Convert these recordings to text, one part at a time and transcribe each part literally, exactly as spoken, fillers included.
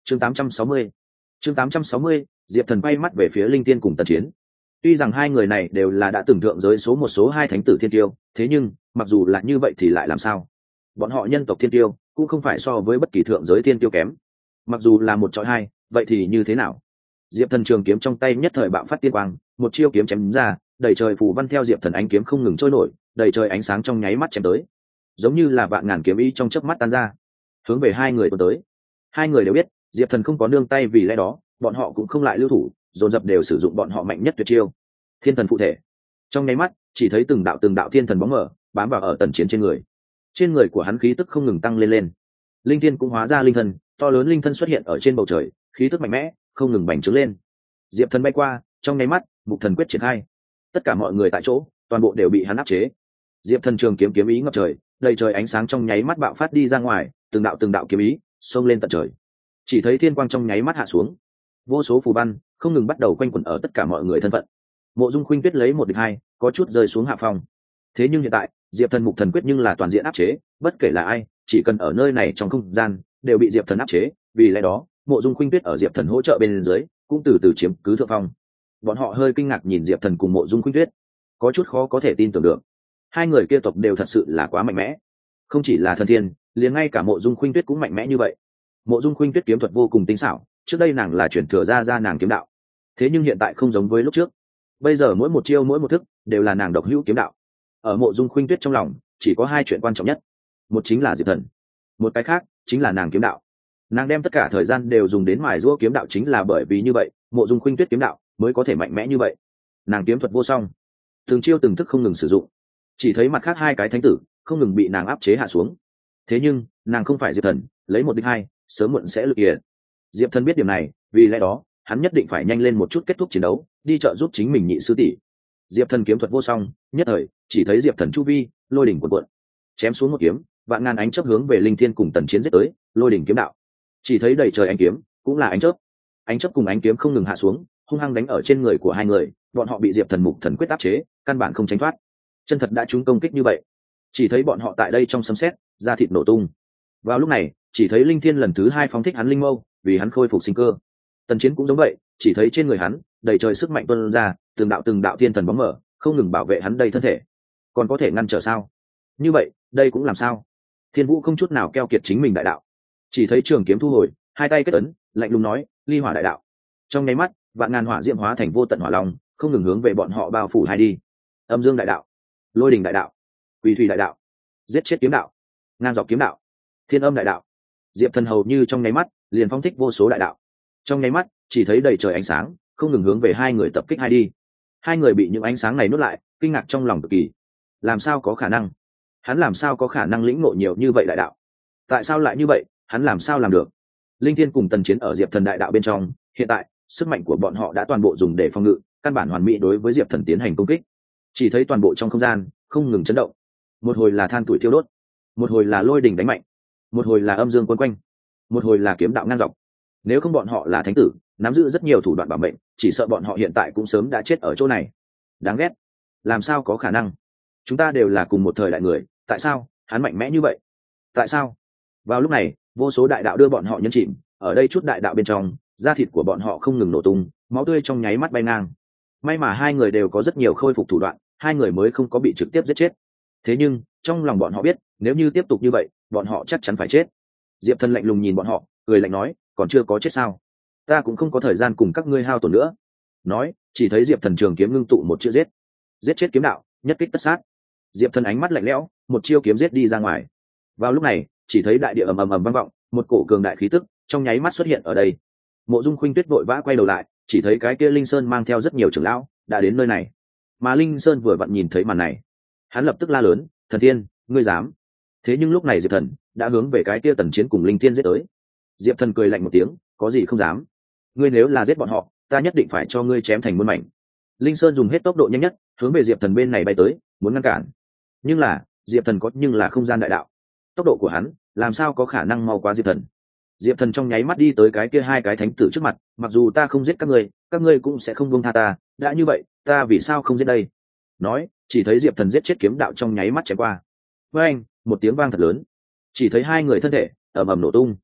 chương tám trăm sáu mươi chương tám trăm sáu mươi Diệp Thần quay mắt về phía Linh Tiên cùng Tần Chiến. Tuy rằng hai người này đều là đã từng thượng giới số một số hai thánh tử thiên tiêu, thế nhưng mặc dù là như vậy thì lại làm sao? Bọn họ nhân tộc thiên tiêu cũng không phải so với bất kỳ thượng giới thiên tiêu kém. Mặc dù là một chọi hai, vậy thì như thế nào? Diệp Thần trường kiếm trong tay nhất thời bạo phát tiên quang, một chiêu kiếm chém ra, đầy trời phù văn theo Diệp Thần ánh kiếm không ngừng trôi nổi, đầy trời ánh sáng trong nháy mắt chém tới, giống như là vạn ngàn kiếm ý trong chớp mắt tan ra, hướng về hai người tuôn tới. Hai người đều biết, Diệp Thần không có nương tay, vì lẽ đó, bọn họ cũng không lại lưu thủ, dồn dập đều sử dụng bọn họ mạnh nhất tuyệt chiêu. Thiên thần phụ thể. Trong nháy mắt, chỉ thấy từng đạo từng đạo thiên thần bóng mờ bám vào ở Tần Chiến trên người. Trên người của hắn khí tức không ngừng tăng lên lên. Linh Thiên cũng hóa ra linh thân, to lớn linh thân xuất hiện ở trên bầu trời, khí tức mạnh mẽ, không ngừng bành trướng lên. Diệp Thần bay qua, trong nháy mắt, Mục Thần quyết triển khai. Tất cả mọi người tại chỗ, toàn bộ đều bị hắn áp chế. Diệp Thần trường kiếm kiếm ý ngập trời, đầy trời ánh sáng trong nháy mắt bạo phát đi ra ngoài, từng đạo từng đạo kiếm ý xông lên tận trời. Chỉ thấy thiên quang trong nháy mắt hạ xuống, vô số phù văn không ngừng bắt đầu quanh quẩn ở tất cả mọi người thân phận. Mộ Dung Khuynh Tuyết lấy một địch hai, có chút rơi xuống hạ phong. Thế nhưng hiện tại, Diệp Thần Mục Thần quyết nhưng là toàn diện áp chế, bất kể là ai, chỉ cần ở nơi này trong không gian, đều bị Diệp Thần áp chế, vì lẽ đó, Mộ Dung Khuynh Tuyết ở Diệp Thần hỗ trợ bên dưới, cũng từ từ chiếm cứ thượng phong. Bọn họ hơi kinh ngạc nhìn Diệp Thần cùng Mộ Dung Khuynh Tuyết, có chút khó có thể tin tưởng được. Hai người kia tộc đều thật sự là quá mạnh mẽ, không chỉ là thần thiên, liền ngay cả Mộ Dung Khuynh Tuyết cũng mạnh mẽ như vậy. Mộ Dung Khuynh Tuyết kiếm thuật vô cùng tinh xảo, trước đây nàng là chuyển thừa ra ra nàng kiếm đạo, thế nhưng hiện tại không giống với lúc trước. Bây giờ mỗi một chiêu mỗi một thức đều là nàng độc hữu kiếm đạo. Ở Mộ Dung Khuynh Tuyết trong lòng chỉ có hai chuyện quan trọng nhất, một chính là Diệp Thần, một cái khác chính là nàng kiếm đạo. Nàng đem tất cả thời gian đều dùng đến mài giũa kiếm đạo, chính là bởi vì như vậy, Mộ Dung Khuynh Tuyết kiếm đạo mới có thể mạnh mẽ như vậy. Nàng kiếm thuật vô song, từng chiêu từng thức không ngừng sử dụng. Chỉ thấy mặt khác hai cái thánh tử không ngừng bị nàng áp chế hạ xuống. Thế nhưng nàng không phải Diệp Thần, lấy một địch hai, sớm muộn sẽ lực kiệt. Diệp Thần biết điểm này, vì lẽ đó hắn nhất định phải nhanh lên một chút kết thúc chiến đấu, đi trợ giúp chính mình nhị sư tỷ. Diệp Thần kiếm thuật vô song, nhất thời chỉ thấy Diệp Thần chu vi lôi đỉnh cuộn cuộn, chém xuống một kiếm, vạn ngàn ánh chớp hướng về Linh Thiên cùng Tần Chiến giết tới. Lôi đỉnh kiếm đạo, chỉ thấy đầy trời ánh kiếm cũng là ánh chớp, ánh chớp cùng ánh kiếm không ngừng hạ xuống, hung hăng đánh ở trên người của hai người. Bọn họ bị Diệp Thần Mục Thần quyết áp chế, căn bản không tránh thoát. Chân thật đã trúng công kích như vậy, chỉ thấy bọn họ tại đây trong sấm sét, da thịt nổ tung. Vào lúc này, chỉ thấy Linh Thiên lần thứ hai phóng thích hắn linh mâu, vì hắn khôi phục sinh cơ. Tần Chiến cũng giống vậy, chỉ thấy trên người hắn đầy trời sức mạnh tuôn ra, từng đạo từng đạo thiên thần bóng mở không ngừng bảo vệ hắn đây thân thể. Còn có thể ngăn trở sao? Như vậy, đây cũng làm sao? Thiên Vũ không chút nào keo kiệt chính mình đại đạo, chỉ thấy trường kiếm thu hồi, hai tay kết ấn, lạnh lùng nói, ly hỏa đại đạo. Trong nháy mắt, vạn ngàn hỏa diễm hóa thành vô tận hỏa long, không ngừng hướng về bọn họ bao phủ hai đi. Âm dương đại đạo, lôi đình đại đạo, quỷ thủy đại đạo, giết chết kiếm đạo, ngang dọc kiếm đạo, thiên âm đại đạo. Diệp Thần hầu như trong nháy mắt liền phong thích vô số đại đạo. Trong nháy mắt, chỉ thấy đầy trời ánh sáng không ngừng hướng về hai người tập kích hai đi. Hai người bị những ánh sáng này nuốt lại, kinh ngạc trong lòng cực kỳ. Làm sao có khả năng? Hắn làm sao có khả năng lĩnh ngộ nhiều như vậy đại đạo? Tại sao lại như vậy? Hắn làm sao làm được? Linh Thiên cùng Tần Chiến ở Diệp Thần đại đạo bên trong, hiện tại sức mạnh của bọn họ đã toàn bộ dùng để phòng ngự, căn bản hoàn mỹ đối với Diệp Thần tiến hành công kích. Chỉ thấy toàn bộ trong không gian không ngừng chấn động, một hồi là than tuổi thiêu đốt, một hồi là lôi đình đánh mạnh, một hồi là âm dương quấn quanh, một hồi là kiếm đạo ngang dọc. Nếu không bọn họ là thánh tử, nắm giữ rất nhiều thủ đoạn bảo mệnh, chỉ sợ bọn họ hiện tại cũng sớm đã chết ở chỗ này. Đáng ghét, làm sao có khả năng? Chúng ta đều là cùng một thời đại người, tại sao hắn mạnh mẽ như vậy? Tại sao? Vào lúc này, vô số đại đạo đưa bọn họ nhấn chìm, ở đây chút đại đạo bên trong, da thịt của bọn họ không ngừng nổ tung, máu tươi trong nháy mắt bay ngang. May mà hai người đều có rất nhiều khôi phục thủ đoạn, hai người mới không có bị trực tiếp giết chết. Thế nhưng trong lòng bọn họ biết, nếu như tiếp tục như vậy, bọn họ chắc chắn phải chết. Diệp Thần lạnh lùng nhìn bọn họ, cười lạnh nói, còn chưa có chết sao? Ta cũng không có thời gian cùng các ngươi hao tổn nữa. Nói, chỉ thấy Diệp Thần trường kiếm ngưng tụ một chữ giết, giết chết kiếm đạo, nhất kích tất sát. Diệp Thần ánh mắt lạnh lẽo, một chiêu kiếm giết đi ra ngoài. Vào lúc này, chỉ thấy đại địa ầm ầm ầm vang vọng, một cổ cường đại khí tức trong nháy mắt xuất hiện ở đây. Mộ Dung Khuynh Tuyết vội vã quay đầu lại, chỉ thấy cái kia Linh Sơn mang theo rất nhiều trưởng lão đã đến nơi này. Mà Linh Sơn vừa vặn nhìn thấy màn này, hắn lập tức la lớn, Thần Thiên, ngươi dám? Thế nhưng lúc này Diệp Thần đã hướng về cái kia Tần Chiến cùng Linh Thiên giết tới. Diệp Thần cười lạnh một tiếng, có gì không dám? Ngươi nếu là giết bọn họ, ta nhất định phải cho ngươi chém thành muôn mảnh. Linh Sơn dùng hết tốc độ nhanh nhất hướng về Diệp Thần bên này bay tới, muốn ngăn cản. Nhưng là Diệp Thần có nhưng là không gian đại đạo, tốc độ của hắn làm sao có khả năng mau quá Diệp Thần? Diệp Thần trong nháy mắt đi tới cái kia hai cái thánh tử trước mặt, mặc dù ta không giết các ngươi, các ngươi cũng sẽ không buông tha ta, đã như vậy, ta vì sao không giết đây? Nói, chỉ thấy Diệp Thần giết chết kiếm đạo trong nháy mắt chém qua. Với anh, một tiếng vang thật lớn, chỉ thấy hai người thân thể ầm ầm nổ tung.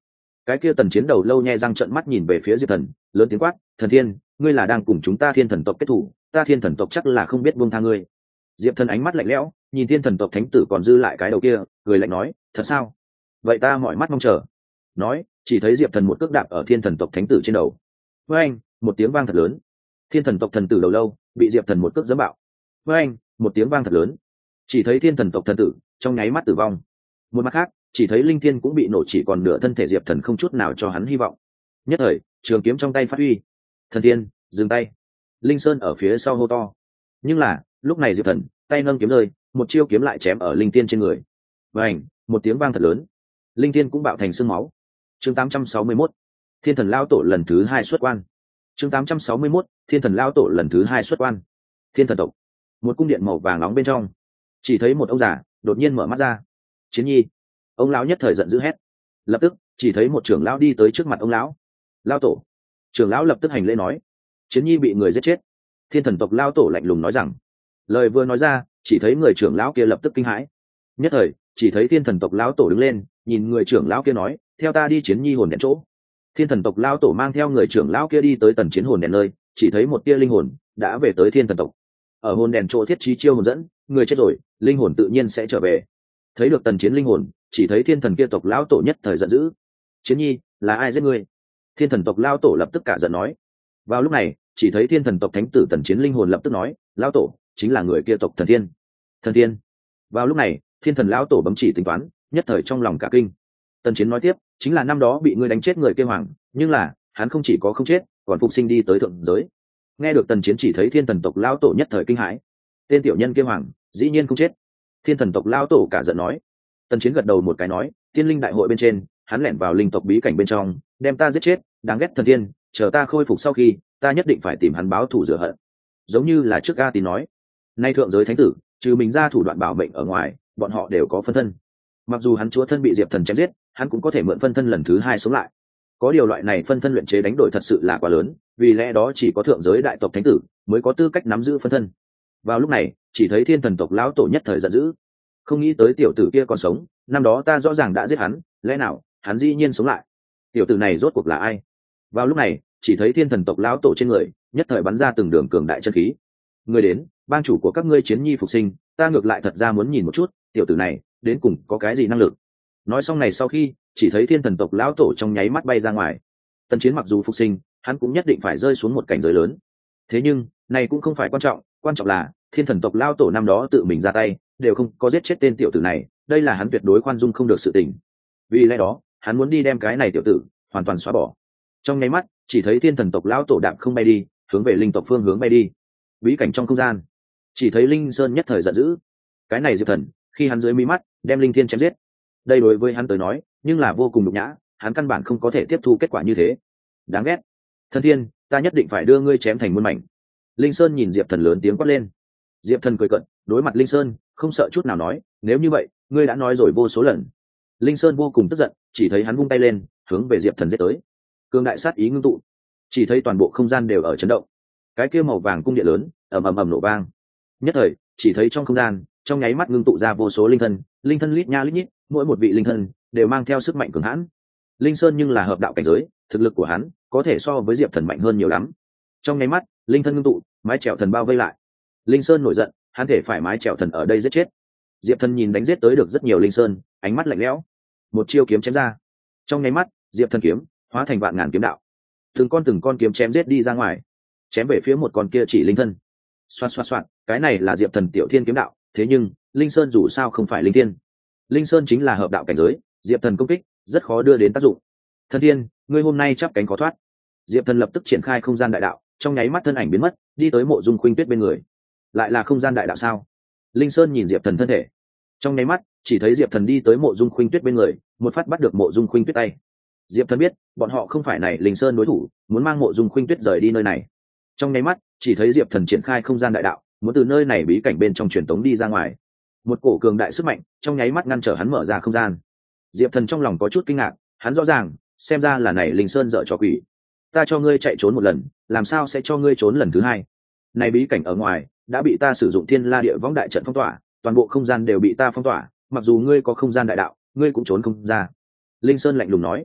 Cái kia Tần Chiến đầu lâu nhe răng trợn mắt nhìn về phía Diệp Thần, lớn tiếng quát: "Thần Thiên, ngươi là đang cùng chúng ta Thiên Thần tộc kết thủ, ta Thiên Thần tộc chắc là không biết buông tha ngươi." Diệp Thần ánh mắt lạnh lẽo, nhìn Thiên Thần tộc thánh tử còn dư lại cái đầu kia, cười lạnh nói: "Thật sao? Vậy ta mỏi mắt mong chờ." Nói, chỉ thấy Diệp Thần một cước đạp ở Thiên Thần tộc thánh tử trên đầu. Với anh, một tiếng vang thật lớn. Thiên Thần tộc thần tử đầu lâu bị Diệp Thần một cước giẫm bạo. Với anh, một tiếng vang thật lớn. Chỉ thấy Thiên Thần tộc thần tử trong nháy mắt tử vong. Một mặt khác, chỉ thấy Linh Thiên cũng bị nổ chỉ còn nửa thân thể, Diệp Thần không chút nào cho hắn hy vọng. Nhất thời, trường kiếm trong tay phát huy. "Thần Thiên, dừng tay!" Linh Sơn ở phía sau hô to. Nhưng là, lúc này Diệp Thần tay nâng kiếm rơi, một chiêu kiếm lại chém ở Linh Thiên trên người. Vành, một tiếng vang thật lớn. Linh Thiên cũng bạo thành xương máu. Chương tám trăm sáu mươi mốt, Thiên Thần Lao Tổ lần thứ hai xuất quan. Chương tám trăm sáu mươi mốt, Thiên Thần Lao Tổ lần thứ hai xuất quan. Thiên Thần tộc, một cung điện màu vàng nóng bên trong, chỉ thấy một ông già đột nhiên mở mắt ra. "Chiến nhi!" Ông lão nhất thời giận dữ hét. Lập tức, chỉ thấy một trưởng lão đi tới trước mặt ông lão. "Lao tổ!" Trưởng lão lập tức hành lễ nói. "Chiến nhi bị người giết chết." Thiên Thần tộc Lao Tổ lạnh lùng nói rằng. Lời vừa nói ra, chỉ thấy người trưởng lão kia lập tức kinh hãi. Nhất thời, chỉ thấy Thiên Thần tộc Lão Tổ đứng lên, nhìn người trưởng lão kia nói: "Theo ta đi Chiến nhi hồn đèn chỗ." Thiên Thần tộc Lão Tổ mang theo người trưởng lão kia đi tới Tần Chiến hồn đèn nơi, chỉ thấy một tia linh hồn đã về tới Thiên Thần tộc. Ở hồn đèn chỗ thiết trí chiêu hồn dẫn, người chết rồi, linh hồn tự nhiên sẽ trở về. Thấy được Tần Chiến linh hồn, chỉ thấy Thiên Thần kia tộc Lão Tổ nhất thời giận dữ. "Chiến nhi, là ai giết ngươi?" Thiên Thần tộc Lão Tổ lập tức cả giận nói. Vào lúc này, chỉ thấy Thiên Thần tộc thánh tử Tần Chiến linh hồn lập tức nói: "Lão Tổ, chính là người kia tộc Thần Thiên." "Thần Thiên?" Vào lúc này, Thiên Thần Lão Tổ bấm chỉ tính toán, nhất thời trong lòng cả kinh. Tần Chiến nói tiếp: "Chính là năm đó bị ngươi đánh chết người kia hoàng, nhưng là hắn không chỉ có không chết, còn phục sinh đi tới thượng giới." Nghe được Tần Chiến chỉ thấy Thiên Thần tộc Lão Tổ nhất thời kinh hãi. Tên tiểu nhân kia hoàng, dĩ nhiên không chết. Thiên Thần tộc Lão Tổ cả giận nói. Tần Chiến gật đầu một cái nói: "Tiên linh đại hội bên trên, hắn lẻn vào linh tộc bí cảnh bên trong, đem ta giết chết, đáng ghét thần tiên, chờ ta khôi phục sau khi, ta nhất định phải tìm hắn báo thù rửa hận." Giống như là trước A Tín nói, nay thượng giới thánh tử, trừ mình ra thủ đoạn bảo mệnh ở ngoài, bọn họ đều có phân thân. Mặc dù hắn chúa thân bị Diệp Thần chém giết, hắn cũng có thể mượn phân thân lần thứ hai sống lại. Có điều loại này phân thân luyện chế đánh đổi thật sự là quá lớn, vì lẽ đó chỉ có thượng giới đại tộc thánh tử mới có tư cách nắm giữ phân thân. Vào lúc này, chỉ thấy Thiên Thần tộc Lão Tổ nhất thời giận dữ. Không nghĩ tới tiểu tử kia còn sống, năm đó ta rõ ràng đã giết hắn, lẽ nào hắn dĩ nhiên sống lại? Tiểu tử này rốt cuộc là ai? Vào lúc này, chỉ thấy Thiên Thần tộc Lão Tổ trên người nhất thời bắn ra từng đường cường đại chân khí. "Người đến, bang chủ của các ngươi Chiến nhi phục sinh, ta ngược lại thật ra muốn nhìn một chút, tiểu tử này đến cùng có cái gì năng lực." Nói xong này sau khi, chỉ thấy Thiên Thần tộc Lão Tổ trong nháy mắt bay ra ngoài. Tần Chiến mặc dù phục sinh, hắn cũng nhất định phải rơi xuống một cảnh giới lớn. Thế nhưng, này cũng không phải quan trọng, quan trọng là Thiên Thần tộc Lão Tổ năm đó tự mình ra tay, đều không có giết chết tên tiểu tử này, đây là hắn tuyệt đối khoan dung không được sự tình. Vì lẽ đó, hắn muốn đi đem cái này tiểu tử hoàn toàn xóa bỏ. Trong nháy mắt, chỉ thấy Thiên Thần tộc Lão Tổ đạp không bay đi, hướng về linh tộc phương hướng bay đi. Bí cảnh trong không gian, chỉ thấy Linh Sơn nhất thời giận dữ. Cái này Diệp Thần, khi hắn dưới mí mắt đem Linh Thiên chém giết, đây đối với hắn tới nói, nhưng là vô cùng nhục nhã, hắn căn bản không có thể tiếp thu kết quả như thế. Đáng ghét. "Thần Thiên, ta nhất định phải đưa ngươi chém thành muôn mảnh." Linh Sơn nhìn Diệp Thần lớn tiếng quát lên. Diệp Thần cười cợt, đối mặt Linh Sơn, không sợ chút nào nói: "Nếu như vậy, ngươi đã nói rồi vô số lần." Linh Sơn vô cùng tức giận, chỉ thấy hắn vung tay lên, hướng về Diệp Thần giết tới. Cương đại sát ý ngưng tụ, chỉ thấy toàn bộ không gian đều ở chấn động. Cái kia màu vàng cung điện lớn ầm ầm ầm nổ vang. Nhất thời, chỉ thấy trong không gian, trong nháy mắt ngưng tụ ra vô số linh thân, linh thân lít nha lít nhít, mỗi một vị linh thân đều mang theo sức mạnh cường hãn. Linh Sơn nhưng là hợp đạo cảnh giới, thực lực của hắn có thể so với Diệp Thần mạnh hơn nhiều lắm. Trong nháy mắt, linh thân ngưng tụ, mái chèo thần bao vây lại. Linh Sơn nổi giận, hắn thể phải mái chèo thần ở đây giết chết. Diệp Thần nhìn đánh giết tới được rất nhiều linh sơn, ánh mắt lạnh lẽo, một chiêu kiếm chém ra. Trong nháy mắt, Diệp Thần kiếm hóa thành vạn ngàn kiếm đạo, từng con từng con kiếm chém giết đi ra ngoài, chém về phía một con kia chỉ linh thân. Xoạt xoạt xoạt, cái này là Diệp Thần tiểu thiên kiếm đạo, thế nhưng linh sơn dù sao không phải linh thiên, linh sơn chính là hợp đạo cảnh giới, Diệp Thần công kích rất khó đưa đến tác dụng. Thần Thiên, ngươi hôm nay chắp cánh khó thoát. Diệp Thần lập tức triển khai không gian đại đạo, trong nháy mắt thân ảnh biến mất, đi tới Mộ Dung Khuynh Tuyết bên người. Lại là không gian đại đạo sao? Linh Sơn nhìn Diệp Thần thân thể, trong nháy mắt chỉ thấy Diệp Thần đi tới Mộ Dung Khuynh Tuyết bên người, một phát bắt được Mộ Dung Khuynh Tuyết tay. Diệp Thần biết bọn họ không phải này Linh Sơn đối thủ, muốn mang Mộ Dung Khuynh Tuyết rời đi nơi này. Trong nháy mắt chỉ thấy Diệp Thần triển khai không gian đại đạo, muốn từ nơi này bí cảnh bên trong truyền tống đi ra ngoài. Một cổ cường đại sức mạnh trong nháy mắt ngăn trở hắn mở ra không gian. Diệp Thần trong lòng có chút kinh ngạc, hắn rõ ràng xem ra là này Linh Sơn dở trò quỷ. Ta cho ngươi chạy trốn một lần, làm sao sẽ cho ngươi trốn lần thứ hai? Này bí cảnh ở ngoài đã bị ta sử dụng Thiên La Địa Võng đại trận phong tỏa, toàn bộ không gian đều bị ta phong tỏa, mặc dù ngươi có không gian đại đạo, ngươi cũng trốn không ra. Linh Sơn lạnh lùng nói.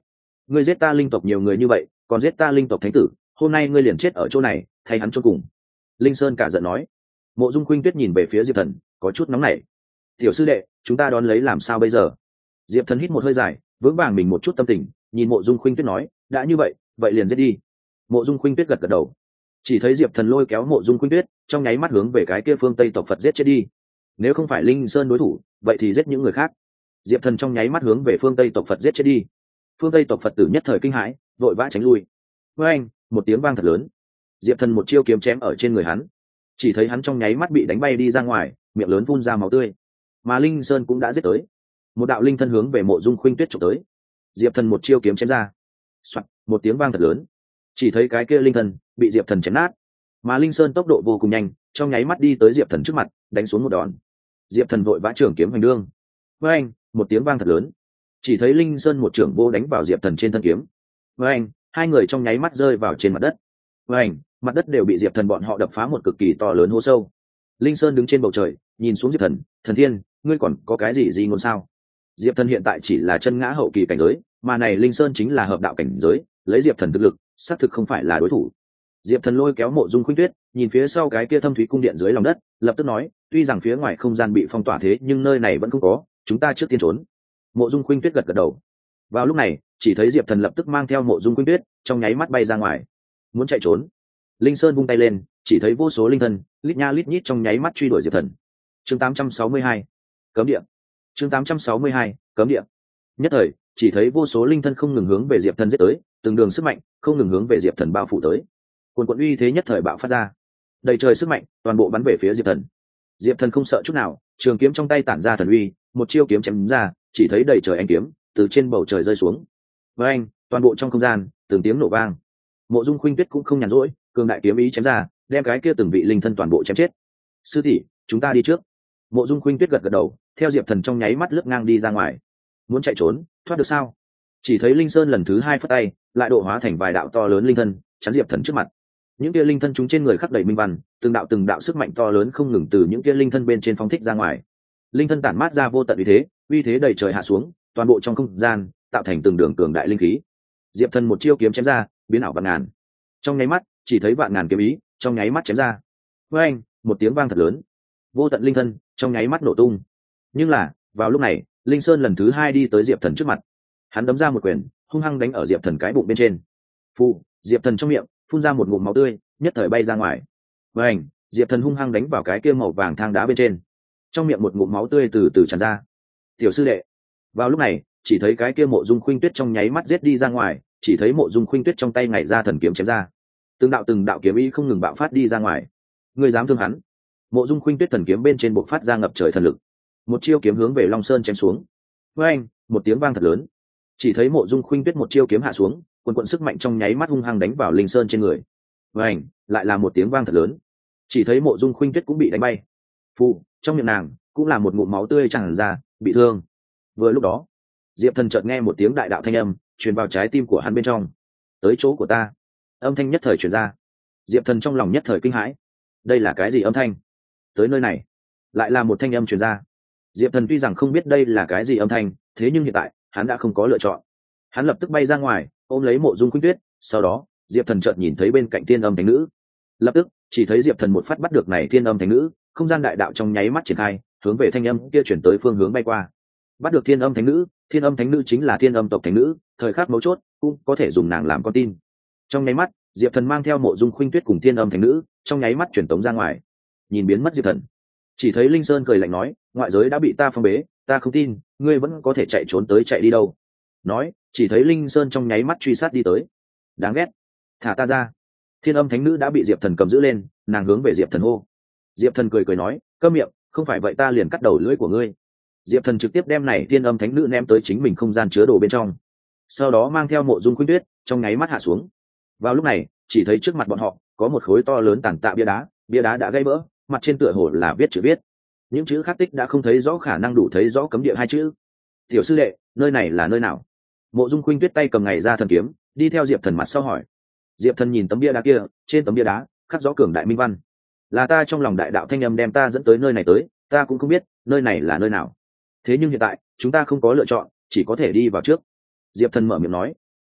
ngươi giết ta linh tộc nhiều người như vậy, còn giết ta linh tộc thánh tử, hôm nay ngươi liền chết ở chỗ này thay hắn cho cùng. Linh Sơn cả giận nói. Mộ Dung Khuynh Tuyết nhìn về phía Diệp Thần, có chút nóng nảy. Tiểu sư đệ, chúng ta đón lấy làm sao bây giờ? Diệp Thần hít một hơi dài, vững vàng mình một chút tâm tình, nhìn Mộ Dung Khuynh Tuyết nói, đã như vậy, vậy liền giết đi. Mộ Dung Khuynh Tuyết gật gật đầu. Chỉ thấy Diệp Thần lôi kéo Mộ Dung Khuynh Tuyết, trong nháy mắt hướng về cái kia phương Tây tộc Phật giết chết đi. Nếu không phải Linh Sơn đối thủ, vậy thì giết những người khác. Diệp Thần trong nháy mắt hướng về phương Tây tộc Phật giết chết đi. Phương Tây tộc Phật tử nhất thời kinh hãi, vội vã tránh lui. Với anh, một tiếng vang thật lớn. Diệp Thần một chiêu kiếm chém ở trên người hắn, chỉ thấy hắn trong nháy mắt bị đánh bay đi ra ngoài, miệng lớn phun ra máu tươi. Mà Linh Sơn cũng đã giết tới, một đạo linh thân hướng về Mộ Dung Khuynh Tuyết chụp tới. Diệp Thần một chiêu kiếm chém ra, soạt, một tiếng vang thật lớn, chỉ thấy cái kia linh thân bị Diệp Thần chém nát. Mà Linh Sơn tốc độ vô cùng nhanh, trong nháy mắt đi tới Diệp Thần trước mặt, đánh xuống một đòn. Diệp Thần vội vã trưởng kiếm hành đương. Với anh, một tiếng vang thật lớn, chỉ thấy Linh Sơn một trưởng vô đánh vào Diệp Thần trên thân kiếm. Với anh, hai người trong nháy mắt rơi vào trên mặt đất. Với anh, mặt đất đều bị Diệp Thần bọn họ đập phá một cực kỳ to lớn hố sâu. Linh Sơn đứng trên bầu trời, nhìn xuống Diệp Thần, thần thiên, ngươi còn có cái gì gì ngôn sao? Diệp Thần hiện tại chỉ là chân ngã hậu kỳ cảnh giới, mà này Linh Sơn chính là hợp đạo cảnh giới, lấy Diệp Thần thực lực, xác thực không phải là đối thủ. Diệp Thần lôi kéo Mộ Dung Khuynh Tuyết, nhìn phía sau cái kia thâm thúy cung điện dưới lòng đất, lập tức nói, tuy rằng phía ngoài không gian bị phong tỏa thế nhưng nơi này vẫn không có, chúng ta trước tiên trốn. Mộ Dung Khuynh Tuyết gật gật đầu. Vào lúc này, chỉ thấy Diệp Thần lập tức mang theo Mộ Dung Khuynh Tuyết, trong nháy mắt bay ra ngoài, muốn chạy trốn. Linh Sơn vung tay lên, chỉ thấy vô số linh thân lít nha lít nhít trong nháy mắt truy đuổi Diệp Thần. Chương tám trăm sáu mươi hai, cấm địa. Chương tám trăm sáu mươi hai, cấm địa. Nhất thời, chỉ thấy vô số linh thân không ngừng hướng về Diệp Thần giết tới, từng đường sức mạnh không ngừng hướng về Diệp Thần bao phủ tới. Cuồn cuộn uy thế nhất thời bạo phát ra, đầy trời sức mạnh toàn bộ bắn về phía Diệp Thần. Diệp Thần không sợ chút nào, trường kiếm trong tay tản ra thần uy, một chiêu kiếm chém ra, chỉ thấy đầy trời ánh kiếm từ trên bầu trời rơi xuống. Với anh, toàn bộ trong không gian từng tiếng nổ vang. Mộ Dung Khuynh Tuyết cũng không nhàn rỗi, cường đại kiếm ý chém ra, đem cái kia từng vị linh thân toàn bộ chém chết. Sư tỷ, chúng ta đi trước. Mộ Dung Khuynh Tuyết gật gật đầu, theo Diệp Thần trong nháy mắt lướt ngang đi ra ngoài. Muốn chạy trốn, thoát được sao? Chỉ thấy Linh Sơn lần thứ hai phất tay, lại độ hóa thành vài đạo to lớn linh thân, chắn Diệp Thần trước mặt. Những kia linh thân chúng trên người khắc đầy minh văn, từng đạo từng đạo sức mạnh to lớn không ngừng từ những kia linh thân bên trên phóng thích ra ngoài. Linh thân tản mát ra vô tận uy thế, uy thế đầy trời hạ xuống, toàn bộ trong không gian tạo thành từng đường cường đại linh khí. Diệp Thần một chiêu kiếm chém ra, biến ảo vạn ngàn. Trong nháy mắt, chỉ thấy vạn ngàn kiếm ý trong nháy mắt chém ra. Với anh, một tiếng vang thật lớn, vô tận linh thân trong nháy mắt nổ tung. Nhưng là, vào lúc này, Linh Sơn lần thứ hai đi tới Diệp Thần trước mặt. Hắn đấm ra một quyền, hung hăng đánh ở Diệp Thần cái bụng bên trên. Phụ, Diệp Thần trong miệng phun ra một ngụm máu tươi, nhất thời bay ra ngoài. Với anh, Diệp Thần hung hăng đánh vào cái kia màu vàng thang đá bên trên. Trong miệng một ngụm máu tươi từ từ tràn ra. Tiểu sư đệ. Vào lúc này, chỉ thấy cái kia Mộ Dung Khuynh Tuyết trong nháy mắt giết đi ra ngoài, chỉ thấy Mộ Dung Khuynh Tuyết trong tay nhảy ra thần kiếm chém ra. Từng đạo từng đạo kiếm ý không ngừng bạo phát đi ra ngoài. Ngươi dám thương hắn? Mộ Dung Khuynh Tuyết thần kiếm bên trên bộc phát ra ngập trời thần lực, một chiêu kiếm hướng về Long Sơn chém xuống. Với anh, một tiếng vang thật lớn, chỉ thấy Mộ Dung Khuynh Tuyết một chiêu kiếm hạ xuống, quần quần sức mạnh trong nháy mắt hung hăng đánh vào Linh Sơn trên người. Với anh, lại là một tiếng vang thật lớn, chỉ thấy Mộ Dung Khuynh Tuyết cũng bị đánh bay. Phụ, trong miệng nàng cũng là một ngụm máu tươi tràn ra, bị thương. Vừa lúc đó, Diệp Thần chợt nghe một tiếng đại đạo thanh âm truyền vào trái tim của hắn bên trong. Tới chỗ của ta. Âm thanh nhất thời truyền ra. Diệp Thần trong lòng nhất thời kinh hãi. Đây là cái gì âm thanh? Tới nơi này, lại là một thanh âm truyền ra. Diệp Thần tuy rằng không biết đây là cái gì âm thanh, thế nhưng hiện tại hắn đã không có lựa chọn. Hắn lập tức bay ra ngoài, ôm lấy Mộ Dung Khuynh Tuyết. Sau đó, Diệp Thần chợt nhìn thấy bên cạnh Thiên Âm Thánh Nữ. Lập tức, chỉ thấy Diệp Thần một phát bắt được này Thiên Âm Thánh Nữ, không gian đại đạo trong nháy mắt triển khai, hướng về thanh âm kia chuyển tới phương hướng bay qua. Bắt được Thiên Âm Thánh Nữ, Thiên Âm Thánh Nữ chính là Thiên Âm tộc thánh nữ, thời khắc mấu chốt cũng có thể dùng nàng làm con tin. Trong nháy mắt, Diệp Thần mang theo Mộ Dung Khuynh Tuyết cùng Thiên Âm Thánh Nữ, trong nháy mắt chuyển tống ra ngoài. Nhìn biến mất Diệp Thần, chỉ thấy Linh Sơn cười lạnh nói, ngoại giới đã bị ta phong bế, ta không tin ngươi vẫn có thể chạy trốn tới chạy đi đâu. Nói, chỉ thấy Linh Sơn trong nháy mắt truy sát đi tới. Đáng ghét, thả ta ra. Thiên Âm Thánh Nữ đã bị Diệp Thần cầm giữ lên, nàng hướng về Diệp Thần hô. Diệp Thần cười cười nói, câm miệng, không phải vậy ta liền cắt đầu lưỡi của ngươi. Diệp Thần trực tiếp đem này Thiên Âm Thánh Nữ ném tới chính mình không gian chứa đồ bên trong, sau đó mang theo Mộ Dung Khuynh Tuyết trong nháy mắt hạ xuống. Vào lúc này, chỉ thấy trước mặt bọn họ có một khối to lớn tàn tạ bia đá, bia đá đã gãy vỡ, mặt trên tựa hồ là viết chữ viết, những chữ khắc tích đã không thấy rõ, khả năng đủ thấy rõ cấm địa hai chữ. Tiểu sư đệ, nơi này là nơi nào? Mộ Dung Khuynh Tuyết tay cầm ngày ra thần kiếm, đi theo Diệp Thần mặt sau hỏi. Diệp Thần nhìn tấm bia đá kia, trên tấm bia đá khắc rõ cường đại minh văn, là ta trong lòng đại đạo thanh âm đem ta dẫn tới nơi này tới, ta cũng không biết nơi này là nơi nào. Thế nhưng hiện tại chúng ta không có lựa chọn, chỉ có thể đi vào trước. Diệp Thần mở miệng nói.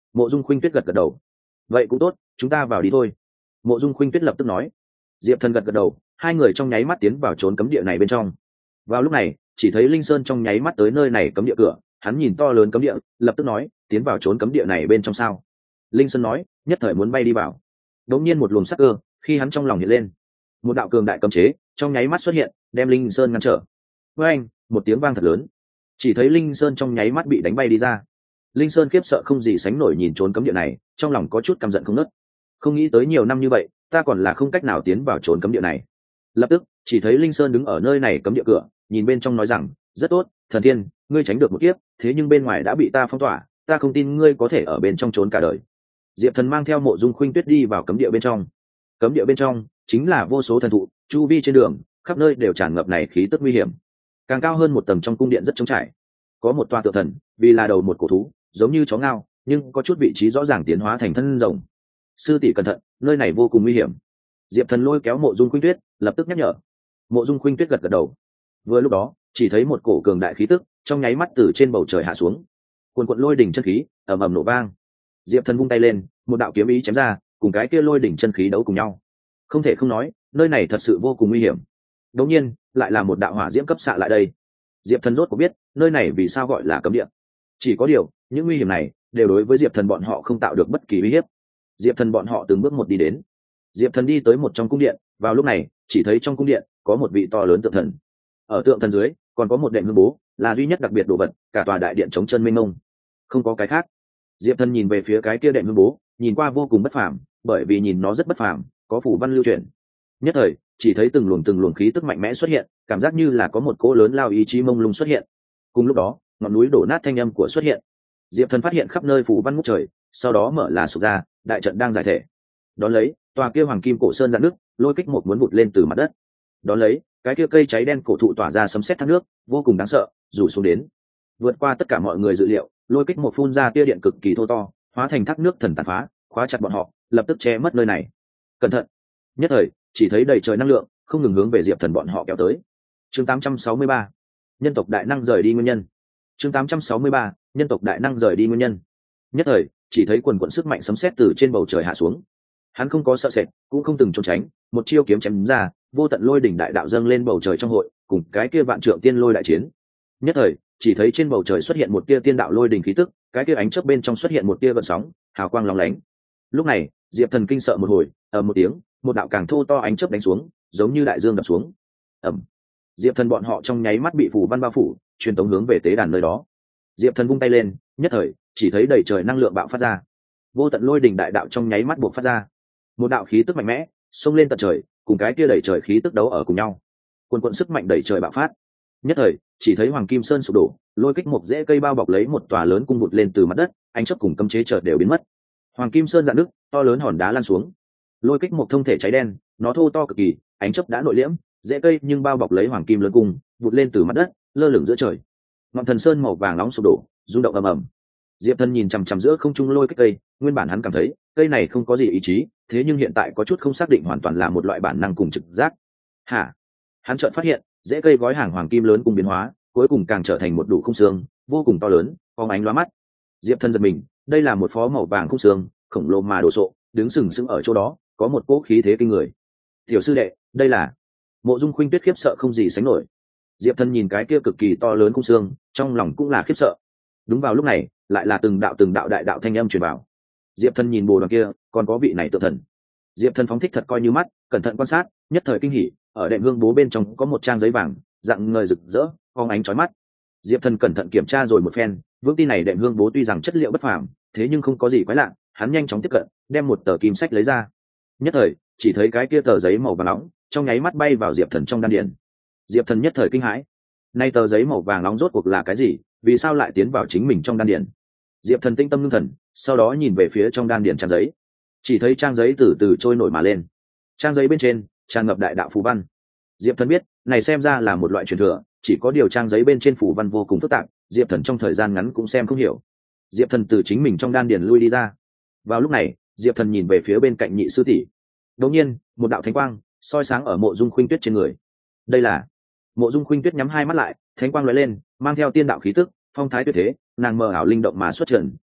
Mộ Dung Khuynh Tuyết gật gật đầu. Vậy cũng tốt, chúng ta vào đi thôi. Mộ Dung Khuynh Tuyết lập tức nói. Diệp Thần gật gật đầu, hai người trong nháy mắt tiến vào trốn cấm địa này bên trong. Vào lúc này, chỉ thấy Linh Sơn trong nháy mắt tới nơi này cấm địa cửa, hắn nhìn to lớn cấm địa, lập tức nói, tiến vào trốn cấm địa này bên trong sao? Linh Sơn nói, nhất thời muốn bay đi vào. Đột nhiên một luồng sắc cơ, khi hắn trong lòng hiện lên, một đạo cường đại cấm chế trong nháy mắt xuất hiện, đem Linh Sơn ngăn trở. Với anh, một tiếng vang thật lớn, chỉ thấy Linh Sơn trong nháy mắt bị đánh bay đi ra. Linh Sơn khiếp sợ không gì sánh nổi nhìn trốn cấm địa này, trong lòng có chút căm giận không nớt. Không nghĩ tới nhiều năm như vậy, ta còn là không cách nào tiến vào trốn cấm địa này. Lập tức, chỉ thấy Linh Sơn đứng ở nơi này cấm địa cửa, nhìn bên trong nói rằng, rất tốt, Thần Thiên, ngươi tránh được một kiếp, thế nhưng bên ngoài đã bị ta phong tỏa, ta không tin ngươi có thể ở bên trong trốn cả đời. Diệp Thần mang theo Mộ Dung Khuynh Tuyết đi vào cấm địa bên trong. Cấm địa bên trong chính là vô số thần thụ, chu vi trên đường, khắp nơi đều tràn ngập này khí tức nguy hiểm. Càng cao hơn một tầng trong cung điện rất trống trải, có một toa tượng thần, vì là đầu một cổ thú, giống như chó ngao, nhưng có chút vị trí rõ ràng tiến hóa thành thân rồng. Sư tỷ cẩn thận, nơi này vô cùng nguy hiểm. Diệp Thần lôi kéo Mộ Dung Khuynh Tuyết, lập tức nhắc nhở. Mộ Dung Khuynh Tuyết gật gật đầu. Vừa lúc đó, chỉ thấy một cổ cường đại khí tức trong nháy mắt từ trên bầu trời hạ xuống, cuồn cuộn lôi đỉnh chân khí ầm ầm nổ vang. Diệp Thần vung tay lên, một đạo kiếm ý chém ra, cùng cái kia lôi đỉnh chân khí đấu cùng nhau. Không thể không nói, nơi này thật sự vô cùng nguy hiểm. Đột nhiên, lại là một đạo hỏa diễm cấp xạ lại đây. Diệp Thần rốt có biết, nơi này vì sao gọi là cấm địa. Chỉ có điều, những nguy hiểm này đều đối với Diệp Thần bọn họ không tạo được bất kỳ uy hiếp. Diệp Thần bọn họ từng bước một đi đến. Diệp Thần đi tới một trong cung điện, vào lúc này, chỉ thấy trong cung điện có một vị to lớn tượng thần. Ở tượng thần dưới, còn có một đệm hương bố, là duy nhất đặc biệt đồ vật, cả tòa đại điện chống chân mênh mông, không có cái khác. Diệp Thần nhìn về phía cái kia đệm hương bố, nhìn qua vô cùng bất phàm, bởi vì nhìn nó rất bất phàm, có phủ văn lưu truyền. Nhất thời, chỉ thấy từng luồng từng luồng khí tức mạnh mẽ xuất hiện, cảm giác như là có một cỗ lớn lao ý chí mông lung xuất hiện. Cùng lúc đó, ngọn núi đổ nát thanh âm của xuất hiện. Diệp Thần phát hiện khắp nơi phủ văn ngút trời, sau đó mở là sụp ra, đại trận đang giải thể. Đón lấy, tòa kia hoàng kim cổ sơn rạn nước, lôi kích một muốn vụt lên từ mặt đất. Đón lấy, cái kia cây cháy đen cổ thụ tỏa ra sấm sét thác nước, vô cùng đáng sợ, rủ xuống đến. Vượt qua tất cả mọi người dự liệu, lôi kích một phun ra tia điện cực kỳ thô to, hóa thành thác nước thần tàn phá, khóa chặt bọn họ, lập tức che mất nơi này. Cẩn thận! Nhất thời, chỉ thấy đầy trời năng lượng, không ngừng hướng về Diệp Thần bọn họ kéo tới. Chương tám trăm sáu mươi ba, nhân tộc đại năng rời đi nguyên nhân. Chương tám trăm sáu mươi ba, nhân tộc đại năng rời đi nguyên nhân. Nhất thời, chỉ thấy quần quần sức mạnh sấm sét từ trên bầu trời hạ xuống. Hắn không có sợ sệt, cũng không từng trốn tránh, một chiêu kiếm chém ra, vô tận lôi đỉnh đại đạo dâng lên bầu trời trong hội, cùng cái kia vạn trượng tiên lôi đại chiến. Nhất thời, chỉ thấy trên bầu trời xuất hiện một tia tiên đạo lôi đỉnh khí tức, cái kia ánh chớp bên trong xuất hiện một tia gợn sóng, hào quang lóng lánh. Lúc này, Diệp Thần kinh sợ một hồi, ầm một tiếng, một đạo càng thô to ánh chớp đánh xuống, giống như đại dương đập xuống. Ầm. Diệp Thần bọn họ trong nháy mắt bị phủ văn bao phủ, truyền tống hướng về tế đàn nơi đó. Diệp Thần vung tay lên, nhất thời, chỉ thấy đầy trời năng lượng bạo phát ra. Vô tận lôi đỉnh đại đạo trong nháy mắt buộc phát ra. Một đạo khí tức mạnh mẽ xông lên tận trời, cùng cái kia đẩy trời khí tức đấu ở cùng nhau, quần quận sức mạnh đẩy trời bạo phát. Nhất thời, chỉ thấy Hoàng Kim Sơn sụp đổ, lôi kích một rễ cây bao bọc lấy một tòa lớn cung vụt lên từ mặt đất, ánh chớp cùng cấm chế chợt đều biến mất. Hoàng Kim Sơn dạn nước, to lớn hòn đá lan xuống. Lôi kích một thông thể cháy đen, nó thô to cực kỳ, ánh chớp đã nội liễm, rễ cây nhưng bao bọc lấy hoàng kim lớn cung, vụt lên từ mặt đất, lơ lửng giữa trời. Ngọn thần sơn màu vàng nóng sụp đổ, rung động ầm ầm. Diệp Thần nhìn chằm chằm giữa không trung lôi kích cây, nguyên bản hắn cảm thấy cây này không có gì ý chí, thế nhưng hiện tại có chút không xác định, hoàn toàn là một loại bản năng cùng trực giác. Hả? Hắn chợt phát hiện, rễ cây gói hàng hoàng kim lớn cùng biến hóa, cuối cùng càng trở thành một đủ khung xương, vô cùng to lớn, phóng ánh lóa mắt. Diệp Thần giật mình, đây là một phó màu vàng khung xương, khổng lồ mà đồ sộ, đứng sừng sững ở chỗ đó, có một cỗ khí thế kinh người. Tiểu sư đệ, đây là... Mộ Dung Khuynh Tuyết khiếp sợ không gì sánh nổi. Diệp Thần nhìn cái kia cực kỳ to lớn khung xương, trong lòng cũng là khiếp sợ. Đúng vào lúc này, lại là từng đạo từng đạo đại đạo thanh âm truyền vào. Diệp Thần nhìn bồ đoàn kia, còn có vị này tự thần. Diệp Thần phóng thích thật coi như mắt, cẩn thận quan sát, nhất thời kinh hỉ, ở đệm hương bố bên trong có một trang giấy vàng, dạng ngời rực rỡ, phóng ánh chói mắt. Diệp Thần cẩn thận kiểm tra rồi một phen, vững tin này đệm hương bố tuy rằng chất liệu bất phàm, thế nhưng không có gì quái lạ, hắn nhanh chóng tiếp cận, đem một tờ kim sách lấy ra. Nhất thời, chỉ thấy cái kia tờ giấy màu vàng nóng, trong nháy mắt bay vào Diệp Thần trong đan điền. Diệp Thần nhất thời kinh hãi. Nay tờ giấy màu vàng nóng rốt cuộc là cái gì, vì sao lại tiến vào chính mình trong đan điền? Diệp Thần tinh tâm ngưng thần, sau đó nhìn về phía trong đan điền trang giấy. Chỉ thấy trang giấy từ từ trôi nổi mà lên. Trang giấy bên trên tràn ngập đại đạo phù văn. Diệp Thần biết, này xem ra là một loại truyền thừa, chỉ có điều trang giấy bên trên phù văn vô cùng phức tạp, Diệp Thần trong thời gian ngắn cũng xem không hiểu. Diệp Thần từ chính mình trong đan điền lui đi ra. Vào lúc này, Diệp Thần nhìn về phía bên cạnh nhị sư tỷ. Đột nhiên, một đạo thánh quang soi sáng ở Mộ Dung Khuynh Tuyết trên người. Đây là... Mộ Dung Khuynh Tuyết nhắm hai mắt lại, thánh quang lóe lên, mang theo tiên đạo khí tức, phong thái tuyệt thế, nàng mờ ảo linh động mà xuất trần,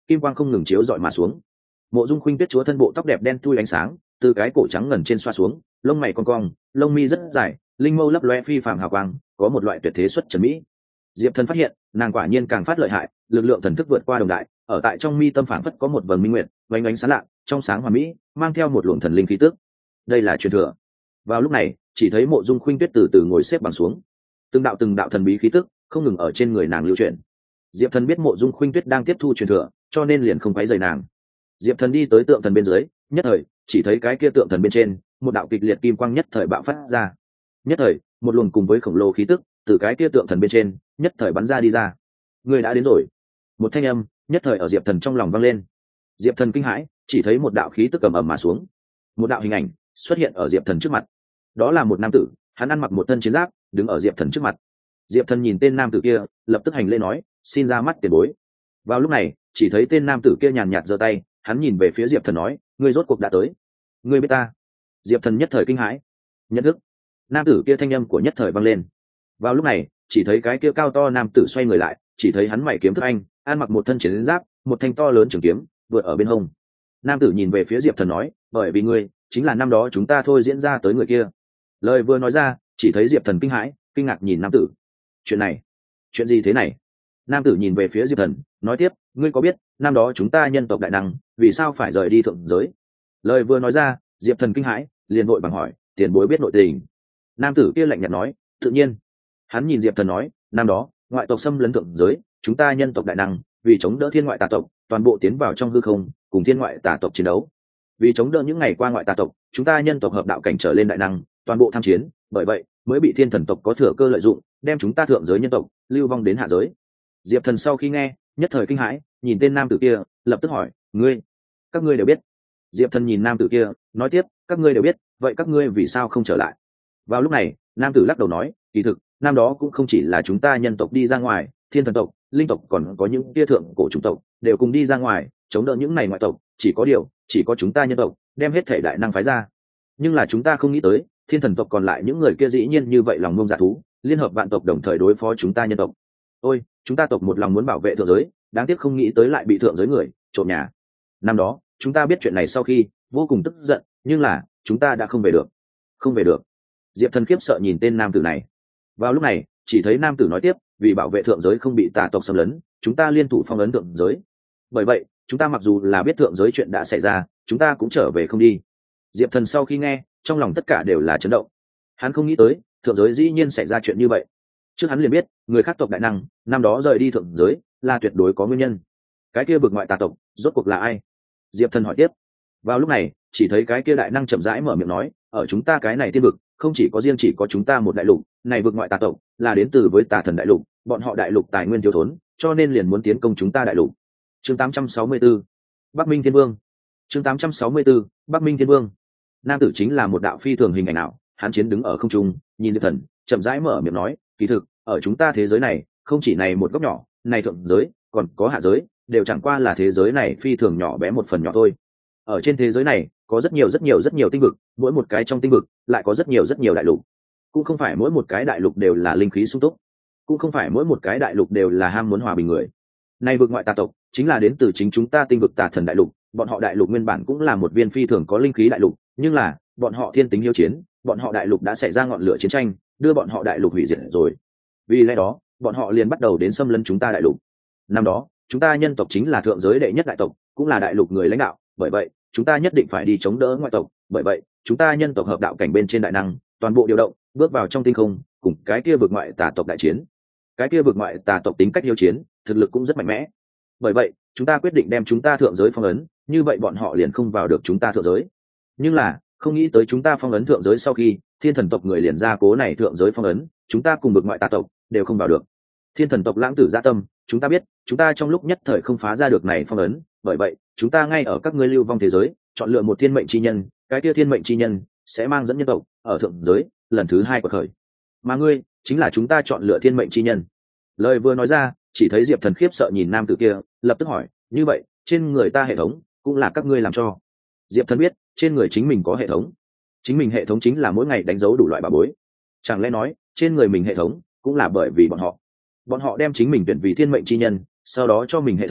kim quang không ngừng chiếu dọi mà xuống. Mộ Dung Khuynh Tuyết chúa thân bộ tóc đẹp đen thui ánh sáng từ cái cổ trắng ngần trên xoa xuống, lông mày cong cong, lông mi rất dài, linh mâu lấp loe phi phàm hào quang, có một loại tuyệt thế xuất trần mỹ. Diệp Thần phát hiện nàng quả nhiên càng phát lợi hại, lực lượng thần thức vượt qua đồng đại, ở tại trong mi tâm phảng phất có một vầng minh nguyệt vánh ánh sáng lạ, trong sáng hoàn mỹ, mang theo một luồng thần linh khí tức. Đây là truyền thừa. Vào lúc này, chỉ thấy Mộ Dung Khuynh Tuyết từ từ ngồi xếp bằng xuống, từng đạo từng đạo thần bí khí tức không ngừng ở trên người nàng lưu chuyển. Diệp Thần biết Mộ Dung Khuynh Tuyết đang tiếp thu truyền thừa, cho nên liền không quấy rầy nàng. Diệp Thần đi tới tượng thần bên dưới, nhất thời chỉ thấy cái kia tượng thần bên trên một đạo kịch liệt kim quang nhất thời bạo phát ra. Nhất thời một luồng cùng với khổng lồ khí tức từ cái kia tượng thần bên trên nhất thời bắn ra đi ra. Người đã đến rồi. Một thanh âm nhất thời ở Diệp Thần trong lòng vang lên. Diệp Thần kinh hãi, chỉ thấy một đạo khí tức ầm ầm mà xuống, một đạo hình ảnh xuất hiện ở Diệp Thần trước mặt. Đó là một nam tử, hắn ăn mặc một thân chiến giáp, đứng ở Diệp Thần trước mặt. Diệp Thần nhìn tên nam tử kia, lập tức hành lễ nói, xin ra mắt tiền bối. Vào lúc này, chỉ thấy tên nam tử kia nhàn nhạt giơ tay, hắn nhìn về phía Diệp Thần nói, ngươi rốt cuộc đã tới. Ngươi biết ta? Diệp Thần nhất thời kinh hãi. Nhận thức. Nam tử kia thanh âm của nhất thời vang lên. Vào lúc này, chỉ thấy cái kia cao to nam tử xoay người lại, chỉ thấy hắn mày kiếm thức anh, ăn mặc một thân chiến giáp, một thanh to lớn trường kiếm vượt ở bên hông. Nam tử nhìn về phía Diệp Thần nói, bởi vì ngươi chính là năm đó chúng ta thôi diễn ra tới người kia. Lời vừa nói ra, chỉ thấy Diệp Thần kinh hãi, kinh ngạc nhìn nam tử. Chuyện này, chuyện gì thế này? Nam tử nhìn về phía Diệp Thần, nói tiếp, ngươi có biết năm đó chúng ta nhân tộc đại năng vì sao phải rời đi thượng giới? Lời vừa nói ra, Diệp Thần kinh hãi, liền vội bằng hỏi, tiền bối biết nội tình? Nam tử kia lạnh nhạt nói, tự nhiên. Hắn nhìn Diệp Thần nói, năm đó ngoại tộc xâm lấn thượng giới, chúng ta nhân tộc đại năng vì chống đỡ thiên ngoại tà tộc, toàn bộ tiến vào trong hư không cùng thiên ngoại tà tộc chiến đấu. Vì chống đỡ những ngày qua ngoại tà tộc, chúng ta nhân tộc hợp đạo cảnh trở lên đại năng toàn bộ tham chiến, bởi vậy mới bị thiên thần tộc có thừa cơ lợi dụng, đem chúng ta thượng giới nhân tộc lưu vong đến hạ giới. Diệp Thần sau khi nghe, nhất thời kinh hãi, nhìn tên nam tử kia, lập tức hỏi, ngươi, các ngươi đều biết? Diệp Thần nhìn nam tử kia, nói tiếp, các ngươi đều biết, vậy các ngươi vì sao không trở lại? Vào lúc này, nam tử lắc đầu nói, kỳ thực năm đó cũng không chỉ là chúng ta nhân tộc đi ra ngoài, thiên thần tộc, linh tộc còn có những tia thượng cổ chủng tộc đều cùng đi ra ngoài chống đỡ những này ngoại tộc, chỉ có điều chỉ có chúng ta nhân tộc đem hết thể đại năng phái ra. Nhưng là chúng ta không nghĩ tới thiên thần tộc còn lại những người kia dĩ nhiên như vậy lòng ngông dạ thú, liên hợp vạn tộc đồng thời đối phó chúng ta nhân tộc. Ôi, chúng ta tộc một lòng muốn bảo vệ thượng giới, đáng tiếc không nghĩ tới lại bị thượng giới người trộm nhà. Năm đó chúng ta biết chuyện này sau khi vô cùng tức giận, nhưng là chúng ta đã không về được. Không về được. Diệp Thần khiếp sợ nhìn tên nam tử này. Vào lúc này, chỉ thấy nam tử nói tiếp, vì bảo vệ thượng giới không bị tà tộc xâm lấn, chúng ta liên thủ phong ấn thượng giới. Bởi vậy chúng ta mặc dù là biết thượng giới chuyện đã xảy ra, chúng ta cũng trở về không đi. Diệp Thần sau khi nghe, trong lòng tất cả đều là chấn động. Hắn không nghĩ tới thượng giới dĩ nhiên xảy ra chuyện như vậy. Trước hắn liền biết người khác tộc đại năng năm đó rời đi thượng giới là tuyệt đối có nguyên nhân. Cái kia vực ngoại tà tộc rốt cuộc là ai? Diệp Thần hỏi tiếp. Vào lúc này, chỉ thấy cái kia đại năng chậm rãi mở miệng nói, ở chúng ta cái này thiên vực không chỉ có riêng chỉ có chúng ta một đại lục, này vực ngoại tà tộc là đến từ với tà thần đại lục, bọn họ đại lục tài nguyên thiếu thốn, cho nên liền muốn tiến công chúng ta đại lục. Chương tám trăm sáu mươi tư, Bắc Minh Thiên Vương. Chương tám trăm sáu mươi tư, Bắc Minh Thiên Vương. Nam tử chính là một đạo phi thường hình ảnh ảo, hắn chiến đứng ở không trung, nhìn Diệp Thần, chậm rãi mở miệng nói, kỳ thực ở chúng ta thế giới này không chỉ này một góc nhỏ, này thượng giới còn có hạ giới, đều chẳng qua là thế giới này phi thường nhỏ bé một phần nhỏ thôi. Ở trên thế giới này có rất nhiều rất nhiều rất nhiều tinh vực, mỗi một cái trong tinh vực lại có rất nhiều rất nhiều đại lục. Cũng không phải mỗi một cái đại lục đều là linh khí sung túc, cũng không phải mỗi một cái đại lục đều là ham muốn hòa bình người. Này vực ngoại tà tộc chính là đến từ chính chúng ta tinh vực tà thần đại lục, bọn họ đại lục nguyên bản cũng là một viên phi thường có linh khí đại lục, nhưng là bọn họ thiên tính hiếu chiến, bọn họ đại lục đã xảy ra ngọn lửa chiến tranh, đưa bọn họ đại lục hủy diệt rồi. Vì lẽ đó, bọn họ liền bắt đầu đến xâm lấn chúng ta đại lục. Năm đó, chúng ta nhân tộc chính là thượng giới đệ nhất đại tộc, cũng là đại lục người lãnh đạo, bởi vậy chúng ta nhất định phải đi chống đỡ ngoại tộc, bởi vậy chúng ta nhân tộc hợp đạo cảnh bên trên đại năng toàn bộ điều động, bước vào trong tinh không, cùng cái kia vực ngoại tà tộc đại chiến. Cái kia vực ngoại tà tộc tính cách hiếu chiến, thực lực cũng rất mạnh mẽ, bởi vậy chúng ta quyết định đem chúng ta thượng giới phong ấn, như vậy bọn họ liền không vào được chúng ta thượng giới. Nhưng là không nghĩ tới chúng ta phong ấn thượng giới sau khi, thiên thần tộc người liền ra cố này thượng giới phong ấn, chúng ta cùng vực ngoại tà tộc đều không vào được. Thiên thần tộc lãng tử dạ tâm, chúng ta biết chúng ta trong lúc nhất thời không phá ra được này phong ấn, bởi vậy chúng ta ngay ở các ngươi lưu vong thế giới chọn lựa một thiên mệnh chi nhân, cái kia thiên mệnh chi nhân sẽ mang dẫn nhân tộc ở thượng giới lần thứ hai của khởi, mà ngươi chính là chúng ta chọn lựa thiên mệnh chi nhân. Lời vừa nói ra, chỉ thấy Diệp Thần khiếp sợ nhìn nam tử kia, lập tức hỏi, như vậy trên người ta hệ thống cũng là các ngươi làm cho? Diệp Thần biết trên người chính mình có hệ thống, chính mình hệ thống chính là mỗi ngày đánh dấu đủ loại bảo bối, chẳng lẽ nói trên người mình hệ thống cũng là bởi vì bọn họ bọn họ đem chính mình tuyển vì thiên mệnh chi nhân, sau đó cho mình hệ thống,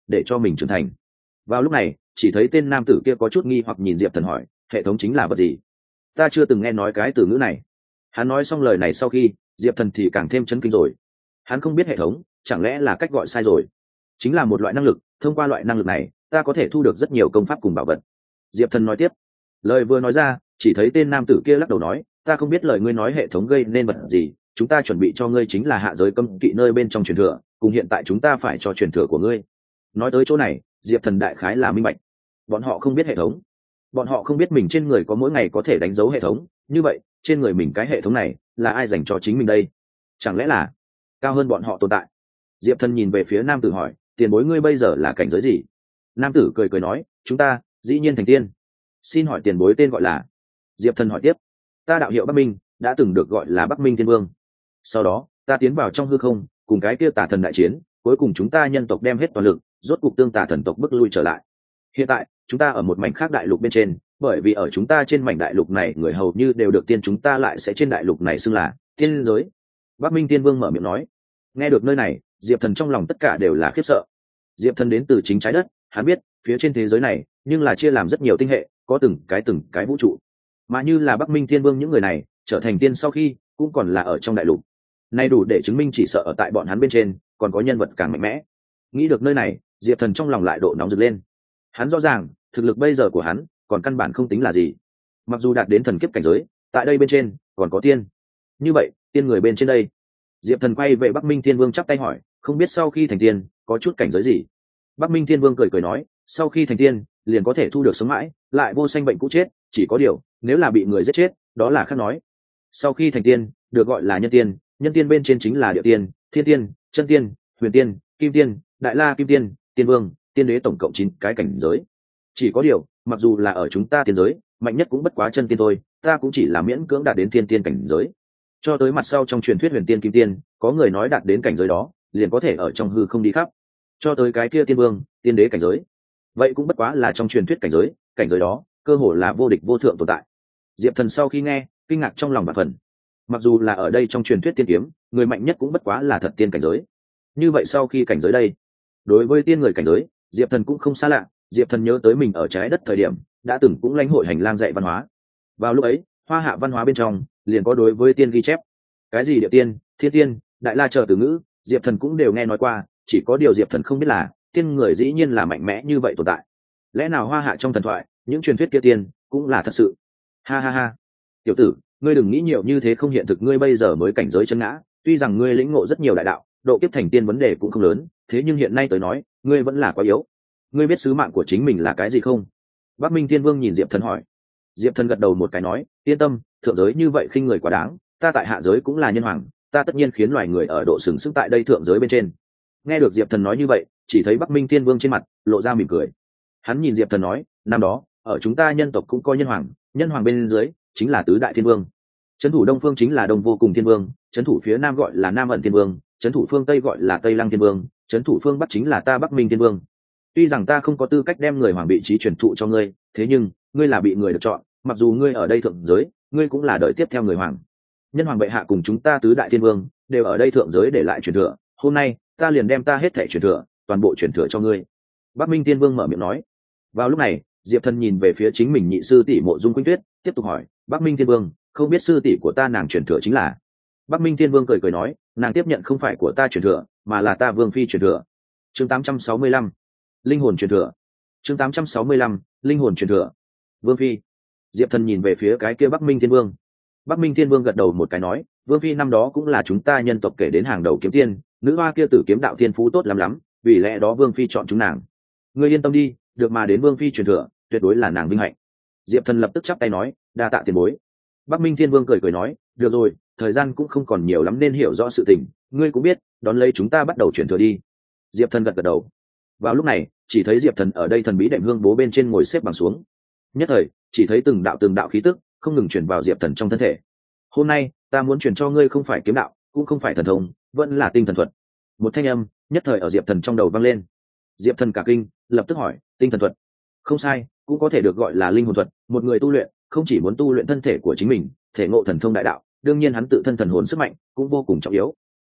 để cho mình trưởng thành. Vào lúc này chỉ thấy tên nam tử kia có chút nghi hoặc nhìn diệp thần hỏi, hệ thống chính là vật gì? Ta chưa từng nghe nói cái từ ngữ này. Hắn nói xong lời này sau khi, diệp thần thì càng thêm chấn kinh rồi. Hắn không biết hệ thống chẳng lẽ là cách gọi sai rồi? Chính là một loại năng lực, thông qua loại năng lực này ta có thể thu được rất nhiều công pháp cùng bảo vật. Diệp thần nói tiếp. Lời vừa nói ra, chỉ thấy tên nam tử kia lắc đầu nói, ta không biết lời ngươi nói hệ thống gây nên vật gì, chúng ta chuẩn bị cho ngươi chính là hạ giới cấm kỵ nơi bên trong truyền thừa, cùng hiện tại chúng ta phải cho truyền thừa của ngươi. Nói tới chỗ này, diệp thần đại khái là minh bạch. Bọn họ không biết hệ thống, bọn họ không biết mình trên người có mỗi ngày có thể đánh dấu hệ thống, như vậy trên người mình cái hệ thống này là ai dành cho chính mình đây? Chẳng lẽ là cao hơn bọn họ tồn tại? Diệp thần nhìn về phía nam tử hỏi, tiền bối ngươi bây giờ là cảnh giới gì? Nam tử cười cười nói, chúng ta dĩ nhiên thành tiên. Xin hỏi tiền bối tên gọi là? Diệp thần hỏi tiếp. Ta đạo hiệu Bắc Minh, đã từng được gọi là Bắc Minh Thiên Vương. Sau đó ta tiến vào trong hư không, cùng cái kia tà thần đại chiến, cuối cùng chúng ta nhân tộc đem hết toàn lực, rốt cục tương tà thần tộc bước lui trở lại. Hiện tại chúng ta ở một mảnh khác đại lục bên trên, bởi vì ở chúng ta trên mảnh đại lục này người hầu như đều được tiên, chúng ta lại sẽ trên đại lục này xưng là tiên giới. Bắc Minh Tiên Vương mở miệng nói. Nghe được nơi này, diệp thần trong lòng tất cả đều là khiếp sợ. Diệp thần đến từ chính trái đất, hắn biết phía trên thế giới này nhưng là chia làm rất nhiều tinh hệ, có từng cái từng cái vũ trụ, mà như là Bắc Minh Thiên Vương những người này trở thành tiên sau khi cũng còn là ở trong đại lục này, đủ để chứng minh chỉ sợ ở tại bọn hắn bên trên còn có nhân vật càng mạnh mẽ. Nghĩ được nơi này, diệp thần trong lòng lại độ nóng rực lên. Hắn rõ ràng thực lực bây giờ của hắn còn căn bản không tính là gì, mặc dù đạt đến thần kiếp cảnh giới, tại đây bên trên còn có tiên. Như vậy tiên người bên trên đây? Diệp thần quay về Bắc Minh Thiên Vương chắp tay hỏi, không biết sau khi thành tiên có chút cảnh giới gì? Bắc Minh Thiên Vương cười cười nói, sau khi thành tiên liền có thể thu được sống mãi, lại vô sanh bệnh cũ chết, chỉ có điều nếu là bị người giết chết đó là khác nói. Sau khi thành tiên được gọi là nhân tiên, nhân tiên bên trên chính là địa tiên, thiên tiên, chân tiên, huyền tiên, kim tiên, đại la kim tiên, tiên vương, tiên đế, tổng cộng chín cái cảnh giới. Chỉ có điều mặc dù là ở chúng ta tiên giới, mạnh nhất cũng bất quá chân tiên thôi, ta cũng chỉ là miễn cưỡng đạt đến thiên tiên cảnh giới. Cho tới mặt sau trong truyền thuyết huyền tiên, kim tiên, có người nói đạt đến cảnh giới đó liền có thể ở trong hư không đi khắp. Cho tới cái kia tiên vương, tiên đế cảnh giới, vậy cũng bất quá là trong truyền thuyết cảnh giới, cảnh giới đó cơ hồ là vô địch vô thượng tồn tại. Diệp thần sau khi nghe, kinh ngạc trong lòng và phần. Mặc dù là ở đây trong truyền thuyết tiên kiếm, người mạnh nhất cũng bất quá là thật tiên cảnh giới. Như vậy sau khi cảnh giới đây, đối với tiên người cảnh giới, diệp thần cũng không xa lạ. Diệp thần nhớ tới mình ở trái đất thời điểm đã từng cũng lãnh hội hành lang dạy văn hóa. Vào lúc ấy hoa hạ văn hóa bên trong liền có đối với tiên ghi chép, cái gì địa tiên, thiên tiên, đại la chờ từ ngữ diệp thần cũng đều nghe nói qua. Chỉ có điều diệp thần không biết là tiên người dĩ nhiên là mạnh mẽ như vậy tồn tại. Lẽ nào hoa hạ trong thần thoại những truyền thuyết kia tiên cũng là thật sự? Ha ha ha, tiểu tử, ngươi đừng nghĩ nhiều như thế, không hiện thực. Ngươi bây giờ mới cảnh giới chân ngã, tuy rằng ngươi lĩnh ngộ rất nhiều đại đạo, độ kiếp thành tiên vấn đề cũng không lớn, thế nhưng hiện nay tới nói ngươi vẫn là quá yếu. Ngươi biết sứ mạng của chính mình là cái gì không? Bắc Minh Thiên Vương nhìn diệp thần hỏi. Diệp thần gật đầu một cái nói, yên tâm, thượng giới như vậy khinh người quá đáng, ta tại hạ giới cũng là nhân hoàng, ta tất nhiên khiến loài người ở độ sừng sững tại đây thượng giới bên trên. Nghe được diệp thần nói như vậy, chỉ thấy Bắc Minh Thiên Vương trên mặt lộ ra mỉm cười. Hắn nhìn diệp thần nói, năm đó ở chúng ta nhân tộc cũng có nhân hoàng, nhân hoàng bên dưới chính là tứ đại thiên vương. Trấn thủ đông phương chính là đông vô cùng thiên vương, trấn thủ phía nam gọi là nam ẩn thiên vương, trấn thủ phương tây gọi là tây lăng thiên vương, trấn thủ phương bắc chính là ta Bắc Minh thiên vương. Tuy rằng ta không có tư cách đem người hoàng vị trí truyền thụ cho ngươi, thế nhưng ngươi là bị người được chọn, mặc dù ngươi ở đây thượng giới, ngươi cũng là đợi tiếp theo người hoàng. Nhân hoàng bệ hạ cùng chúng ta tứ đại thiên vương đều ở đây thượng giới để lại truyền thừa, hôm nay ta liền đem ta hết thảy truyền thừa toàn bộ truyền thừa cho ngươi. Bắc Minh thiên vương mở miệng nói. Vào lúc này diệp thần nhìn về phía chính mình nhị sư tỷ Mộ Dung Khuynh Tuyết, tiếp tục hỏi, Bắc Minh thiên vương, không biết sư tỷ của ta nàng truyền thừa chính là? Bắc Minh thiên vương cười cười nói, nàng tiếp nhận không phải của ta truyền thừa, mà là ta vương phi truyền thừa. Chương tám trăm sáu mươi lăm, linh hồn truyền thừa. Chương tám trăm sáu mươi lăm, linh hồn truyền thừa. Vương phi. Diệp thần nhìn về phía cái kia Bắc Minh thiên vương. Bắc Minh thiên vương gật đầu một cái nói, vương phi năm đó cũng là chúng ta nhân tộc kể đến hàng đầu kiếm tiên, nữ hoa kia tử kiếm đạo thiên phú tốt lắm lắm, vì lẽ đó vương phi chọn chúng nàng. Ngươi yên tâm đi, được mà đến vương phi truyền thừa tuyệt đối là nàng vinh hạnh. Diệp thần lập tức chắp tay nói, đa tạ tiền bối. Bắc Minh thiên vương cười cười nói, được rồi, thời gian cũng không còn nhiều lắm nên hiểu rõ sự tình, ngươi cũng biết, đón lấy chúng ta bắt đầu truyền thừa đi. Diệp thần gật gật đầu. Vào lúc này chỉ thấy diệp thần ở đây thần bí đệm hương bố bên trên ngồi xếp bằng xuống. Nhất thời chỉ thấy từng đạo từng đạo khí tức không ngừng truyền vào diệp thần trong thân thể. Hôm nay ta muốn truyền cho ngươi không phải kiếm đạo, cũng không phải thần thông, vẫn là tinh thần thuật. Một thanh âm nhất thời ở diệp thần trong đầu vang lên. Diệp thần cả kinh, lập tức hỏi, tinh thần thuật? Không sai, cũng có thể được gọi là linh hồn thuật. Một người tu luyện không chỉ muốn tu luyện thân thể của chính mình, thể ngộ thần thông đại đạo, đương nhiên hắn tự thân thần hồn sức mạnh cũng vô cùng trọng yếu.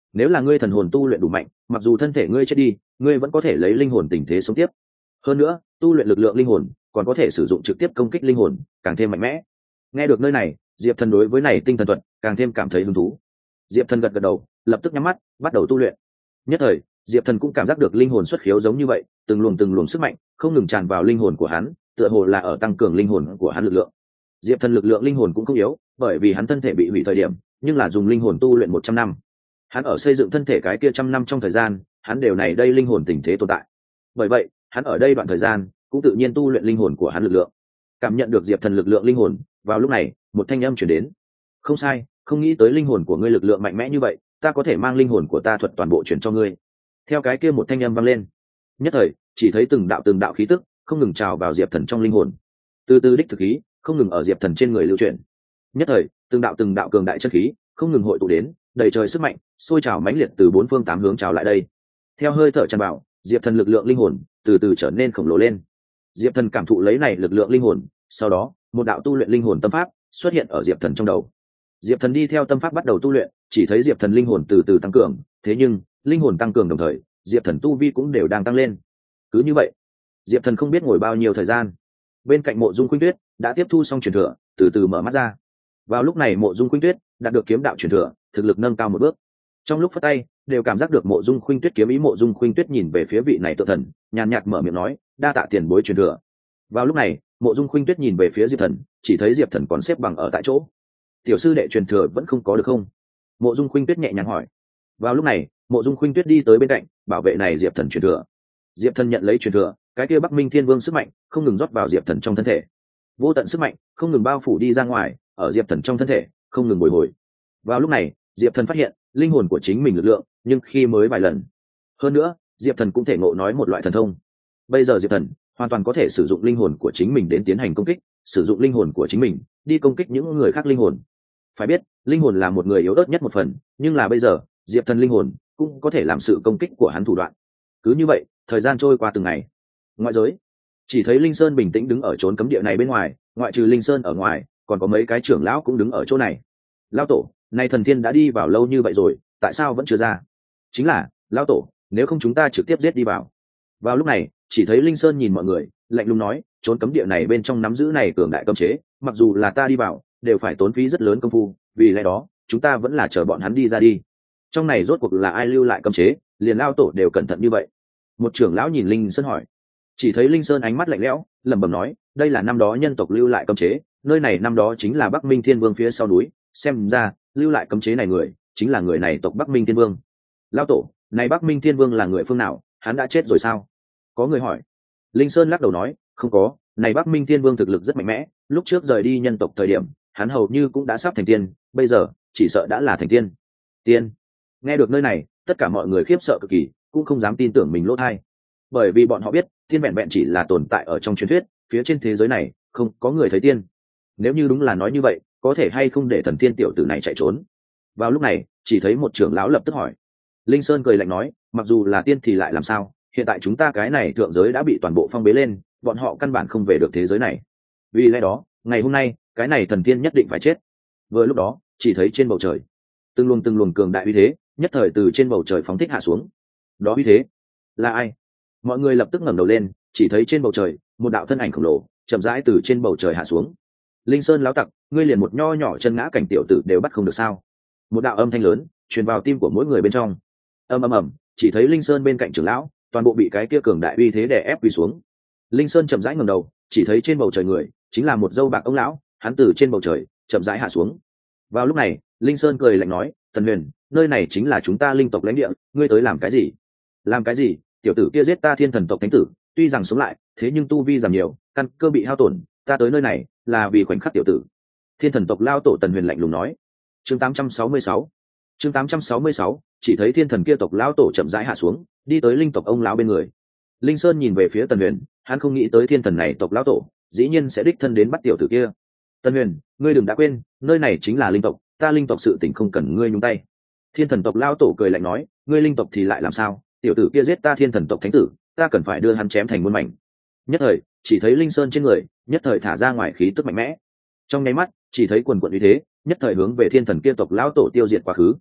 nếu là ngươi thần hồn tu luyện đủ mạnh, mặc dù thân thể ngươi chết đi, ngươi vẫn có thể lấy linh hồn tình thế sống tiếp. Hơn nữa tu luyện lực lượng linh hồn còn có thể sử dụng trực tiếp công kích linh hồn, càng thêm mạnh mẽ. Nghe được nơi này, Diệp Thần đối với này tinh thần thuật càng thêm cảm thấy hứng thú. Diệp Thần gật gật đầu, lập tức nhắm mắt bắt đầu tu luyện. Nhất thời Diệp Thần cũng cảm giác được linh hồn xuất khiếu giống như vậy, từng luồng từng luồng sức mạnh không ngừng tràn vào linh hồn của hắn, tựa hồ là ở tăng cường linh hồn của hắn lực lượng. Diệp Thần lực lượng linh hồn cũng không yếu, bởi vì hắn thân thể bị hủy thời điểm, nhưng là dùng linh hồn tu luyện một trăm năm. Hắn ở xây dựng thân thể cái kia trăm năm trong thời gian, hắn đều này đây linh hồn tình thế tồn tại. Bởi vậy, hắn ở đây đoạn thời gian cũng tự nhiên tu luyện linh hồn của hắn lực lượng. Cảm nhận được Diệp Thần lực lượng linh hồn, vào lúc này, một thanh âm truyền đến. Không sai, không nghĩ tới linh hồn của ngươi lực lượng mạnh mẽ như vậy, ta có thể mang linh hồn của ta thuật toàn bộ chuyển cho ngươi. Theo cái kia một thanh âm vang lên, nhất thời chỉ thấy từng đạo từng đạo khí tức không ngừng trào vào Diệp Thần trong linh hồn, từ từ đích thực khí không ngừng ở Diệp Thần trên người lưu chuyển. Nhất thời từng đạo từng đạo cường đại chất khí không ngừng hội tụ đến, đầy trời sức mạnh sôi trào mãnh liệt từ bốn phương tám hướng trào lại đây. Theo hơi thở tràn vào, Diệp Thần lực lượng linh hồn từ từ trở nên khổng lồ lên. Diệp Thần cảm thụ lấy này lực lượng linh hồn, sau đó một đạo tu luyện linh hồn tâm pháp xuất hiện ở Diệp Thần trong đầu. Diệp Thần đi theo tâm pháp bắt đầu tu luyện, chỉ thấy Diệp Thần linh hồn từ từ tăng cường, thế nhưng linh hồn tăng cường đồng thời, Diệp Thần tu vi cũng đều đang tăng lên. Cứ như vậy, Diệp Thần không biết ngồi bao nhiêu thời gian. Bên cạnh Mộ Dung Khuynh Tuyết đã tiếp thu xong truyền thừa, từ từ mở mắt ra. Vào lúc này Mộ Dung Khuynh Tuyết đạt được kiếm đạo truyền thừa, thực lực nâng cao một bước. Trong lúc phất tay, đều cảm giác được Mộ Dung Khuynh Tuyết kiếm ý. Mộ Dung Khuynh Tuyết nhìn về phía vị này tự thần, nhàn nhạt mở miệng nói, đa tạ tiền bối truyền thừa. Vào lúc này, Mộ Dung Khuynh Tuyết nhìn về phía Diệp Thần, chỉ thấy Diệp Thần còn xếp bằng ở tại chỗ. Tiểu sư đệ truyền thừa vẫn không có được không? Mộ Dung Khuynh Tuyết nhẹ nhàng hỏi. Vào lúc này, Mộ Dung Khuynh Tuyết đi tới bên cạnh, bảo vệ này Diệp Thần truyền thừa. Diệp Thần nhận lấy truyền thừa, cái kia Bắc Minh Thiên Vương sức mạnh không ngừng rót vào Diệp Thần trong thân thể, vô tận sức mạnh không ngừng bao phủ đi ra ngoài, ở Diệp Thần trong thân thể không ngừng bồi hồi. Vào lúc này, Diệp Thần phát hiện linh hồn của chính mình lực lượng, nhưng khi mới vài lần. Hơn nữa, Diệp Thần cũng thể ngộ nói một loại thần thông. Bây giờ Diệp Thần hoàn toàn có thể sử dụng linh hồn của chính mình đến tiến hành công kích, sử dụng linh hồn của chính mình đi công kích những người khác linh hồn. Phải biết, linh hồn là một người yếu ớt nhất một phần, nhưng là bây giờ, Diệp Thần linh hồn cũng có thể làm sự công kích của hắn thủ đoạn. Cứ như vậy, thời gian trôi qua từng ngày. Ngoại giới, chỉ thấy Linh Sơn bình tĩnh đứng ở chốn cấm địa này bên ngoài, ngoại trừ Linh Sơn ở ngoài, còn có mấy cái trưởng lão cũng đứng ở chỗ này. Lão tổ, nay thần thiên đã đi vào lâu như vậy rồi, tại sao vẫn chưa ra? Chính là, lão tổ, nếu không chúng ta trực tiếp giết đi vào. Vào lúc này, chỉ thấy Linh Sơn nhìn mọi người, lạnh lùng nói, chốn cấm địa này bên trong nắm giữ này cường đại cấm chế, mặc dù là ta đi vào, đều phải tốn phí rất lớn công phu, vì lẽ đó, chúng ta vẫn là chờ bọn hắn đi ra đi. Trong này rốt cuộc là ai lưu lại cấm chế, liền lão tổ đều cẩn thận như vậy. Một trưởng lão nhìn Linh Sơn hỏi. Chỉ thấy Linh Sơn ánh mắt lạnh lẽo, lẩm bẩm nói, đây là năm đó nhân tộc lưu lại cấm chế, nơi này năm đó chính là Bắc Minh Thiên Vương phía sau núi, xem ra lưu lại cấm chế này người chính là người này tộc Bắc Minh Thiên Vương. Lão tổ, này Bắc Minh Thiên Vương là người phương nào, hắn đã chết rồi sao? Có người hỏi. Linh Sơn lắc đầu nói, không có, này Bắc Minh Thiên Vương thực lực rất mạnh mẽ, lúc trước rời đi nhân tộc thời điểm, hắn hầu như cũng đã sắp thành tiên, bây giờ chỉ sợ đã là thành tiên. Tiên. Nghe được nơi này, tất cả mọi người khiếp sợ cực kỳ, cũng không dám tin tưởng mình lỗ tai, bởi vì bọn họ biết tiên vẹn vẹn chỉ là tồn tại ở trong truyền thuyết, phía trên thế giới này không có người thấy tiên. Nếu như đúng là nói như vậy, có thể hay không để thần tiên tiểu tử này chạy trốn? Vào lúc này, chỉ thấy một trưởng lão lập tức hỏi. Linh Sơn cười lạnh nói, mặc dù là tiên thì lại làm sao, hiện tại chúng ta cái này thượng giới đã bị toàn bộ phong bế lên, bọn họ căn bản không về được thế giới này. Vì lẽ đó, ngày hôm nay cái này thần tiên nhất định phải chết. Vừa lúc đó, chỉ thấy trên bầu trời từng luồng từng luồng cường đại uy thế nhất thời từ trên bầu trời phóng thích hạ xuống. Đó uy thế là ai? Mọi người lập tức ngẩng đầu lên, chỉ thấy trên bầu trời một đạo thân ảnh khổng lồ chậm rãi từ trên bầu trời hạ xuống. Linh Sơn lão tặc, ngươi liền một nho nhỏ chân ngã cảnh tiểu tử đều bắt không được sao? Một đạo âm thanh lớn truyền vào tim của mỗi người bên trong. Ầm ầm ầm, chỉ thấy Linh Sơn bên cạnh trưởng lão toàn bộ bị cái kia cường đại uy thế đè ép quỳ xuống. Linh Sơn chậm rãi ngẩng đầu, chỉ thấy trên bầu trời người chính là một dâu bạc ông lão, hắn từ trên bầu trời chậm rãi hạ xuống. Vào lúc này, Linh Sơn cười lạnh nói, Tần Huyền, nơi này chính là chúng ta linh tộc lãnh địa, ngươi tới làm cái gì? Làm cái gì? Tiểu tử kia giết ta thiên thần tộc thánh tử, tuy rằng sống lại, thế nhưng tu vi giảm nhiều, căn cơ bị hao tổn, ta tới nơi này là vì khoảnh khắc tiểu tử. Thiên thần tộc lao tổ Tần Huyền lạnh lùng nói. Chương tám trăm sáu mươi sáu. Chương tám trăm sáu mươi sáu, chỉ thấy thiên thần kia tộc lao tổ chậm rãi hạ xuống, đi tới linh tộc ông lão bên người. Linh Sơn nhìn về phía Tần Huyền, hắn không nghĩ tới thiên thần này tộc lao tổ dĩ nhiên sẽ đích thân đến bắt tiểu tử kia. Tần Huyền, ngươi đừng đã quên, nơi này chính là linh tộc, ta linh tộc sự tình không cần ngươi nhúng tay. Thiên thần tộc lao tổ cười lạnh nói, ngươi linh tộc thì lại làm sao? Tiểu tử kia giết ta thiên thần tộc thánh tử, ta cần phải đưa hắn chém thành muôn mảnh. Nhất thời, chỉ thấy Linh Sơn trên người nhất thời thả ra ngoài khí tức mạnh mẽ. Trong nháy mắt, chỉ thấy quần quần uy thế nhất thời hướng về thiên thần kia tộc lão tổ tiêu diệt quá khứ.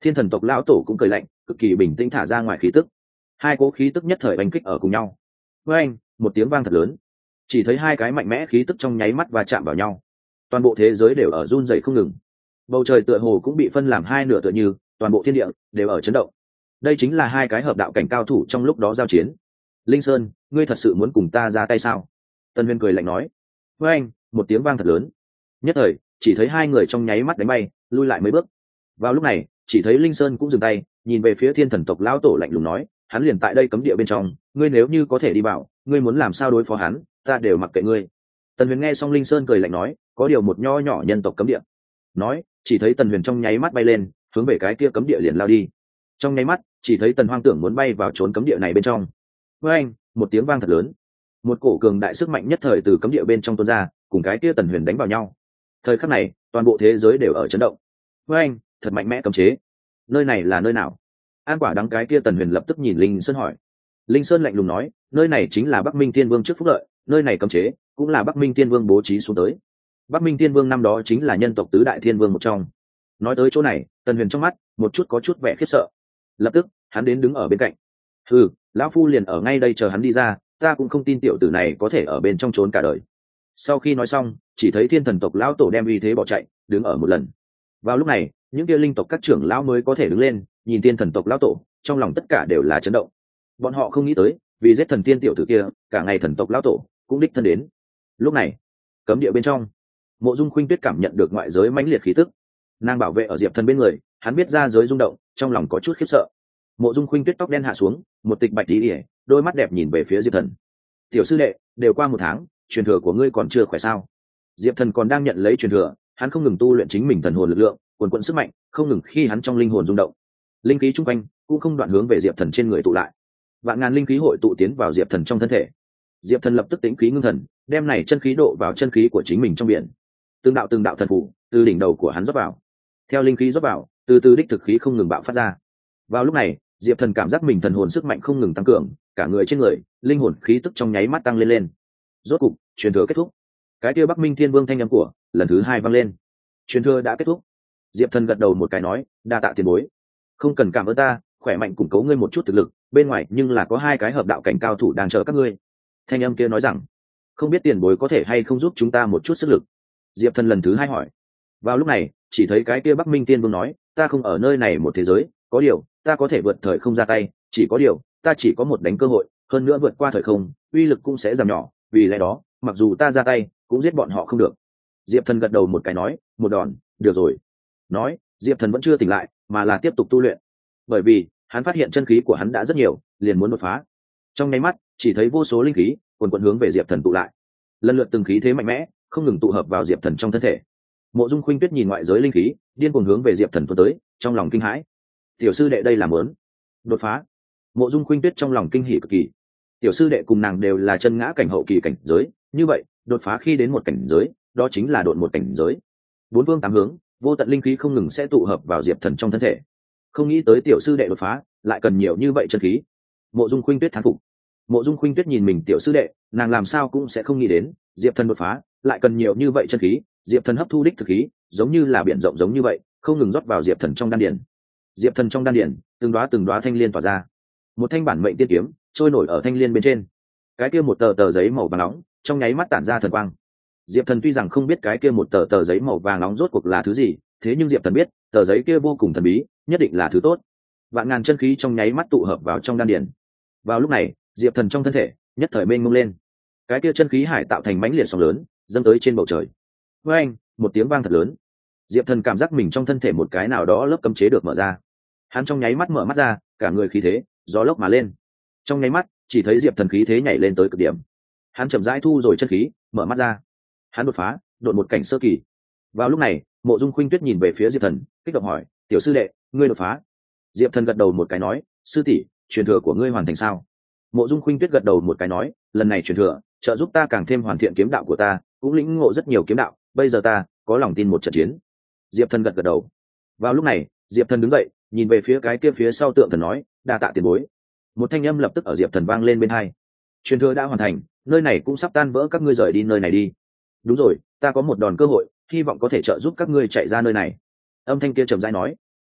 Thiên thần tộc lão tổ cũng cười lạnh, cực kỳ bình tĩnh thả ra ngoài khí tức. Hai cố khí tức nhất thời oanh kích ở cùng nhau. Với anh, một tiếng vang thật lớn, chỉ thấy hai cái mạnh mẽ khí tức trong nháy mắt và chạm vào nhau. Toàn bộ thế giới đều ở run rẩy không ngừng. Bầu trời tựa hồ cũng bị phân làm hai nửa, tựa như toàn bộ thiên địa đều ở chấn động. Đây chính là hai cái hợp đạo cảnh cao thủ trong lúc đó giao chiến. Linh Sơn, ngươi thật sự muốn cùng ta ra tay sao? Tân Huyền cười lạnh nói. Với anh, một tiếng vang thật lớn, nhất thời chỉ thấy hai người trong nháy mắt đánh bay, lui lại mấy bước. Vào lúc này, chỉ thấy Linh Sơn cũng dừng tay, nhìn về phía thiên thần tộc lão tổ lạnh lùng nói, hắn liền tại đây cấm địa bên trong, ngươi nếu như có thể đi vào, ngươi muốn làm sao đối phó hắn, ta đều mặc kệ ngươi. Tần Huyền nghe xong Linh Sơn cười lạnh nói, có điều một nho nhỏ nhân tộc cấm địa. Nói, chỉ thấy Tần Huyền trong nháy mắt bay lên, hướng về cái kia cấm địa liền lao đi. Trong nháy mắt, chỉ thấy Tần Hoang tưởng muốn bay vào trốn cấm địa này bên trong. Với anh, một tiếng vang thật lớn, một cổ cường đại sức mạnh nhất thời từ cấm địa bên trong tuôn ra, cùng cái kia Tần Huyền đánh vào nhau. Thời khắc này, toàn bộ thế giới đều ở chấn động. Với anh, thật mạnh mẽ cấm chế. Nơi này là nơi nào? An quả đắng cái kia Tần Huyền lập tức nhìn Linh Sơn hỏi. Linh Sơn lạnh lùng nói, nơi này chính là Bắc Minh Tiên Vương trước phúc lợi, nơi này cấm chế cũng là Bắc Minh Tiên Vương bố trí xuống tới. Bắc Minh Tiên Vương năm đó chính là nhân tộc tứ đại thiên vương một trong. Nói tới chỗ này, Tần Huyền trong mắt một chút có chút vẻ khiếp sợ. Lập tức, hắn đến đứng ở bên cạnh. Ừ, lão phu liền ở ngay đây chờ hắn đi ra, ta cũng không tin tiểu tử này có thể ở bên trong trốn cả đời. Sau khi nói xong, chỉ thấy thiên thần tộc lão tổ đem uy thế bỏ chạy, đứng ở một lần. Vào lúc này, những kia linh tộc các trưởng lão mới có thể đứng lên, nhìn thiên thần tộc lão tổ, trong lòng tất cả đều là chấn động. Bọn họ không nghĩ tới, vì giết thần tiên tiểu tử kia, cả ngày thần tộc lão tổ cũng đích thân đến. Lúc này, cấm địa bên trong, Mộ Dung Khuynh Tuyết cảm nhận được ngoại giới mãnh liệt khí tức. Nàng bảo vệ ở Diệp Thần bên người, hắn biết ra giới rung động, trong lòng có chút khiếp sợ. Mộ Dung Khuynh Tuyết tóc đen hạ xuống, một tịch bạch tí ỉa, đôi mắt đẹp nhìn về phía Diệp Thần. Tiểu sư đệ, đều qua một tháng, truyền thừa của ngươi còn chưa khỏe sao? Diệp Thần còn đang nhận lấy truyền thừa, hắn không ngừng tu luyện chính mình thần hồn lực lượng, cuồn cuộn sức mạnh, không ngừng khi hắn trong linh hồn rung động. Linh khí chung quanh cũng không đoạn hướng về Diệp Thần trên người tụ lại. Vạn ngàn linh khí hội tụ tiến vào Diệp Thần trong thân thể. Diệp Thần lập tức tĩnh khí ngưng thần, đem này chân khí độ vào chân khí của chính mình trong biển. Từng đạo từng đạo thần phù từ đỉnh đầu của hắn rót vào. Theo linh khí rót vào, từ từ đích thực khí không ngừng bạo phát ra. Vào lúc này, Diệp Thần cảm giác mình thần hồn sức mạnh không ngừng tăng cường, cả người trên người, linh hồn khí tức trong nháy mắt tăng lên lên. Rốt cục, truyền thừa kết thúc. Cái kia Bắc Minh Thiên Vương thanh âm của lần thứ hai vang lên. Truyền thừa đã kết thúc. Diệp Thần gật đầu một cái nói, đa tạ tiền bối. Không cần cảm ơn ta, khỏe mạnh củng cố ngươi một chút thực lực, bên ngoài nhưng là có hai cái hợp đạo cảnh cao thủ đang chờ các ngươi. Thanh âm kia nói rằng, không biết tiền bối có thể hay không giúp chúng ta một chút sức lực. Diệp Thần lần thứ hai hỏi. Vào lúc này, chỉ thấy cái kia Bắc Minh Tiên Vương nói, ta không ở nơi này một thế giới, có điều ta có thể vượt thời không ra tay, chỉ có điều ta chỉ có một đánh cơ hội, hơn nữa vượt qua thời không, uy lực cũng sẽ giảm nhỏ, vì lẽ đó mặc dù ta ra tay cũng giết bọn họ không được. Diệp Thần gật đầu một cái nói, một đòn được rồi. Nói, Diệp Thần vẫn chưa tỉnh lại, mà là tiếp tục tu luyện, bởi vì hắn phát hiện chân khí của hắn đã rất nhiều, liền muốn đột phá. Trong nháy mắt, chỉ thấy vô số linh khí quần quần hướng về Diệp Thần tụ lại, lần lượt từng khí thế mạnh mẽ không ngừng tụ hợp vào Diệp Thần trong thân thể. Mộ Dung Khuynh Tuyết nhìn ngoại giới linh khí điên cuồng hướng về Diệp Thần tuôn tới, trong lòng kinh hãi. Tiểu sư đệ đây là muốn đột phá. Mộ Dung Khuynh Tuyết trong lòng kinh hỉ cực kỳ. Tiểu sư đệ cùng nàng đều là chân ngã cảnh hậu kỳ cảnh giới, như vậy đột phá khi đến một cảnh giới, đó chính là độn một cảnh giới. Bốn phương tám hướng, vô tận linh khí không ngừng sẽ tụ hợp vào Diệp Thần trong thân thể. Không nghĩ tới tiểu sư đệ đột phá lại cần nhiều như vậy chân khí. Mộ Dung Khuynh Tuyết thán phục. Mộ Dung Khuynh Tuyết nhìn mình tiểu sư đệ, nàng làm sao cũng sẽ không nghĩ đến, Diệp Thần đột phá lại cần nhiều như vậy chân khí. Diệp Thần hấp thu đích thực khí, giống như là biển rộng giống như vậy, không ngừng rót vào Diệp Thần trong đan điền. Diệp Thần trong đan điền, từng đóa từng đóa thanh liên tỏa ra. Một thanh bản mệnh tiên kiếm trôi nổi ở thanh liên bên trên. Cái kia một tờ tờ giấy màu vàng nóng, trong nháy mắt tản ra thần quang. Diệp Thần tuy rằng không biết cái kia một tờ tờ giấy màu vàng nóng rốt cuộc là thứ gì, thế nhưng Diệp Thần biết, tờ giấy kia vô cùng thần bí, nhất định là thứ tốt. Vạn ngàn chân khí trong nháy mắt tụ hợp vào trong đan điền. Vào lúc này, Diệp Thần trong thân thể nhất thời mênh mông lên. Cái kia chân khí hải tạo thành mãnh liệt sóng lớn, dâng tới trên bầu trời. Với anh, một tiếng vang thật lớn. Diệp Thần cảm giác mình trong thân thể một cái nào đó lớp cấm chế được mở ra. Hắn trong nháy mắt mở mắt ra, cả người khí thế gió lốc mà lên. Trong nháy mắt, chỉ thấy Diệp Thần khí thế nhảy lên tới cực điểm. Hắn chậm rãi thu rồi chân khí, mở mắt ra. Hắn đột phá, đột một cảnh sơ kỳ. Vào lúc này, Mộ Dung Khuynh Tuyết nhìn về phía Diệp Thần, kích động hỏi, "Tiểu sư đệ, ngươi đột phá?" Diệp Thần gật đầu một cái nói, "Sư tỷ, truyền thừa của ngươi hoàn thành sao?" Mộ Dung Khuynh Tuyết gật đầu một cái nói, "Lần này truyền thừa, trợ giúp ta càng thêm hoàn thiện kiếm đạo của ta, cũng lĩnh ngộ rất nhiều kiếm đạo, bây giờ ta có lòng tin một trận chiến." Diệp Thần gật gật đầu. Vào lúc này, Diệp Thần đứng dậy, nhìn về phía cái kia phía sau tượng thần nói, "Đa tạ tiền bối." Một thanh âm lập tức ở Diệp Thần vang lên bên tai. "Truyền thừa đã hoàn thành, nơi này cũng sắp tan vỡ, các ngươi rời đi nơi này đi." "Đúng rồi, ta có một đòn cơ hội, hy vọng có thể trợ giúp các ngươi chạy ra nơi này." Âm thanh kia trầm rãi nói.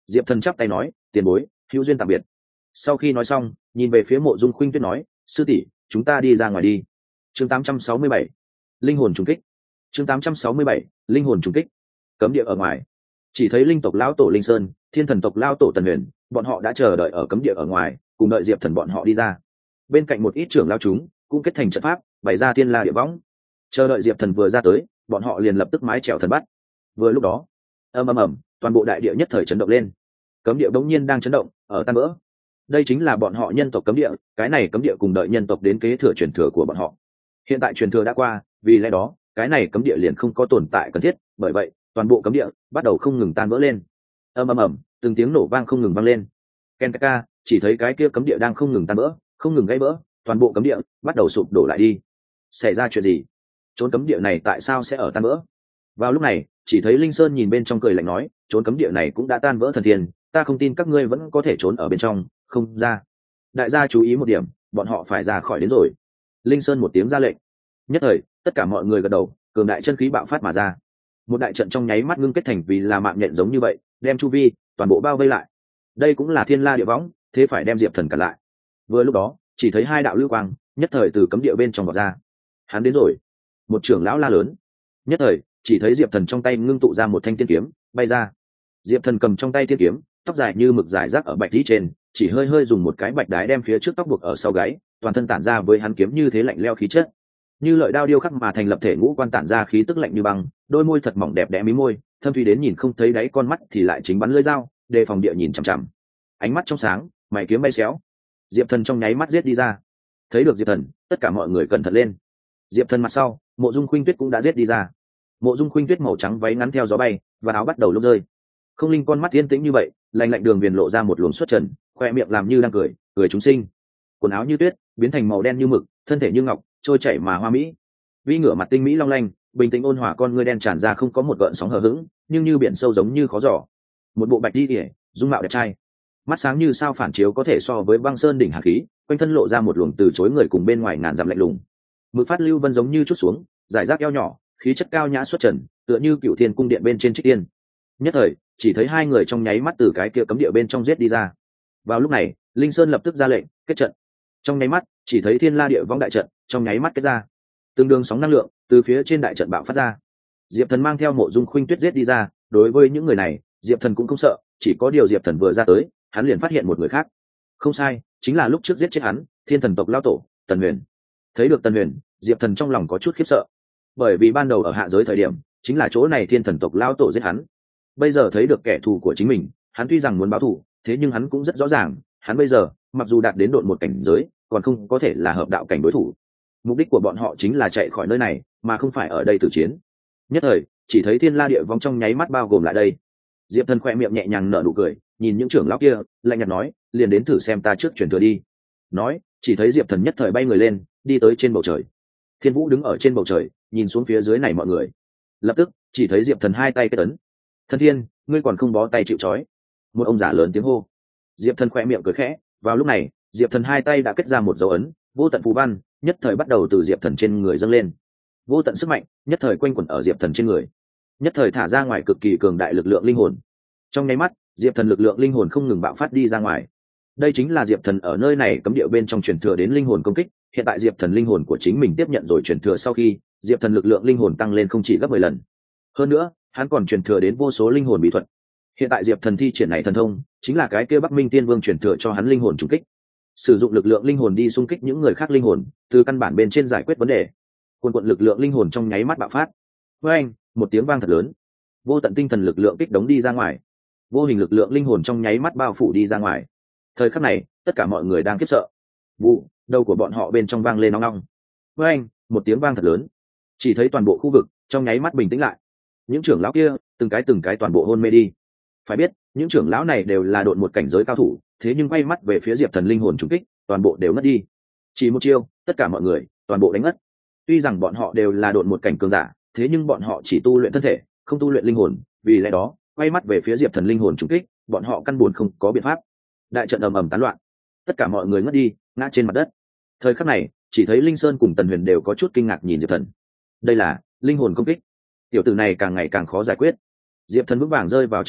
Diệp Thần chắp tay nói, tiền bối hữu duyên tạm biệt. Sau khi nói xong, nhìn về phía Mộ Dung Khuynh Tuyết nói, sư tỷ, chúng ta đi ra ngoài đi. Chương tám trăm sáu mươi bảy, linh hồn trùng kích. Chương tám trăm sáu mươi bảy, linh hồn trùng kích. Cấm địa ở ngoài, chỉ thấy linh tộc lão tổ Linh Sơn, thiên thần tộc lão tổ Tần Huyền, bọn họ đã chờ đợi ở cấm địa ở ngoài, cùng đợi Diệp Thần bọn họ đi ra. Bên cạnh một ít trưởng lão chúng cũng kết thành trận pháp, bày ra thiên la địa võng, chờ đợi Diệp Thần vừa ra tới, bọn họ liền lập tức mái chèo thần bắt. Vừa lúc đó, ầm ầm ầm, toàn bộ đại địa nhất thời chấn động lên. Cấm địa bỗng nhiên đang chấn động, ở tan vỡ. Đây chính là bọn họ nhân tộc cấm địa, cái này cấm địa cùng đợi nhân tộc đến kế thừa truyền thừa của bọn họ. Hiện tại truyền thừa đã qua, vì lẽ đó, cái này cấm địa liền không có tồn tại cần thiết, bởi vậy, toàn bộ cấm địa bắt đầu không ngừng tan vỡ lên. Ầm ầm ầm, từng tiếng nổ vang không ngừng vang lên. Ken ka, chỉ thấy cái kia cấm địa đang không ngừng tan vỡ, không ngừng gãy vỡ, toàn bộ cấm địa bắt đầu sụp đổ lại đi. Xảy ra chuyện gì? Trốn cấm địa này tại sao sẽ ở tan vỡ? Vào lúc này, chỉ thấy Linh Sơn nhìn bên trong cười lạnh nói, trốn cấm địa này cũng đã tan vỡ thần thiên, ta không tin các ngươi vẫn có thể trốn ở bên trong, không ra. Đại gia chú ý một điểm, bọn họ phải ra khỏi đến rồi. Linh Sơn một tiếng ra lệnh. Nhất thời, tất cả mọi người gật đầu, cường đại chân khí bạo phát mà ra. Một đại trận trong nháy mắt ngưng kết thành vì là mạng nhện giống như vậy, đem chu vi toàn bộ bao vây lại. Đây cũng là thiên la địa võng, thế phải đem Diệp Thần cản lại. Vừa lúc đó, chỉ thấy hai đạo lưu quang nhất thời từ cấm địa bên trong vọt ra. Hắn đến rồi. Một trưởng lão la lớn. Nhất thời, chỉ thấy Diệp Thần trong tay ngưng tụ ra một thanh tiên kiếm bay ra. Diệp Thần cầm trong tay tiên kiếm, tóc dài như mực dài rác ở bạch tí trên, chỉ hơi hơi dùng một cái bạch đái đem phía trước tóc buộc ở sau gáy, toàn thân tản ra với hắn kiếm như thế lạnh leo khí chất, như lợi đao điêu khắc mà thành lập thể ngũ quan tản ra khí tức lạnh như băng, đôi môi thật mỏng đẹp đẽ mí môi, thâm thúy đến nhìn không thấy đáy, con mắt thì lại chính bắn lưỡi dao, đề phòng địa nhìn chằm chằm, ánh mắt trong sáng, mày kiếm bay xéo. Diệp Thần trong nháy mắt giết đi ra. Thấy được Diệp Thần, tất cả mọi người cẩn thận lên. Diệp Thần mặt sau, Mộ Dung Khuynh Tuyết cũng đã giết đi ra. Mộ Dung Khuynh Tuyết màu trắng váy ngắn theo gió bay, và áo bắt đầu lúc rơi. Không Linh con mắt yên tĩnh như vậy, lạnh lạnh đường viền lộ ra một luồng xuất trần, khoe miệng làm như đang cười, cười chúng sinh. Quần áo như tuyết, biến thành màu đen như mực, thân thể như ngọc, trôi chảy mà hoa mỹ. Vi ngửa mặt tinh mỹ long lanh, bình tĩnh ôn hòa, con ngươi đen tràn ra không có một gợn sóng hờ hững, nhưng như biển sâu giống như khó giỏ. Một bộ bạch đi ỉa, dung mạo đẹp trai, mắt sáng như sao phản chiếu có thể so với băng sơn đỉnh hàn khí, quanh thân lộ ra một luồng từ chối người cùng bên ngoài ngàn dặm lạnh lùng. Mực phát lưu vân giống như chút xuống, giải rác eo nhỏ, khí chất cao nhã xuất trần, tựa như cựu thiên cung điện bên trên trích tiên. Nhất thời, chỉ thấy hai người trong nháy mắt từ cái kia cấm địa bên trong giết đi ra. Vào lúc này, Linh Sơn lập tức ra lệnh kết trận. Trong nháy mắt, chỉ thấy thiên la địa vong đại trận trong nháy mắt kết ra, tương đương sóng năng lượng từ phía trên đại trận bạo phát ra. Diệp Thần mang theo Mộ Dung Khuynh Tuyết giết đi ra. Đối với những người này, Diệp Thần cũng không sợ, chỉ có điều Diệp Thần vừa ra tới, hắn liền phát hiện một người khác. Không sai, chính là lúc trước giết chết hắn, thiên thần tộc lão tổ Tần Huyền. Thấy được Tần Huyền, Diệp Thần trong lòng có chút khiếp sợ, bởi vì ban đầu ở hạ giới thời điểm, chính là chỗ này thiên thần tộc lão tổ giết hắn. Bây giờ thấy được kẻ thù của chính mình, hắn tuy rằng muốn báo thù, thế nhưng hắn cũng rất rõ ràng, hắn bây giờ mặc dù đạt đến độn một cảnh giới, còn không có thể là hợp đạo cảnh đối thủ. Mục đích của bọn họ chính là chạy khỏi nơi này, mà không phải ở đây tử chiến. Nhất thời, chỉ thấy thiên la địa vong trong nháy mắt bao gồm lại đây. Diệp Thần khoe miệng nhẹ nhàng nở nụ cười, nhìn những trưởng lão kia, lạnh nhạt nói, liền đến thử xem ta trước truyền thừa đi. Nói, chỉ thấy Diệp Thần nhất thời bay người lên, đi tới trên bầu trời. Thiên Vũ đứng ở trên bầu trời, nhìn xuống phía dưới này mọi người. Lập tức, chỉ thấy Diệp Thần hai tay kết ấn. Thần Thiên, ngươi còn không bó tay chịu trói. Một ông giả lớn tiếng hô. Diệp Thần khoe miệng cười khẽ. Vào lúc này, Diệp Thần hai tay đã kết ra một dấu ấn, vô tận phù văn nhất thời bắt đầu từ Diệp Thần trên người dâng lên. Vô tận sức mạnh nhất thời quanh quẩn ở Diệp Thần trên người, nhất thời thả ra ngoài cực kỳ cường đại lực lượng linh hồn. Trong nháy mắt, Diệp Thần lực lượng linh hồn không ngừng bạo phát đi ra ngoài. Đây chính là Diệp Thần ở nơi này cấm địa bên trong truyền thừa đến linh hồn công kích. Hiện tại Diệp Thần linh hồn của chính mình tiếp nhận rồi truyền thừa sau khi, Diệp Thần lực lượng linh hồn tăng lên không chỉ gấp mười lần. Hơn nữa, hắn còn truyền thừa đến vô số linh hồn bí thuật. Hiện tại Diệp Thần thi triển này thần thông, chính là cái kia Bắc Minh Tiên Vương truyền thừa cho hắn linh hồn trùng kích. Sử dụng lực lượng linh hồn đi xung kích những người khác linh hồn, từ căn bản bên trên giải quyết vấn đề. Cuồn cuộn lực lượng linh hồn trong nháy mắt bạo phát. Với anh, một tiếng vang thật lớn, vô tận tinh thần lực lượng kích đống đi ra ngoài, vô hình lực lượng linh hồn trong nháy mắt bao phủ đi ra ngoài. Thời khắc này, tất cả mọi người đang khiếp sợ. Vụ, đầu của bọn họ bên trong vang lên nong nong. Với anh, một tiếng vang thật lớn, chỉ thấy toàn bộ khu vực trong nháy mắt bình tĩnh lại. Những trưởng lão kia, từng cái từng cái toàn bộ hôn mê đi. Phải biết, những trưởng lão này đều là độn một cảnh giới cao thủ, thế nhưng quay mắt về phía Diệp Thần linh hồn trùng kích, toàn bộ đều ngất đi. Chỉ một chiêu, tất cả mọi người toàn bộ đánh ngất. Tuy rằng bọn họ đều là độn một cảnh cường giả, thế nhưng bọn họ chỉ tu luyện thân thể, không tu luyện linh hồn, vì lẽ đó, quay mắt về phía Diệp Thần linh hồn trùng kích, bọn họ căn buồn không có biện pháp. Đại trận ầm ầm tán loạn, tất cả mọi người ngất đi, ngã trên mặt đất. Thời khắc này, chỉ thấy Linh Sơn cùng Tần Huyền đều có chút kinh ngạc nhìn Diệp Thần. Đây là linh hồn công kích. Tiểu tử này càng ngày càng khó giải quyết. Diệp Thần vững vàng rơi vào trên đất,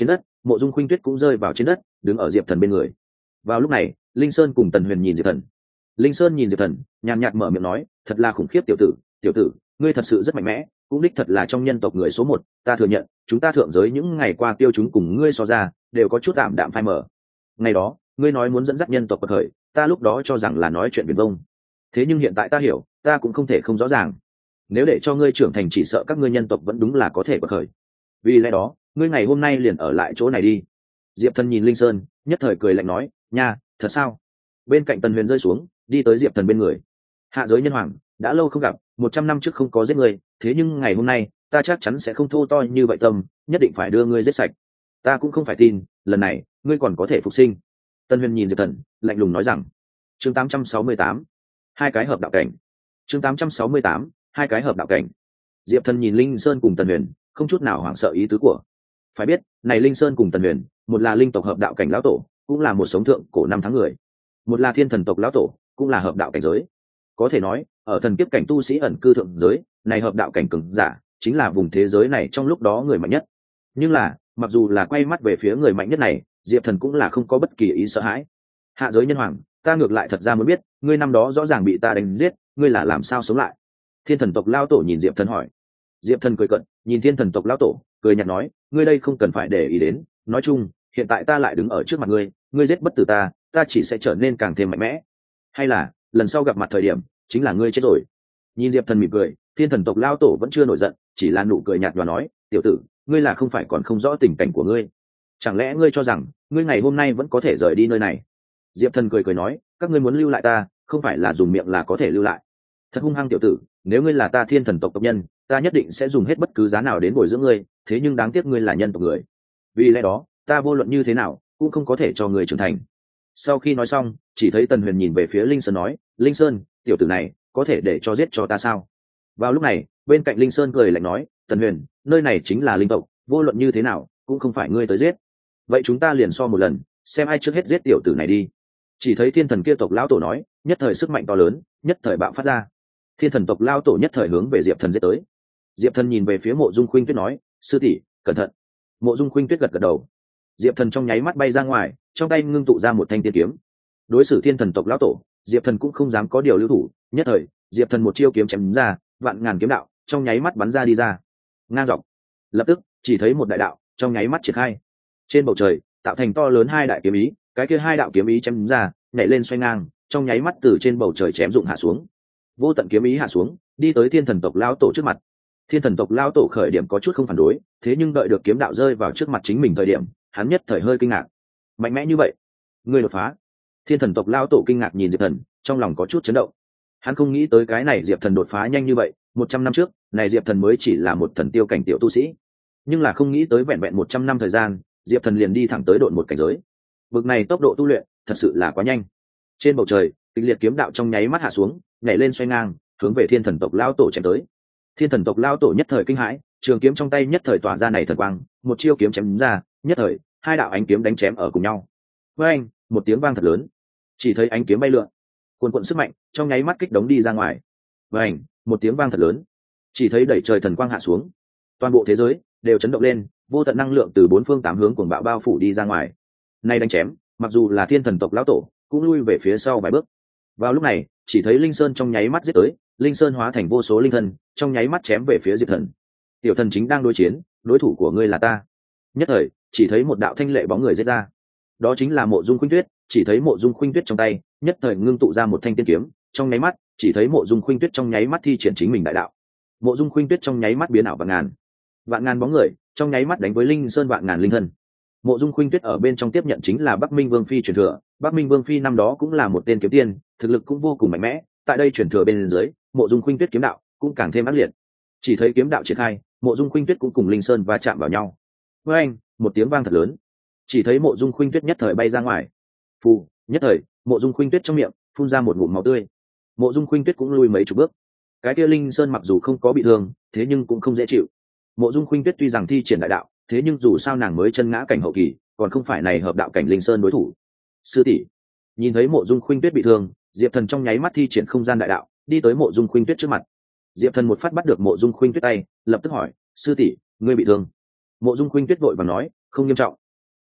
mộ dung khuynh tuyết cũng rơi vào trên đất đứng ở diệp thần bên người. Vào lúc này linh sơn cùng tần huyền nhìn diệp thần. Linh sơn nhìn diệp thần nhàn nhạt mở miệng nói, thật là khủng khiếp tiểu tử, tiểu tử ngươi thật sự rất mạnh mẽ, cũng đích thật là trong nhân tộc người số một. Ta thừa nhận chúng ta thượng giới những ngày qua tiêu chúng cùng ngươi so ra đều có chút tạm đạm phai mờ. Ngày đó ngươi nói muốn dẫn dắt nhân tộc bậc khởi, ta lúc đó cho rằng là nói chuyện viển vông. Thế nhưng hiện tại ta hiểu, ta cũng không thể không rõ ràng. Nếu để cho ngươi trưởng thành, chỉ sợ các ngươi nhân tộc vẫn đúng là có thể bậc khởi. Vì lẽ đó ngươi ngày hôm nay liền ở lại chỗ này đi. Diệp thần nhìn linh sơn nhất thời cười lạnh nói, nha, thật sao? Bên cạnh tần huyền rơi xuống đi tới diệp thần bên người. Hạ giới nhân hoàng, đã lâu không gặp, một trăm năm trước không có giết ngươi, thế nhưng ngày hôm nay ta chắc chắn sẽ không thô to như vậy tâm, nhất định phải đưa ngươi giết sạch. Ta cũng không phải tin lần này ngươi còn có thể phục sinh. Tần huyền nhìn diệp thần lạnh lùng nói rằng. Chương tám trăm sáu mươi tám, hai cái hợp đạo cảnh. Chương tám trăm sáu mươi tám, hai cái hợp đạo cảnh. Diệp thần nhìn linh sơn cùng tần huyền không chút nào hoảng sợ ý tứ của. Phải biết này linh sơn cùng tần huyền, một là linh tộc hợp đạo cảnh lão tổ, cũng là một sống thượng cổ năm tháng người, một là thiên thần tộc lão tổ, cũng là hợp đạo cảnh giới. Có thể nói ở thần kiếp cảnh tu sĩ ẩn cư thượng giới, này hợp đạo cảnh cường giả chính là vùng thế giới này trong lúc đó người mạnh nhất. Nhưng là mặc dù là quay mắt về phía người mạnh nhất này, diệp thần cũng là không có bất kỳ ý sợ hãi. Hạ giới nhân hoàng, ta ngược lại thật ra muốn biết, ngươi năm đó rõ ràng bị ta đánh giết, ngươi là làm sao sống lại? Thiên thần tộc lão tổ nhìn diệp thần hỏi. Diệp thần cười cận nhìn thiên thần tộc lão tổ cười nhạt nói, ngươi đây không cần phải để ý đến, nói chung hiện tại ta lại đứng ở trước mặt ngươi, ngươi giết bất tử ta, ta chỉ sẽ trở nên càng thêm mạnh mẽ. Hay là lần sau gặp mặt thời điểm chính là ngươi chết rồi? Nhìn diệp thần mỉm cười, thiên thần tộc lão tổ vẫn chưa nổi giận, chỉ là nụ cười nhạt và nói, tiểu tử ngươi là không phải còn không rõ tình cảnh của ngươi? Chẳng lẽ ngươi cho rằng ngươi ngày hôm nay vẫn có thể rời đi nơi này? Diệp thần cười cười nói, các ngươi muốn lưu lại ta, không phải là dùng miệng là có thể lưu lại. Thật hung hăng tiểu tử, nếu ngươi là ta thiên thần tộc tộc nhân, ta nhất định sẽ dùng hết bất cứ giá nào đến bồi dưỡng ngươi, thế nhưng đáng tiếc ngươi là nhân tộc người, vì lẽ đó ta vô luận như thế nào cũng không có thể cho ngươi trưởng thành. Sau khi nói xong, chỉ thấy tần huyền nhìn về phía linh sơn nói, linh sơn, tiểu tử này có thể để cho giết cho ta sao? Vào lúc này bên cạnh linh sơn cười lạnh nói, tần huyền, nơi này chính là linh tộc, vô luận như thế nào cũng không phải ngươi tới giết. Vậy chúng ta liền so một lần, xem ai trước hết giết tiểu tử này đi. Chỉ thấy thiên thần kia tộc lão tổ nói, nhất thời sức mạnh to lớn nhất thời bạo phát ra. Thiên thần tộc lão tổ nhất thời hướng về diệp thần giết tới. Diệp thần nhìn về phía mộ dung khuynh tuyết nói, sư tỷ cẩn thận. Mộ dung khuynh tuyết gật gật đầu. Diệp thần trong nháy mắt bay ra ngoài, trong tay ngưng tụ ra một thanh tiên kiếm. Đối xử thiên thần tộc lão tổ, diệp thần cũng không dám có điều lưu thủ, nhất thời diệp thần một chiêu kiếm chém ra, vạn ngàn kiếm đạo trong nháy mắt bắn ra đi ra, ngang dọc. Lập tức chỉ thấy một đại đạo trong nháy mắt triển khai trên bầu trời, tạo thành to lớn hai đại kiếm ý. Cái kia hai đạo kiếm ý chém ra, nhảy lên xoay ngang, trong nháy mắt từ trên bầu trời chém dụng hạ xuống. Vô tận kiếm ý hạ xuống, đi tới thiên thần tộc lão tổ trước mặt. Thiên thần tộc lão tổ khởi điểm có chút không phản đối, thế nhưng đợi được kiếm đạo rơi vào trước mặt chính mình thời điểm, hắn nhất thời hơi kinh ngạc. Mạnh mẽ như vậy, ngươi đột phá? Thiên thần tộc lão tổ kinh ngạc nhìn diệp thần, trong lòng có chút chấn động. Hắn không nghĩ tới cái này diệp thần đột phá nhanh như vậy. Một trăm năm trước này diệp thần mới chỉ là một thần tiêu cảnh tiểu tu sĩ, nhưng là không nghĩ tới vẹn vẹn một trăm năm thời gian, diệp thần liền đi thẳng tới độn một cảnh giới. Vực này tốc độ tu luyện thật sự là quá nhanh. Trên bầu trời kịch liệt kiếm đạo trong nháy mắt hạ xuống, nhảy lên xoay ngang, hướng về thiên thần tộc lão tổ chém tới. Thiên thần tộc lão tổ nhất thời kinh hãi, trường kiếm trong tay nhất thời tỏa ra này thần quang, một chiêu kiếm chém ra, nhất thời hai đạo ánh kiếm đánh chém ở cùng nhau. Với anh một tiếng vang thật lớn, chỉ thấy ánh kiếm bay lượn, cuồn cuộn sức mạnh trong nháy mắt kích đống đi ra ngoài. Với anh một tiếng vang thật lớn, chỉ thấy đẩy trời thần quang hạ xuống, toàn bộ thế giới đều chấn động lên, vô tận năng lượng từ bốn phương tám hướng cuồng bạo bao phủ đi ra ngoài. Nay đánh chém, mặc dù là thiên thần tộc lão tổ cũng lui về phía sau vài bước. Vào lúc này chỉ thấy linh sơn trong nháy mắt giết tới, linh sơn hóa thành vô số linh thân trong nháy mắt chém về phía diệp thần. Tiểu thần chính đang đối chiến, đối thủ của ngươi là ta. Nhất thời chỉ thấy một đạo thanh lệ bóng người giết ra, đó chính là mộ dung khuynh tuyết. Chỉ thấy mộ dung khuynh tuyết trong tay nhất thời ngưng tụ ra một thanh tiên kiếm, trong nháy mắt chỉ thấy mộ dung khuynh tuyết trong nháy mắt thi triển chính mình đại đạo. Mộ dung khuynh tuyết trong nháy mắt biến ảo vạn ngàn vạn ngàn bóng người trong nháy mắt đánh với linh sơn vạn ngàn linh thân. Mộ dung khuynh tuyết ở bên trong tiếp nhận chính là Bắc Minh Vương phi truyền thừa. Bắc Minh Vương phi năm đó cũng là một tên kiếm tiên, thực lực cũng vô cùng mạnh mẽ. Tại đây truyền thừa bên dưới, mộ dung khuynh tuyết kiếm đạo cũng càng thêm ác liệt. Chỉ thấy kiếm đạo triển khai, mộ dung khuynh tuyết cũng cùng linh sơn va chạm vào nhau. Với anh một tiếng vang thật lớn, chỉ thấy mộ dung khuynh tuyết nhất thời bay ra ngoài. Phù, nhất thời mộ dung khuynh tuyết trong miệng phun ra một ngụm máu tươi. Mộ dung khuynh tuyết cũng lui mấy chục bước. Cái kia linh sơn mặc dù không có bị thương, thế nhưng cũng không dễ chịu. Mộ dung khuynh tuyết tuy rằng thi triển đại đạo, thế nhưng dù sao nàng mới chân ngã cảnh hậu kỳ, còn không phải này hợp đạo cảnh linh sơn đối thủ. Sư tỷ, nhìn thấy mộ dung khuynh tuyết bị thương, diệp thần trong nháy mắt thi triển không gian đại đạo, đi tới mộ dung khuynh tuyết trước mặt. Diệp thần một phát bắt được mộ dung khuynh tuyết tay, lập tức hỏi, sư tỷ, ngươi bị thương? Mộ dung khuynh tuyết vội vàng nói, không nghiêm trọng.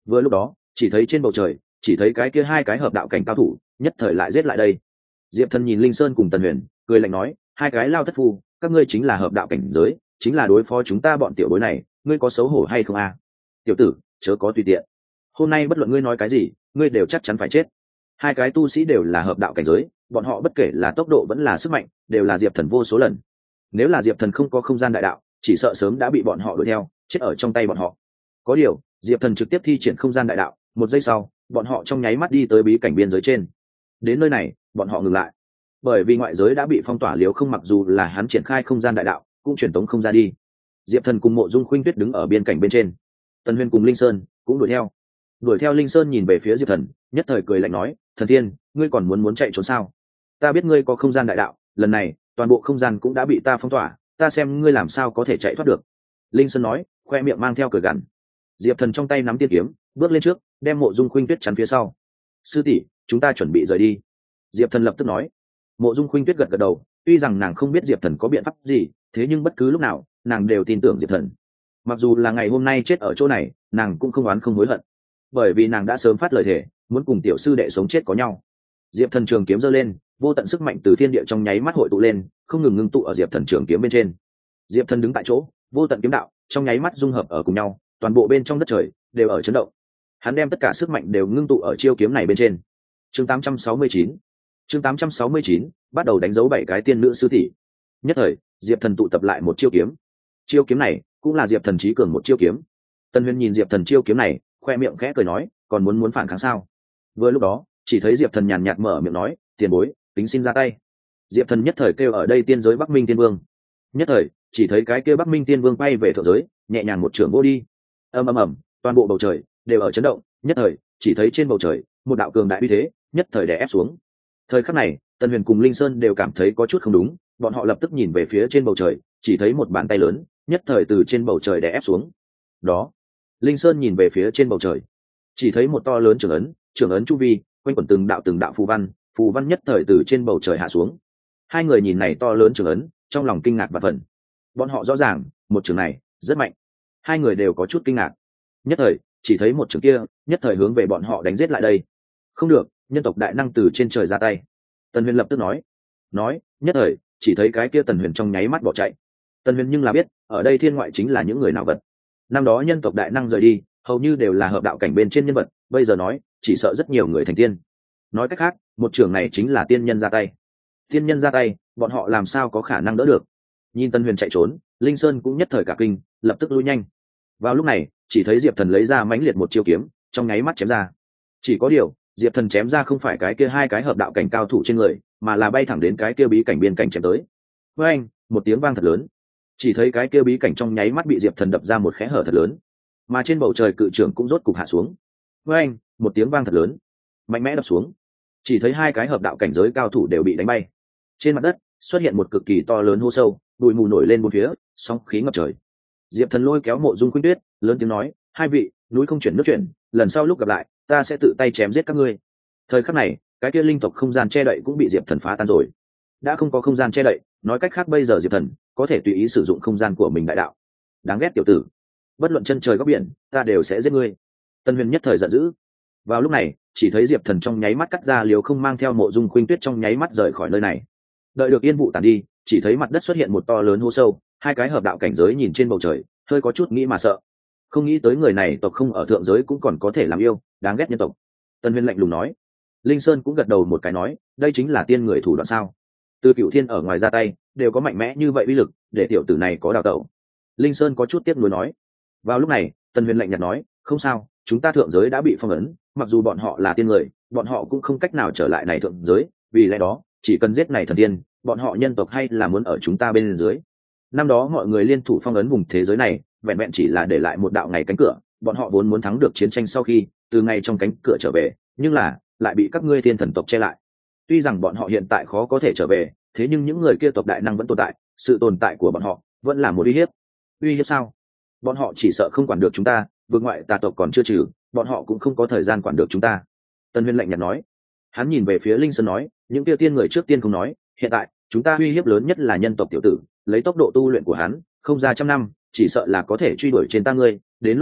Vừa lúc đó chỉ thấy trên bầu trời, chỉ thấy cái kia hai cái hợp đạo cảnh cao thủ nhất thời lại giết lại đây. Diệp Thần nhìn Linh Sơn cùng Tần Huyền cười lạnh nói, hai cái lao thất phu, các ngươi chính là hợp đạo cảnh giới, chính là đối phó chúng ta bọn tiểu bối này, ngươi có xấu hổ hay không a? Tiểu tử, chớ có tùy tiện, hôm nay bất luận ngươi nói cái gì, ngươi đều chắc chắn phải chết. Hai cái tu sĩ đều là hợp đạo cảnh giới, bọn họ bất kể là tốc độ vẫn là sức mạnh đều là Diệp Thần vô số lần. Nếu là Diệp Thần không có không gian đại đạo, chỉ sợ sớm đã bị bọn họ đuổi theo, chết ở trong tay bọn họ. Có điều Diệp Thần trực tiếp thi triển không gian đại đạo, một giây sau bọn họ trong nháy mắt đi tới bí cảnh biên giới trên. Đến nơi này bọn họ ngừng lại, bởi vì ngoại giới đã bị phong tỏa, liếu không mặc dù là hắn triển khai không gian đại đạo cũng truyền tống không ra đi. Diệp Thần cùng Mộ Dung Khuynh Tuyết đứng ở biên cảnh bên trên, Tần Huyền cùng Linh Sơn cũng đuổi theo. Đuổi theo Linh Sơn nhìn về phía Diệp Thần, nhất thời cười lạnh nói, thần tiên, ngươi còn muốn muốn chạy trốn sao? Ta biết ngươi có không gian đại đạo, lần này toàn bộ không gian cũng đã bị ta phong tỏa, ta xem ngươi làm sao có thể chạy thoát được. Linh Sơn nói, khoe miệng mang theo cười gằn. Diệp Thần trong tay nắm tiên kiếm, bước lên trước, đem Mộ Dung Khuynh Tuyết chắn phía sau. Sư tỷ, chúng ta chuẩn bị rời đi. Diệp Thần lập tức nói. Mộ Dung Khuynh Tuyết gật gật đầu, tuy rằng nàng không biết Diệp Thần có biện pháp gì, thế nhưng bất cứ lúc nào nàng đều tin tưởng Diệp Thần. Mặc dù là ngày hôm nay chết ở chỗ này, nàng cũng không oán không hối hận, bởi vì nàng đã sớm phát lời thề muốn cùng tiểu sư đệ sống chết có nhau. Diệp Thần trường kiếm giơ lên, vô tận sức mạnh từ thiên địa trong nháy mắt hội tụ lên, không ngừng ngưng tụ ở Diệp Thần trường kiếm bên trên. Diệp Thần đứng tại chỗ, vô tận kiếm đạo trong nháy mắt dung hợp ở cùng nhau, toàn bộ bên trong đất trời đều ở chấn động. Hắn đem tất cả sức mạnh đều ngưng tụ ở chiêu kiếm này bên trên. Chương tám trăm sáu mươi chín, chương tám trăm sáu mươi chín, bắt đầu đánh dấu bảy cái tiên nữ sư tỷ. Nhất thời Diệp Thần tụ tập lại một chiêu kiếm. Chiêu kiếm này cũng là Diệp Thần chí cường một chiêu kiếm. Tân Huyền nhìn Diệp Thần chiêu kiếm này, khoe miệng khẽ cười nói, còn muốn muốn phản kháng sao? Vừa lúc đó chỉ thấy Diệp Thần nhàn nhạt mở miệng nói, tiền bối, tính xin ra tay. Diệp Thần nhất thời kêu ở đây tiên giới Bắc Minh Tiên Vương. Nhất thời chỉ thấy cái kia Bắc Minh Tiên Vương bay về thượng giới, nhẹ nhàng một chưởng vô đi. Ầm ầm ầm, toàn bộ bầu trời đều ở chấn động. Nhất thời chỉ thấy trên bầu trời một đạo cường đại uy thế nhất thời đè ép xuống. Thời khắc này Tần Huyền cùng Linh Sơn đều cảm thấy có chút không đúng, bọn họ lập tức nhìn về phía trên bầu trời, chỉ thấy một bàn tay lớn nhất thời từ trên bầu trời đè ép xuống. Đó, Linh Sơn nhìn về phía trên bầu trời, chỉ thấy một to lớn trưởng ấn, trưởng ấn chu vi quanh quẩn từng đạo từng đạo phù văn, phù văn nhất thời từ trên bầu trời hạ xuống. Hai người nhìn này to lớn trưởng ấn, trong lòng kinh ngạc và phần. Bọn họ rõ ràng một trường này rất mạnh, hai người đều có chút kinh ngạc. Nhất thời chỉ thấy một trường kia nhất thời hướng về bọn họ đánh giết lại đây. Không được, nhân tộc đại năng từ trên trời ra tay. Tần Huyền lập tức nói. Nói, nhất thời chỉ thấy cái kia Tần Huyền trong nháy mắt bỏ chạy. Tần Huyền nhưng là biết ở đây thiên ngoại chính là những người nào vật. Năm đó nhân tộc đại năng rời đi hầu như đều là hợp đạo cảnh bên trên nhân vật, bây giờ nói chỉ sợ rất nhiều người thành tiên. Nói cách khác một trường này chính là tiên nhân ra tay. Tiên nhân ra tay, bọn họ làm sao có khả năng đỡ được? Nhìn Tần Huyền chạy trốn, Linh Sơn cũng nhất thời cả kinh, lập tức lui nhanh. Vào lúc này chỉ thấy Diệp Thần lấy ra mãnh liệt một chiêu kiếm, trong nháy mắt chém ra. Chỉ có điều Diệp Thần chém ra không phải cái kia hai cái hợp đạo cảnh cao thủ trên người, mà là bay thẳng đến cái kia bí cảnh biên cảnh chém tới. Với anh một tiếng vang thật lớn, chỉ thấy cái kia bí cảnh trong nháy mắt bị Diệp Thần đập ra một kẽ hở thật lớn, mà trên bầu trời cự trưởng cũng rốt cục hạ xuống. Với anh một tiếng vang thật lớn, mạnh mẽ đập xuống, chỉ thấy hai cái hợp đạo cảnh giới cao thủ đều bị đánh bay. Trên mặt đất xuất hiện một cực kỳ to lớn hố sâu, bụi mù nổi lên bốn phía, sóng khí ngập trời. Diệp Thần lôi kéo Mộ Dung Khuynh Tuyết, lớn tiếng nói, hai vị, núi không chuyển nước chuyển, lần sau lúc gặp lại ta sẽ tự tay chém giết các ngươi. Thời khắc này cái kia linh tộc không gian che đậy cũng bị Diệp Thần phá tan rồi, đã không có không gian che đậy, nói cách khác bây giờ Diệp Thần có thể tùy ý sử dụng không gian của mình đại đạo. Đáng ghét tiểu tử, bất luận chân trời góc biển ta đều sẽ giết ngươi. Tần Huyền nhất thời giận dữ. Vào lúc này chỉ thấy Diệp Thần trong nháy mắt cắt ra liều không, mang theo Mộ Dung Khuynh Tuyết trong nháy mắt rời khỏi nơi này. Đợi được yên vụ tàn đi, chỉ thấy mặt đất xuất hiện một to lớn hố sâu, hai cái hợp đạo cảnh giới nhìn trên bầu trời hơi có chút nghĩ mà sợ, không nghĩ tới người này tộc không ở thượng giới cũng còn có thể làm yêu, đáng ghét nhân tộc. Tần Huyền lạnh lùng nói. Linh Sơn cũng gật đầu một cái nói, đây chính là tiên người thủ đoạn sao? Từ Cửu Thiên ở ngoài ra tay đều có mạnh mẽ như vậy uy lực, để tiểu tử này có đào tẩu. Linh Sơn có chút tiếc nuối nói. Vào lúc này Tần Huyền lạnh nhạt nói, không sao, chúng ta thượng giới đã bị phong ấn, mặc dù bọn họ là tiên người, bọn họ cũng không cách nào trở lại này thượng giới, vì lẽ đó chỉ cần giết này thần tiên, bọn họ nhân tộc hay là muốn ở chúng ta bên dưới. Năm đó mọi người liên thủ phong ấn vùng thế giới này, vẹn vẹn chỉ là để lại một đạo ngày cánh cửa, bọn họ vốn muốn thắng được chiến tranh sau khi từ ngày trong cánh cửa trở về, nhưng là lại bị các ngươi thiên thần tộc che lại. Tuy rằng bọn họ hiện tại khó có thể trở về, thế nhưng những người kia tộc đại năng vẫn tồn tại, sự tồn tại của bọn họ vẫn là một uy hiếp. Uy hiếp sao? Bọn họ chỉ sợ không quản được chúng ta, vượt ngoại tà tộc còn chưa trừ, bọn họ cũng không có thời gian quản được chúng ta. Tân Huyền lạnh nhạt nói. Hắn nhìn về phía Linh Sơn nói, những kia tiên người trước tiên không nói, hiện tại chúng ta uy hiếp lớn nhất là nhân tộc tiểu tử, lấy tốc độ tu luyện của hắn không ra trăm năm chỉ sợ là có thể truy đuổi trên ta ngươi, đến lúc đó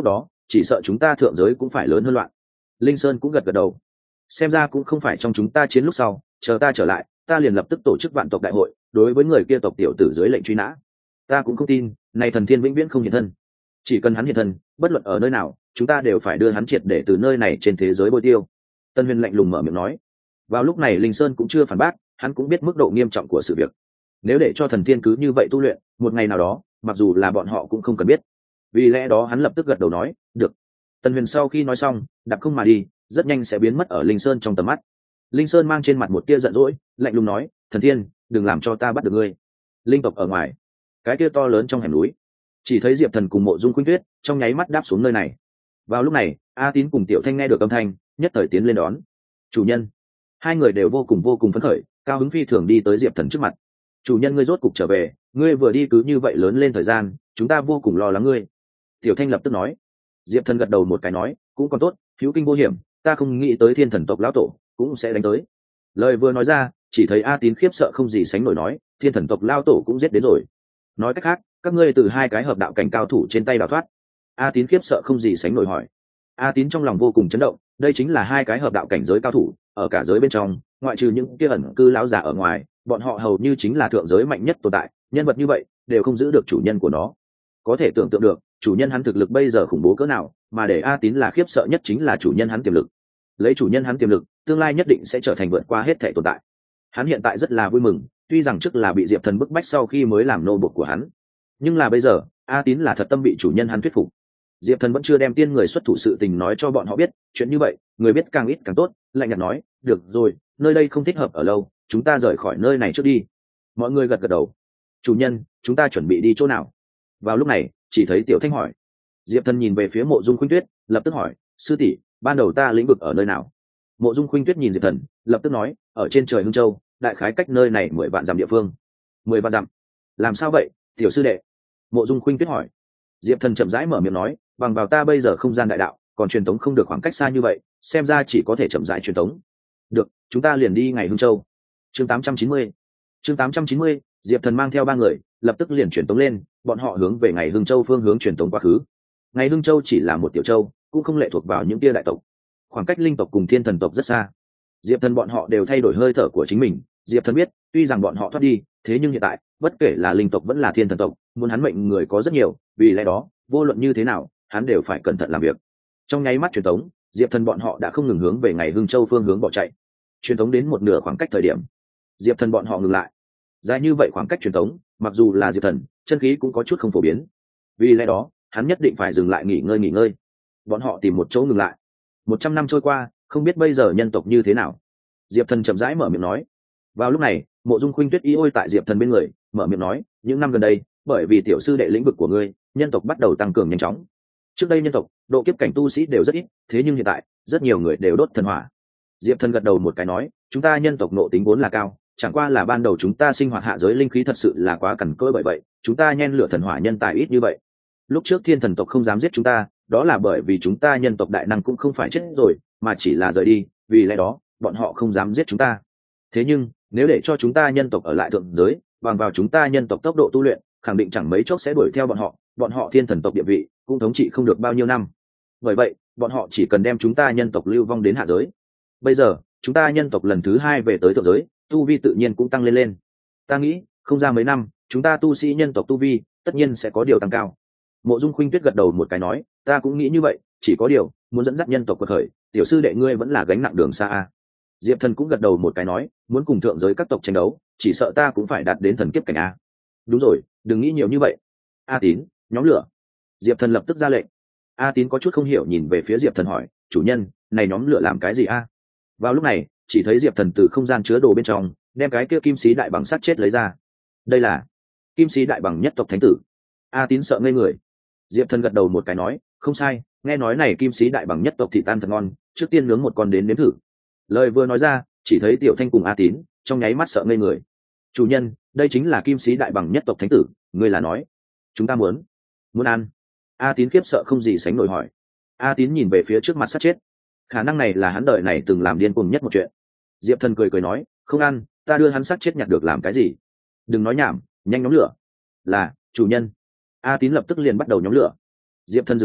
chỉ sợ chúng ta thượng giới cũng phải lớn hơn loạn. Linh Sơn cũng gật gật đầu, xem ra cũng không phải trong chúng ta chiến lúc sau, chờ ta trở lại ta liền lập tức tổ chức vạn tộc đại hội, đối với người kia tộc tiểu tử dưới lệnh truy nã. Ta cũng không tin này thần thiên vĩnh viễn không hiện thân, chỉ cần hắn hiện thân, bất luận ở nơi nào chúng ta đều phải đưa hắn triệt để từ nơi này trên thế giới bôi tiêu. Tân Huyền lạnh lùng mở miệng nói. Vào lúc này Linh Sơn cũng chưa phản bác, hắn cũng biết mức độ nghiêm trọng của sự việc. Nếu để cho thần thiên cứ như vậy tu luyện, một ngày nào đó mặc dù là bọn họ cũng không cần biết. Vì lẽ đó hắn lập tức gật đầu nói được. Tân Huyền sau khi nói xong đạp không mà đi, rất nhanh sẽ biến mất ở Linh Sơn trong tầm mắt. Linh Sơn mang trên mặt một tia giận dỗi, lạnh lùng nói, thần thiên, đừng làm cho ta bắt được ngươi. Linh tộc ở ngoài, cái kia to lớn trong hẻm núi, chỉ thấy Diệp Thần cùng Mộ Dung Khuynh Tuyết trong nháy mắt đáp xuống nơi này. Vào lúc này A Tín cùng Tiểu Thanh nghe được âm thanh, nhất thời tiến lên đón. Chủ nhân. Hai người đều vô cùng vô cùng phấn khởi, cao hứng phi thường đi tới Diệp Thần trước mặt. Chủ nhân, ngươi rốt cục trở về, ngươi vừa đi cứ như vậy lớn lên thời gian, chúng ta vô cùng lo lắng ngươi. Tiểu Thanh lập tức nói. Diệp Thần gật đầu một cái nói, cũng còn tốt, hữu kinh vô hiểm, ta không nghĩ tới thiên thần tộc lão tổ cũng sẽ đánh tới. Lời vừa nói ra, chỉ thấy A Tín khiếp sợ không gì sánh nổi nói, thiên thần tộc lão tổ cũng giết đến rồi. Nói cách khác, các ngươi từ hai cái hợp đạo cảnh cao thủ trên tay đào thoát. A Tín khiếp sợ không gì sánh nổi hỏi. A Tín trong lòng vô cùng chấn động, đây chính là hai cái hợp đạo cảnh giới cao thủ, ở cả giới bên trong, ngoại trừ những kia ẩn cư lão già ở ngoài, bọn họ hầu như chính là thượng giới mạnh nhất tồn tại, nhân vật như vậy đều không giữ được chủ nhân của nó. Có thể tưởng tượng được, chủ nhân hắn thực lực bây giờ khủng bố cỡ nào, mà để A Tín là khiếp sợ nhất chính là chủ nhân hắn tiềm lực. Lấy chủ nhân hắn tiềm lực, tương lai nhất định sẽ trở thành vượt qua hết thể tồn tại. Hắn hiện tại rất là vui mừng, tuy rằng trước là bị Diệp Thần bức bách sau khi mới làm nô bộc của hắn, nhưng là bây giờ A Tín là thật tâm bị chủ nhân hắn thuyết phục. Diệp Thần vẫn chưa đem tiên người xuất thủ sự tình nói cho bọn họ biết, chuyện như vậy người biết càng ít càng tốt. Lạnh nhạt nói, được rồi, nơi đây không thích hợp ở lâu, chúng ta rời khỏi nơi này trước đi. Mọi người gật gật đầu. Chủ nhân, chúng ta chuẩn bị đi chỗ nào? Vào lúc này chỉ thấy Tiểu Thanh hỏi. Diệp Thần nhìn về phía Mộ Dung Khuynh Tuyết, lập tức hỏi, sư tỷ, ban đầu ta lĩnh vực ở nơi nào? Mộ Dung Khuynh Tuyết nhìn Diệp Thần, lập tức nói, ở trên trời Hưng Châu, đại khái cách nơi này mười vạn dặm địa phương. Mười vạn dặm? Làm sao vậy, tiểu sư đệ? Mộ Dung Khuynh Tuyết hỏi. Diệp Thần chậm rãi mở miệng nói, bằng vào ta bây giờ không gian đại đạo, còn truyền tống không được khoảng cách xa như vậy, xem ra chỉ có thể chậm rãi truyền tống. Được, chúng ta liền đi ngày Hưng Châu. Chương tám trăm chín mươi. Chương tám trăm chín mươi, Diệp Thần mang theo ba người, lập tức liền truyền tống lên, bọn họ hướng về ngày Hưng Châu phương hướng truyền tống quá khứ. Ngày Hưng Châu chỉ là một tiểu châu, cũng không lệ thuộc vào những tia đại tộc. Khoảng cách linh tộc cùng thiên thần tộc rất xa. Diệp Thần bọn họ đều thay đổi hơi thở của chính mình, Diệp Thần biết, tuy rằng bọn họ thoát đi, thế nhưng hiện tại, bất kể là linh tộc vẫn là thiên thần tộc, muốn hắn mệnh người có rất nhiều, vì lẽ đó, vô luận như thế nào, hắn đều phải cẩn thận làm việc. Trong nháy mắt truyền tống, Diệp Thần bọn họ đã không ngừng hướng về ngày Hưng Châu phương hướng bỏ chạy. Truyền tống đến một nửa khoảng cách thời điểm, Diệp Thần bọn họ ngừng lại. Dài như vậy khoảng cách truyền tống, mặc dù là Diệp Thần, chân khí cũng có chút không phổ biến. Vì lẽ đó, hắn nhất định phải dừng lại nghỉ ngơi nghỉ ngơi. Bọn họ tìm một chỗ ngừng lại. Một trăm năm trôi qua, không biết bây giờ nhân tộc như thế nào. Diệp Thần chậm rãi mở miệng nói. Vào lúc này, Mộ Dung Khuynh Tuyết y ôi tại Diệp Thần bên người, mở miệng nói, những năm gần đây, bởi vì tiểu sư đệ lĩnh vực của ngươi, nhân tộc bắt đầu tăng cường nhanh chóng. Trước đây nhân tộc, độ kiếp cảnh tu sĩ đều rất ít, thế nhưng hiện tại, rất nhiều người đều đốt thần hỏa. Diệp Thần gật đầu một cái nói, chúng ta nhân tộc nộ tính vốn là cao, chẳng qua là ban đầu chúng ta sinh hoạt hạ giới linh khí thật sự là quá cằn cỗi, bởi vậy, chúng ta nhen lửa thần hỏa nhân tài ít như vậy. Lúc trước thiên thần tộc không dám giết chúng ta, đó là bởi vì chúng ta nhân tộc đại năng cũng không phải chết rồi, mà chỉ là rời đi, vì lẽ đó, bọn họ không dám giết chúng ta. Thế nhưng, nếu để cho chúng ta nhân tộc ở lại thượng giới, bằng vào chúng ta nhân tộc tốc độ tu luyện, khẳng định chẳng mấy chốc sẽ đuổi theo bọn họ, bọn họ thiên thần tộc địa vị cũng thống trị không được bao nhiêu năm. Bởi vậy, bọn họ chỉ cần đem chúng ta nhân tộc lưu vong đến hạ giới. Bây giờ, chúng ta nhân tộc lần thứ hai về tới thượng giới, tu vi tự nhiên cũng tăng lên lên. Ta nghĩ, không ra mấy năm, chúng ta tu sĩ nhân tộc tu vi tất nhiên sẽ có điều tăng cao. Mộ Dung Khuynh Tuyết gật đầu một cái nói, ta cũng nghĩ như vậy, chỉ có điều, muốn dẫn dắt nhân tộc quật khởi, tiểu sư đệ ngươi vẫn là gánh nặng đường xa a. Diệp Thần cũng gật đầu một cái nói, muốn cùng thượng giới các tộc tranh đấu, chỉ sợ ta cũng phải đạt đến thần kiếp cảnh a. Đúng rồi, đừng nghĩ nhiều như vậy. A Tín, nhóm lửa. Diệp Thần lập tức ra lệnh. A Tín có chút không hiểu nhìn về phía Diệp Thần hỏi, chủ nhân, này nhóm lửa làm cái gì a? Vào lúc này, chỉ thấy Diệp Thần từ không gian chứa đồ bên trong, đem cái kia kim sĩ đại bằng sắt chết lấy ra. Đây là kim sĩ đại bằng nhất tộc thánh tử. A Tín sợ ngây người. Diệp Thần gật đầu một cái nói, không sai, nghe nói này kim sĩ đại bằng nhất tộc thịt tan thật ngon, trước tiên nướng một con đến nếm thử. Lời vừa nói ra, chỉ thấy Tiểu Thanh cùng A Tín trong nháy mắt sợ ngây người. Chủ nhân, đây chính là kim sĩ đại bằng nhất tộc thánh tử, ngươi là nói chúng ta muốn muốn ăn? A Tín khiếp sợ không gì sánh nổi hỏi. A Tín nhìn về phía trước mặt sát chết, khả năng này là hắn đời này từng làm điên cuồng nhất một chuyện. Diệp Thần cười cười nói, không ăn, ta đưa hắn sát chết nhặt được làm cái gì? Đừng nói nhảm, nhanh nhóm lửa. Là chủ nhân. A Tín lập tức liền bắt đầu nhóm lửa. Diệp Thần dừng lại,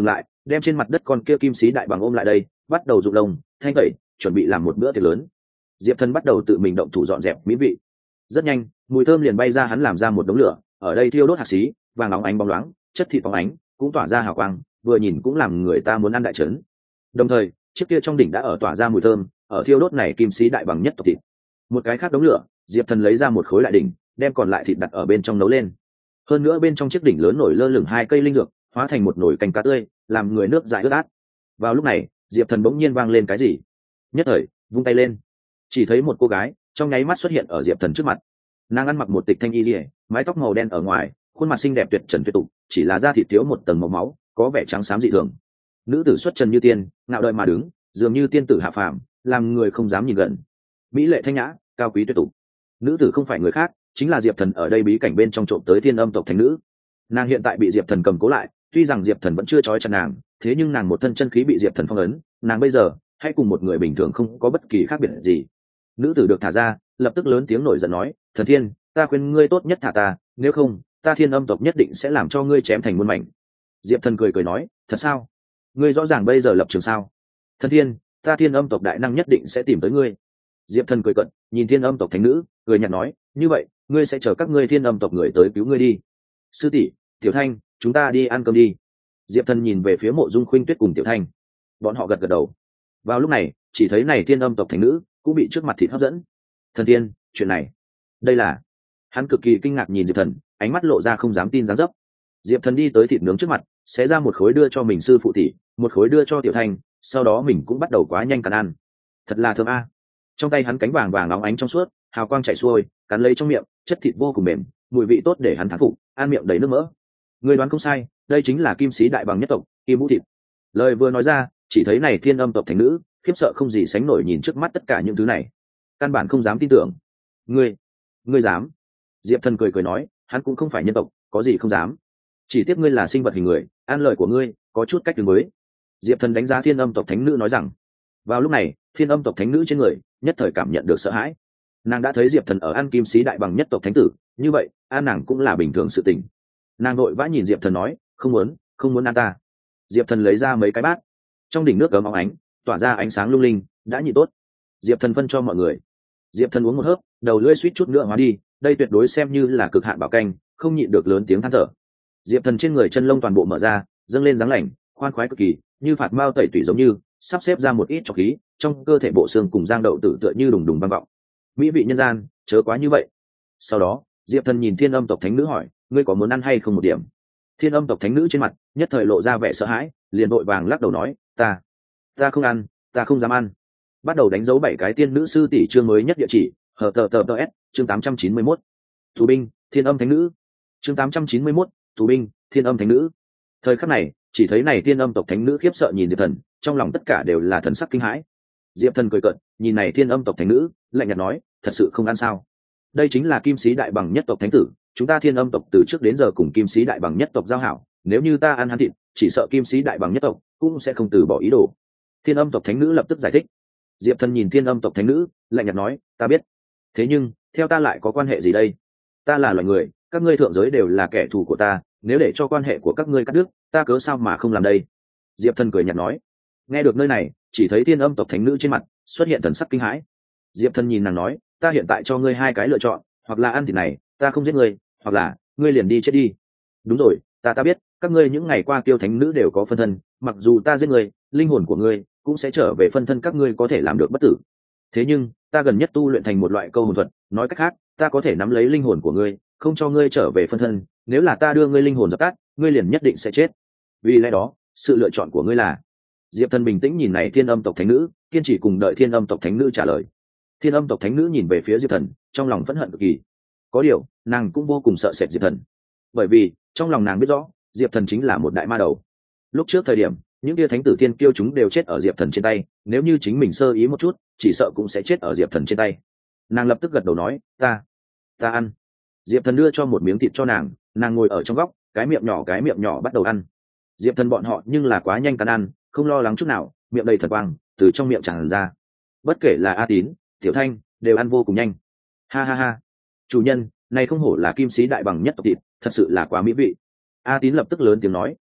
đem trên mặt đất con kia kim sĩ đại bằng ôm lại đây, bắt đầu rụng lông thanh tẩy, chuẩn bị làm một bữa tiệc lớn. Diệp Thần bắt đầu tự mình động thủ dọn dẹp mỹ vị. Rất nhanh mùi thơm liền bay ra, hắn làm ra một đống lửa, ở đây thiêu đốt hạt xí vàng óng ánh bóng loáng, chất thịt bóng ánh cũng tỏa ra hào quang, vừa nhìn cũng làm người ta muốn ăn đại trấn. Đồng thời chiếc kia trong đỉnh đã ở tỏa ra mùi thơm, ở thiêu đốt này kim sĩ đại bằng nhất tộc thịt. Một cái khác đống lửa, Diệp Thần lấy ra một khối lại đỉnh, đem còn lại thịt đặt ở bên trong nấu lên. Hơn nữa bên trong chiếc đỉnh lớn nổi lơ lửng hai cây linh dược, hóa thành một nồi canh cá tươi, làm người nước dãi ướt át. Vào lúc này Diệp Thần bỗng nhiên vang lên cái gì, nhất thời vung tay lên, chỉ thấy một cô gái trong nháy mắt xuất hiện ở Diệp Thần trước mặt. Nàng ăn mặc một tịch thanh y liễu, mái tóc màu đen ở ngoài, khuôn mặt xinh đẹp tuyệt trần tuyệt tục, chỉ là da thịt thiếu một tầng màu máu, có vẻ trắng xám dị thường. Nữ tử xuất trần như tiên, ngạo đời mà đứng, dường như tiên tử hạ phàm, làm người không dám nhìn gần. Mỹ lệ thanh nhã, cao quý tuyệt tục. Nữ tử không phải người khác, chính là Diệp Thần ở đây bí cảnh bên trong trộm tới Thiên Âm tộc thánh nữ. Nàng hiện tại bị Diệp Thần cầm cố lại, tuy rằng Diệp Thần vẫn chưa trói chặt nàng, thế nhưng nàng một thân chân khí bị Diệp Thần phong ấn, nàng bây giờ hay cùng một người bình thường không có bất kỳ khác biệt gì. Nữ tử được thả ra, lập tức lớn tiếng nổi giận nói: Thần Thiên, ta khuyên ngươi tốt nhất thả ta, nếu không ta Thiên Âm tộc nhất định sẽ làm cho ngươi chém thành muôn mảnh. Diệp Thần cười cười nói: Thật sao? Ngươi rõ ràng bây giờ lập trường sao? Thần Thiên, ta Thiên Âm tộc đại năng nhất định sẽ tìm tới ngươi. Diệp Thần cười cận, nhìn Thiên Âm tộc thánh nữ, cười nhạt nói: Như vậy ngươi sẽ chờ các ngươi Thiên Âm tộc người tới cứu ngươi đi. Sư tỷ, Tiểu Thanh, chúng ta đi ăn cơm đi. Diệp Thần nhìn về phía Mộ Dung Khuynh Tuyết cùng Tiểu Thanh, bọn họ gật gật đầu. Vào lúc này chỉ thấy này Thiên Âm tộc thánh nữ cũng bị trước mặt thịt hấp dẫn. Thần Tiên, chuyện này, đây là... Hắn cực kỳ kinh ngạc nhìn Diệp Thần, ánh mắt lộ ra không dám tin dáng dấp. Diệp Thần đi tới thịt nướng trước mặt, xé ra một khối đưa cho mình sư phụ tỷ, một khối đưa cho Tiểu Thanh, sau đó mình cũng bắt đầu quá nhanh cắn ăn. Thật là thơm a. Trong tay hắn cánh vàng vàng óng ánh trong suốt, hào quang chảy xuôi, cắn lấy trong miệng, chất thịt vô cùng mềm, mùi vị tốt để hắn thán phục, ăn miệng đầy nước mỡ. Người đoán không sai, đây chính là kim sĩ đại bằng nhất tộc, Kim Vũ thịt. Lời vừa nói ra, chỉ thấy này Thiên Âm tộc thánh nữ khiếp sợ không gì sánh nổi nhìn trước mắt tất cả những thứ này, căn bản không dám tin tưởng. Ngươi, ngươi dám? Diệp Thần cười cười nói, hắn cũng không phải nhân tộc, có gì không dám. Chỉ tiếc ngươi là sinh vật hình người, ăn lời của ngươi có chút cách đường mới. Diệp Thần đánh giá Thiên Âm tộc thánh nữ nói rằng. Vào lúc này Thiên Âm tộc thánh nữ trên người nhất thời cảm nhận được sợ hãi. Nàng đã thấy Diệp Thần ở ăn kim sĩ đại bằng nhất tộc thánh tử, như vậy ăn nàng cũng là bình thường sự tình. Nàng vội vã nhìn Diệp Thần nói: Không muốn, không muốn ăn ta. Diệp Thần lấy ra mấy cái bát, trong đỉnh nước ấm óng ánh, tỏa ra ánh sáng lung linh, đã nhị tốt. Diệp Thần phân cho mọi người. Diệp Thần uống một hớp, đầu lưỡi suýt chút nữa hóa đi, đây tuyệt đối xem như là cực hạn bảo canh, không nhịn được lớn tiếng than thở. Diệp Thần trên người chân lông toàn bộ mở ra, dâng lên dáng lạnh, khoan khoái cực kỳ, như phạt mao tẩy tủy giống như, sắp xếp ra một ít trọc khí, trong cơ thể bộ xương cùng giang đậu tử tựa như đùng đùng vang vọng. Mỹ vị nhân gian, chớ quá như vậy. Sau đó Diệp Thần nhìn Thiên Âm tộc thánh nữ hỏi: Ngươi có muốn ăn hay không một điểm? Thiên Âm tộc thánh nữ trên mặt nhất thời lộ ra vẻ sợ hãi, liền vội vàng lắc đầu nói: Ta, ta không ăn, ta không dám ăn. Bắt đầu đánh dấu bảy cái tiên nữ sư tỷ chương mới nhất địa chỉ, hờ tờ tờ tờ s chương tám trăm chín mươi mốt, tù binh Thiên Âm thánh nữ, chương tám trăm chín mươi mốt, tù binh Thiên Âm thánh nữ. Thời khắc này chỉ thấy này Thiên Âm tộc thánh nữ khiếp sợ nhìn Diệp Thần, trong lòng tất cả đều là thần sắc kinh hãi. Diệp Thần cười cợt, nhìn này Thiên Âm tộc thánh nữ, lạnh nhạt nói: Thật sự không ăn sao? Đây chính là kim sĩ đại bằng nhất tộc thánh tử, chúng ta Thiên Âm tộc từ trước đến giờ cùng kim sĩ đại bằng nhất tộc giao hảo, nếu như ta ăn hắn thịt, chỉ sợ kim sĩ đại bằng nhất tộc cũng sẽ không từ bỏ ý đồ. Thiên Âm tộc thánh nữ lập tức giải thích. Diệp Thần nhìn Thiên Âm tộc thánh nữ, lạnh nhạt nói: Ta biết, thế nhưng theo ta lại có quan hệ gì đây? Ta là loài người, các ngươi thượng giới đều là kẻ thù của ta, nếu để cho quan hệ của các ngươi cắt đứt, ta cớ sao mà không làm đây? Diệp Thần cười nhạt nói. Nghe được nơi này, chỉ thấy Thiên Âm tộc thánh nữ trên mặt xuất hiện thần sắc kinh hãi. Diệp Thần nhìn nàng nói: Ta hiện tại cho ngươi hai cái lựa chọn, hoặc là ăn thịt này, ta không giết ngươi, hoặc là ngươi liền đi chết đi. Đúng rồi, ta ta biết, các ngươi những ngày qua Kiêu thánh nữ đều có phân thân, mặc dù ta giết ngươi, linh hồn của ngươi cũng sẽ trở về phân thân, các ngươi có thể làm được bất tử. Thế nhưng ta gần nhất tu luyện thành một loại câu hồn thuật, nói cách khác, ta có thể nắm lấy linh hồn của ngươi, không cho ngươi trở về phân thân, nếu là ta đưa ngươi linh hồn dập tắt, ngươi liền nhất định sẽ chết. Vì lẽ đó sự lựa chọn của ngươi là... Diệp Thần bình tĩnh nhìn này Thiên Âm tộc thánh nữ, kiên trì cùng đợi Thiên Âm tộc thánh nữ trả lời. Thiên Âm tộc thánh nữ nhìn về phía Diệp Thần, trong lòng phẫn hận cực kỳ. Có điều nàng cũng vô cùng sợ sệt Diệp Thần, bởi vì trong lòng nàng biết rõ Diệp Thần chính là một đại ma đầu. Lúc trước thời điểm những kia thánh tử tiên kiêu chúng đều chết ở Diệp Thần trên tay, nếu như chính mình sơ ý một chút chỉ sợ cũng sẽ chết ở Diệp Thần trên tay. Nàng lập tức gật đầu nói: ta ta ăn. Diệp Thần đưa cho một miếng thịt cho nàng, nàng ngồi ở trong góc, cái miệng nhỏ cái miệng nhỏ bắt đầu ăn. Diệp Thần bọn họ nhưng là quá nhanh cắn ăn, không lo lắng chút nào, miệng đầy thật quang từ trong miệng tràn ra. Bất kể là A Tín, Tiểu Thanh đều ăn vô cùng nhanh. Ha ha ha, chủ nhân, này không hổ là kim sĩ đại bằng nhất tộc thịt, thật sự là quá mỹ vị. A Tín lập tức lớn tiếng nói.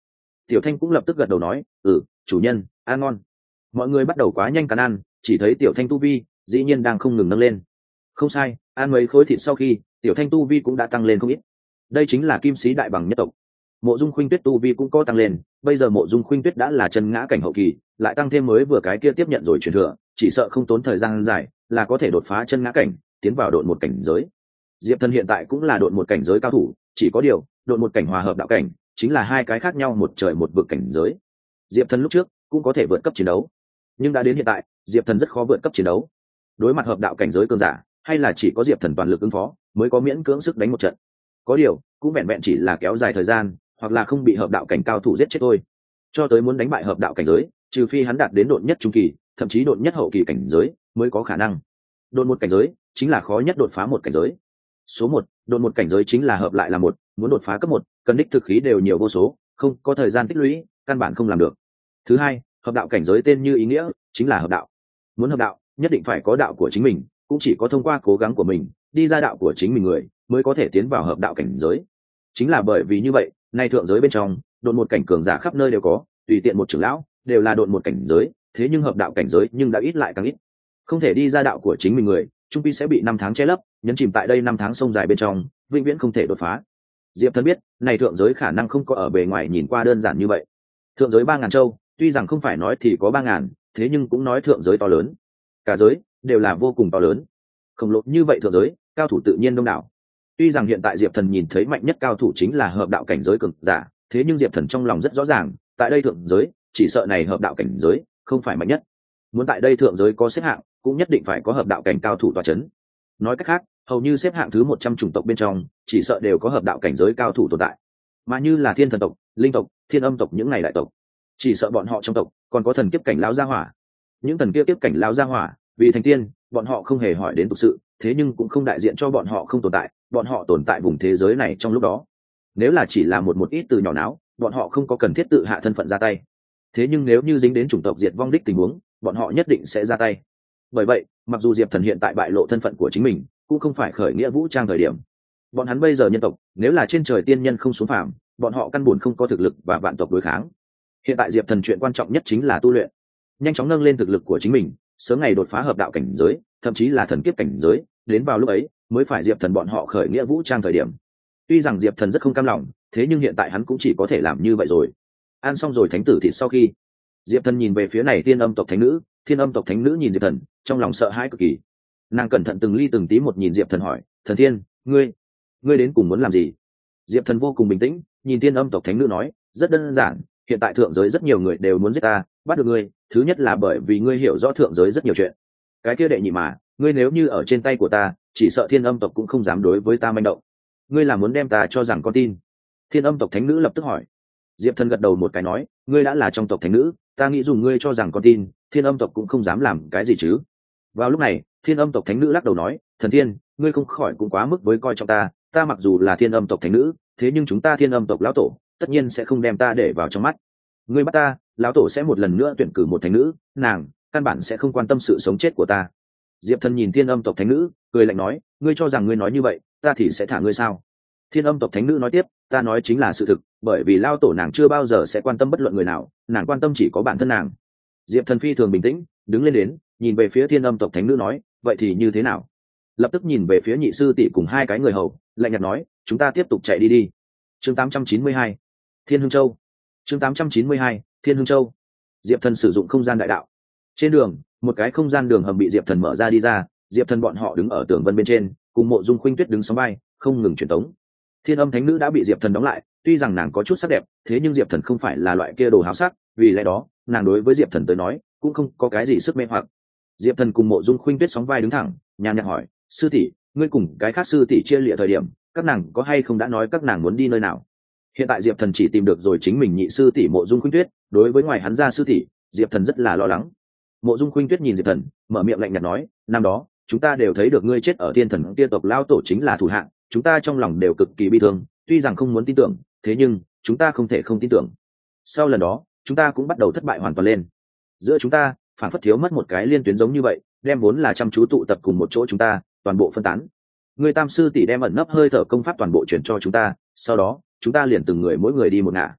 Tiểu Thanh cũng lập tức gật đầu nói, ừ, chủ nhân, ăn ngon. Mọi người bắt đầu quá nhanh cắn ăn, chỉ thấy Tiểu Thanh tu vi dĩ nhiên đang không ngừng nâng lên. Không sai, ăn mấy khối thịt sau khi Tiểu Thanh tu vi cũng đã tăng lên không ít. Đây chính là kim sĩ đại bằng nhất tộc. Mộ Dung Khuynh Tuyết tu vi cũng có tăng lên, bây giờ Mộ Dung Khuynh Tuyết đã là chân ngã cảnh hậu kỳ, lại tăng thêm mới vừa cái kia tiếp nhận rồi truyền thừa, chỉ sợ không tốn thời gian dài là có thể đột phá chân ngã cảnh, tiến vào độn một cảnh giới. Diệp Thần hiện tại cũng là độn một cảnh giới cao thủ, chỉ có điều, độn một cảnh hòa hợp đạo cảnh, chính là hai cái khác nhau một trời một vực cảnh giới. Diệp Thần lúc trước cũng có thể vượt cấp chiến đấu, nhưng đã đến hiện tại, Diệp Thần rất khó vượt cấp chiến đấu. Đối mặt hợp đạo cảnh giới cường giả, hay là chỉ có Diệp Thần toàn lực ứng phó, mới có miễn cưỡng sức đánh một trận. Có điều, cũng vẹn vẹn chỉ là kéo dài thời gian, hoặc là không bị hợp đạo cảnh cao thủ giết chết thôi. Cho tới muốn đánh bại hợp đạo cảnh giới, trừ phi hắn đạt đến độn nhất trung kỳ, thậm chí độn nhất hậu kỳ cảnh giới, mới có khả năng. Độn một cảnh giới chính là khó nhất đột phá một cảnh giới. Số một, độn một cảnh giới chính là hợp lại là một, muốn đột phá cấp một, cần đích thực khí đều nhiều vô số, không có thời gian tích lũy, căn bản không làm được. Thứ hai, hợp đạo cảnh giới tên như ý nghĩa, chính là hợp đạo. Muốn hợp đạo, nhất định phải có đạo của chính mình, cũng chỉ có thông qua cố gắng của mình, đi ra đạo của chính mình người, mới có thể tiến vào hợp đạo cảnh giới. Chính là bởi vì như vậy, nay thượng giới bên trong, độn một cảnh cường giả khắp nơi đều có, tùy tiện một trưởng lão đều là độn một cảnh giới, thế nhưng hợp đạo cảnh giới nhưng đã ít lại càng ít. Không thể đi ra đạo của chính mình người, trung pi sẽ bị năm tháng che lấp, nhấn chìm tại đây năm tháng sông dài bên trong, vĩnh viễn không thể đột phá. Diệp Thần biết, này thượng giới khả năng không có ở bề ngoài nhìn qua đơn giản như vậy. Thượng giới ba ngàn châu, tuy rằng không phải nói thì có ba ngàn, thế nhưng cũng nói thượng giới to lớn. Cả giới đều là vô cùng to lớn. Khổng lồ như vậy thượng giới, cao thủ tự nhiên đông đảo. Tuy rằng hiện tại Diệp Thần nhìn thấy mạnh nhất cao thủ chính là hợp đạo cảnh giới cường giả, thế nhưng Diệp Thần trong lòng rất rõ ràng, tại đây thượng giới, chỉ sợ này hợp đạo cảnh giới không phải mạnh nhất. Muốn tại đây thượng giới có xếp hạng, cũng nhất định phải có hợp đạo cảnh cao thủ tọa chấn. Nói cách khác, hầu như xếp hạng thứ một trăm chủng tộc bên trong, chỉ sợ đều có hợp đạo cảnh giới cao thủ tồn tại. Mà như là Thiên Thần tộc, Linh tộc, Thiên Âm tộc những này đại tộc, chỉ sợ bọn họ trong tộc còn có thần kiếp cảnh lão gia hỏa. Những thần kiếp kiếp cảnh lão gia hỏa, vì thành tiên, bọn họ không hề hỏi đến tục sự, thế nhưng cũng không đại diện cho bọn họ không tồn tại, bọn họ tồn tại vùng thế giới này trong lúc đó. Nếu là chỉ là một một ít từ nhỏ náo, bọn họ không có cần thiết tự hạ thân phận ra tay. Thế nhưng nếu như dính đến chủng tộc diệt vong đích tình huống, bọn họ nhất định sẽ ra tay. Bởi vậy, mặc dù Diệp Thần hiện tại bại lộ thân phận của chính mình, cũng không phải khởi nghĩa vũ trang thời điểm. Bọn hắn bây giờ nhân tộc, nếu là trên trời tiên nhân không xuống phàm, bọn họ căn buồn không có thực lực và vạn tộc đối kháng. Hiện tại Diệp Thần chuyện quan trọng nhất chính là tu luyện, nhanh chóng nâng lên thực lực của chính mình, sớm ngày đột phá hợp đạo cảnh giới, thậm chí là thần kiếp cảnh giới, đến vào lúc ấy mới phải Diệp Thần bọn họ khởi nghĩa vũ trang thời điểm. Tuy rằng Diệp Thần rất không cam lòng, thế nhưng hiện tại hắn cũng chỉ có thể làm như vậy rồi. Ăn xong rồi thánh tử thịt sau khi, Diệp Thần nhìn về phía này Thiên Âm tộc thánh nữ, Thiên Âm tộc thánh nữ nhìn Diệp Thần, trong lòng sợ hãi cực kỳ. Nàng cẩn thận từng ly từng tí một nhìn Diệp Thần hỏi, "Thần Thiên, ngươi, ngươi đến cùng muốn làm gì?" Diệp Thần vô cùng bình tĩnh, nhìn Thiên Âm tộc thánh nữ nói, "Rất đơn giản, hiện tại thượng giới rất nhiều người đều muốn giết ta, bắt được ngươi, thứ nhất là bởi vì ngươi hiểu rõ thượng giới rất nhiều chuyện. Cái kia đệ nhị mà, ngươi nếu như ở trên tay của ta, chỉ sợ Thiên Âm tộc cũng không dám đối với ta manh động. Ngươi là muốn đem ta cho rằng con tin?" Thiên Âm tộc thánh nữ lập tức hỏi. Diệp Thần gật đầu một cái nói, "Ngươi đã là trong tộc thánh nữ, ta nghĩ dùng ngươi cho rằng con tin, Thiên Âm tộc cũng không dám làm cái gì chứ." Vào lúc này, Thiên Âm tộc thánh nữ lắc đầu nói, "Thần Thiên, ngươi không khỏi cũng quá mức với coi trọng ta, ta mặc dù là Thiên Âm tộc thánh nữ, thế nhưng chúng ta Thiên Âm tộc lão tổ tất nhiên sẽ không đem ta để vào trong mắt. Ngươi bắt ta, lão tổ sẽ một lần nữa tuyển cử một thánh nữ, nàng căn bản sẽ không quan tâm sự sống chết của ta." Diệp Thần nhìn Thiên Âm tộc thánh nữ, cười lạnh nói, "Ngươi cho rằng ngươi nói như vậy, ta thì sẽ thả ngươi sao?" Thiên Âm tộc thánh nữ nói tiếp, "Ta nói chính là sự thực, bởi vì lao tổ nàng chưa bao giờ sẽ quan tâm bất luận người nào, nàng quan tâm chỉ có bản thân nàng." Diệp Thần phi thường bình tĩnh, đứng lên đến, nhìn về phía Thiên Âm tộc thánh nữ nói, "Vậy thì như thế nào?" Lập tức nhìn về phía nhị sư tỷ cùng hai cái người hầu, lạnh nhạt nói, "Chúng ta tiếp tục chạy đi đi." Chương tám trăm chín mươi hai, Thiên Hương Châu. Chương tám trăm chín mươi hai, Thiên Hương Châu. Diệp Thần sử dụng không gian đại đạo. Trên đường, một cái không gian đường hầm bị Diệp Thần mở ra đi ra, Diệp Thần bọn họ đứng ở tường vân bên trên, cùng Mộ Dung Khuynh Tuyết đứng sóng vai, không ngừng truyền tống. Thiên Âm thánh nữ đã bị Diệp Thần đóng lại, tuy rằng nàng có chút sắc đẹp, thế nhưng Diệp Thần không phải là loại kia đồ háo sắc, vì lẽ đó, nàng đối với Diệp Thần tới nói, cũng không có cái gì sức mê hoặc. Diệp Thần cùng Mộ Dung Khuynh Tuyết sóng vai đứng thẳng, nhàn nhạt hỏi, "Sư tỷ, ngươi cùng cái khác sư tỷ chia lìa thời điểm, các nàng có hay không đã nói các nàng muốn đi nơi nào?" Hiện tại Diệp Thần chỉ tìm được rồi chính mình nhị sư tỷ Mộ Dung Khuynh Tuyết, đối với ngoài hắn ra sư tỷ, Diệp Thần rất là lo lắng. Mộ Dung Khuynh Tuyết nhìn Diệp Thần, mở miệng lạnh nhạt nói, "Năm đó, chúng ta đều thấy được ngươi chết ở Thiên Thần Tiên tộc lão tổ chính là thủ hạng, chúng ta trong lòng đều cực kỳ bi thương, tuy rằng không muốn tin tưởng, thế nhưng chúng ta không thể không tin tưởng. Sau lần đó, chúng ta cũng bắt đầu thất bại hoàn toàn lên. Giữa chúng ta, phản phất thiếu mất một cái liên tuyến giống như vậy, đem vốn là chăm chú tụ tập cùng một chỗ chúng ta, toàn bộ phân tán. Ngươi tam sư tỷ đem ẩn nấp hơi thở công pháp toàn bộ chuyển cho chúng ta, sau đó, chúng ta liền từng người mỗi người đi một ngả.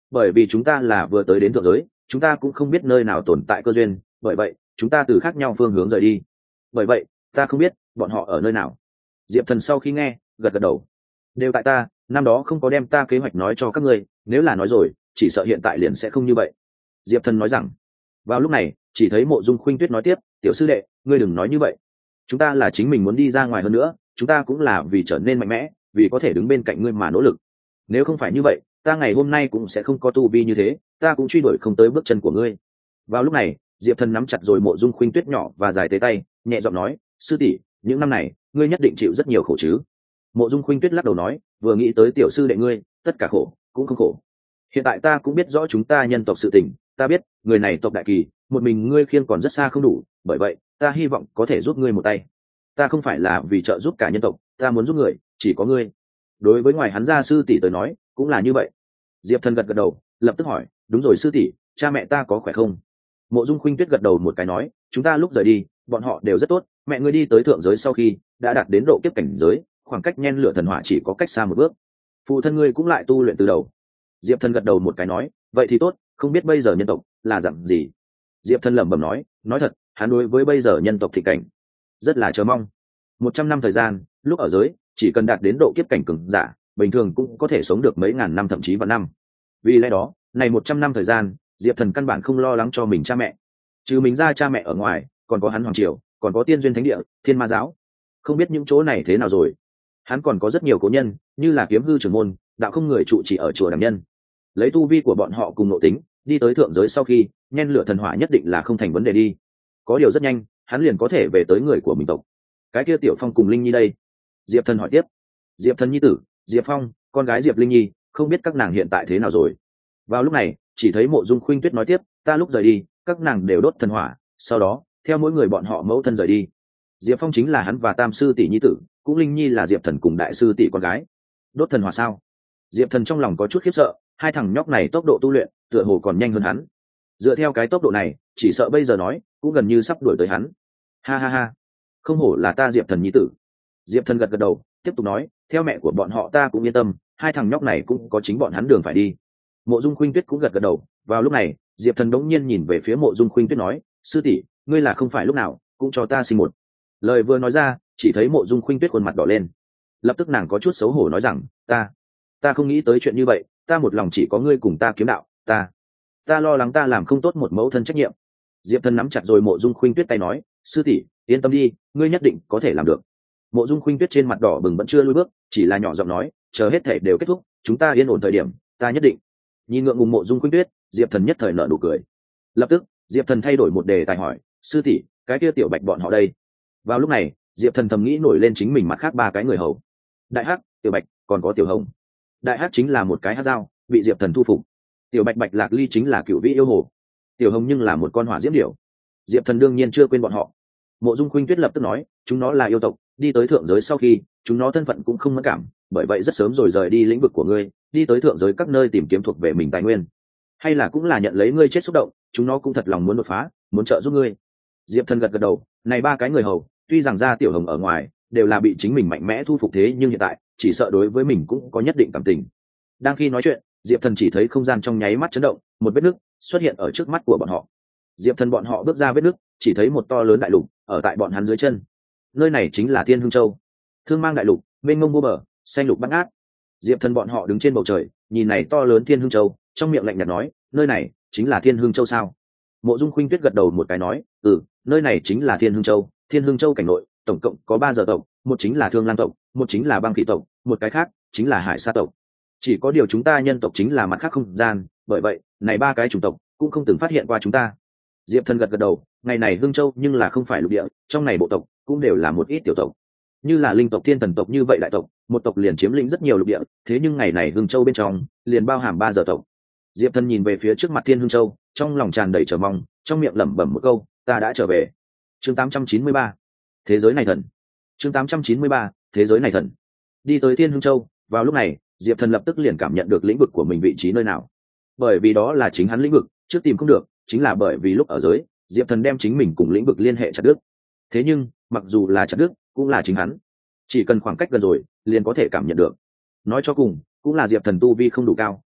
bởi vì chúng ta là vừa tới đến thượng giới, chúng ta cũng không biết nơi nào tồn tại cơ duyên, bởi vậy chúng ta từ khác nhau phương hướng rời đi. Bởi vậy ta không biết bọn họ ở nơi nào. Diệp Thần sau khi nghe gật gật đầu. Đều tại ta năm đó không có đem ta kế hoạch nói cho các ngươi, nếu là nói rồi chỉ sợ hiện tại liền sẽ không như vậy. Diệp Thần nói rằng. Vào lúc này chỉ thấy Mộ Dung Khuynh Tuyết nói tiếp, tiểu sư đệ, ngươi đừng nói như vậy, chúng ta là chính mình muốn đi ra ngoài hơn nữa, chúng ta cũng là vì trở nên mạnh mẽ, vì có thể đứng bên cạnh ngươi mà nỗ lực. Nếu không phải như vậy, ta ngày hôm nay cũng sẽ không có tu vi như thế, ta cũng truy đuổi không tới bước chân của ngươi. Vào lúc này Diệp Thần nắm chặt rồi Mộ Dung Khuynh Tuyết nhỏ và dài tế tay, nhẹ giọng nói, sư tỷ, những năm này ngươi nhất định chịu rất nhiều khổ chứ. Mộ Dung Khuynh Tuyết lắc đầu nói, vừa nghĩ tới tiểu sư đệ ngươi, tất cả khổ cũng không khổ. Hiện tại ta cũng biết rõ chúng ta nhân tộc sự tình, ta biết người này tộc đại kỳ, một mình ngươi khiêng còn rất xa không đủ, bởi vậy ta hy vọng có thể giúp ngươi một tay. Ta không phải là vì trợ giúp cả nhân tộc, ta muốn giúp người chỉ có ngươi. Đối với ngoài hắn ra sư tỷ tới nói cũng là như vậy. Diệp Thần gật gật đầu, lập tức hỏi, đúng rồi sư tỷ, cha mẹ ta có khỏe không? Mộ Dung Khuynh Tuyết gật đầu một cái nói, chúng ta lúc rời đi bọn họ đều rất tốt, mẹ ngươi đi tới thượng giới sau khi đã đạt đến độ kiếp cảnh giới, khoảng cách nhen lửa thần hỏa chỉ có cách xa một bước. Phụ thân ngươi cũng lại tu luyện từ đầu. Diệp Thần gật đầu một cái nói, vậy thì tốt, không biết bây giờ nhân tộc là dạng gì. Diệp Thần lẩm bẩm nói, nói thật, hắn đối với bây giờ nhân tộc thị cảnh rất là chờ mong. Một trăm năm thời gian, lúc ở giới chỉ cần đạt đến độ kiếp cảnh cường giả, bình thường cũng có thể sống được mấy ngàn năm thậm chí vạn năm. Vì lẽ đó này một trăm năm thời gian, Diệp Thần căn bản không lo lắng cho mình cha mẹ. Trừ mình ra cha mẹ ở ngoài, còn có hắn hoàng triều, còn có tiên duyên thánh địa, thiên ma giáo. Không biết những chỗ này thế nào rồi. Hắn còn có rất nhiều cố nhân, như là kiếm hư trưởng môn, đạo không người trụ chỉ ở chùa Đàm Nhân. Lấy tu vi của bọn họ cùng nội tính, đi tới thượng giới sau khi nhen lửa thần hỏa nhất định là không thành vấn đề đi. Có điều rất nhanh hắn liền có thể về tới người của mình tộc. Cái kia Tiểu Phong cùng Linh Nhi đây? Diệp Thần hỏi tiếp. Diệp Thần nhi tử Diệp Phong, con gái Diệp Linh Nhi, không biết các nàng hiện tại thế nào rồi. Vào lúc này chỉ thấy Mộ Dung Khuynh Tuyết nói tiếp, ta lúc rời đi các nàng đều đốt thần hỏa, sau đó theo mỗi người bọn họ mẫu thân rời đi. Diệp Phong chính là hắn và tam sư tỷ nhi tử, cũng Linh Nhi là Diệp Thần cùng đại sư tỷ con gái. Đốt thần hỏa sao? Diệp Thần trong lòng có chút khiếp sợ, hai thằng nhóc này tốc độ tu luyện tựa hồ còn nhanh hơn hắn. Dựa theo cái tốc độ này chỉ sợ bây giờ nói cũng gần như sắp đuổi tới hắn. Ha ha ha, không hổ là ta Diệp Thần nhi tử. Diệp Thần gật gật đầu, tiếp tục nói, theo mẹ của bọn họ ta cũng yên tâm, hai thằng nhóc này cũng có chính bọn hắn đường phải đi. Mộ Dung Khuynh Tuyết cũng gật gật đầu. Vào lúc này Diệp Thần đống nhiên nhìn về phía Mộ Dung Khuynh Tuyết nói, sư tỷ, ngươi là không phải lúc nào cũng cho ta sinh một. Lời vừa nói ra chỉ thấy Mộ Dung Khuynh Tuyết khuôn mặt đỏ lên, lập tức nàng có chút xấu hổ nói rằng, ta ta không nghĩ tới chuyện như vậy, ta một lòng chỉ có ngươi cùng ta kiếm đạo, ta ta lo lắng ta làm không tốt một mẫu thân trách nhiệm. Diệp Thần nắm chặt rồi Mộ Dung Khuynh Tuyết tay nói, sư tỷ yên tâm đi, ngươi nhất định có thể làm được. Mộ Dung Khuynh Tuyết trên mặt đỏ bừng vẫn chưa lui bước, chỉ là nhỏ giọng nói, chờ hết thể đều kết thúc, chúng ta yên ổn thời điểm, ta nhất định. Nhìn ngượng ngùng Mộ Dung Khuynh Tuyết, Diệp Thần nhất thời nở nụ cười. Lập tức Diệp Thần thay đổi một đề tài hỏi, sư tỷ, cái kia Tiểu Bạch bọn họ đây? Vào lúc này Diệp Thần thầm nghĩ nổi lên chính mình mặt khác ba cái người hầu, Đại Hắc, Tiểu Bạch, còn có Tiểu Hồng. Đại Hắc chính là một cái hắc dao, bị Diệp Thần thu phục. Tiểu Bạch Bạch Lạc Ly chính là cựu vĩ yêu hồ. Tiểu Hồng nhưng là một con hỏa diễm điểu. Diệp Thần đương nhiên chưa quên bọn họ. Mộ Dung Khuynh Tuyết lập tức nói, chúng nó là yêu tộc, đi tới thượng giới sau khi chúng nó thân phận cũng không mất cảm, bởi vậy rất sớm rồi rời đi lĩnh vực của ngươi, đi tới thượng giới các nơi tìm kiếm thuộc về mình tài nguyên, hay là cũng là nhận lấy ngươi chết xúc động, chúng nó cũng thật lòng muốn đột phá, muốn trợ giúp ngươi. Diệp Thần gật gật đầu, này ba cái người hầu tuy rằng ra Tiểu Hồng ở ngoài đều là bị chính mình mạnh mẽ thu phục, thế nhưng hiện tại chỉ sợ đối với mình cũng có nhất định cảm tình. Đang khi nói chuyện Diệp Thần chỉ thấy không gian trong nháy mắt chấn động, một vết nứt xuất hiện ở trước mắt của bọn họ. Diệp Thần bọn họ bước ra vết nứt, chỉ thấy một to lớn đại lục ở tại bọn hắn dưới chân. Nơi này chính là Thiên Hương Châu, thương mang đại lục, mênh mông vô bờ, xanh lục bát ngát. Diệp Thần bọn họ đứng trên bầu trời, nhìn này to lớn Thiên Hương Châu, trong miệng lạnh nhạt nói, nơi này chính là Thiên Hương Châu sao? Mộ Dung Khuynh Tuyết gật đầu một cái nói, ừ, nơi này chính là Thiên Hương Châu. Thiên Hương Châu cảnh nội tổng cộng có ba giờ tộc, một chính là Thương Lang tộc, một chính là Băng Kỵ tộc, một cái khác chính là Hải Sa tộc. Chỉ có điều chúng ta nhân tộc chính là mặt khác không gian, bởi vậy này ba cái chủng tộc cũng không từng phát hiện qua chúng ta. Diệp Thần gật gật đầu, ngày này Hương Châu nhưng là không phải lục địa, trong này bộ tộc cũng đều là một ít tiểu tộc, như là linh tộc, thiên thần tộc như vậy đại tộc, một tộc liền chiếm lĩnh rất nhiều lục địa, thế nhưng ngày này Hương Châu bên trong liền bao hàm ba giờ tộc. Diệp Thần nhìn về phía trước mặt Thiên Hương Châu, trong lòng tràn đầy chờ mong, trong miệng lẩm bẩm một câu, ta đã trở về. Chương tám trăm chín mươi ba, thế giới này thần. Chương tám trăm chín mươi ba, thế giới này thần. Đi tới Thiên Hương Châu, vào lúc này Diệp Thần lập tức liền cảm nhận được lĩnh vực của mình vị trí nơi nào, bởi vì đó là chính hắn lĩnh vực, trước tìm không được chính là bởi vì lúc ở giới Diệp Thần đem chính mình cùng lĩnh vực liên hệ chặt đứt. Thế nhưng mặc dù là chặt đứt cũng là chính hắn, chỉ cần khoảng cách gần rồi liền có thể cảm nhận được. Nói cho cùng cũng là Diệp Thần tu vi không đủ cao,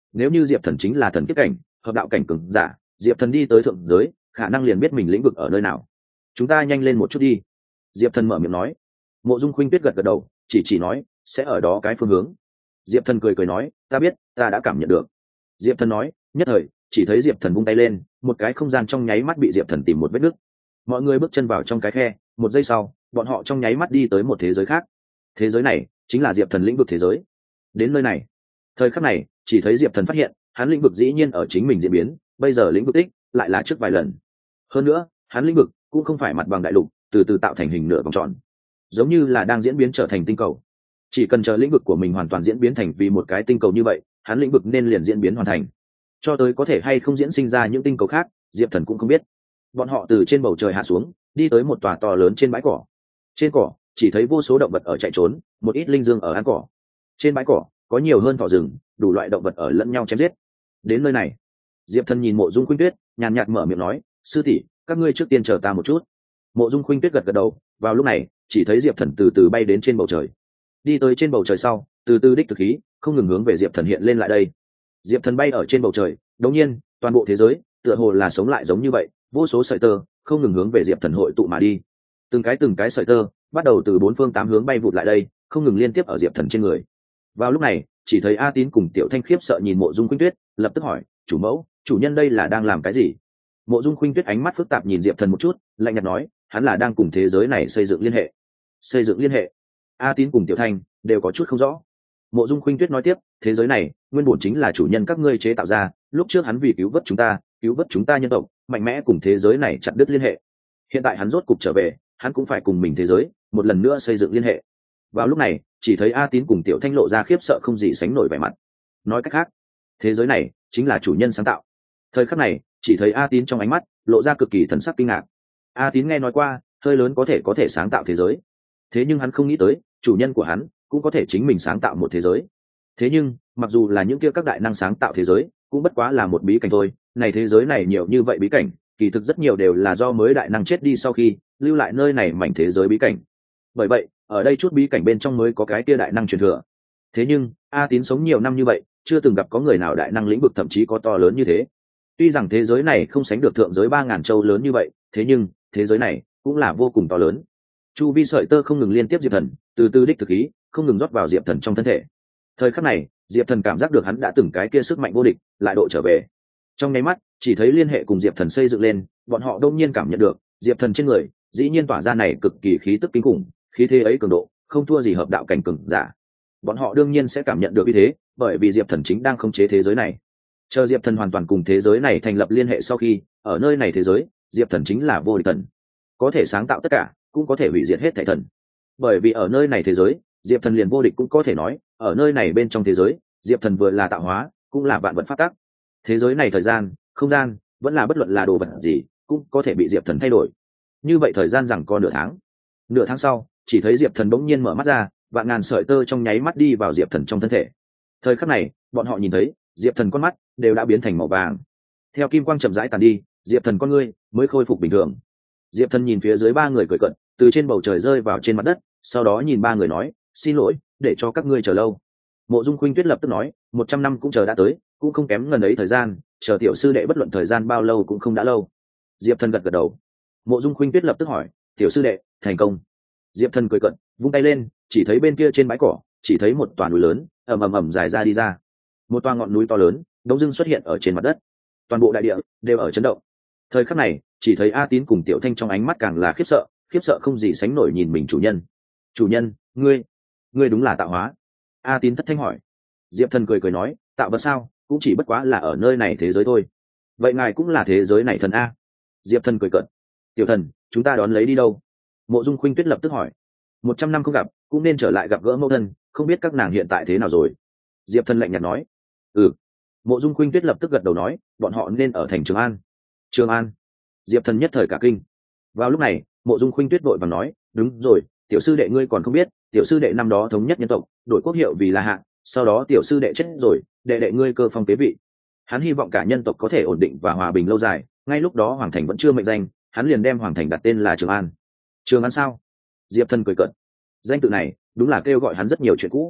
nếu như diệp thần chính là thần kiếp cảnh hợp đạo cảnh cường giả, diệp thần đi tới thượng giới khả năng liền biết mình lĩnh vực ở nơi nào. Chúng ta nhanh lên một chút đi, diệp thần mở miệng nói. Mộ Dung Khuynh Tuyết gật gật đầu, chỉ chỉ nói sẽ ở đó cái phương hướng. Diệp thần cười cười nói ta biết, ta đã cảm nhận được. Diệp thần nói nhất thời chỉ thấy diệp thần vung tay lên, một cái không gian trong nháy mắt bị diệp thần tìm một vết nứt. Mọi người bước chân vào trong cái khe, một giây sau bọn họ trong nháy mắt đi tới một thế giới khác. Thế giới này chính là diệp thần lĩnh vực thế giới. Đến nơi này, thời khắc này chỉ thấy diệp thần phát hiện hắn lĩnh vực dĩ nhiên ở chính mình diễn biến, bây giờ lĩnh vực tích lại là trước vài lần. Hơn nữa hắn lĩnh vực cũng không phải mặt bằng đại lục từ từ tạo thành hình nửa vòng tròn, giống như là đang diễn biến trở thành tinh cầu. Chỉ cần chờ lĩnh vực của mình hoàn toàn diễn biến thành vì một cái tinh cầu như vậy, hắn lĩnh vực nên liền diễn biến hoàn thành. Cho tới có thể hay không diễn sinh ra những tinh cầu khác, diệp thần cũng không biết. Bọn họ từ trên bầu trời hạ xuống, đi tới một tòa to lớn trên bãi cỏ. Trên cỏ chỉ thấy vô số động vật ở chạy trốn, một ít linh dương ở ăn cỏ. Trên bãi cỏ có nhiều hơn thỏ rừng, đủ loại động vật ở lẫn nhau chém giết. Đến nơi này, diệp thần nhìn Mộ Dung Khuynh Tuyết, nhàn nhạt mở miệng nói sư tỷ, các ngươi trước tiên chờ ta một chút. Mộ Dung Khuynh Tuyết gật gật đầu. Vào lúc này chỉ thấy diệp thần từ từ bay đến trên bầu trời. Đi tới trên bầu trời sau, từ từ đích thực khí không ngừng hướng về diệp thần hiện lên lại đây. Diệp thần bay ở trên bầu trời, đột nhiên toàn bộ thế giới tựa hồ là sống lại giống như vậy, vô số sợi tơ không ngừng hướng về diệp thần hội tụ mà đi. Từng cái từng cái sợi tơ bắt đầu từ bốn phương tám hướng bay vụt lại đây, không ngừng liên tiếp ở diệp thần trên người. Vào lúc này chỉ thấy A Tín cùng Tiểu Thanh khiếp sợ nhìn Mộ Dung Khuynh Tuyết, lập tức hỏi chủ mẫu, chủ nhân đây là đang làm cái gì? Mộ Dung Khuynh Tuyết ánh mắt phức tạp nhìn diệp thần một chút, lạnh nhạt nói hắn là đang cùng thế giới này xây dựng liên hệ. Xây dựng liên hệ? A Tín cùng Tiểu Thanh đều có chút không rõ. Mộ Dung Khuynh Tuyết nói tiếp, thế giới này nguyên bổn chính là chủ nhân các ngươi chế tạo ra, lúc trước hắn vì cứu vớt chúng ta, cứu vớt chúng ta nhân tộc, mạnh mẽ cùng thế giới này chặt đứt liên hệ. Hiện tại hắn rốt cục trở về, hắn cũng phải cùng mình thế giới một lần nữa xây dựng liên hệ. Vào lúc này chỉ thấy A Tín cùng Tiểu Thanh lộ ra khiếp sợ không gì sánh nổi vẻ mặt. Nói cách khác, thế giới này chính là chủ nhân sáng tạo. Thời khắc này chỉ thấy A Tín trong ánh mắt lộ ra cực kỳ thần sắc kinh ngạc. A Tín nghe nói qua hơi lớn có thể có thể sáng tạo thế giới, thế nhưng hắn không nghĩ tới chủ nhân của hắn cũng có thể chính mình sáng tạo một thế giới. Thế nhưng mặc dù là những kia các đại năng sáng tạo thế giới cũng bất quá là một bí cảnh thôi, này thế giới này nhiều như vậy bí cảnh, kỳ thực rất nhiều đều là do mới đại năng chết đi sau khi lưu lại nơi này mảnh thế giới bí cảnh. Bởi vậy ở đây chút bí cảnh bên trong mới có cái kia đại năng truyền thừa. Thế nhưng A Tín sống nhiều năm như vậy chưa từng gặp có người nào đại năng lĩnh vực thậm chí có to lớn như thế. Tuy rằng thế giới này không sánh được thượng giới ba ngàn châu lớn như vậy, thế nhưng thế giới này cũng là vô cùng to lớn. Chu vi sợi tơ không ngừng liên tiếp diệp thần, từ từ đích thực ý không ngừng rót vào diệp thần trong thân thể. Thời khắc này diệp thần cảm giác được hắn đã từng cái kia sức mạnh vô địch lại độ trở về. Trong nháy mắt chỉ thấy liên hệ cùng diệp thần xây dựng lên, bọn họ đông nhiên cảm nhận được diệp thần trên người dĩ nhiên tỏa ra này cực kỳ khí tức kinh khủng, khí thế ấy cường độ không thua gì hợp đạo cảnh cường giả. Bọn họ đương nhiên sẽ cảm nhận được như thế, bởi vì diệp thần chính đang khống chế thế giới này. Chờ diệp thần hoàn toàn cùng thế giới này thành lập liên hệ sau khi, ở nơi này thế giới diệp thần chính là vô địch thần, có thể sáng tạo tất cả cũng có thể hủy diệt hết thảy thần. Bởi vì ở nơi này thế giới diệp thần liền vô địch cũng có thể nói, ở nơi này bên trong thế giới diệp thần vừa là tạo hóa cũng là vạn vật phát tác. Thế giới này thời gian không gian vẫn là bất luận là đồ vật gì cũng có thể bị diệp thần thay đổi. Như vậy thời gian rằng có nửa tháng. Nửa tháng sau chỉ thấy diệp thần bỗng nhiên mở mắt ra, vạn ngàn sợi tơ trong nháy mắt đi vào diệp thần trong thân thể. Thời khắc này bọn họ nhìn thấy diệp thần con mắt đều đã biến thành màu vàng. Theo kim quang chậm rãi tàn đi, diệp thần con ngươi mới khôi phục bình thường. Diệp thần nhìn phía dưới ba người cười cận, từ trên bầu trời rơi vào trên mặt đất, sau đó nhìn ba người nói xin lỗi để cho các ngươi chờ lâu. Mộ Dung Khuynh Tuyết lập tức nói một trăm năm cũng chờ đã tới, cũng không kém ngần ấy thời gian, chờ tiểu sư đệ bất luận thời gian bao lâu cũng không đã lâu. Diệp thần gật gật đầu. Mộ Dung Khuynh Tuyết lập tức hỏi tiểu sư đệ thành công? Diệp thần cười cận, vung tay lên, chỉ thấy bên kia trên bãi cỏ chỉ thấy một tòa núi lớn ầm ầm ầm dài ra đi ra. Một tòa ngọn núi to lớn đống dưng xuất hiện ở trên mặt đất, toàn bộ đại địa đều ở chấn động. Thời khắc này chỉ thấy A Tín cùng Tiểu Thanh trong ánh mắt càng là khiếp sợ, khiếp sợ không gì sánh nổi nhìn mình chủ nhân. Chủ nhân, ngươi ngươi đúng là tạo hóa? A Tín thất thanh hỏi. Diệp thần cười cười nói tạo vật sao, cũng chỉ bất quá là ở nơi này thế giới thôi. Vậy ngài cũng là thế giới này thần a? Diệp thần cười cợt. Tiểu thần, chúng ta đón lấy đi đâu? Mộ Dung Khuynh Tuyết lập tức hỏi. Một trăm năm không gặp cũng nên trở lại gặp gỡ mẫu thân, không biết các nàng hiện tại thế nào rồi? Diệp thần lạnh nhạt nói. Ừ. Mộ Dung Khuynh Tuyết lập tức gật đầu nói bọn họ nên ở thành Trường An. Trường An? Diệp thần nhất thời cả kinh. Vào lúc này Mộ Dung Khuynh Tuyết vội vàng nói đúng rồi, tiểu sư đệ ngươi còn không biết, tiểu sư đệ năm đó thống nhất nhân tộc, đổi quốc hiệu vì là Hạ, sau đó tiểu sư đệ chết rồi, đệ đệ ngươi cơ phong kế vị. Hắn hy vọng cả nhân tộc có thể ổn định và hòa bình lâu dài, ngay lúc đó hoàng thành vẫn chưa mệnh danh, hắn liền đem hoàng thành đặt tên là Trường An. Trường An sao? Diệp thần cười cợt. Danh tự này đúng là kêu gọi hắn rất nhiều chuyện cũ.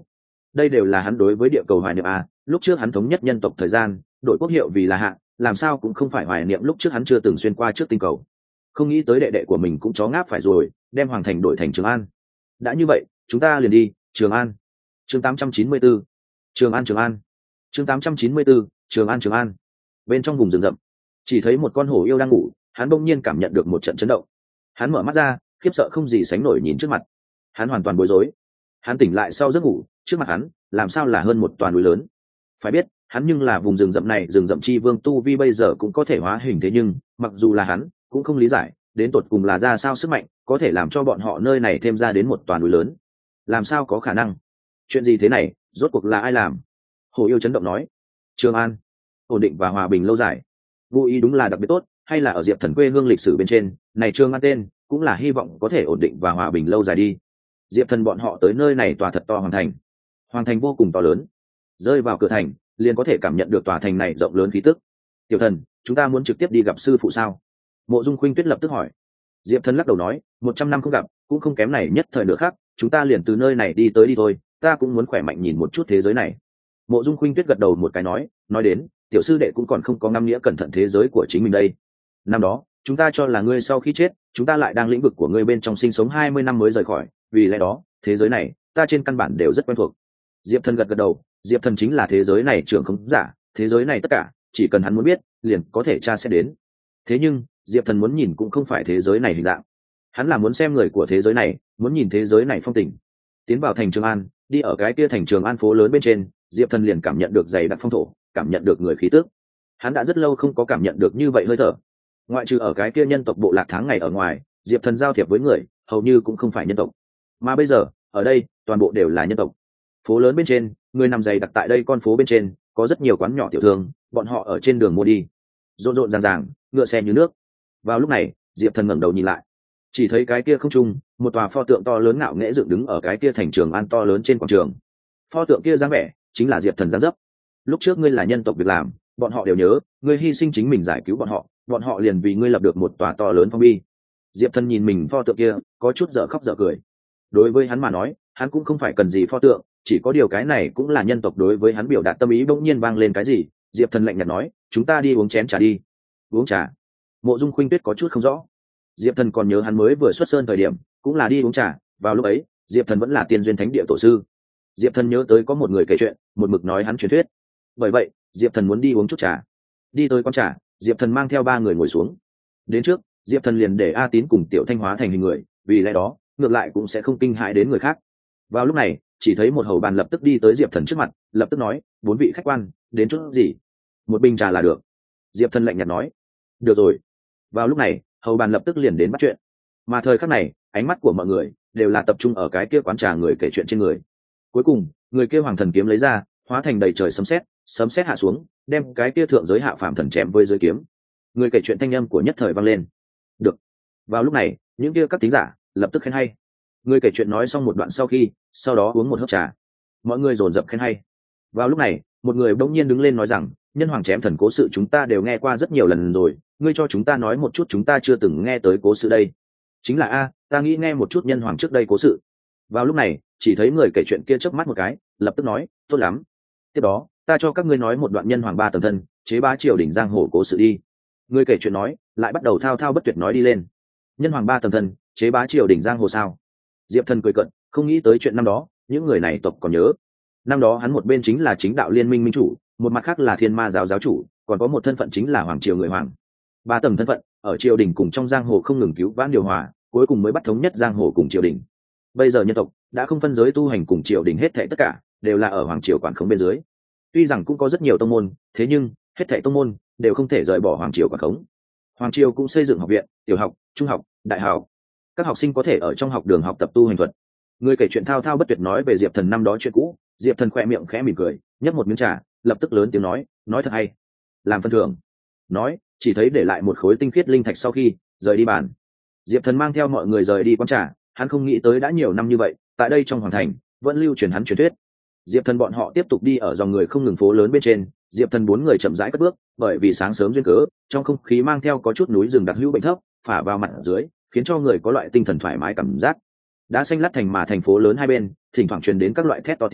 đây đều là hắn đối với địa cầu hoài niệm à, lúc trước hắn thống nhất nhân tộc thời gian đội quốc hiệu vì là hạ, làm sao cũng không phải hoài niệm lúc trước hắn chưa từng xuyên qua trước tinh cầu. Không nghĩ tới đệ đệ của mình cũng chó ngáp phải rồi, đem Hoàng Thành đổi thành Trường An. Đã như vậy chúng ta liền đi Trường An. Chương tám trăm chín mươi tư, Trường An Trường An. Chương tám trăm chín mươi tư, Trường An Trường An. Bên trong vùng rừng rậm, chỉ thấy một con hổ yêu đang ngủ, hắn bỗng nhiên cảm nhận được một trận chấn động. Hắn mở mắt ra, khiếp sợ không gì sánh nổi nhìn trước mặt. Hắn hoàn toàn bối rối. Hắn tỉnh lại sau giấc ngủ, trước mặt hắn làm sao là hơn một toàn núi lớn. Phải biết hắn nhưng là vùng rừng rậm này rừng rậm chi vương tu vi bây giờ cũng có thể hóa hình, thế nhưng mặc dù là hắn cũng không lý giải đến tột cùng là ra sao sức mạnh có thể làm cho bọn họ nơi này thêm ra đến một toàn núi lớn. Làm sao có khả năng? Chuyện gì thế này, rốt cuộc là ai làm? Hồ yêu chấn động nói. Trường An, ổn định và hòa bình lâu dài. Vô ý đúng là đặc biệt tốt, hay là ở Diệp Thần quê hương lịch sử bên trên này Trường An tên cũng là hy vọng có thể ổn định và hòa bình lâu dài đi. Diệp Thần bọn họ tới nơi này tòa thật to hoàng thành. Hoàng thành vô cùng to lớn, rơi vào cửa thành liền có thể cảm nhận được tòa thành này rộng lớn khí tức. Tiểu Thần, chúng ta muốn trực tiếp đi gặp sư phụ sao? Mộ Dung Khuynh Tuyết lập tức hỏi. Diệp Thần lắc đầu nói, một trăm năm không gặp cũng không kém này nhất thời nữa khác, chúng ta liền từ nơi này đi tới đi thôi, ta cũng muốn khỏe mạnh nhìn một chút thế giới này. Mộ Dung Khuynh Tuyết gật đầu một cái nói, nói đến tiểu sư đệ cũng còn không có ngắm nghĩa cẩn thận thế giới của chính mình đây. Năm đó chúng ta cho là ngươi sau khi chết chúng ta lại đang lĩnh vực của ngươi bên trong sinh sống hai mươi năm mới rời khỏi, vì lẽ đó thế giới này ta trên căn bản đều rất quen thuộc. Diệp Thần gật gật đầu, Diệp Thần chính là thế giới này trưởng không giả, thế giới này tất cả chỉ cần hắn muốn biết liền có thể tra xét đến. Thế nhưng Diệp Thần muốn nhìn cũng không phải thế giới này hình dạng, hắn là muốn xem người của thế giới này, muốn nhìn thế giới này phong tình. Tiến vào thành Trường An, đi ở cái kia thành Trường An phố lớn bên trên, Diệp Thần liền cảm nhận được dày đặc phong thổ, cảm nhận được người khí tức. Hắn đã rất lâu không có cảm nhận được như vậy hơi thở. Ngoại trừ ở cái kia nhân tộc bộ lạc tháng ngày ở ngoài, Diệp Thần giao thiệp với người hầu như cũng không phải nhân tộc, mà bây giờ ở đây toàn bộ đều là nhân tộc. Phố lớn bên trên, người nằm dày đặc tại đây con phố bên trên, có rất nhiều quán nhỏ tiểu thương, bọn họ ở trên đường mua đi, rộn rộn ràng ràng, ngựa xe như nước. Vào lúc này, Diệp Thần ngẩng đầu nhìn lại, chỉ thấy cái kia không trung, một tòa pho tượng to lớn ngạo nghễ dựng đứng ở cái kia thành Trường An to lớn trên quảng trường. Pho tượng kia dáng vẻ chính là Diệp Thần dáng dấp. Lúc trước ngươi là nhân tộc việc làm, bọn họ đều nhớ, ngươi hy sinh chính mình giải cứu bọn họ, bọn họ liền vì ngươi lập được một tòa to lớn phong bi. Diệp Thần nhìn mình pho tượng kia, có chút dở khóc dở cười. Đối với hắn mà nói, hắn cũng không phải cần gì pho tượng, chỉ có điều cái này cũng là nhân tộc đối với hắn biểu đạt tâm ý. Bỗng nhiên vang lên cái gì, Diệp Thần lạnh nhạt nói, chúng ta đi uống chén trà đi. Uống trà? Mộ Dung Khuynh Tuyết có chút không rõ. Diệp Thần còn nhớ hắn mới vừa xuất sơn thời điểm cũng là đi uống trà, vào lúc ấy Diệp Thần vẫn là tiên duyên thánh địa tổ sư. Diệp Thần nhớ tới có một người kể chuyện, một mực nói hắn truyền thuyết, bởi vậy Diệp Thần muốn đi uống chút trà. Đi tới quán trà, Diệp Thần mang theo ba người ngồi xuống. Đến trước, Diệp Thần liền để A Tín cùng Tiểu Thanh hóa thành hình người, vì lẽ đó ngược lại cũng sẽ không kinh hãi đến người khác. Vào lúc này, chỉ thấy một hầu bàn lập tức đi tới Diệp Thần trước mặt, lập tức nói, bốn vị khách quan, đến chút gì? Một bình trà là được. Diệp Thần lạnh nhạt nói. Được rồi. Vào lúc này, hầu bàn lập tức liền đến bắt chuyện. Mà thời khắc này, ánh mắt của mọi người đều là tập trung ở cái kia quán trà người kể chuyện trên người. Cuối cùng, người kia hoàng thần kiếm lấy ra, hóa thành đầy trời sấm sét, sấm sét hạ xuống, đem cái kia thượng giới hạ phàm thần chém với dưới kiếm. Người kể chuyện thanh âm của nhất thời vang lên. Được. Vào lúc này, những kia các thính giả lập tức khen hay. Người kể chuyện nói xong một đoạn sau khi, sau đó uống một hớp trà, mọi người dồn dập khen hay. Vào lúc này, một người bỗng nhiên đứng lên nói rằng, nhân hoàng chém thần cố sự chúng ta đều nghe qua rất nhiều lần rồi, ngươi cho chúng ta nói một chút chúng ta chưa từng nghe tới cố sự đây. Chính là a, ta nghĩ nghe một chút nhân hoàng trước đây cố sự. Vào lúc này, chỉ thấy người kể chuyện kia chớp mắt một cái, lập tức nói, tốt lắm. Tiếp đó, ta cho các ngươi nói một đoạn nhân hoàng ba tầng thân, chế bá triều đỉnh giang hồ cố sự đi. Người kể chuyện nói, lại bắt đầu thao thao bất tuyệt nói đi lên. Nhân hoàng ba tầng thân, chế bá triều đỉnh giang hồ sao? Diệp Thần cười cận, không nghĩ tới chuyện năm đó, những người này tộc còn nhớ. Năm đó hắn một bên chính là chính đạo liên minh minh chủ, một mặt khác là thiên ma giáo giáo chủ, còn có một thân phận chính là hoàng triều người hoàng. Ba tầng thân phận, ở triều đình cùng trong giang hồ không ngừng cứu vãn điều hòa, cuối cùng mới bắt thống nhất giang hồ cùng triều đình. Bây giờ nhân tộc đã không phân giới tu hành cùng triều đình, hết thảy tất cả đều là ở hoàng triều quản khống bên dưới. Tuy rằng cũng có rất nhiều tông môn, thế nhưng hết thảy tông môn đều không thể rời bỏ hoàng triều quản khống. Hoàng triều cũng xây dựng học viện, tiểu học, trung học, đại học. Các học sinh có thể ở trong học đường học tập tu hành thuật. Người kể chuyện thao thao bất tuyệt nói về Diệp Thần năm đó chuyện cũ. Diệp Thần khoe miệng khẽ mỉm cười, nhấp một miếng trà, lập tức lớn tiếng nói, nói thật hay. Làm phân thưởng. Nói, chỉ thấy để lại một khối tinh khiết linh thạch sau khi rời đi bàn. Diệp Thần mang theo mọi người rời đi quán trà, hắn không nghĩ tới đã nhiều năm như vậy, tại đây trong hoàng thành vẫn lưu truyền hắn truyền thuyết. Diệp Thần bọn họ tiếp tục đi ở dòng người không ngừng phố lớn bên trên, Diệp Thần bốn người chậm rãi cất bước, bởi vì sáng sớm duyên cớ, trong không khí mang theo có chút núi rừng đặc hữu bệnh thấp, phả vào mặt dưới, khiến cho người có loại tinh thần thoải mái cảm giác. Đã xanh lát thành mà thành phố lớn hai bên, thỉnh thoảng truyền đến các loại thét to tiếng,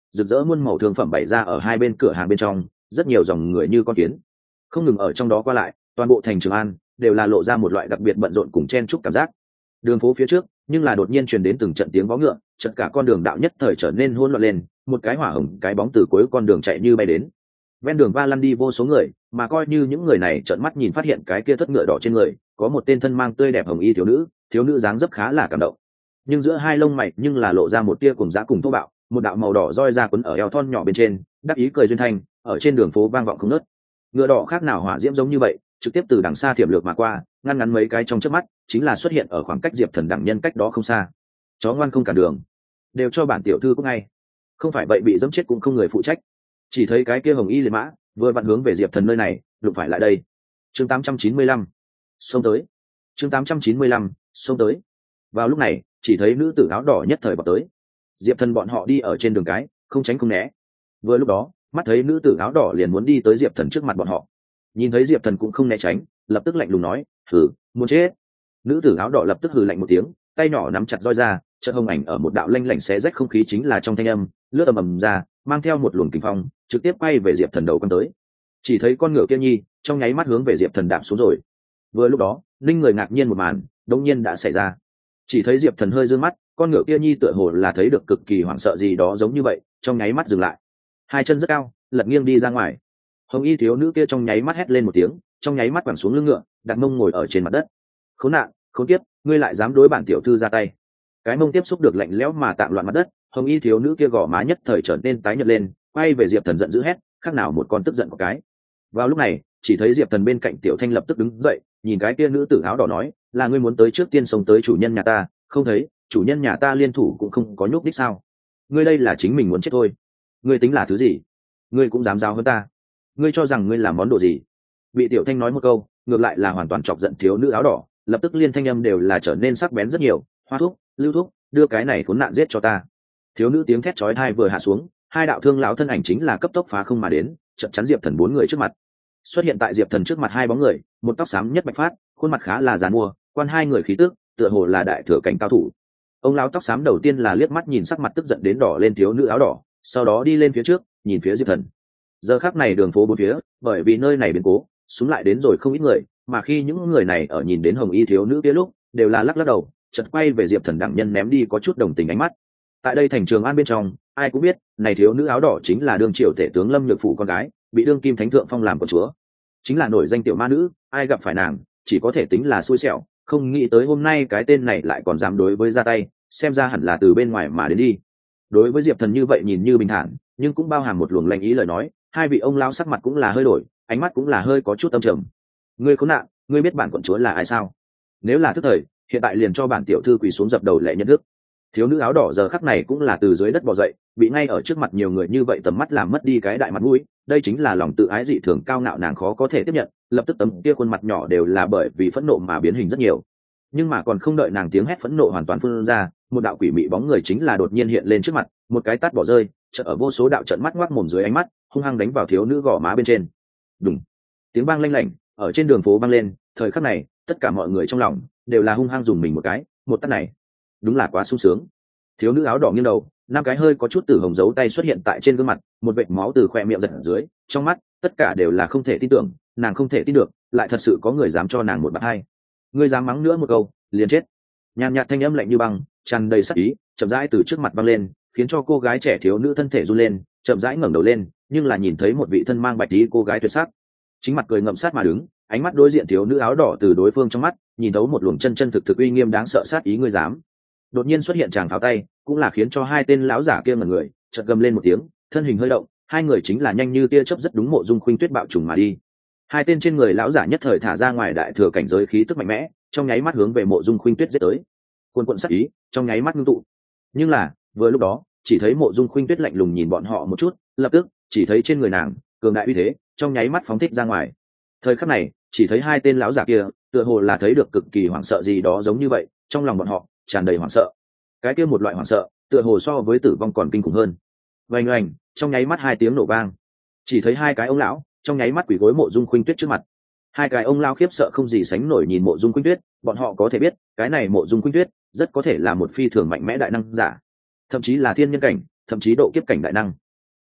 rực rỡ muôn màu thương phẩm bày ra ở hai bên cửa hàng bên trong, rất nhiều dòng người như con kiến không ngừng ở trong đó qua lại. Toàn bộ thành Trường An đều là lộ ra một loại đặc biệt bận rộn cùng chen chúc cảm giác. Đường phố phía trước nhưng là đột nhiên truyền đến từng trận tiếng vó ngựa, chợt cả con đường đạo nhất thời trở nên hỗn loạn lên, một cái hỏa hồng cái bóng từ cuối con đường chạy như bay đến. Ven đường va lăn đi vô số người, mà coi như những người này trợn mắt nhìn phát hiện cái kia thất ngựa đỏ trên người có một tên thân mang tươi đẹp hồng y thiếu nữ, thiếu nữ dáng dấp khá là cảm động, nhưng giữa hai lông mày nhưng là lộ ra một tia cùng dã cùng thô bạo, một đạo màu đỏ roi ra quấn ở eo thon nhỏ bên trên, đắc ý cười duyên thanh ở trên đường phố vang vọng không ngớt. Ngựa đỏ khác nào hỏa diễm giống như vậy, trực tiếp từ đằng xa thiểm lược mà qua, ngăn ngắn mấy cái trong chớp mắt chính là xuất hiện ở khoảng cách Diệp Thần đẳng nhân cách đó không xa. Chó ngoan không cản đường, đều cho bản tiểu thư cũng ngay, không phải vậy bị dẫm chết cũng không người phụ trách. Chỉ thấy cái kia hồng y liệt mã vừa vặn hướng về Diệp Thần nơi này đụng phải lại đây. Chương tám trăm chín mươi lăm xông tới. Chương tám trăm chín mươi lăm xông tới. Vào lúc này chỉ thấy nữ tử áo đỏ nhất thời bỏ tới. Diệp Thần bọn họ đi ở trên đường cái không tránh không né. Vừa lúc đó mắt thấy nữ tử áo đỏ liền muốn đi tới Diệp Thần trước mặt bọn họ, nhìn thấy Diệp Thần cũng không né tránh, lập tức lạnh lùng nói: hừ, muốn chết. Nữ tử áo đỏ lập tức hừ lạnh một tiếng, tay nhỏ nắm chặt roi ra, chợt hồng ảnh ở một đạo lanh lảnh xé rách không khí chính là trong thanh âm lướt ầm ầm ra, mang theo một luồng kinh phong trực tiếp quay về Diệp Thần đầu quăng tới. Chỉ thấy con ngựa kia nhi trong nháy mắt hướng về Diệp Thần đạp xuống rồi. Vừa lúc đó linh người ngạc nhiên một màn đống nhiên đã xảy ra. Chỉ thấy Diệp Thần hơi dương mắt, con ngựa kia nhi tựa hồ là thấy được cực kỳ hoảng sợ gì đó giống như vậy, trong nháy mắt dừng lại, hai chân rất cao lật nghiêng đi ra ngoài. Hồng y thiếu nữ kia trong nháy mắt hét lên một tiếng, trong nháy mắt quẳng xuống lưng ngựa, đặt mông ngồi ở trên mặt đất. Khốn nạn, khốn kiếp, ngươi lại dám đối bản tiểu thư ra tay. Cái mông tiếp xúc được lạnh lẽo mà tạm loạn mặt đất, hồng y thiếu nữ kia gò má nhất thời trở nên tái nhợt lên, quay về Diệp Thần giận dữ hét, khác nào một con tức giận một cái. Vào lúc này chỉ thấy Diệp Thần bên cạnh Tiểu Thanh lập tức đứng dậy, nhìn cái kia nữ tử áo đỏ nói: là ngươi muốn tới trước tiên xông tới chủ nhân nhà ta, không thấy chủ nhân nhà ta liên thủ cũng không có nhúc đích sao? Ngươi đây là chính mình muốn chết thôi. Ngươi tính là thứ gì? Ngươi cũng dám giao hơn ta? Ngươi cho rằng ngươi làm món đồ gì? Bị Tiểu Thanh nói một câu, ngược lại là hoàn toàn chọc giận thiếu nữ áo đỏ, lập tức liên thanh âm đều là trở nên sắc bén rất nhiều. Hoa thúc, Lưu thúc, đưa cái này khốn nạn giết cho ta. Thiếu nữ tiếng thét chói tai vừa hạ xuống, hai đạo thương lão thân ảnh chính là cấp tốc phá không mà đến, chặn chắn Diệp Thần bốn người trước mặt. Xuất hiện tại Diệp Thần trước mặt hai bóng người, một tóc xám nhất bạch phát, khuôn mặt khá là giàn mua, quan hai người khí tức tựa hồ là đại thừa cảnh cao thủ. Ông lão tóc xám đầu tiên là liếc mắt nhìn sắc mặt tức giận đến đỏ lên thiếu nữ áo đỏ, sau đó đi lên phía trước nhìn phía Diệp Thần. Giờ khắc này đường phố bốn phía bởi vì nơi này biến cố xuống lại đến rồi không ít người, mà khi những người này ở nhìn đến hồng y thiếu nữ kia lúc đều là lắc lắc đầu, chợt quay về Diệp Thần đẳng nhân ném đi có chút đồng tình ánh mắt. Tại đây thành Trường An bên trong ai cũng biết này thiếu nữ áo đỏ chính là đương triều tể tướng Lâm Nhược Phụ con gái, bị đương kim thánh thượng phong làm con chúa, chính là nổi danh tiểu ma nữ, ai gặp phải nàng chỉ có thể tính là xui xẻo, không nghĩ tới hôm nay cái tên này lại còn dám đối với ra tay, xem ra hẳn là từ bên ngoài mà đến đi. Đối với Diệp Thần như vậy nhìn như bình thản nhưng cũng bao hàm một luồng lạnh ý lời nói, hai vị ông lão sắc mặt cũng là hơi đổi, ánh mắt cũng là hơi có chút âm trầm. Ngươi khốn nạn, ngươi biết bản quận chúa là ai sao? Nếu là thức thời hiện tại liền cho bản tiểu thư quỳ xuống dập đầu lễ nhận thức. Thiếu nữ áo đỏ giờ khắc này cũng là từ dưới đất bò dậy, bị ngay ở trước mặt nhiều người như vậy tầm mắt làm mất đi cái đại mặt mũi, đây chính là lòng tự ái dị thường cao ngạo nàng khó có thể tiếp nhận, lập tức tấm kia khuôn mặt nhỏ đều là bởi vì phẫn nộ mà biến hình rất nhiều. Nhưng mà còn không đợi nàng tiếng hét phẫn nộ hoàn toàn phun ra, một đạo quỷ mị bóng người chính là đột nhiên hiện lên trước mặt, một cái tát bỏ rơi, chợt ở vô số đạo trận mắt ngoác mồm dưới ánh mắt, hung hăng đánh vào thiếu nữ gò má bên trên. Đùng, tiếng vang lanh lảnh ở trên đường phố vang lên, thời khắc này tất cả mọi người trong lòng đều là hung hăng dùng mình một cái, một tát này đúng là quá sung sướng. Thiếu nữ áo đỏ nghiêng đầu, năm cái hơi có chút tử hồng dấu tay xuất hiện tại trên gương mặt, một vệt máu từ khoe miệng giật ở dưới, trong mắt tất cả đều là không thể tin tưởng, nàng không thể tin được lại thật sự có người dám cho nàng một bạt hai. Ngươi dám mắng nữa một câu liền chết. Nhàn nhạt thanh âm lạnh như băng tràn đầy sắc ý chậm rãi từ trước mặt vang lên, khiến cho cô gái trẻ thiếu nữ thân thể run lên, chậm rãi ngẩng đầu lên, nhưng là nhìn thấy một vị thân mang bạch tí cô gái tuyệt sắc, chính mặt cười ngậm sát mà đứng, ánh mắt đối diện thiếu nữ áo đỏ từ đối phương trong mắt nhìn thấu một luồng chân chân thực thực uy nghiêm đáng sợ sát ý. Ngươi dám? Đột nhiên xuất hiện chàng pháo tay cũng là khiến cho hai tên lão giả kia ngẩn người, chợt gầm lên một tiếng, thân hình hơi động, hai người chính là nhanh như tia chớp rất đúng Mộ Dung Khuynh Tuyết bạo trùng mà đi. Hai tên trên người lão giả nhất thời thả ra ngoài đại thừa cảnh giới khí tức mạnh mẽ, trong nháy mắt hướng về Mộ Dung Khuynh Tuyết giết tới. Cuồn cuộn sát ý trong nháy mắt ngưng tụ. Nhưng là vừa lúc đó chỉ thấy Mộ Dung Khuynh Tuyết lạnh lùng nhìn bọn họ một chút, lập tức chỉ thấy trên người nàng cường đại uy thế trong nháy mắt phóng thích ra ngoài. Thời khắc này chỉ thấy hai tên lão giả kia tựa hồ là thấy được cực kỳ hoảng sợ gì đó giống như vậy, trong lòng bọn họ tràn đầy hoảng sợ. Cái kia một loại hoảng sợ tựa hồ so với tử vong còn kinh khủng hơn. Oanh oanh, trong nháy mắt hai tiếng nổ vang, chỉ thấy hai cái ông lão trong nháy mắt quỳ gối Mộ Dung Khuynh Tuyết trước mặt. Hai cái ông lão khiếp sợ không gì sánh nổi nhìn Mộ Dung Khuynh Tuyết, bọn họ có thể biết cái này Mộ Dung Khuynh Tuyết rất có thể là một phi thường mạnh mẽ đại năng giả, thậm chí là thiên nhân cảnh, thậm chí độ kiếp cảnh đại năng.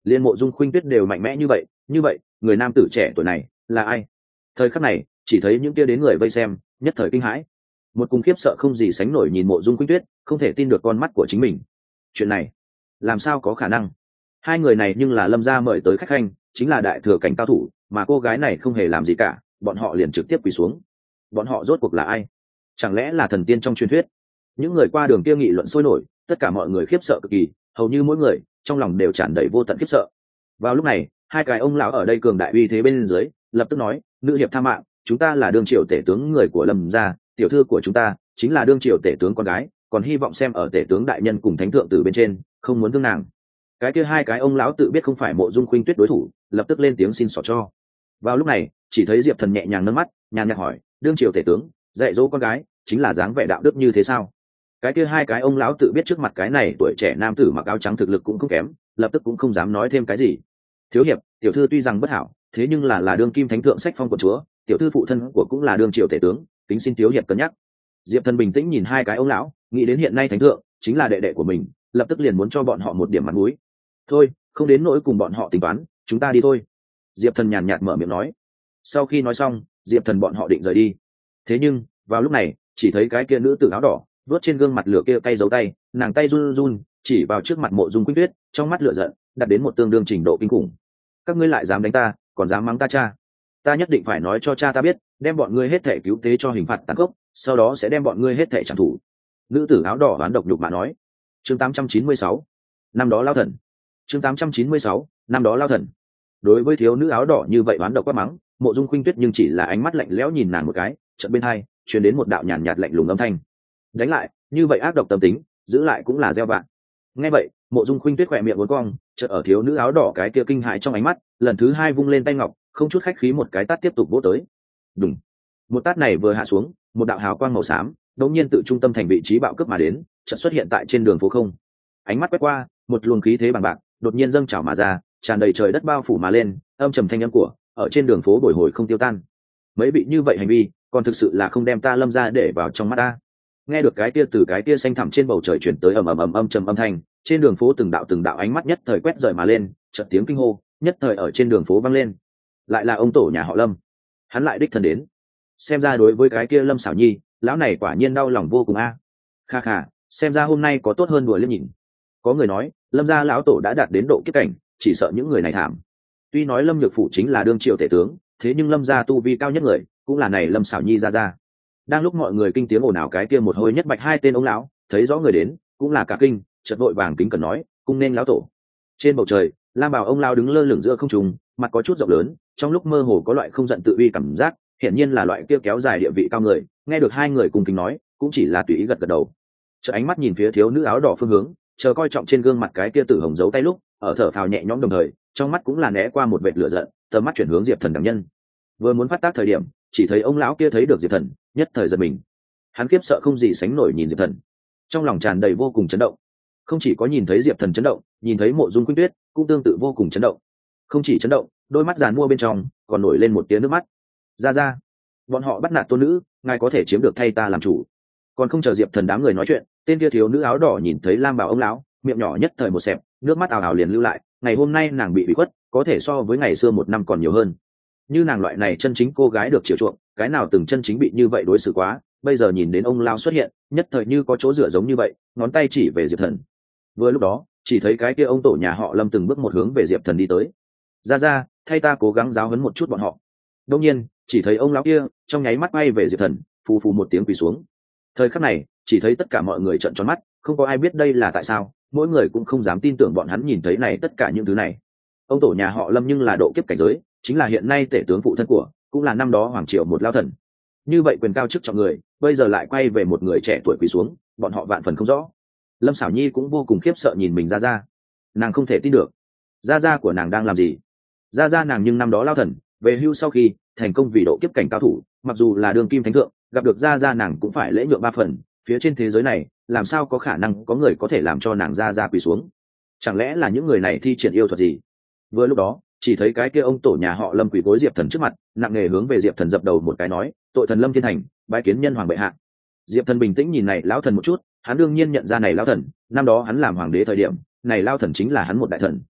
Liên Mộ Dung Khuynh Tuyết đều mạnh mẽ như vậy, như vậy người nam tử trẻ tuổi này là ai? Thời khắc này chỉ thấy những kia đến người vây xem nhất thời kinh hãi, một cùng khiếp sợ không gì sánh nổi nhìn Mộ Dung Khuynh Tuyết, không thể tin được con mắt của chính mình. Chuyện này làm sao có khả năng? Hai người này nhưng là Lâm gia mời tới khách khanh, chính là đại thừa cảnh cao thủ, mà cô gái này không hề làm gì cả, bọn họ liền trực tiếp quỳ xuống. Bọn họ rốt cuộc là ai? Chẳng lẽ là thần tiên trong truyền thuyết? Những người qua đường kia nghị luận sôi nổi, tất cả mọi người khiếp sợ cực kỳ, hầu như mỗi người trong lòng đều tràn đầy vô tận khiếp sợ. Vào lúc này, hai cái ông lão ở đây cường đại uy thế bên dưới, lập tức nói: nữ hiệp tha mạng, chúng ta là đương triều tể tướng người của Lâm gia, tiểu thư của chúng ta chính là đương triều tể tướng con gái, còn hy vọng xem ở tể tướng đại nhân cùng thánh thượng từ bên trên, không muốn thương nàng. Cái kia hai cái ông lão tự biết không phải Mộ Dung Khuynh Tuyết đối thủ, lập tức lên tiếng xin xỏ cho. Vào lúc này chỉ thấy Diệp Thần nhẹ nhàng nâng mắt, nhàn nhạt hỏi: đương triều tể tướng dạy dỗ con gái chính là dáng vẻ đạo đức như thế sao? Cái kia hai cái ông lão tự biết trước mặt cái này tuổi trẻ nam tử mặc áo trắng thực lực cũng không kém, lập tức cũng không dám nói thêm cái gì. Thiếu hiệp, tiểu thư tuy rằng bất hảo, thế nhưng là là đương kim thánh thượng sách phong của chúa, tiểu thư phụ thân của cũng là đương triều tể tướng, kính xin thiếu hiệp cân nhắc. Diệp Thần bình tĩnh nhìn hai cái ông lão, nghĩ đến hiện nay thánh thượng chính là đệ đệ của mình, lập tức liền muốn cho bọn họ một điểm mặt mũi. Thôi, không đến nỗi cùng bọn họ tính toán, chúng ta đi thôi. Diệp Thần nhàn nhạt mở miệng nói. Sau khi nói xong, Diệp Thần bọn họ định rời đi. Thế nhưng vào lúc này chỉ thấy cái kia nữ tử áo đỏ vớt trên gương mặt lửa kia cay dấu tay, nàng tay run run chỉ vào trước mặt Mộ Dung Khuynh Tuyết, trong mắt lửa giận đặt đến một tương đương trình độ kinh khủng. Các ngươi lại dám đánh ta, còn dám mắng ta cha, ta nhất định phải nói cho cha ta biết, đem bọn ngươi hết thể cứu tế cho hình phạt tàn khốc, sau đó sẽ đem bọn ngươi hết thể trả thù. Nữ tử áo đỏ oán độc nhục mà nói. Chương tám trăm chín mươi sáu, năm đó lao thần. Chương tám trăm chín mươi sáu, năm đó lao thần. Đối với thiếu nữ áo đỏ như vậy oán độc quát mắng, Mộ Dung Khuynh Tuyết nhưng chỉ là ánh mắt lạnh lẽo nhìn nàng một cái, chợt bên hai truyền đến một đạo nhàn nhạt lạnh lùng âm thanh: đánh lại, như vậy ác độc tâm tính, giữ lại cũng là gieo vạ. Nghe vậy, Mộ Dung Khuynh Tuyết khỏe miệng uốn cong, chợt ở thiếu nữ áo đỏ cái kia kinh hãi trong ánh mắt, lần thứ hai vung lên tay ngọc, không chút khách khí một cái tát tiếp tục vỗ tới. Đùng. Một tát này vừa hạ xuống, một đạo hào quang màu xám đột nhiên tự trung tâm thành vị trí bạo cướp mà đến, chợt xuất hiện tại trên đường phố không. Ánh mắt quét qua, một luồng khí thế bằng bạc đột nhiên dâng trào mà ra, tràn đầy trời đất bao phủ mà lên, âm trầm thanh âm của ở trên đường phố bồi hồi không tiêu tan. Mấy bị như vậy hành vi, còn thực sự là không đem ta Lâm ra để vào trong mắt ta. Nghe được cái kia từ cái kia xanh thẳm trên bầu trời chuyển tới ầm ầm ầm âm trầm âm thanh, trên đường phố từng đạo từng đạo ánh mắt nhất thời quét rời mà lên, chợt tiếng kinh hô nhất thời ở trên đường phố vang lên. Lại là ông tổ nhà họ Lâm, hắn lại đích thân đến. Xem ra đối với cái kia Lâm Sảo Nhi, lão này quả nhiên đau lòng vô cùng a. À. Kha kha, xem ra hôm nay có tốt hơn đùa liếc nhìn. Có người nói Lâm gia lão tổ đã đạt đến độ kiếp cảnh, chỉ sợ những người này thảm. Tuy nói Lâm Nhược Phủ chính là đương triều tể tướng, thế nhưng Lâm gia tu vi cao nhất người cũng là này Lâm Sảo Nhi ra ra. Đang lúc mọi người kinh tiếng ồn ào, cái kia một hồi nhất bạch hai tên ông lão thấy rõ người đến, cũng là cả kinh, chợt vội vàng kính cẩn nói: cung nên lão tổ. Trên bầu trời, Lam Bảo ông lão đứng lơ lửng giữa không trung, mặt có chút rộng lớn, trong lúc mơ hồ có loại không giận tự uy cảm giác, hiển nhiên là loại kia kéo dài địa vị cao người. Nghe được hai người cùng kính nói, cũng chỉ là tùy ý gật gật đầu. Chợt ánh mắt nhìn phía thiếu nữ áo đỏ phương hướng, chờ coi trọng trên gương mặt cái kia tử hồng giấu tay lúc, ở thở phào nhẹ nhõm đồng thời, trong mắt cũng là né qua một vệt lửa giận, tầm mắt chuyển hướng Diệp Thần đẳng nhân. Vừa muốn phát tác thời điểm, chỉ thấy ông lão kia thấy được Diệp Thần, nhất thời giật mình. Hắn kiếp sợ không gì sánh nổi nhìn Diệp Thần, trong lòng tràn đầy vô cùng chấn động. Không chỉ có nhìn thấy Diệp Thần chấn động, nhìn thấy Mộ Dung Khuynh Tuyết cũng tương tự vô cùng chấn động. Không chỉ chấn động, đôi mắt giàn mua bên trong còn nổi lên một tia nước mắt. Ra ra, bọn họ bắt nạt tôn nữ, ngài có thể chiếm được thay ta làm chủ. Còn không chờ Diệp Thần đám người nói chuyện, tên kia thiếu nữ áo đỏ nhìn thấy Lam Bảo ông lão, miệng nhỏ nhất thời một xẹp, nước mắt ào ào liền lưu lại. Ngày hôm nay nàng bị ủy khuất, có thể so với ngày xưa một năm còn nhiều hơn. Như nàng loại này chân chính cô gái được chiều chuộng, cái nào từng chân chính bị như vậy đối xử quá, bây giờ nhìn đến ông lão xuất hiện, nhất thời như có chỗ dựa giống như vậy, ngón tay chỉ về Diệp Thần. Vừa lúc đó, chỉ thấy cái kia ông tổ nhà họ Lâm từng bước một hướng về Diệp Thần đi tới. Ra ra, thay ta cố gắng giáo huấn một chút bọn họ. Đương nhiên, chỉ thấy ông lão kia trong nháy mắt bay về Diệp Thần, phù phù một tiếng quỳ xuống. Thời khắc này, chỉ thấy tất cả mọi người trợn tròn mắt, không có ai biết đây là tại sao, mỗi người cũng không dám tin tưởng bọn hắn nhìn thấy này tất cả những thứ này. Ông tổ nhà họ Lâm nhưng là độ kiếp cảnh giới, chính là hiện nay tể tướng phụ thân của, cũng là năm đó hoàng triều một lao thần. Như vậy quyền cao chức trọng người, bây giờ lại quay về một người trẻ tuổi quỳ xuống, bọn họ vạn phần không rõ. Lâm Sảo Nhi cũng vô cùng khiếp sợ nhìn mình ra ra, nàng không thể tin được, ra ra của nàng đang làm gì? Ra ra nàng nhưng năm đó lao thần, về hưu sau khi thành công vì độ kiếp cảnh cao thủ, mặc dù là đường kim thánh thượng, gặp được ra ra nàng cũng phải lễ nhượng ba phần. Phía trên thế giới này, làm sao có khả năng có người có thể làm cho nàng ra ra quỳ xuống? Chẳng lẽ là những người này thi triển yêu thuật gì? Vừa lúc đó, chỉ thấy cái kia ông tổ nhà họ Lâm quỳ gối Diệp Thần trước mặt, nặng nề hướng về Diệp Thần dập đầu một cái nói: tội thần Lâm Thiên Thành, bái kiến nhân hoàng bệ hạ. Diệp Thần bình tĩnh nhìn này lão thần một chút, hắn đương nhiên nhận ra này lão thần, năm đó hắn làm hoàng đế thời điểm, này lão thần chính là hắn một đại thần.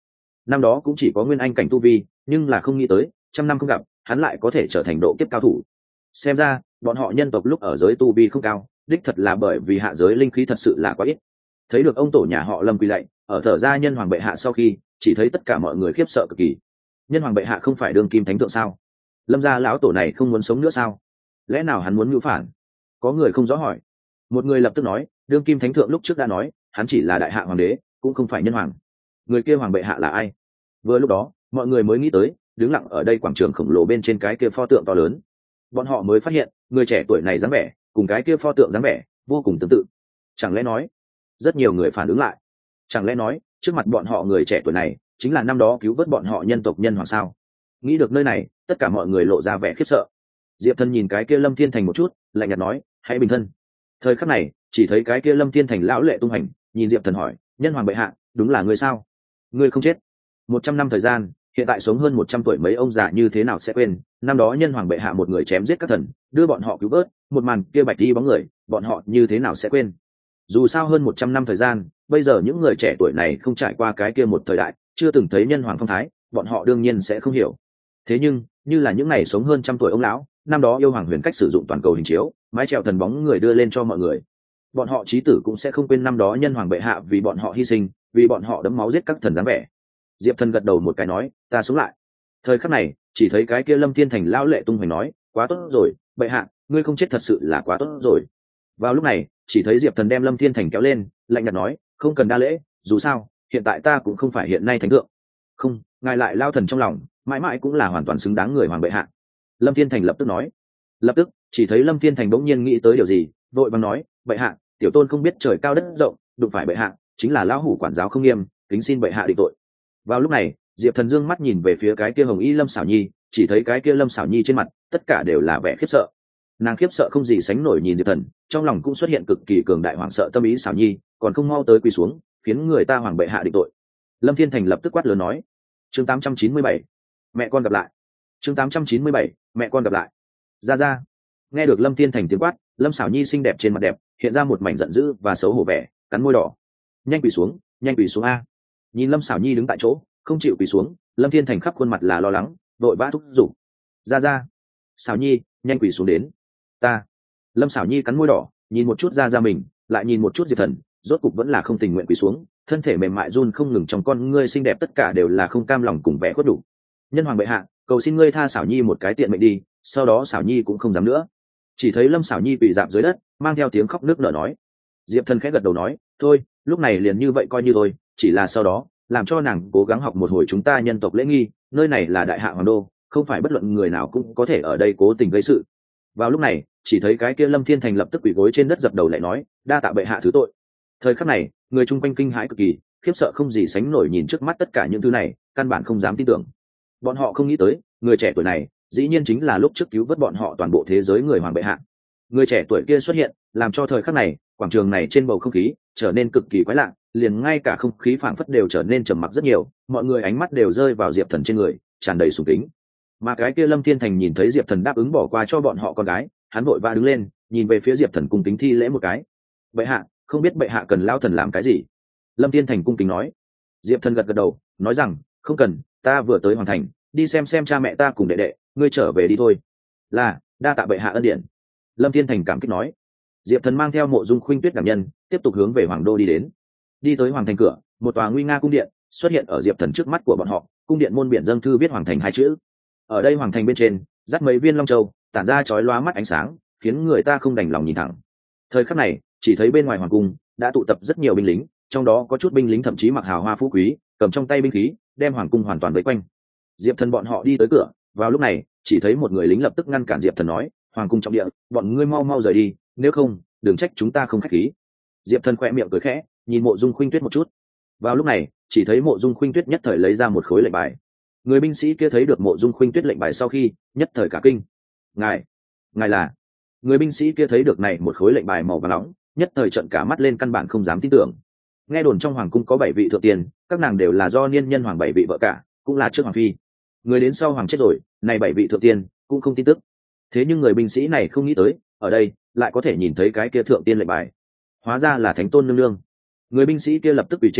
năm đó cũng chỉ có nguyên anh cảnh tu vi, nhưng là không nghĩ tới trăm năm không gặp hắn lại có thể trở thành độ kiếp cao thủ. Xem ra bọn họ nhân tộc lúc ở giới tu vi không cao, đích thật là bởi vì hạ giới linh khí thật sự là quá ít. Thấy được ông tổ nhà họ Lâm quỳ lạy ở thở ra nhân hoàng bệ hạ sau khi, chỉ thấy tất cả mọi người khiếp sợ cực kỳ. Nhân hoàng bệ hạ không phải đương kim thánh thượng sao? Lâm gia lão tổ này không muốn sống nữa sao? Lẽ nào hắn muốn mưu phản? Có người không rõ hỏi. Một người lập tức nói, đương kim thánh thượng lúc trước đã nói hắn chỉ là đại hạ hoàng đế, cũng không phải nhân hoàng. Người kia hoàng bệ hạ là ai? Vừa lúc đó mọi người mới nghĩ tới, đứng lặng ở đây quảng trường khổng lồ bên trên cái kia pho tượng to lớn. Bọn họ mới phát hiện người trẻ tuổi này dáng vẻ cùng cái kia pho tượng dáng vẻ vô cùng tương tự. Chẳng lẽ nói, rất nhiều người phản ứng lại, chẳng lẽ nói trước mặt bọn họ người trẻ tuổi này chính là năm đó cứu vớt bọn họ nhân tộc nhân hoàng sao? Nghĩ được nơi này, tất cả mọi người lộ ra vẻ khiếp sợ. Diệp Thần nhìn cái kia Lâm Thiên Thành một chút, lạnh nhạt nói, hãy bình thân. Thời khắc này chỉ thấy cái kia Lâm Thiên Thành lão lệ tung hành, nhìn Diệp Thần hỏi, nhân hoàng bệ hạ đúng là ngươi sao? Ngươi không chết. Một trăm năm thời gian, hiện tại sống hơn một trăm tuổi mấy ông già như thế nào sẽ quên năm đó nhân hoàng bệ hạ một người chém giết các thần, đưa bọn họ cứu vớt, một màn kia bạch đi bóng người, bọn họ như thế nào sẽ quên? Dù sao hơn một trăm năm thời gian, bây giờ những người trẻ tuổi này không trải qua cái kia một thời đại, chưa từng thấy nhân hoàng phong thái, bọn họ đương nhiên sẽ không hiểu. Thế nhưng như là những ngày sống hơn trăm tuổi ông lão, năm đó yêu hoàng huyền cách sử dụng toàn cầu hình chiếu, mái trèo thần bóng người đưa lên cho mọi người, bọn họ chí tử cũng sẽ không quên năm đó nhân hoàng bệ hạ vì bọn họ hy sinh, vì bọn họ đấm máu giết các thần dáng vẻ. Diệp Thần gật đầu một cái nói, ta sống lại. Thời khắc này chỉ thấy cái kia Lâm Thiên Thành lão lệ tung hoành nói, quá tốt rồi bệ hạ, ngươi không chết thật sự là quá tốt rồi. Vào lúc này chỉ thấy Diệp Thần đem Lâm Thiên Thành kéo lên, lạnh nhạt nói, không cần đa lễ, dù sao hiện tại ta cũng không phải hiện nay thánh thượng. Không, ngài lại lao thần trong lòng, mãi mãi cũng là hoàn toàn xứng đáng người hoàng bệ hạ. Lâm Thiên Thành lập tức nói. Lập tức chỉ thấy Lâm Thiên Thành bỗng nhiên nghĩ tới điều gì, vội vàng nói, bệ hạ, tiểu tôn không biết trời cao đất rộng, đụng phải bệ hạ chính là lão hủ quản giáo không nghiêm, kính xin bệ hạ định tội. Vào lúc này Diệp Thần dương mắt nhìn về phía cái kia hồng y Lâm Sảo Nhi, chỉ thấy cái kia Lâm Sảo Nhi trên mặt tất cả đều là vẻ khiếp sợ. Nàng khiếp sợ không gì sánh nổi nhìn Diệp Thần, trong lòng cũng xuất hiện cực kỳ cường đại hoảng sợ tâm ý. Sảo Nhi còn không mau tới quỳ xuống, khiến người ta hoàng bệ hạ định tội. Lâm Thiên Thành lập tức quát lớn nói. Chương tám trăm chín mươi bảy, mẹ con gặp lại. Chương tám trăm chín mươi bảy, mẹ con gặp lại. Ra ra. Nghe được Lâm Thiên Thành tiếng quát, Lâm Sảo Nhi xinh đẹp trên mặt đẹp hiện ra một mảnh giận dữ và xấu hổ vẻ, cắn môi đỏ. Nhanh quỳ xuống, nhanh quỳ xuống a. Nhìn Lâm Sảo Nhi đứng tại chỗ không chịu quỳ xuống, Lâm Thiên Thành khắp khuôn mặt là lo lắng, vội vã thúc giục. Ra ra. Sảo Nhi nhanh quỳ xuống đến. Ta. Lâm Sảo Nhi cắn môi đỏ, nhìn một chút ra ra mình, lại nhìn một chút Diệp Thần, rốt cục vẫn là không tình nguyện quỳ xuống, thân thể mềm mại run không ngừng, trong con ngươi xinh đẹp tất cả đều là không cam lòng cùng vẻ khuất đủ. Nhân hoàng bệ hạ, cầu xin ngươi tha Sảo Nhi một cái tiện mệnh đi. Sau đó Sảo Nhi cũng không dám nữa. Chỉ thấy Lâm Sảo Nhi quỳ dạp dưới đất, mang theo tiếng khóc nước nở nói. Diệp Thần khẽ gật đầu nói, thôi, lúc này liền như vậy coi như thôi, chỉ là sau đó làm cho nàng cố gắng học một hồi chúng ta nhân tộc lễ nghi, nơi này là đại hạ hoàng đô, không phải bất luận người nào cũng có thể ở đây cố tình gây sự. Vào lúc này chỉ thấy cái kia Lâm Thiên Thành lập tức quỳ gối trên đất dập đầu lại nói, đa tạ bệ hạ thứ tội. Thời khắc này người chung quanh kinh hãi cực kỳ, khiếp sợ không gì sánh nổi nhìn trước mắt tất cả những thứ này, căn bản không dám tin tưởng. Bọn họ không nghĩ tới người trẻ tuổi này dĩ nhiên chính là lúc trước cứu vớt bọn họ toàn bộ thế giới người hoàng bệ hạ. Người trẻ tuổi kia xuất hiện làm cho thời khắc này quảng trường này trên bầu không khí trở nên cực kỳ quái lạ, liền ngay cả không khí phảng phất đều trở nên trầm mặc rất nhiều, mọi người ánh mắt đều rơi vào Diệp Thần trên người, tràn đầy sùng kính. Mà cái kia Lâm Thiên Thành nhìn thấy Diệp Thần đáp ứng bỏ qua cho bọn họ con gái, hắn vội vã đứng lên, nhìn về phía Diệp Thần cung kính thi lễ một cái. Bệ hạ, không biết bệ hạ cần lao thần làm cái gì? Lâm Thiên Thành cung kính nói. Diệp Thần gật gật đầu, nói rằng, không cần, ta vừa tới hoàn thành, đi xem xem cha mẹ ta cùng đệ đệ, ngươi trở về đi thôi. Là, đa tạ bệ hạ ân điển. Lâm Thiên Thành cảm kích nói. Diệp Thần mang theo Mộ Dung Khuynh Tuyết đảm nhân, tiếp tục hướng về hoàng đô đi đến. Đi tới hoàng thành cửa, một tòa nguy nga cung điện xuất hiện ở Diệp Thần trước mắt của bọn họ. Cung điện môn biển dâng thư viết hoàng thành hai chữ. Ở đây hoàng thành bên trên dắt mấy viên long châu, tản ra chói lóa mắt ánh sáng, khiến người ta không đành lòng nhìn thẳng. Thời khắc này chỉ thấy bên ngoài hoàng cung đã tụ tập rất nhiều binh lính, trong đó có chút binh lính thậm chí mặc hào hoa phú quý, cầm trong tay binh khí, đem hoàng cung hoàn toàn vây quanh. Diệp Thần bọn họ đi tới cửa, vào lúc này chỉ thấy một người lính lập tức ngăn cản Diệp Thần nói, hoàng cung trọng địa, bọn ngươi mau mau rời đi, nếu không đừng trách chúng ta không khách khí. Diệp Thần khẽ miệng cười khẽ, nhìn Mộ Dung Khuynh Tuyết một chút. Vào lúc này chỉ thấy Mộ Dung Khuynh Tuyết nhất thời lấy ra một khối lệnh bài. Người binh sĩ kia thấy được Mộ Dung Khuynh Tuyết lệnh bài sau khi nhất thời cả kinh. ngài ngài là? Người binh sĩ kia thấy được này một khối lệnh bài màu vàng nóng, nhất thời trợn cả mắt lên, căn bản không dám tin tưởng. Nghe đồn trong hoàng cung có bảy vị thượng tiền, các nàng đều là do niên nhân hoàng bảy vị vợ cả, cũng là trước hoàng phi. Người đến sau hoàng chết rồi, này bảy vị thượng tiên cũng không tin tức. Thế nhưng người binh sĩ này không nghĩ tới, ở đây lại có thể nhìn thấy cái kia thượng tiên lệnh bài. Hóa ra là thánh tôn nương nương. Người binh sĩ kia lập tức quỳ trên mặt đất,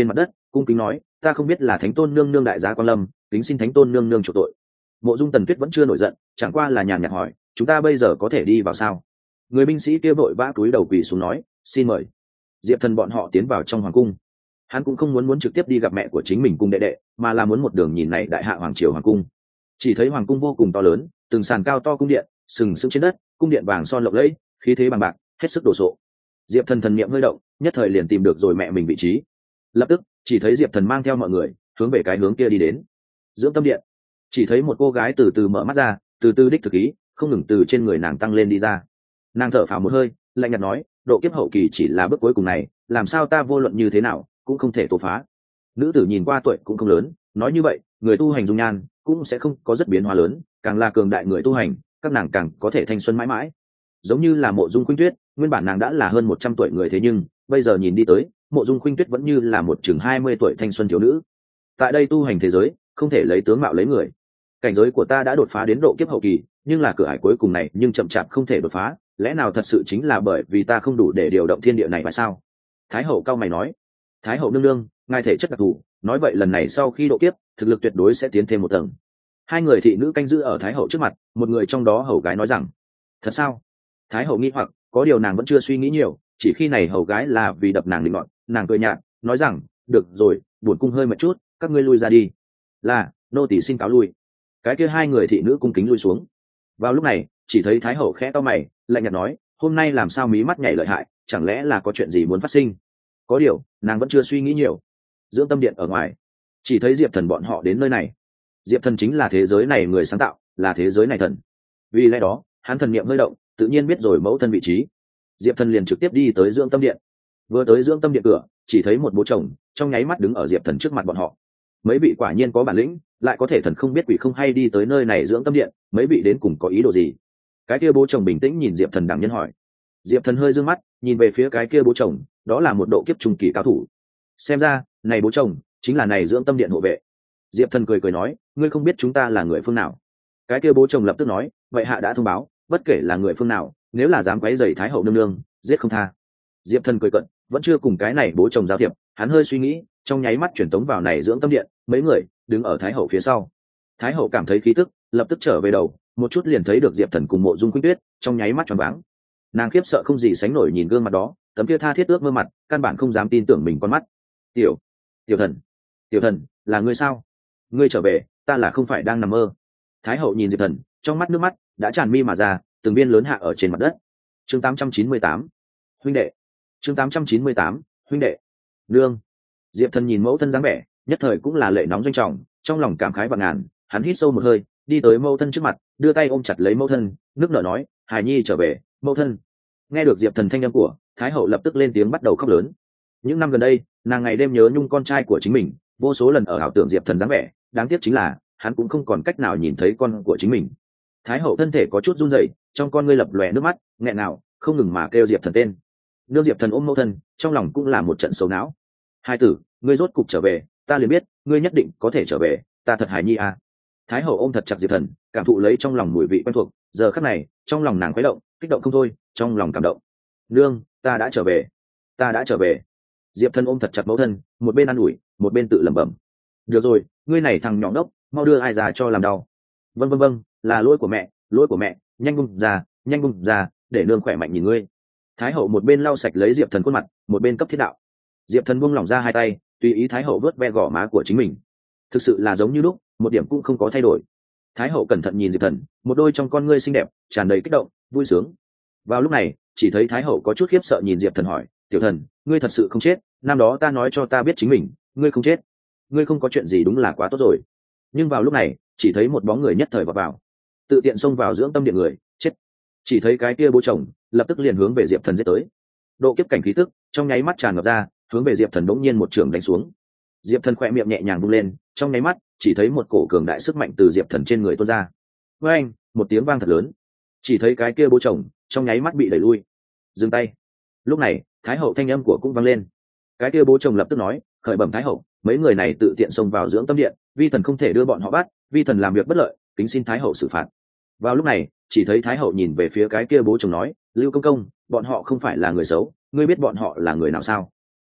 cung kính nói, ta không biết là thánh tôn nương nương đại giá quan lâm, kính xin thánh tôn nương nương chủ tội. Mộ Dung Tần Tuyết vẫn chưa nổi giận, chẳng qua là nhàn nhạt hỏi, chúng ta bây giờ có thể đi vào sao? Người binh sĩ kia vội vã cúi đầu quỳ xuống nói, xin mời. Diệp Thần bọn họ tiến vào trong hoàng cung. Hắn cũng không muốn muốn trực tiếp đi gặp mẹ của chính mình cùng đệ đệ, mà là muốn một đường nhìn này đại hạ hoàng triều hoàng cung. Chỉ thấy hoàng cung vô cùng to lớn, từng sàn cao to cung điện sừng sững trên đất, cung điện vàng son lộng lẫy, khí thế bằng bạc, hết sức đồ sộ. Diệp Thần thần niệm hơi động, nhất thời liền tìm được rồi mẹ mình vị trí. Lập tức chỉ thấy Diệp Thần mang theo mọi người hướng về cái hướng kia đi đến. Dưỡng tâm điện. Chỉ thấy một cô gái từ từ mở mắt ra, từ từ đích thực ý không ngừng từ trên người nàng tăng lên đi ra. Nàng thở phào một hơi, lạnh nhạt nói, độ kiếp hậu kỳ chỉ là bước cuối cùng này, làm sao ta vô luận như thế nào cũng không thể tổ phá. Nữ tử nhìn qua tuổi cũng không lớn, nói như vậy người tu hành dung nhan cũng sẽ không có rất biến hóa lớn, càng là cường đại người tu hành, các nàng càng có thể thanh xuân mãi mãi. Giống như là Mộ Dung Khuynh Tuyết, nguyên bản nàng đã là hơn một trăm tuổi người, thế nhưng bây giờ nhìn đi tới, Mộ Dung Khuynh Tuyết vẫn như là một chừng hai mươi tuổi thanh xuân thiếu nữ. Tại đây tu hành thế giới không thể lấy tướng mạo lấy người. Cảnh giới của ta đã đột phá đến độ kiếp hậu kỳ, nhưng là cửa ải cuối cùng này nhưng chậm chạp không thể đột phá, lẽ nào thật sự chính là bởi vì ta không đủ để điều động thiên địa này phải sao? Thái hậu cao mày nói. Thái hậu nương nương, ngài thể chất đặc thù, nói vậy lần này sau khi độ kiếp, thực lực tuyệt đối sẽ tiến thêm một tầng. Hai người thị nữ canh giữ ở Thái hậu trước mặt, một người trong đó hầu gái nói rằng, thật sao? Thái hậu nghi hoặc, có điều nàng vẫn chưa suy nghĩ nhiều, chỉ khi này hầu gái là vì đập nàng định nọt, nàng cười nhạt, nói rằng, được rồi, buồn cung hơi một chút, các ngươi lui ra đi. Là, nô tỳ xin cáo lui. Cái kia hai người thị nữ cung kính lui xuống. Vào lúc này, chỉ thấy Thái hậu khẽ to mày, lạnh nhạt nói, hôm nay làm sao mí mắt nhảy lợi hại, chẳng lẽ là có chuyện gì muốn phát sinh? Có điều nàng vẫn chưa suy nghĩ nhiều. Dưỡng tâm điện ở ngoài, chỉ thấy Diệp Thần bọn họ đến nơi này. Diệp Thần chính là thế giới này người sáng tạo, là thế giới này thần. Vì lẽ đó hắn thần niệm hơi động, tự nhiên biết rồi mẫu thân vị trí. Diệp Thần liền trực tiếp đi tới dưỡng tâm điện. Vừa tới dưỡng tâm điện cửa, chỉ thấy một bố chồng trong nháy mắt đứng ở Diệp Thần trước mặt bọn họ. Mấy vị quả nhiên có bản lĩnh, lại có thể thần không biết quỷ không hay đi tới nơi này dưỡng tâm điện, mấy vị đến cùng có ý đồ gì? Cái kia bố chồng bình tĩnh nhìn Diệp Thần đẳng nhân hỏi. Diệp Thần hơi dương mắt nhìn về phía cái kia bố chồng, đó là một độ kiếp trung kỳ cao thủ. Xem ra này bố chồng chính là này dưỡng tâm điện hộ vệ. Diệp Thần cười cười nói, ngươi không biết chúng ta là người phương nào? Cái kia bố chồng lập tức nói, vậy hạ đã thông báo, bất kể là người phương nào, nếu là dám quấy rầy Thái hậu nương nương, giết không tha. Diệp Thần cười cận, vẫn chưa cùng cái này bố chồng giao thiệp, hắn hơi suy nghĩ, trong nháy mắt chuyển tống vào này dưỡng tâm điện, mấy người đứng ở Thái hậu phía sau. Thái hậu cảm thấy khí tức, lập tức trở về đầu, một chút liền thấy được Diệp Thần cùng Mộ Dung Khuynh Tuyết, trong nháy mắt choáng váng. Nàng khiếp sợ không gì sánh nổi nhìn gương mặt đó, tấm kia tha thiết ước mơ mặt, căn bản không dám tin tưởng mình con mắt. Tiểu, Tiểu Thần, Tiểu Thần, là ngươi sao? Ngươi trở về, ta là không phải đang nằm mơ. Thái hậu nhìn Diệp Thần, trong mắt nước mắt đã tràn mi mà ra, từng viên lớn hạ ở trên mặt đất. Chương tám trăm chín mươi tám, huynh đệ. Chương tám trăm chín mươi tám, huynh đệ. Nương. Diệp Thần nhìn mẫu thân dáng vẻ, nhất thời cũng là lệ nóng doanh trọng, trong lòng cảm khái vạn ngàn, hắn hít sâu một hơi, đi tới mẫu thân trước mặt, đưa tay ôm chặt lấy mẫu thân, nước nở nói, Hải Nhi trở về, mẫu thân. Nghe được Diệp Thần thanh âm của, Thái hậu lập tức lên tiếng bắt đầu khóc lớn. Những năm gần đây, nàng ngày đêm nhớ nhung con trai của chính mình, vô số lần ở ảo tưởng Diệp Thần dáng vẻ, đáng tiếc chính là hắn cũng không còn cách nào nhìn thấy con của chính mình. Thái hậu thân thể có chút run rẩy, trong con ngươi lập lòe nước mắt, nghẹn nào không ngừng mà kêu Diệp Thần tên. Nương Diệp Thần ôm mẫu thân, trong lòng cũng là một trận sầu não. Hai tử, ngươi rốt cục trở về, ta liền biết ngươi nhất định có thể trở về, ta thật Hải Nhi à. Thái hậu ôm thật chặt Diệp Thần, cảm thụ lấy trong lòng mùi vị quen thuộc, giờ khắc này trong lòng nàng khuấy động, kích động không thôi, trong lòng cảm động. Nương, ta đã trở về, ta đã trở về. Diệp Thần ôm thật chặt mẫu thân, một bên ăn ủi, một bên tự lẩm bẩm. Được rồi, ngươi này thằng nhỏ đốc, mau đưa ai già cho làm đau. Vâng vâng vâng, là lỗi của mẹ, lỗi của mẹ, nhanh bung ra, nhanh bung ra, để nương khỏe mạnh nhìn ngươi. Thái hậu một bên lau sạch lấy Diệp Thần khuôn mặt, một bên cấp thiết đạo. Diệp Thần buông lỏng ra hai tay, tùy ý Thái hậu vớt ve gò má của chính mình. Thực sự là giống như lúc, một điểm cũng không có thay đổi. Thái hậu cẩn thận nhìn Diệp Thần, một đôi trong con ngươi xinh đẹp tràn đầy kích động, vui sướng. Vào lúc này, chỉ thấy Thái hậu có chút khiếp sợ nhìn Diệp Thần hỏi, Tiểu Thần, ngươi thật sự không chết? Năm đó ta nói cho ta biết chính mình, ngươi không chết, ngươi không có chuyện gì đúng là quá tốt rồi. Nhưng vào lúc này, chỉ thấy một bóng người nhất thời vào vào, tự tiện xông vào dưỡng tâm điện người, chết. Chỉ thấy cái kia bố chồng lập tức liền hướng về Diệp Thần giết tới. Độ kiếp cảnh khí tức trong nháy mắt tràn ngập ra, hướng về Diệp Thần đống nhiên một trường đánh xuống. Diệp Thần khỏe miệng nhẹ nhàng vung lên, trong nháy mắt chỉ thấy một cổ cường đại sức mạnh từ Diệp Thần trên người tuôn ra. Với anh, một tiếng vang thật lớn, chỉ thấy cái kia bố chồng trong nháy mắt bị đẩy lui. Dừng tay. Lúc này, Thái hậu thanh âm của cũng vang lên. Cái kia bố chồng lập tức nói, khởi bẩm Thái hậu, mấy người này tự tiện xông vào dưỡng tâm điện, vi thần không thể đưa bọn họ bắt, vi thần làm việc bất lợi, kính xin Thái hậu xử phạt. Vào lúc này, chỉ thấy Thái hậu nhìn về phía cái kia bố chồng nói, Lưu công công, bọn họ không phải là người xấu, ngươi biết bọn họ là người nào sao?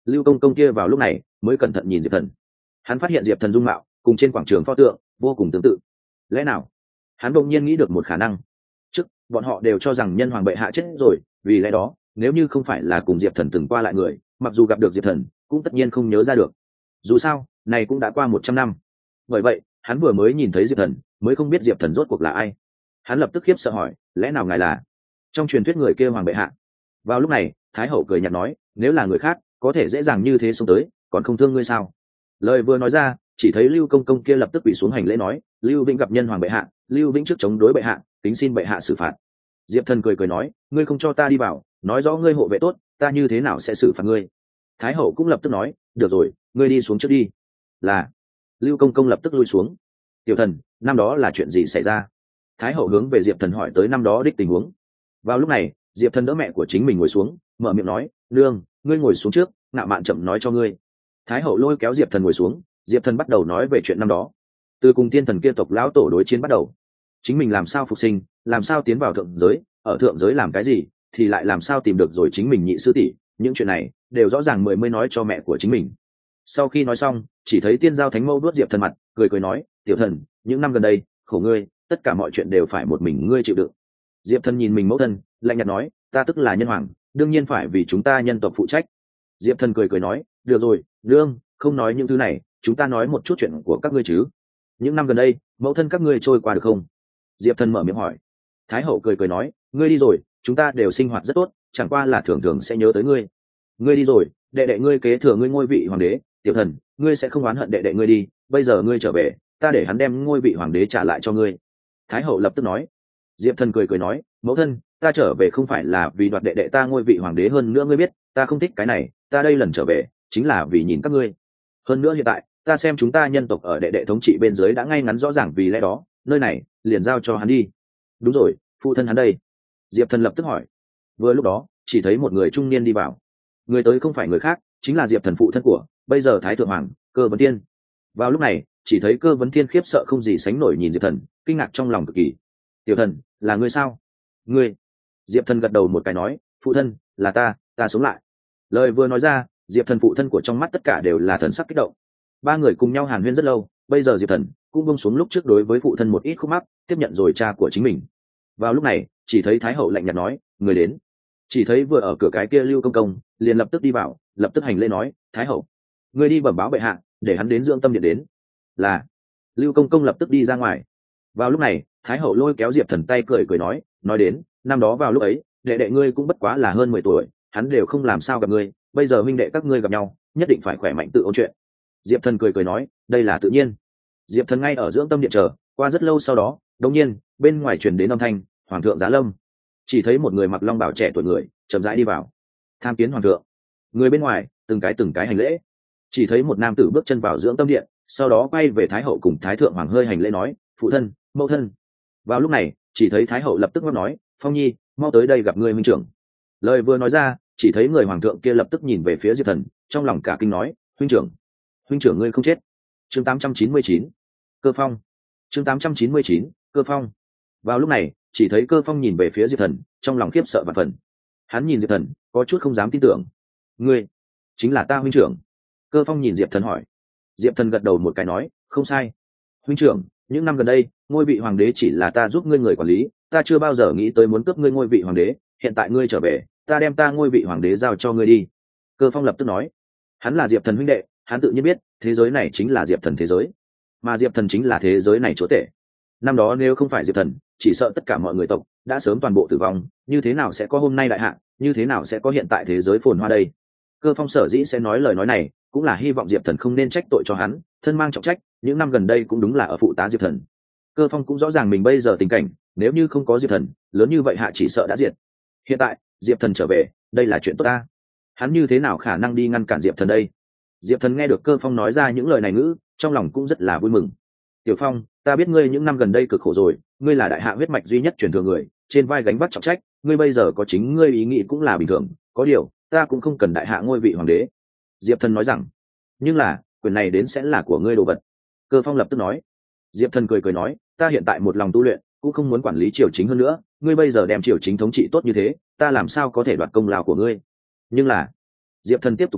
Lưu công công kia vào lúc này mới cẩn thận nhìn diệp thần. Hắn phát hiện diệp thần dung mạo cùng trên quảng trường pho tượng vô cùng tương tự. Lẽ nào hắn đột nhiên nghĩ được một khả năng? Trước bọn họ đều cho rằng nhân hoàng bệ hạ chết rồi, vì lẽ đó nếu như không phải là cùng diệp thần từng qua lại người, mặc dù gặp được diệp thần cũng tất nhiên không nhớ ra được. Dù sao này cũng đã qua một trăm năm. Bởi vậy hắn vừa mới nhìn thấy diệp thần mới không biết diệp thần rốt cuộc là ai. Hắn lập tức khiếp sợ hỏi, lẽ nào ngài là trong truyền thuyết người kia hoàng bệ hạ? Vào lúc này thái hậu cười nhạt nói, nếu là người khác có thể dễ dàng như thế xông tới, còn không thương ngươi sao? Lời vừa nói ra, chỉ thấy lưu công công kia lập tức quỳ xuống hành lễ nói, lưu vĩnh gặp nhân hoàng bệ hạ, lưu vĩnh trước chống đối bệ hạ, tính xin bệ hạ xử phạt. Diệp thần cười cười nói, ngươi không cho ta đi vào, nói rõ ngươi hộ vệ tốt, ta như thế nào sẽ xử phạt ngươi? Thái hậu cũng lập tức nói, được rồi, ngươi đi xuống trước đi. Là. Lưu công công lập tức lui xuống. Tiểu thần, năm đó là chuyện gì xảy ra? Thái hậu hướng về diệp thần hỏi tới năm đó đích tình huống. Vào lúc này diệp thần đỡ mẹ của chính mình ngồi xuống, mở miệng nói, nương, ngươi ngồi xuống trước, ngạo mạn chậm nói cho ngươi. Thái hậu lôi kéo diệp thần ngồi xuống, diệp thần bắt đầu nói về chuyện năm đó, từ cùng tiên thần kia tộc lão tổ đối chiến bắt đầu, chính mình làm sao phục sinh, làm sao tiến vào thượng giới, ở thượng giới làm cái gì, thì lại làm sao tìm được rồi chính mình nhị sư tỷ, những chuyện này đều rõ ràng mười mới nói cho mẹ của chính mình. Sau khi nói xong, chỉ thấy tiên giao thánh mâu đuốt diệp thần mặt, cười cười nói, tiểu thần, những năm gần đây khổ ngươi, tất cả mọi chuyện đều phải một mình ngươi chịu đựng. Diệp thần nhìn mình mẫu thân, lạnh nhạt nói, ta tức là nhân hoàng, đương nhiên phải vì chúng ta nhân tộc phụ trách. Diệp thần cười cười nói, được rồi, nương, không nói những thứ này, chúng ta nói một chút chuyện của các ngươi chứ. Những năm gần đây mẫu thân các ngươi trôi qua được không? Diệp thần mở miệng hỏi. Thái hậu cười cười nói, ngươi đi rồi chúng ta đều sinh hoạt rất tốt, chẳng qua là thường thường sẽ nhớ tới ngươi. Ngươi đi rồi đệ đệ ngươi kế thừa ngươi ngôi vị hoàng đế, tiểu thần, ngươi sẽ không oán hận đệ đệ ngươi đi, bây giờ ngươi trở về, ta để hắn đem ngôi vị hoàng đế trả lại cho ngươi. Thái hậu lập tức nói. Diệp thần cười cười nói, mẫu thân, ta trở về không phải là vì đoạt đệ đệ ta ngôi vị hoàng đế, hơn nữa ngươi biết ta không thích cái này, ta đây lần trở về chính là vì nhìn các ngươi. Hơn nữa hiện tại ta xem chúng ta nhân tộc ở đệ đệ thống trị bên dưới đã ngay ngắn rõ ràng, vì lẽ đó nơi này liền giao cho hắn đi. Đúng rồi, phụ thân hắn đây? Diệp thần lập tức hỏi. Vừa lúc đó chỉ thấy một người trung niên đi vào. Người tới không phải người khác, chính là diệp thần phụ thân của bây giờ thái thượng hoàng Cơ Vấn Thiên. Vào lúc này chỉ thấy Cơ Vấn Thiên khiếp sợ không gì sánh nổi nhìn diệp thần, kinh ngạc trong lòng cực kỳ. Tiểu thần, là ngươi sao? Ngươi? Diệp thần gật đầu một cái nói, phụ thân, là ta, ta sống lại. Lời vừa nói ra, diệp thần phụ thân của trong mắt tất cả đều là thần sắc kích động. Ba người cùng nhau hàn huyên rất lâu, bây giờ diệp thần cũng buông xuống lúc trước đối với phụ thân một ít khúc mắc, tiếp nhận rồi cha của chính mình. Vào lúc này chỉ thấy thái hậu lạnh nhạt nói, người đến. Chỉ thấy vừa ở cửa cái kia lưu công công liền lập tức đi vào, lập tức hành lễ nói, thái hậu, người đi bẩm báo bệ hạ, để hắn đến dưỡng tâm điện đến. Là. Lưu công công lập tức đi ra ngoài. Vào lúc này thái hậu lôi kéo diệp thần tay cười cười nói, nói đến năm đó vào lúc ấy đệ đệ ngươi cũng bất quá là hơn mười tuổi, hắn đều không làm sao gặp ngươi, bây giờ huynh đệ các ngươi gặp nhau nhất định phải khỏe mạnh tự ôn chuyện. Diệp thần cười cười nói, đây là tự nhiên. Diệp thần ngay ở dưỡng tâm điện chờ qua rất lâu, sau đó đột nhiên bên ngoài truyền đến âm thanh, hoàng thượng giá lâm. Chỉ thấy một người mặc long bào trẻ tuổi người chậm rãi đi vào, tham kiến hoàng thượng. Người bên ngoài từng cái từng cái hành lễ. Chỉ thấy một nam tử bước chân vào dưỡng tâm điện, sau đó quay về thái hậu cùng thái thượng hoàng hơi hành lễ nói, phụ thân, mẫu thân. Vào lúc này chỉ thấy thái hậu lập tức nói, phong nhi, mau tới đây gặp ngươi huynh trưởng. Lời vừa nói ra, chỉ thấy người hoàng thượng kia lập tức nhìn về phía diệp thần, trong lòng cả kinh nói, huynh trưởng, huynh trưởng ngươi không chết. Chương tám trăm chín mươi chín, Cơ Phong. Chương tám trăm chín mươi chín, Cơ Phong. Vào lúc này chỉ thấy Cơ Phong nhìn về phía diệp thần, trong lòng khiếp sợ và phần. Hắn nhìn diệp thần có chút không dám tin tưởng. Ngươi chính là ta huynh trưởng? Cơ Phong nhìn diệp thần hỏi. Diệp thần gật đầu một cái nói, không sai. Huynh trưởng, những năm gần đây ngôi vị hoàng đế chỉ là ta giúp ngươi người quản lý, ta chưa bao giờ nghĩ tới muốn cướp ngươi ngôi vị hoàng đế, hiện tại ngươi trở về, ta đem ta ngôi vị hoàng đế giao cho ngươi đi. Cơ Phong lập tức nói. Hắn là diệp thần huynh đệ, hắn tự nhiên biết thế giới này chính là diệp thần thế giới, mà diệp thần chính là thế giới này chúa tể. Năm đó nếu không phải diệp thần, chỉ sợ tất cả mọi người tộc đã sớm toàn bộ tử vong, như thế nào sẽ có hôm nay đại hạn, như thế nào sẽ có hiện tại thế giới phồn hoa đây. Cơ Phong sở dĩ sẽ nói lời nói này cũng là hy vọng diệp thần không nên trách tội cho hắn, thân mang trọng trách, những năm gần đây cũng đúng là ở phụ tá diệp thần. Cơ Phong cũng rõ ràng mình bây giờ tình cảnh, nếu như không có diệp thần, lớn như vậy hạ chỉ sợ đã diệt. Hiện tại diệp thần trở về, đây là chuyện tốt ta, hắn như thế nào khả năng đi ngăn cản diệp thần đây. Diệp thần nghe được Cơ Phong nói ra những lời này ngữ, trong lòng cũng rất là vui mừng. Tiểu Phong, ta biết ngươi những năm gần đây cực khổ rồi, ngươi là đại hạ huyết mạch duy nhất truyền thừa người, trên vai gánh vác trọng trách, ngươi bây giờ có chính ngươi ý nghĩ cũng là bình thường, có điều ta cũng không cần đại hạ ngôi vị hoàng đế. Diệp thần nói rằng, nhưng là quyền này đến sẽ là của ngươi đồ vật. Cơ Phong lập tức nói. Diệp thần cười cười nói, ta hiện tại một lòng tu luyện, cũng không muốn quản lý triều chính hơn nữa, ngươi bây giờ đem triều chính thống trị tốt như thế, ta làm sao có thể đoạt công lao của ngươi. Nhưng là Diệp thần tiếp tục nói,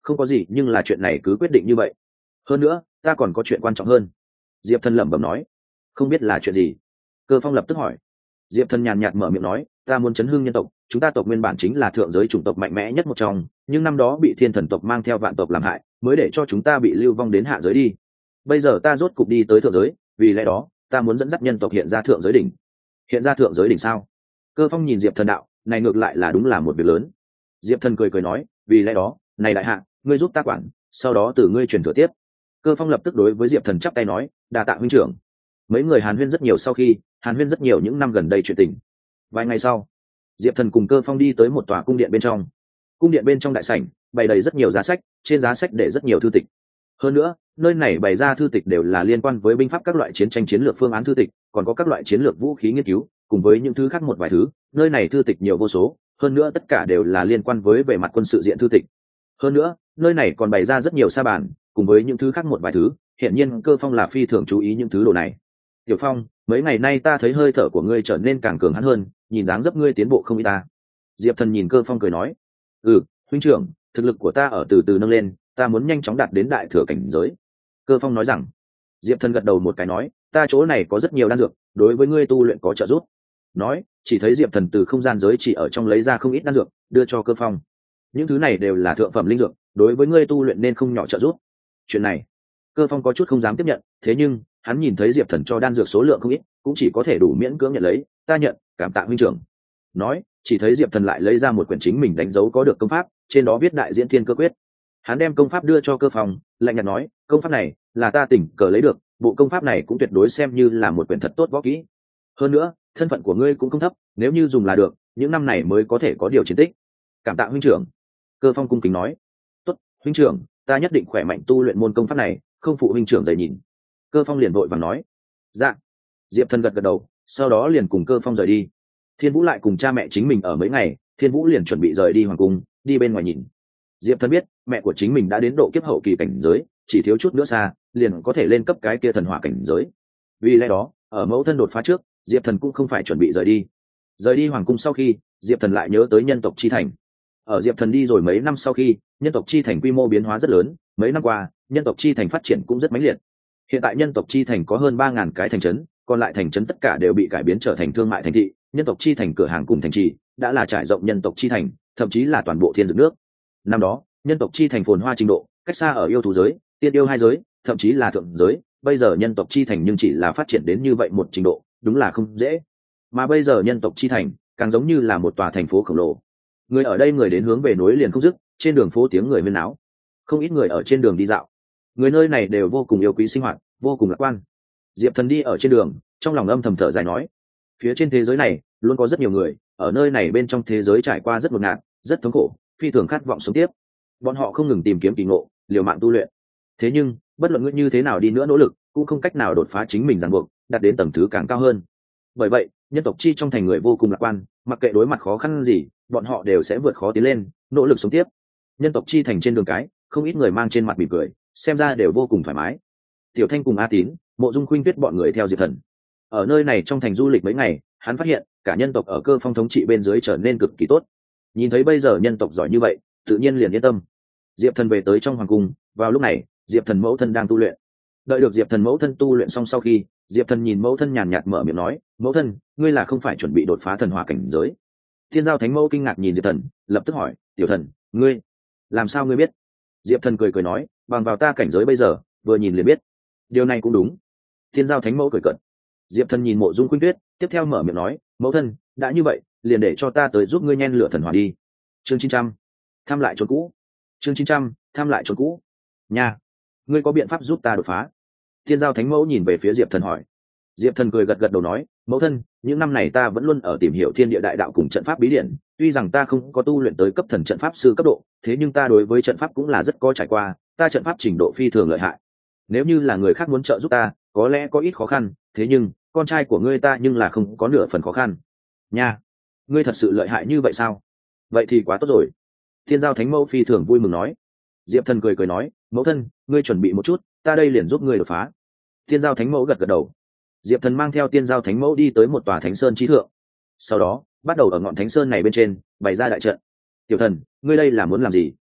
không có gì, nhưng là chuyện này cứ quyết định như vậy. Hơn nữa ta còn có chuyện quan trọng hơn. Diệp Thần lẩm bẩm nói. Không biết là chuyện gì? Cơ Phong lập tức hỏi. Diệp Thần nhàn nhạt mở miệng nói, ta muốn chấn hưng nhân tộc, chúng ta tộc nguyên bản chính là thượng giới chủng tộc mạnh mẽ nhất một trong, nhưng năm đó bị thiên thần tộc mang theo vạn tộc làm hại, mới để cho chúng ta bị lưu vong đến hạ giới đi. Bây giờ ta rốt cục đi tới thượng giới, vì lẽ đó ta muốn dẫn dắt nhân tộc hiện ra thượng giới đỉnh. Hiện ra thượng giới đỉnh sao? Cơ Phong nhìn Diệp Thần đạo, này ngược lại là đúng là một việc lớn. Diệp Thần cười cười nói, vì lẽ đó, này đại hạ, ngươi giúp ta quản, sau đó từ ngươi truyền thừa tiếp. Cơ Phong lập tức đối với Diệp Thần chắp tay nói, đa tạ huynh trưởng. Mấy người hàn huyên rất nhiều, sau khi hàn huyên rất nhiều những năm gần đây chuyện tình. Vài ngày sau, Diệp Thần cùng Cơ Phong đi tới một tòa cung điện bên trong. Cung điện bên trong đại sảnh bày đầy rất nhiều giá sách, trên giá sách để rất nhiều thư tịch. Hơn nữa, nơi này bày ra thư tịch đều là liên quan với binh pháp, các loại chiến tranh chiến lược phương án thư tịch, còn có các loại chiến lược vũ khí nghiên cứu, cùng với những thứ khác một vài thứ. Nơi này thư tịch nhiều vô số, hơn nữa tất cả đều là liên quan với về mặt quân sự diện thư tịch. Hơn nữa, nơi này còn bày ra rất nhiều sa bàn, cùng với những thứ khác một vài thứ. Hiện nhiên Cơ Phong là phi thường chú ý những thứ đồ này. Tiểu Phong, mấy ngày nay ta thấy hơi thở của ngươi trở nên càng cường hãn hơn, nhìn dáng dấp ngươi tiến bộ không ít ta. Diệp Thần nhìn Cơ Phong cười nói, ừ, huynh trưởng, thực lực của ta ở từ từ nâng lên, ta muốn nhanh chóng đạt đến đại thừa cảnh giới. Cơ Phong nói rằng. Diệp Thần gật đầu một cái nói, ta chỗ này có rất nhiều đan dược, đối với ngươi tu luyện có trợ giúp. Nói, chỉ thấy Diệp Thần từ không gian giới chỉ ở trong lấy ra không ít đan dược, đưa cho Cơ Phong. Những thứ này đều là thượng phẩm linh dược, đối với ngươi tu luyện nên không nhỏ trợ giúp. Chuyện này, Cơ Phong có chút không dám tiếp nhận, thế nhưng hắn nhìn thấy Diệp Thần cho đan dược số lượng không ít, cũng chỉ có thể đủ miễn cưỡng nhận lấy. Ta nhận, cảm tạ huynh trưởng. Nói, chỉ thấy Diệp Thần lại lấy ra một quyển chính mình đánh dấu có được công pháp, trên đó viết đại diễn thiên cơ quyết. Hắn đem công pháp đưa cho Cơ Phong, lạnh nhạt nói, công pháp này là ta tình cờ lấy được, bộ công pháp này cũng tuyệt đối xem như là một quyển thật tốt võ kỹ. Hơn nữa, thân phận của ngươi cũng không thấp, nếu như dùng là được, những năm này mới có thể có điều chiến tích. Cảm tạ huynh trưởng. Cơ Phong cung kính nói, tốt, huynh trưởng, ta nhất định khỏe mạnh tu luyện môn công pháp này, không phụ huynh trưởng dày nhìn. Cơ Phong liền vội vàng nói, dạ. Diệp Thần gật gật đầu, sau đó liền cùng Cơ Phong rời đi. Thiên Vũ lại cùng cha mẹ chính mình ở mấy ngày, Thiên Vũ liền chuẩn bị rời đi hoàng cung, đi bên ngoài nhìn. Diệp Thần biết mẹ của chính mình đã đến độ kiếp hậu kỳ cảnh giới, chỉ thiếu chút nữa xa liền có thể lên cấp cái kia thần hỏa cảnh giới. Vì lẽ đó, ở mẫu thân đột phá trước, Diệp Thần cũng không phải chuẩn bị rời đi. Rời đi hoàng cung sau khi, Diệp Thần lại nhớ tới nhân tộc chi thành. Ở Diệp Thần đi rồi mấy năm sau khi, nhân tộc chi thành quy mô biến hóa rất lớn, mấy năm qua, nhân tộc chi thành phát triển cũng rất mãnh liệt. Hiện tại nhân tộc chi thành có hơn ba ngàn cái thành trấn, còn lại thành trấn tất cả đều bị cải biến trở thành thương mại thành thị, nhân tộc chi thành cửa hàng cùng thành trì đã là trải rộng nhân tộc chi thành, thậm chí là toàn bộ thiên dược nước. Năm đó, nhân tộc chi thành phồn hoa trình độ, cách xa ở yêu thú giới, tiên yêu hai giới, thậm chí là thượng giới, bây giờ nhân tộc chi thành nhưng chỉ là phát triển đến như vậy một trình độ, đúng là không dễ. Mà bây giờ nhân tộc chi thành càng giống như là một tòa thành phố khổng lồ. Người ở đây người đến hướng về núi liền không dứt, trên đường phố tiếng người huyên náo, không ít người ở trên đường đi dạo. Người nơi này đều vô cùng yêu quý sinh hoạt, vô cùng lạc quan. Diệp Thần đi ở trên đường, trong lòng âm thầm thở dài nói, phía trên thế giới này luôn có rất nhiều người ở nơi này bên trong thế giới trải qua rất ngột ngạt, rất thống khổ, phi thường khát vọng sống tiếp. Bọn họ không ngừng tìm kiếm kỳ ngộ, liều mạng tu luyện. Thế nhưng bất luận ngươi như thế nào đi nữa nỗ lực, cũng không cách nào đột phá chính mình ràng buộc, đạt đến tầng thứ càng cao hơn. Bởi vậy, nhân tộc chi trong thành người vô cùng lạc quan, mặc kệ đối mặt khó khăn gì, bọn họ đều sẽ vượt khó tiến lên, nỗ lực sống tiếp. Nhân tộc chi thành trên đường cái, không ít người mang trên mặt mỉm cười, xem ra đều vô cùng thoải mái. Tiểu Thanh cùng A Tín, Mộ Dung Khuynh Tuyết bọn người theo Diệp Thần ở nơi này trong thành du lịch mấy ngày, hắn phát hiện cả nhân tộc ở Cơ Phong thống trị bên dưới trở nên cực kỳ tốt. Nhìn thấy bây giờ nhân tộc giỏi như vậy, tự nhiên liền yên tâm. Diệp Thần về tới trong hoàng cung, vào lúc này Diệp Thần mẫu thân đang tu luyện. Đợi được Diệp Thần mẫu thân tu luyện xong sau khi, Diệp Thần nhìn mẫu thân nhàn nhạt mở miệng nói, mẫu thân, ngươi là không phải chuẩn bị đột phá thần hỏa cảnh giới? Thiên Giao Thánh Mẫu kinh ngạc nhìn Diệp Thần, lập tức hỏi, tiểu thần, ngươi làm sao ngươi biết? Diệp Thần cười cười nói, bằng vào ta cảnh giới bây giờ, vừa nhìn liền biết. Điều này cũng đúng. Thiên Giao Thánh Mẫu cười cợt. Diệp Thần nhìn Mộ Dung Khuynh Tuyết, tiếp theo mở miệng nói, mẫu thân, đã như vậy, liền để cho ta tới giúp ngươi nhen lửa thần hỏa đi. Chương chín trăm, tham lại chốn cũ. Chương chín trăm, tham lại chốn cũ. Nha, ngươi có biện pháp giúp ta đột phá? Thiên Giao Thánh Mẫu nhìn về phía Diệp Thần hỏi. Diệp Thần cười gật gật đầu nói, mẫu thân, những năm này ta vẫn luôn ở tìm hiểu thiên địa đại đạo cùng trận pháp bí điển, tuy rằng ta không có tu luyện tới cấp thần trận pháp sư cấp độ, thế nhưng ta đối với trận pháp cũng là rất có trải qua, ta trận pháp trình độ phi thường lợi hại. Nếu như là người khác muốn trợ giúp ta, có lẽ có ít khó khăn, thế nhưng con trai của ngươi ta nhưng là không có nửa phần khó khăn. Nha, ngươi thật sự lợi hại như vậy sao? Vậy thì quá tốt rồi. Thiên Giao Thánh Mẫu phi thường vui mừng nói. Diệp Thần cười cười nói, mẫu thân, ngươi chuẩn bị một chút, ta đây liền giúp ngươi đột phá. Thiên Giao Thánh Mẫu gật gật đầu. Diệp Thần mang theo Thiên Giao Thánh Mẫu đi tới một tòa thánh sơn chí thượng, sau đó bắt đầu ở ngọn thánh sơn này bên trên bày ra đại trận. Tiểu thần, ngươi đây là muốn làm gì?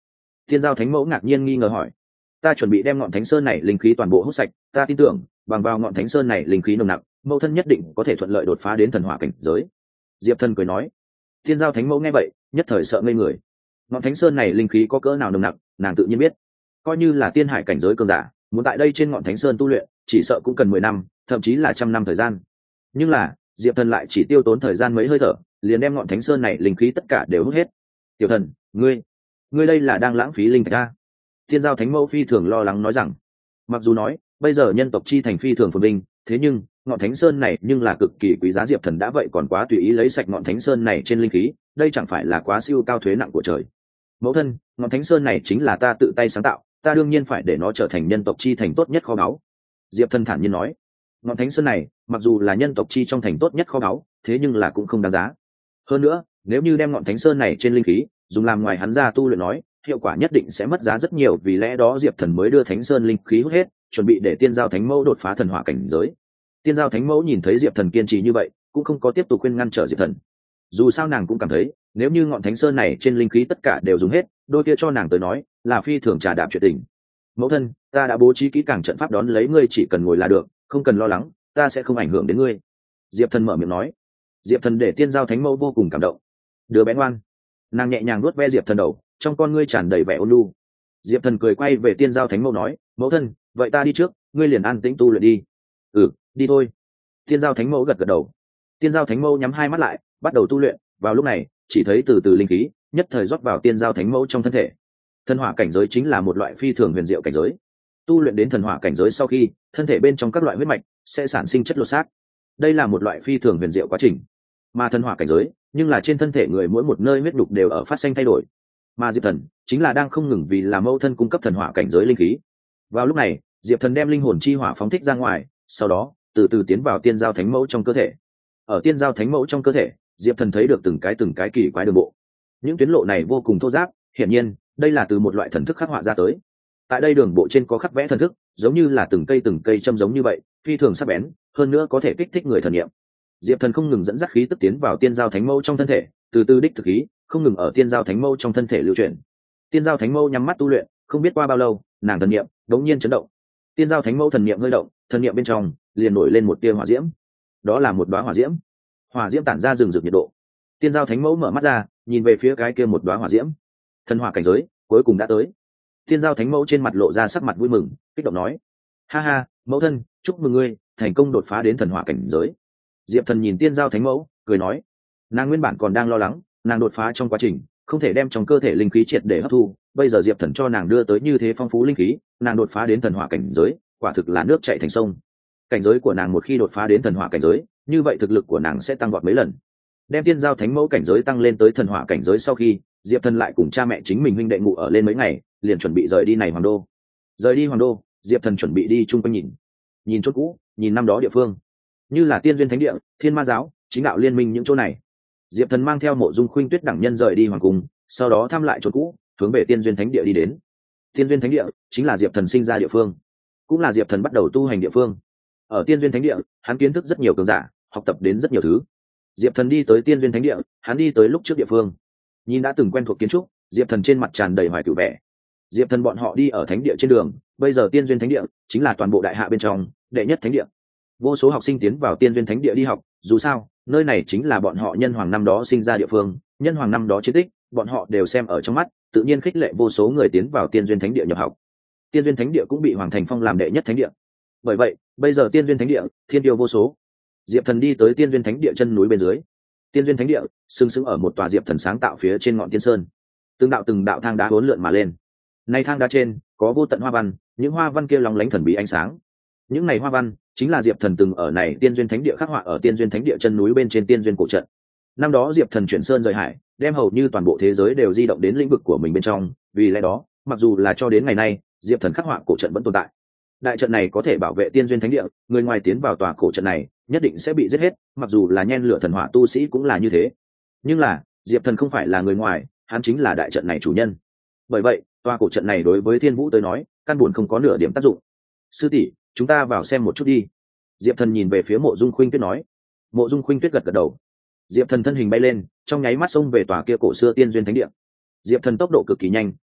Tiên giao thánh mẫu ngạc nhiên nghi ngờ hỏi. Ta chuẩn bị đem ngọn thánh sơn này linh khí toàn bộ hút sạch, ta tin tưởng bằng vào ngọn thánh sơn này linh khí nồng nặc, mẫu thân nhất định có thể thuận lợi đột phá đến thần hỏa cảnh giới. Diệp Thần cười nói. Tiên giao thánh mẫu nghe vậy nhất thời sợ ngây người. Ngọn thánh sơn này linh khí có cỡ nào nồng nặc, nàng tự nhiên biết. Coi như là tiên hải cảnh giới cường giả, muốn tại đây trên ngọn thánh sơn tu luyện, chỉ sợ cũng cần mười năm, thậm chí là trăm năm thời gian. Nhưng là Diệp Thần lại chỉ tiêu tốn thời gian mấy hơi thở, liền đem ngọn thánh sơn này linh khí tất cả đều hút hết. Tiểu Thần, ngươi, ngươi đây là đang lãng phí linh thạch a? Tiên giao thánh mẫu phi thường lo lắng nói rằng, mặc dù nói bây giờ nhân tộc chi thành phi thường phồn vinh, thế nhưng ngọn thánh sơn này nhưng là cực kỳ quý giá. Diệp Thần đã vậy còn quá tùy ý lấy sạch ngọn thánh sơn này trên linh khí, đây chẳng phải là quá siêu cao thuế nặng của trời. Mẫu thân, ngọn thánh sơn này chính là ta tự tay sáng tạo, ta đương nhiên phải để nó trở thành nhân tộc chi thành tốt nhất kho báu. Diệp Thần thản nhiên nói. Ngọn thánh sơn này mặc dù là nhân tộc chi trong thành tốt nhất kho báu, thế nhưng là cũng không đáng giá. Hơn nữa, nếu như đem ngọn thánh sơn này trên linh khí dùng làm ngoài hắn ra tu luyện nói, hiệu quả nhất định sẽ mất giá rất nhiều. Vì lẽ đó Diệp Thần mới đưa thánh sơn linh khí hút hết, chuẩn bị để tiên giao thánh mẫu đột phá thần hỏa cảnh giới. Tiên giao thánh mẫu nhìn thấy Diệp Thần kiên trì như vậy, cũng không có tiếp tục khuyên ngăn trở Diệp Thần. Dù sao nàng cũng cảm thấy nếu như ngọn thánh sơn này trên linh khí tất cả đều dùng hết, đôi kia cho nàng tới nói là phi thường trà đạp chuyện tình. Mẫu thân, ta đã bố trí kỹ càng trận pháp đón lấy ngươi, chỉ cần ngồi là được, không cần lo lắng, ta sẽ không ảnh hưởng đến ngươi. Diệp Thần mở miệng nói. Diệp Thần để tiên giao thánh mẫu vô cùng cảm động. Đứa bé ngoan. Nàng nhẹ nhàng nuốt ve Diệp Thần đầu, trong con ngươi tràn đầy vẻ ôn nhu. Diệp Thần cười quay về tiên giao thánh mẫu nói, mẫu thân, vậy ta đi trước, ngươi liền an tĩnh tu luyện đi. Ừ, đi thôi. Tiên giao thánh mẫu gật gật đầu. Tiên giao thánh mẫu nhắm hai mắt lại, bắt đầu tu luyện. Vào lúc này chỉ thấy từ từ linh khí nhất thời rót vào tiên giao thánh mẫu trong thân thể. Thần hỏa cảnh giới chính là một loại phi thường huyền diệu cảnh giới. Tu luyện đến thần hỏa cảnh giới sau khi, thân thể bên trong các loại huyết mạch sẽ sản sinh chất lột xác. Đây là một loại phi thường huyền diệu quá trình. Mà thần hỏa cảnh giới nhưng là trên thân thể người mỗi một nơi huyết đục đều ở phát sinh thay đổi. Mà Diệp Thần chính là đang không ngừng vì là mẫu thân cung cấp thần hỏa cảnh giới linh khí. Vào lúc này Diệp Thần đem linh hồn chi hỏa phóng thích ra ngoài, sau đó từ từ tiến vào tiên giao thánh mẫu trong cơ thể. Ở tiên giao thánh mẫu trong cơ thể, Diệp Thần thấy được từng cái từng cái kỳ quái đường bộ. Những tuyến lộ này vô cùng thô ráp, hiển nhiên đây là từ một loại thần thức khắc họa ra tới. Tại đây đường bộ trên có khắc vẽ thần thức, giống như là từng cây từng cây châm giống như vậy, phi thường sắc bén, hơn nữa có thể kích thích người thần niệm. Diệp Thần không ngừng dẫn dắt khí tức tiến vào tiên giao thánh mẫu trong thân thể, từ từ đích thực khí không ngừng ở tiên giao thánh mẫu trong thân thể lưu chuyển. Tiên giao thánh mẫu nhắm mắt tu luyện, không biết qua bao lâu, nàng thần niệm đống nhiên chấn động. Tiên giao thánh mẫu thần niệm hơi động, thần niệm bên trong liền nổi lên một tia hỏa diễm. Đó là một đóa hỏa diễm. Hỏa diễm tản ra rừng rực nhiệt độ. Tiên giao thánh mẫu mở mắt ra, nhìn về phía cái kia một đóa hỏa diễm. Thần hỏa cảnh giới cuối cùng đã tới. Tiên giao thánh mẫu trên mặt lộ ra sắc mặt vui mừng, kích động nói: ha ha, mẫu thân, chúc mừng ngươi thành công đột phá đến thần hỏa cảnh giới. Diệp Thần nhìn tiên giao thánh mẫu cười nói. Nàng nguyên bản còn đang lo lắng nàng đột phá trong quá trình không thể đem trong cơ thể linh khí triệt để hấp thu, bây giờ Diệp Thần cho nàng đưa tới như thế phong phú linh khí, nàng đột phá đến thần hỏa cảnh giới quả thực là nước chảy thành sông. Cảnh giới của nàng một khi đột phá đến thần hỏa cảnh giới, như vậy thực lực của nàng sẽ tăng vọt mấy lần. Đem tiên giao thánh mẫu cảnh giới tăng lên tới thần hỏa cảnh giới sau khi, Diệp Thần lại cùng cha mẹ chính mình huynh đệ ngủ ở lên mấy ngày, liền chuẩn bị rời đi này hoàng đô. Rời đi hoàng đô, Diệp Thần chuẩn bị đi chung quanh nhìn, nhìn chỗ cũ, nhìn năm đó địa phương, như là Tiên Duyên Thánh Địa, Thiên Ma Giáo, Chính Đạo Liên Minh những chỗ này. Diệp Thần mang theo Mộ Dung Khuynh Tuyết đẳng nhân rời đi hoàng cung, sau đó thăm lại chỗ cũ, hướng về Tiên Duyên Thánh Địa đi đến. Tiên Duyên Thánh Địa chính là Diệp Thần sinh ra địa phương, cũng là Diệp Thần bắt đầu tu hành địa phương. Ở Tiên Duyên Thánh Địa, hắn kiến thức rất nhiều cường giả, học tập đến rất nhiều thứ. Diệp Thần đi tới Tiên Duyên Thánh Địa, hắn đi tới lúc trước địa phương, nhìn đã từng quen thuộc kiến trúc, Diệp Thần trên mặt tràn đầy hoài cửu vẻ. Diệp Thần bọn họ đi ở thánh địa trên đường, bây giờ Tiên Duyên Thánh Địa chính là toàn bộ đại hạ bên trong đệ nhất thánh địa. Vô số học sinh tiến vào Tiên Duyên Thánh Địa đi học, dù sao, nơi này chính là bọn họ nhân hoàng năm đó sinh ra địa phương, nhân hoàng năm đó chiến tích, bọn họ đều xem ở trong mắt, tự nhiên khích lệ vô số người tiến vào Tiên Duyên Thánh Địa nhập học. Tiên Duyên Thánh Địa cũng bị Hoàng Thành Phong làm đệ nhất thánh địa. Bởi vậy, bây giờ Tiên Duyên Thánh Địa, thiên tiêu vô số. Diệp Thần đi tới Tiên Duyên Thánh Địa chân núi bên dưới. Tiên Duyên Thánh Địa sừng sững ở một tòa Diệp Thần sáng tạo phía trên ngọn Tiên Sơn. Từng đạo từng đạo thang đá uốn lượn mà lên. Nay thang đá trên có vô tận hoa văn, những hoa văn kia lóng lánh thần bí ánh sáng. Những này hoa văn chính là Diệp Thần từng ở này Tiên Duyên Thánh Địa khắc họa ở Tiên Duyên Thánh Địa chân núi bên trên Tiên Duyên cổ trận. Năm đó Diệp Thần chuyển sơn rời hải, đem hầu như toàn bộ thế giới đều di động đến lĩnh vực của mình bên trong, vì lẽ đó, mặc dù là cho đến ngày nay, Diệp Thần khắc họa cổ trận vẫn tồn tại. Đại trận này có thể bảo vệ Tiên Duyên Thánh Địa, người ngoài tiến vào tòa cổ trận này, nhất định sẽ bị giết hết, mặc dù là nhen lửa thần hỏa tu sĩ cũng là như thế. Nhưng là, Diệp Thần không phải là người ngoài, hắn chính là đại trận này chủ nhân. Bởi vậy, tòa cổ trận này đối với Thiên Vũ tới nói, căn buồn không có nửa điểm tác dụng. Sư tỷ, chúng ta vào xem một chút đi. Diệp Thần nhìn về phía Mộ Dung Khuynh Tuyết nói. Mộ Dung Khuynh Tuyết gật gật đầu. Diệp Thần thân hình bay lên, trong nháy mắt xông về tòa kia cổ xưa Tiên Duyên Thánh Địa. Diệp Thần tốc độ cực kỳ nhanh,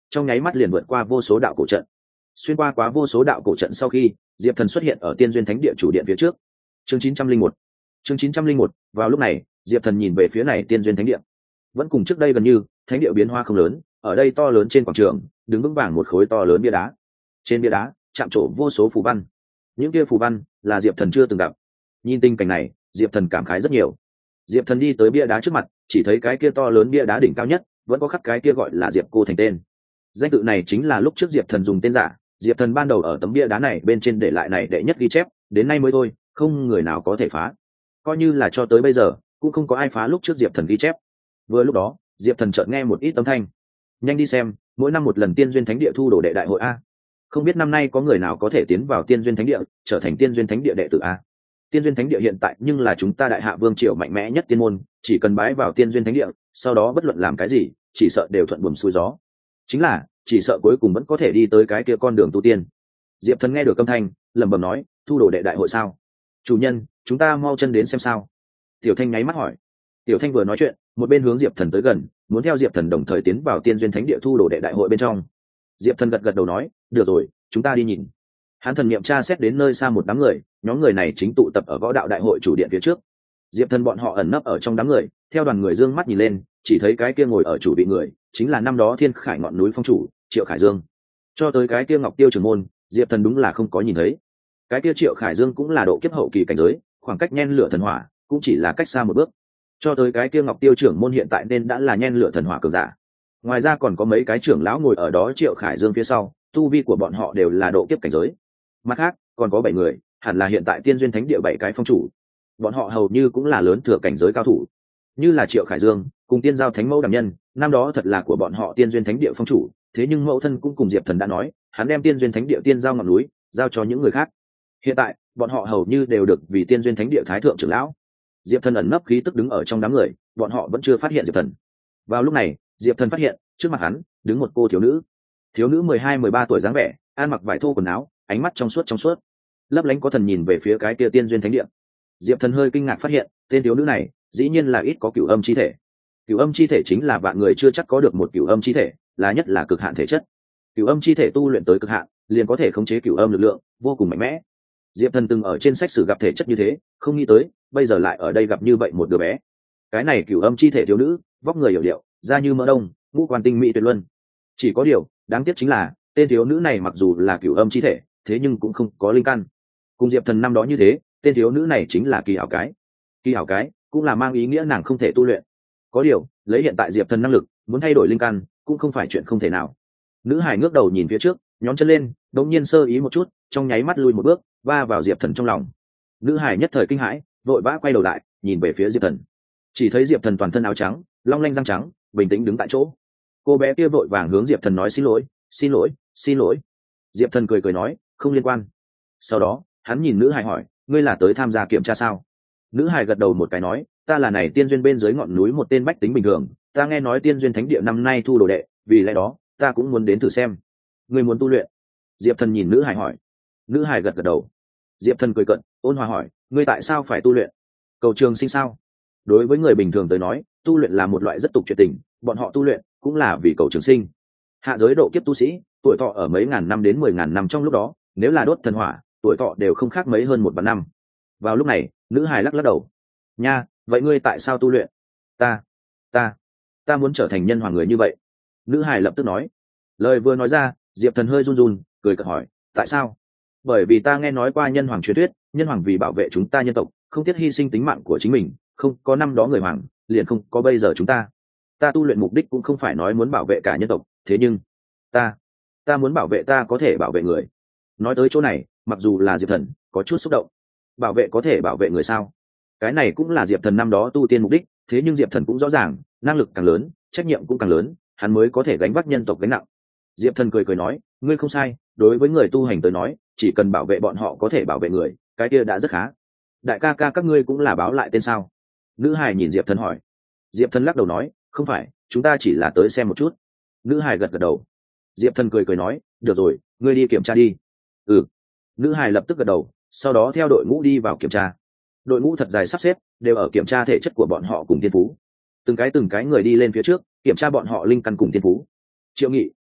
trong nháy mắt liền vượt qua vô số đạo cổ trận. Xuyên qua quá vô số đạo cổ trận sau khi, diệp thần xuất hiện ở tiên duyên thánh địa chủ điện phía trước. Chương chín trăm linh một. Chương chín trăm linh một. Vào lúc này, diệp thần nhìn về phía này tiên duyên thánh địa, vẫn cùng trước đây gần như, thánh địa biến hoa không lớn. Ở đây to lớn trên quảng trường, đứng vững vàng một khối to lớn bia đá. Trên bia đá chạm trổ vô số phù văn, những kia phù văn là diệp thần chưa từng gặp. Nhìn tình cảnh này, diệp thần cảm khái rất nhiều. Diệp thần đi tới bia đá trước mặt, chỉ thấy cái kia to lớn bia đá đỉnh cao nhất vẫn có khắc cái kia gọi là diệp cô thành tên. Danh tự này chính là lúc trước diệp thần dùng tên giả, diệp thần ban đầu ở tấm bia đá này bên trên để lại này đệ nhất ghi chép, đến nay mới thôi không người nào có thể phá, coi như là cho tới bây giờ cũng không có ai phá lúc trước diệp thần ghi chép. Vừa lúc đó diệp thần chợt nghe một ít âm thanh: nhanh đi xem, mỗi năm một lần tiên duyên thánh địa thu đồ đệ đại hội a, không biết năm nay có người nào có thể tiến vào tiên duyên thánh địa trở thành tiên duyên thánh địa đệ tử a. Tiên duyên thánh địa hiện tại nhưng là chúng ta đại hạ vương triều mạnh mẽ nhất tiên môn, chỉ cần bái vào tiên duyên thánh địa, sau đó bất luận làm cái gì chỉ sợ đều thuận buồm xuôi gió, chính là chỉ sợ cuối cùng vẫn có thể đi tới cái kia con đường tu tiên. Diệp thần nghe được âm thanh lẩm bẩm nói: thu đồ đệ đại hội sao? Chủ nhân, chúng ta mau chân đến xem sao. Tiểu Thanh nháy mắt hỏi. Tiểu Thanh vừa nói chuyện một bên hướng diệp thần tới gần, muốn theo diệp thần đồng thời tiến vào tiên duyên thánh địa thu đồ đệ đại hội bên trong. Diệp thần gật gật đầu nói: được rồi, chúng ta đi nhìn. Hắn thần niệm tra xét đến nơi xa một đám người, nhóm người này chính tụ tập ở võ đạo đại hội chủ điện phía trước. Diệp thần bọn họ ẩn nấp ở trong đám người, theo đoàn người dương mắt nhìn lên, chỉ thấy cái kia ngồi ở chủ vị người chính là năm đó Thiên Khải ngọn núi phong chủ Triệu Khải Dương. Cho tới cái kia Ngọc Tiêu trưởng môn, diệp thần đúng là không có nhìn thấy. Cái kia Triệu Khải Dương cũng là độ kiếp hậu kỳ cảnh giới, khoảng cách nhen lửa thần hỏa cũng chỉ là cách xa một bước. Cho tới cái kia Ngọc Tiêu trưởng môn hiện tại nên đã là nhen lửa thần hỏa cường giả. Ngoài ra còn có mấy cái trưởng lão ngồi ở đó Triệu Khải Dương phía sau, tu vi của bọn họ đều là độ kiếp cảnh giới. Mặt khác còn có bảy người, hẳn là hiện tại tiên duyên thánh địa bảy cái phong chủ, bọn họ hầu như cũng là lớn thừa cảnh giới cao thủ, như là Triệu Khải Dương cùng Tiên Giao Thánh Mẫu đảm nhân, năm đó thật là của bọn họ tiên duyên thánh địa phong chủ, thế nhưng mẫu thân cũng cùng diệp thần đã nói, hắn đem tiên duyên thánh địa tiên giao ngọn núi giao cho những người khác. Hiện tại bọn họ hầu như đều được vì tiên duyên thánh địa thái thượng trưởng lão. Diệp thần ẩn nấp khí tức đứng ở trong đám người, bọn họ vẫn chưa phát hiện diệp thần. Vào lúc này diệp thần phát hiện trước mặt hắn đứng một cô thiếu nữ. Thiếu nữ mười hai mười ba tuổi dáng vẻ, ăn mặc vải thô quần áo, ánh mắt trong suốt trong suốt, lấp lánh có thần nhìn về phía cái kia tiên duyên thánh địa. Diệp thần hơi kinh ngạc phát hiện tên thiếu nữ này dĩ nhiên là ít có cửu âm chi thể. Cửu âm chi thể chính là vạn người chưa chắc có được một cửu âm chi thể, là nhất là cực hạn thể chất. Cửu âm chi thể tu luyện tới cực hạn liền có thể khống chế cửu âm lực lượng, vô cùng mạnh mẽ. Diệp thần từng ở trên sách sử gặp thể chất như thế, không nghĩ tới bây giờ lại ở đây gặp như vậy một đứa bé. Cái này cửu âm chi thể thiếu nữ, vóc người hiểu điệu, da như mỡ đông, ngũ quan tinh mỹ tuyệt luân. Chỉ có điều đáng tiếc chính là tên thiếu nữ này mặc dù là cửu âm chi thể, thế nhưng cũng không có linh căn. Cùng diệp thần năm đó như thế, tên thiếu nữ này chính là kỳ hảo cái. Kỳ hảo cái cũng là mang ý nghĩa nàng không thể tu luyện. Có điều lấy hiện tại diệp thần năng lực, muốn thay đổi linh căn cũng không phải chuyện không thể nào. Nữ hải ngước đầu nhìn phía trước, nhón chân lên, đột nhiên sơ ý một chút, trong nháy mắt lui một bước, va vào diệp thần trong lòng. Nữ hải nhất thời kinh hãi, vội vã quay đầu lại nhìn về phía diệp thần. Chỉ thấy diệp thần toàn thân áo trắng, long lanh răng trắng, bình tĩnh đứng tại chỗ. Cô bé kia vội vàng hướng diệp thần nói xin lỗi, xin lỗi, xin lỗi. Diệp thần cười cười nói không liên quan. Sau đó hắn nhìn nữ hải hỏi, ngươi là tới tham gia kiểm tra sao? Nữ hải gật đầu một cái nói, ta là này tiên duyên bên dưới ngọn núi một tên bách tính bình thường, ta nghe nói tiên duyên thánh địa năm nay thu đồ đệ, vì lẽ đó ta cũng muốn đến thử xem. Ngươi muốn tu luyện? Diệp thần nhìn nữ hải hỏi. Nữ hải gật gật đầu. Diệp thần cười cận, ôn hòa hỏi, ngươi tại sao phải tu luyện? Cầu trường sinh sao? Đối với người bình thường tới nói, tu luyện là một loại rất tục chuyện tình, bọn họ tu luyện cũng là vì cầu trường sinh. Hạ giới độ kiếp tu sĩ, tuổi thọ ở mấy ngàn năm đến mười ngàn năm trong lúc đó, nếu là đốt thần hỏa, tuổi thọ đều không khác mấy hơn một vạn năm. Vào lúc này nữ hài lắc lắc đầu. Nha, vậy ngươi tại sao tu luyện? Ta, ta, ta muốn trở thành nhân hoàng người như vậy. Nữ hài lập tức nói. Lời vừa nói ra, diệp thần hơi run run, cười cợt hỏi, tại sao? Bởi vì ta nghe nói qua nhân hoàng truyền thuyết, nhân hoàng vì bảo vệ chúng ta nhân tộc, không tiếc hy sinh tính mạng của chính mình, không có năm đó người hoàng, liền không có bây giờ chúng ta. Ta tu luyện mục đích cũng không phải nói muốn bảo vệ cả nhân tộc, thế nhưng ta ta muốn bảo vệ ta có thể bảo vệ người. Nói tới chỗ này, mặc dù là diệp thần có chút xúc động. Bảo vệ có thể bảo vệ người sao? Cái này cũng là diệp thần năm đó tu tiên mục đích, thế nhưng diệp thần cũng rõ ràng, năng lực càng lớn trách nhiệm cũng càng lớn, hắn mới có thể gánh vác nhân tộc gánh nặng. Diệp thần cười cười nói, ngươi không sai, đối với người tu hành tới nói, chỉ cần bảo vệ bọn họ có thể bảo vệ người, cái kia đã rất khá. Đại ca ca các ngươi cũng là báo lại tên sao? Nữ hài nhìn diệp thần hỏi. Diệp thần lắc đầu nói, không phải, chúng ta chỉ là tới xem một chút. Nữ hài gật gật đầu. Diệp thần cười cười nói, được rồi, ngươi đi kiểm tra đi. Ừ. Nữ hài lập tức gật đầu, sau đó theo đội ngũ đi vào kiểm tra. Đội ngũ thật dài sắp xếp, đều ở kiểm tra thể chất của bọn họ cùng thiên phú. Từng cái từng cái người đi lên phía trước, kiểm tra bọn họ linh căn cùng thiên phú. Triệu Nghị,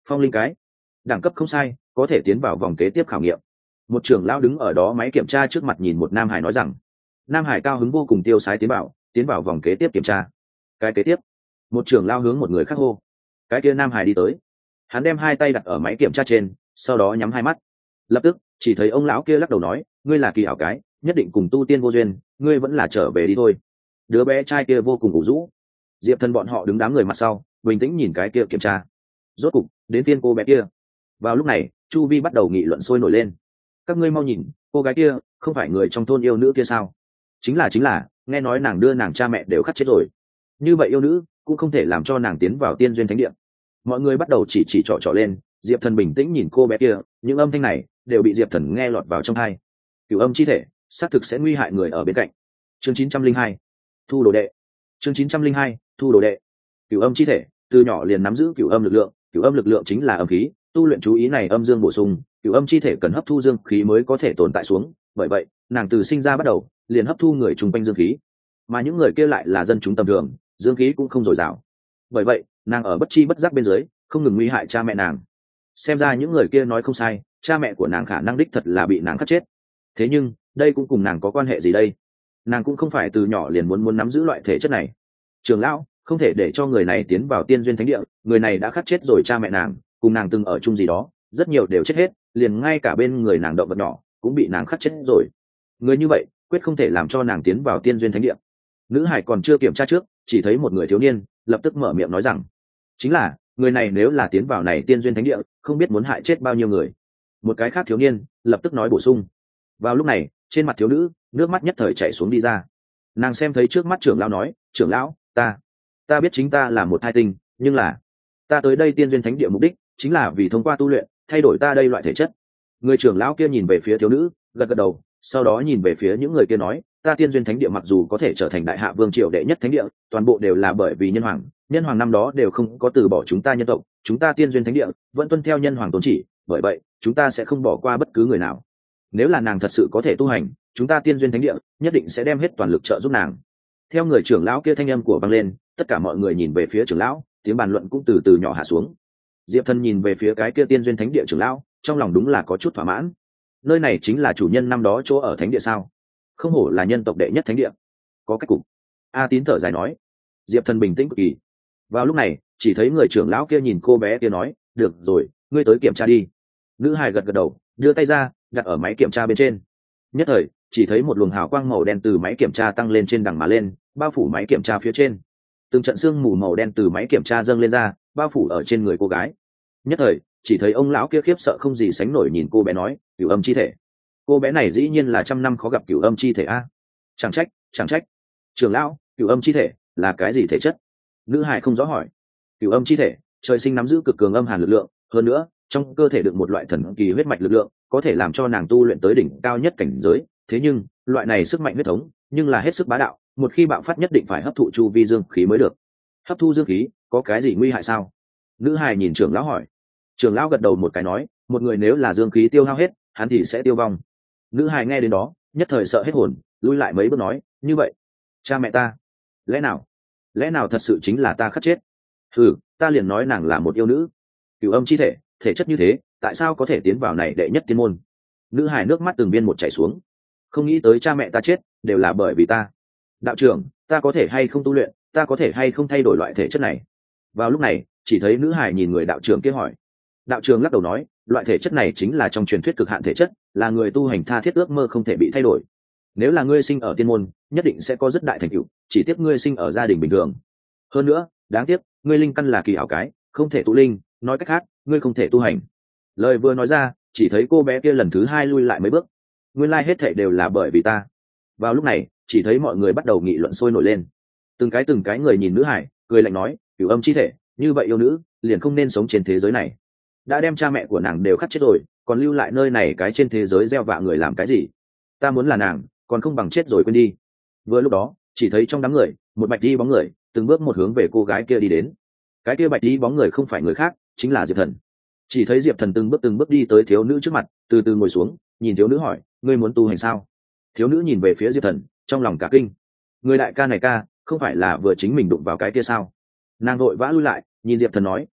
phong linh cái đẳng cấp không sai, có thể tiến vào vòng kế tiếp khảo nghiệm. Một trưởng lão đứng ở đó máy kiểm tra trước mặt nhìn một nam hải nói rằng. Nam hải cao hứng vô cùng tiêu sái tiến bảo tiến vào vòng kế tiếp kiểm tra. Cái kế tiếp, một trưởng lão hướng một người khác hô. Cái kia nam hải đi tới, hắn đem hai tay đặt ở máy kiểm tra trên, sau đó nhắm hai mắt. Lập tức chỉ thấy ông lão kia lắc đầu nói, ngươi là kỳ ảo cái, nhất định cùng tu tiên vô duyên, ngươi vẫn là trở về đi thôi. Đứa bé trai kia vô cùng ủ rũ. Diệp Thần bọn họ đứng đám người mặt sau, bình tĩnh nhìn cái kia kiểm tra. Rốt cục đến phiên cô bé kia. Vào lúc này chu vi bắt đầu nghị luận sôi nổi lên. Các ngươi mau nhìn, cô gái kia không phải người trong thôn yêu nữ kia sao? Chính là chính là, nghe nói nàng đưa nàng cha mẹ đều khắc chết rồi. Như vậy yêu nữ cũng không thể làm cho nàng tiến vào tiên duyên thánh địa. Mọi người bắt đầu chỉ chỉ trỏ trỏ lên. Diệp Thần bình tĩnh nhìn cô bé kia, những âm thanh này đều bị Diệp Thần nghe lọt vào trong tai. Cửu âm chi thể xác thực sẽ nguy hại người ở bên cạnh. Chương chín trăm linh hai, thu đồ đệ. Chương chín trăm linh hai, thu đồ đệ. Cửu âm chi thể từ nhỏ liền nắm giữ cửu âm lực lượng, cửu âm lực lượng chính là âm khí, tu luyện chú ý này âm dương bổ sung, cửu âm chi thể cần hấp thu dương khí mới có thể tồn tại xuống, bởi vậy nàng từ sinh ra bắt đầu liền hấp thu người chung quanh dương khí, mà những người kia lại là dân chúng tầm thường, dương khí cũng không dồi dào, bởi vậy nàng ở bất chi bất giác bên dưới không ngừng nguy hại cha mẹ nàng. Xem ra những người kia nói không sai, cha mẹ của nàng khả năng đích thật là bị nàng khắc chết. Thế nhưng đây cũng cùng nàng có quan hệ gì đây? Nàng cũng không phải từ nhỏ liền muốn muốn nắm giữ loại thể chất này. Trường lão, không thể để cho người này tiến vào tiên duyên thánh địa, người này đã khắc chết rồi cha mẹ nàng, cùng nàng từng ở chung gì đó, rất nhiều đều chết hết, liền ngay cả bên người nàng động vật nhỏ cũng bị nàng khắc chết rồi. Người như vậy quyết không thể làm cho nàng tiến vào tiên duyên thánh địa. Nữ hải còn chưa kiểm tra trước, chỉ thấy một người thiếu niên lập tức mở miệng nói rằng, chính là người này nếu là tiến vào này tiên duyên thánh địa, không biết muốn hại chết bao nhiêu người. Một cái khác thiếu niên lập tức nói bổ sung. Vào lúc này trên mặt thiếu nữ nước mắt nhất thời chảy xuống đi ra. Nàng xem thấy trước mắt trưởng lão nói, trưởng lão, ta ta biết chính ta là một thai tinh, nhưng là ta tới đây tiên duyên thánh địa mục đích chính là vì thông qua tu luyện thay đổi ta đây loại thể chất. Người trưởng lão kia nhìn về phía thiếu nữ, gật gật đầu, sau đó nhìn về phía những người kia nói, ta tiên duyên thánh địa mặc dù có thể trở thành đại hạ vương triều đệ nhất thánh địa, toàn bộ đều là bởi vì nhân hoàng, nhân hoàng năm đó đều không có từ bỏ chúng ta nhân tộc, chúng ta tiên duyên thánh địa vẫn tuân theo nhân hoàng tôn chỉ, bởi vậy chúng ta sẽ không bỏ qua bất cứ người nào. Nếu là nàng thật sự có thể tu hành, chúng ta tiên duyên thánh địa nhất định sẽ đem hết toàn lực trợ giúp nàng. Theo người trưởng lão kia thanh âm của vang lên, tất cả mọi người nhìn về phía trưởng lão, tiếng bàn luận cũng từ từ nhỏ hạ xuống. Diệp Thần nhìn về phía cái kia tiên duyên thánh địa trưởng lão, trong lòng đúng là có chút thỏa mãn. Nơi này chính là chủ nhân năm đó chỗ ở thánh địa sao? Không hổ là nhân tộc đệ nhất thánh địa, có cách cục. A Tín thở dài nói. Diệp Thần bình tĩnh cực kỳ. Vào lúc này chỉ thấy người trưởng lão kia nhìn cô bé kia nói, được rồi, ngươi tới kiểm tra đi. Nữ hài gật gật đầu, đưa tay ra đặt ở máy kiểm tra bên trên. Nhất thời chỉ thấy một luồng hào quang màu đen từ máy kiểm tra tăng lên trên đằng mà lên, bao phủ máy kiểm tra phía trên. Từng trận sương mù màu đen từ máy kiểm tra dâng lên ra, bao phủ ở trên người cô gái. Nhất thời chỉ thấy ông lão kia khiếp sợ không gì sánh nổi nhìn cô bé nói, cửu âm chi thể. Cô bé này dĩ nhiên là trăm năm khó gặp cửu âm chi thể a. Chẳng trách, chẳng trách. Trưởng lão, cửu âm chi thể là cái gì thể chất? Nữ hài không rõ hỏi. Cửu âm chi thể trời sinh nắm giữ cực cường âm hàn lực lượng, hơn nữa trong cơ thể được một loại thần kỳ huyết mạch lực lượng, có thể làm cho nàng tu luyện tới đỉnh cao nhất cảnh giới. Thế nhưng loại này sức mạnh huyết thống nhưng là hết sức bá đạo, một khi bạo phát nhất định phải hấp thụ chu vi dương khí mới được. Hấp thu dương khí có cái gì nguy hại sao? Nữ hài nhìn trưởng lão hỏi. Trưởng lão gật đầu một cái nói, một người nếu là dương khí tiêu hao hết, hắn thì sẽ tiêu vong. Nữ hài nghe đến đó nhất thời sợ hết hồn, lui lại mấy bước nói, như vậy cha mẹ ta, lẽ nào lẽ nào thật sự chính là ta khắc chết? Ừ, ta liền nói nàng là một yêu nữ. Cửu âm chi thể thể chất như thế, tại sao có thể tiến vào này đệ nhất tiên môn? Nữ hài nước mắt từng viên một chảy xuống. Không nghĩ tới cha mẹ ta chết đều là bởi vì ta. Đạo trưởng, ta có thể hay không tu luyện, ta có thể hay không thay đổi loại thể chất này? Vào lúc này chỉ thấy nữ hài nhìn người đạo trưởng kia hỏi. Đạo trưởng lắc đầu nói, loại thể chất này chính là trong truyền thuyết cực hạn thể chất, là người tu hành tha thiết ước mơ không thể bị thay đổi. Nếu là ngươi sinh ở tiên môn, nhất định sẽ có rất đại thành tựu, chỉ tiếc ngươi sinh ở gia đình bình thường. Hơn nữa đáng tiếc ngươi linh căn là kỳ ảo cái, không thể tụ linh, nói cách khác ngươi không thể tu hành. Lời vừa nói ra chỉ thấy cô bé kia lần thứ hai lui lại mấy bước. Nguyên lai hết thảy đều là bởi vì ta. Vào lúc này chỉ thấy mọi người bắt đầu nghị luận sôi nổi lên. Từng cái từng cái người nhìn nữ hải cười lạnh nói, cửu âm chi thể như vậy yêu nữ liền không nên sống trên thế giới này. Đã đem cha mẹ của nàng đều khắc chết rồi, còn lưu lại nơi này cái trên thế giới gieo vạ người làm cái gì? Ta muốn là nàng, còn không bằng chết rồi quên đi. Vừa lúc đó chỉ thấy trong đám người một bạch đi bóng người từng bước một hướng về cô gái kia đi đến. Cái kia bạch đi bóng người không phải người khác, chính là Diệp Thần. Chỉ thấy Diệp Thần từng bước từng bước đi tới thiếu nữ trước mặt, từ từ ngồi xuống, nhìn thiếu nữ hỏi, ngươi muốn tu hành sao? Thiếu nữ nhìn về phía Diệp Thần, trong lòng cả kinh. Người đại ca này ca, không phải là vừa chính mình đụng vào cái kia sao? Nàng vội vã lui lại, nhìn Diệp Thần nói,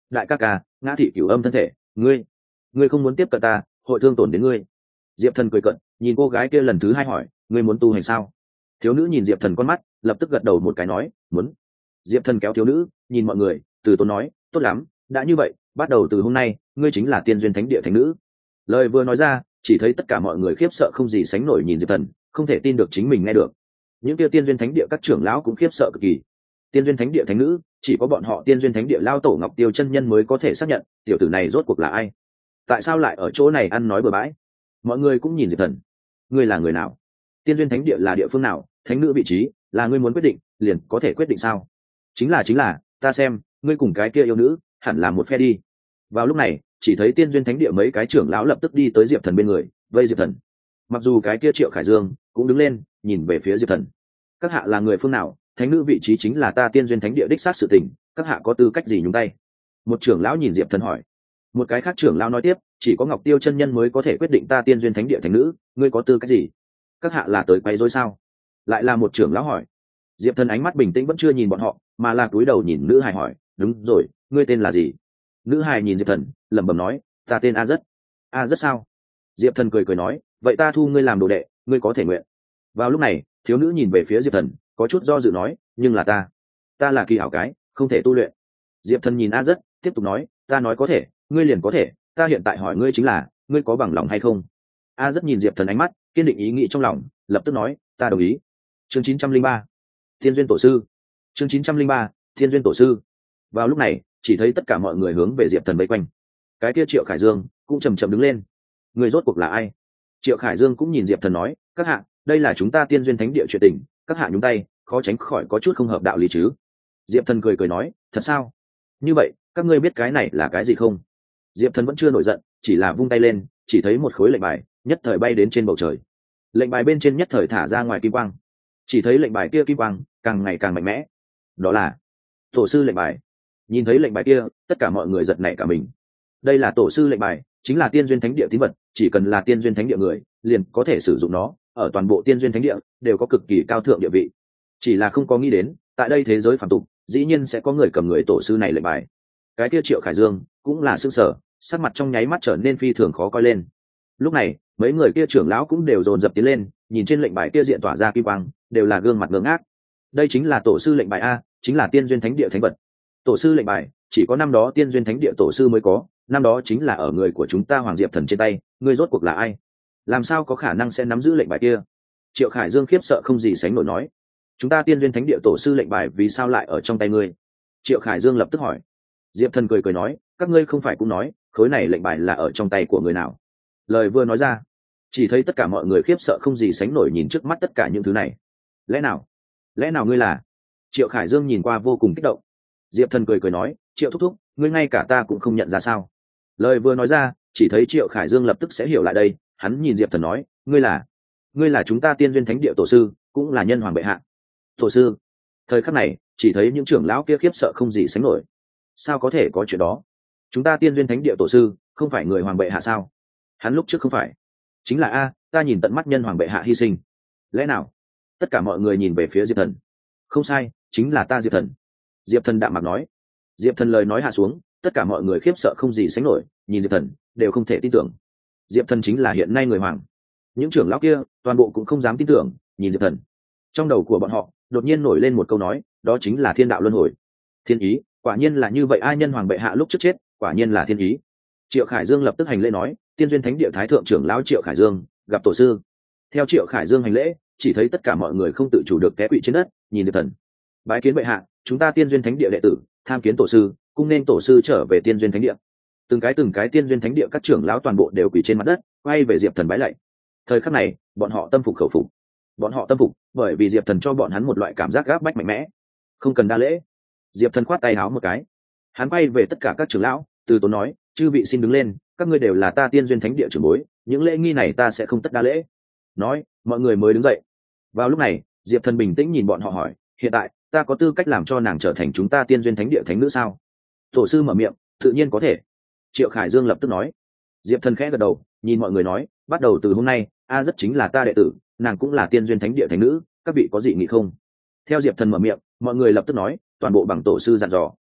đại ca ca, ngã thị cửu âm thân thể, ngươi ngươi không muốn tiếp cận ta, hội thương tổn đến ngươi. Diệp Thần cười cận, nhìn cô gái kia lần thứ hai hỏi, ngươi muốn tu hành sao? Thiếu nữ nhìn Diệp Thần con mắt, lập tức gật đầu một cái nói, muốn. Diệp Thần kéo thiếu nữ, nhìn mọi người, từ tốn nói, tốt lắm, đã như vậy, bắt đầu từ hôm nay, ngươi chính là tiên duyên thánh địa thánh nữ. Lời vừa nói ra, chỉ thấy tất cả mọi người khiếp sợ không gì sánh nổi nhìn Diệp Thần, không thể tin được chính mình nghe được. Những kia tiên duyên thánh địa các trưởng lão cũng khiếp sợ cực kỳ. Tiên duyên thánh địa thánh nữ, chỉ có bọn họ tiên duyên thánh địa lao tổ Ngọc Tiêu chân nhân mới có thể xác nhận, tiểu tử này rốt cuộc là ai? Tại sao lại ở chỗ này ăn nói bừa bãi? Mọi người cũng nhìn Diệp Thần. Ngươi là người nào? Tiên duyên thánh địa là địa phương nào? Thánh nữ vị trí là ngươi muốn quyết định, liền có thể quyết định sao? Chính là chính là, ta xem, ngươi cùng cái kia yêu nữ, hẳn là một phe đi. Vào lúc này, chỉ thấy tiên duyên thánh địa mấy cái trưởng lão lập tức đi tới Diệp Thần bên người, vây Diệp Thần. Mặc dù cái kia Triệu Khải Dương cũng đứng lên, nhìn về phía Diệp Thần. Các hạ là người phương nào? Thánh nữ vị trí chính là ta tiên duyên thánh địa đích xác sự tình, các hạ có tư cách gì nhúng tay? Một trưởng lão nhìn Diệp Thần hỏi. Một cái khác trưởng lão nói tiếp, chỉ có Ngọc Tiêu chân nhân mới có thể quyết định ta tiên duyên thánh địa thánh nữ, ngươi có tư cách gì? Các hạ là tới quấy rối sao? Lại là một trưởng lão hỏi. Diệp Thần ánh mắt bình tĩnh vẫn chưa nhìn bọn họ, mà là cúi đầu nhìn nữ hài hỏi, đúng rồi, ngươi tên là gì? Nữ hài nhìn Diệp Thần, lẩm bẩm nói, ta tên A Rất. A Rất sao? Diệp Thần cười cười nói, vậy ta thu ngươi làm đồ đệ, ngươi có thể nguyện. Vào lúc này, thiếu nữ nhìn về phía Diệp Thần, có chút do dự nói, nhưng là ta, ta là kỳ hảo cái, không thể tu luyện. Diệp Thần nhìn A Rất, tiếp tục nói, ta nói có thể, ngươi liền có thể, ta hiện tại hỏi ngươi chính là, ngươi có bằng lòng hay không? A Rất nhìn Diệp Thần ánh mắt, kiên định ý nghĩ trong lòng, lập tức nói, ta đồng ý. Chương chín trăm linh ba, Thiên duyên tổ sư. Chương chín trăm linh ba, Thiên duyên tổ sư. Vào lúc này, chỉ thấy tất cả mọi người hướng về Diệp Thần vây quanh. Cái kia Triệu Khải Dương cũng chầm chậm đứng lên. Người rốt cuộc là ai? Triệu Khải Dương cũng nhìn Diệp Thần nói, các hạ, đây là chúng ta tiên duyên thánh địa chuyện tình, các hạ nhúng tay, khó tránh khỏi có chút không hợp đạo lý chứ. Diệp Thần cười cười nói, thật sao? Như vậy, các ngươi biết cái này là cái gì không? Diệp Thần vẫn chưa nổi giận, chỉ là vung tay lên, chỉ thấy một khối lệnh bài, nhất thời bay đến trên bầu trời. Lệnh bài bên trên nhất thời thả ra ngoài kim quang. Chỉ thấy lệnh bài kia kim quang càng ngày càng mạnh mẽ. Đó là tổ sư lệnh bài. Nhìn thấy lệnh bài kia, tất cả mọi người giật nảy cả mình. Đây là tổ sư lệnh bài, chính là tiên duyên thánh địa tín vật, chỉ cần là tiên duyên thánh địa người, liền có thể sử dụng nó, ở toàn bộ tiên duyên thánh địa đều có cực kỳ cao thượng địa vị. Chỉ là không có nghĩ đến, tại đây thế giới phàm tục, dĩ nhiên sẽ có người cầm người tổ sư này lệnh bài. Cái kia Triệu Khải Dương cũng là sững sờ, sắc mặt trong nháy mắt trở nên phi thường khó coi lên. Lúc này, mấy người kia trưởng lão cũng đều dồn dập tiến lên, nhìn trên lệnh bài kia diện tỏa ra kim quang, đều là gương mặt ngơ ngác. Đây chính là tổ sư lệnh bài a, chính là tiên duyên thánh địa thánh vật. Tổ sư lệnh bài chỉ có năm đó tiên duyên thánh địa tổ sư mới có, năm đó chính là ở người của chúng ta Hoàng Diệp Thần trên tay, ngươi rốt cuộc là ai? Làm sao có khả năng sẽ nắm giữ lệnh bài kia? Triệu Khải Dương khiếp sợ không gì sánh nổi nói, chúng ta tiên duyên thánh địa tổ sư lệnh bài vì sao lại ở trong tay ngươi? Triệu Khải Dương lập tức hỏi. Diệp Thần cười cười nói, các ngươi không phải cũng nói, khối này lệnh bài là ở trong tay của người nào? Lời vừa nói ra, chỉ thấy tất cả mọi người khiếp sợ không gì sánh nổi nhìn trước mắt tất cả những thứ này. Lẽ nào? Lẽ nào ngươi là? Triệu Khải Dương nhìn qua vô cùng kích động. Diệp Thần cười cười nói, Triệu thúc thúc, ngươi ngay cả ta cũng không nhận ra sao? Lời vừa nói ra, chỉ thấy Triệu Khải Dương lập tức sẽ hiểu lại đây, hắn nhìn Diệp Thần nói, ngươi là, ngươi là chúng ta tiên duyên thánh địa tổ sư, cũng là nhân hoàng bệ hạ. Tổ sư? Thời khắc này, chỉ thấy những trưởng lão kia khiếp sợ không gì sánh nổi. Sao có thể có chuyện đó? Chúng ta tiên duyên thánh địa tổ sư, không phải người hoàng bệ hạ sao? Hắn lúc trước không phải. Chính là a, ta nhìn tận mắt nhân hoàng bệ hạ hy sinh. Lẽ nào? Tất cả mọi người nhìn về phía Diệp Thần. Không sai, chính là ta Diệp Thần. Diệp Thần đạm mạc nói. Diệp Thần lời nói hạ xuống, tất cả mọi người khiếp sợ không gì sánh nổi, nhìn Diệp Thần đều không thể tin tưởng. Diệp Thần chính là hiện nay người hoàng. Những trưởng lão kia toàn bộ cũng không dám tin tưởng, nhìn Diệp Thần. Trong đầu của bọn họ đột nhiên nổi lên một câu nói, đó chính là thiên đạo luân hồi. Thiên ý, quả nhiên là như vậy, ai nhân hoàng bệ hạ lúc trước chết, quả nhiên là thiên ý. Triệu Khải Dương lập tức hành lễ nói, tiên duyên thánh địa thái thượng trưởng lão Triệu Khải Dương gặp tổ sư. Theo Triệu Khải Dương hành lễ, chỉ thấy tất cả mọi người không tự chủ được té quỵ trên đất, nhìn Diệp Thần. Bái kiến bệ hạ, chúng ta tiên duyên thánh địa đệ tử tham kiến tổ sư, cung nên tổ sư trở về tiên duyên thánh địa. Từng cái từng cái tiên duyên thánh địa các trưởng lão toàn bộ đều quỳ trên mặt đất, quay về Diệp Thần bái lạy. Thời khắc này, bọn họ tâm phục khẩu phục. Bọn họ tâm phục, bởi vì Diệp Thần cho bọn hắn một loại cảm giác gáp bách mạnh mẽ. Không cần đa lễ. Diệp Thần khoát tay áo một cái. Hắn quay về tất cả các trưởng lão, từ tốn nói, chư vị xin đứng lên, các ngươi đều là ta tiên duyên thánh địa trưởng bối, những lễ nghi này ta sẽ không tất đa lễ. Nói, mọi người mới đứng dậy. Vào lúc này, Diệp Thần bình tĩnh nhìn bọn họ hỏi, hiện tại ta có tư cách làm cho nàng trở thành chúng ta tiên duyên thánh địa thánh nữ sao? Tổ sư mở miệng, tự nhiên có thể. Triệu Khải Dương lập tức nói. Diệp Thần khẽ gật đầu, nhìn mọi người nói, bắt đầu từ hôm nay, a rất chính là ta đệ tử, nàng cũng là tiên duyên thánh địa thánh nữ, các vị có dị nghị không? Theo Diệp Thần mở miệng, mọi người lập tức nói, toàn bộ bằng tổ sư dặn dò.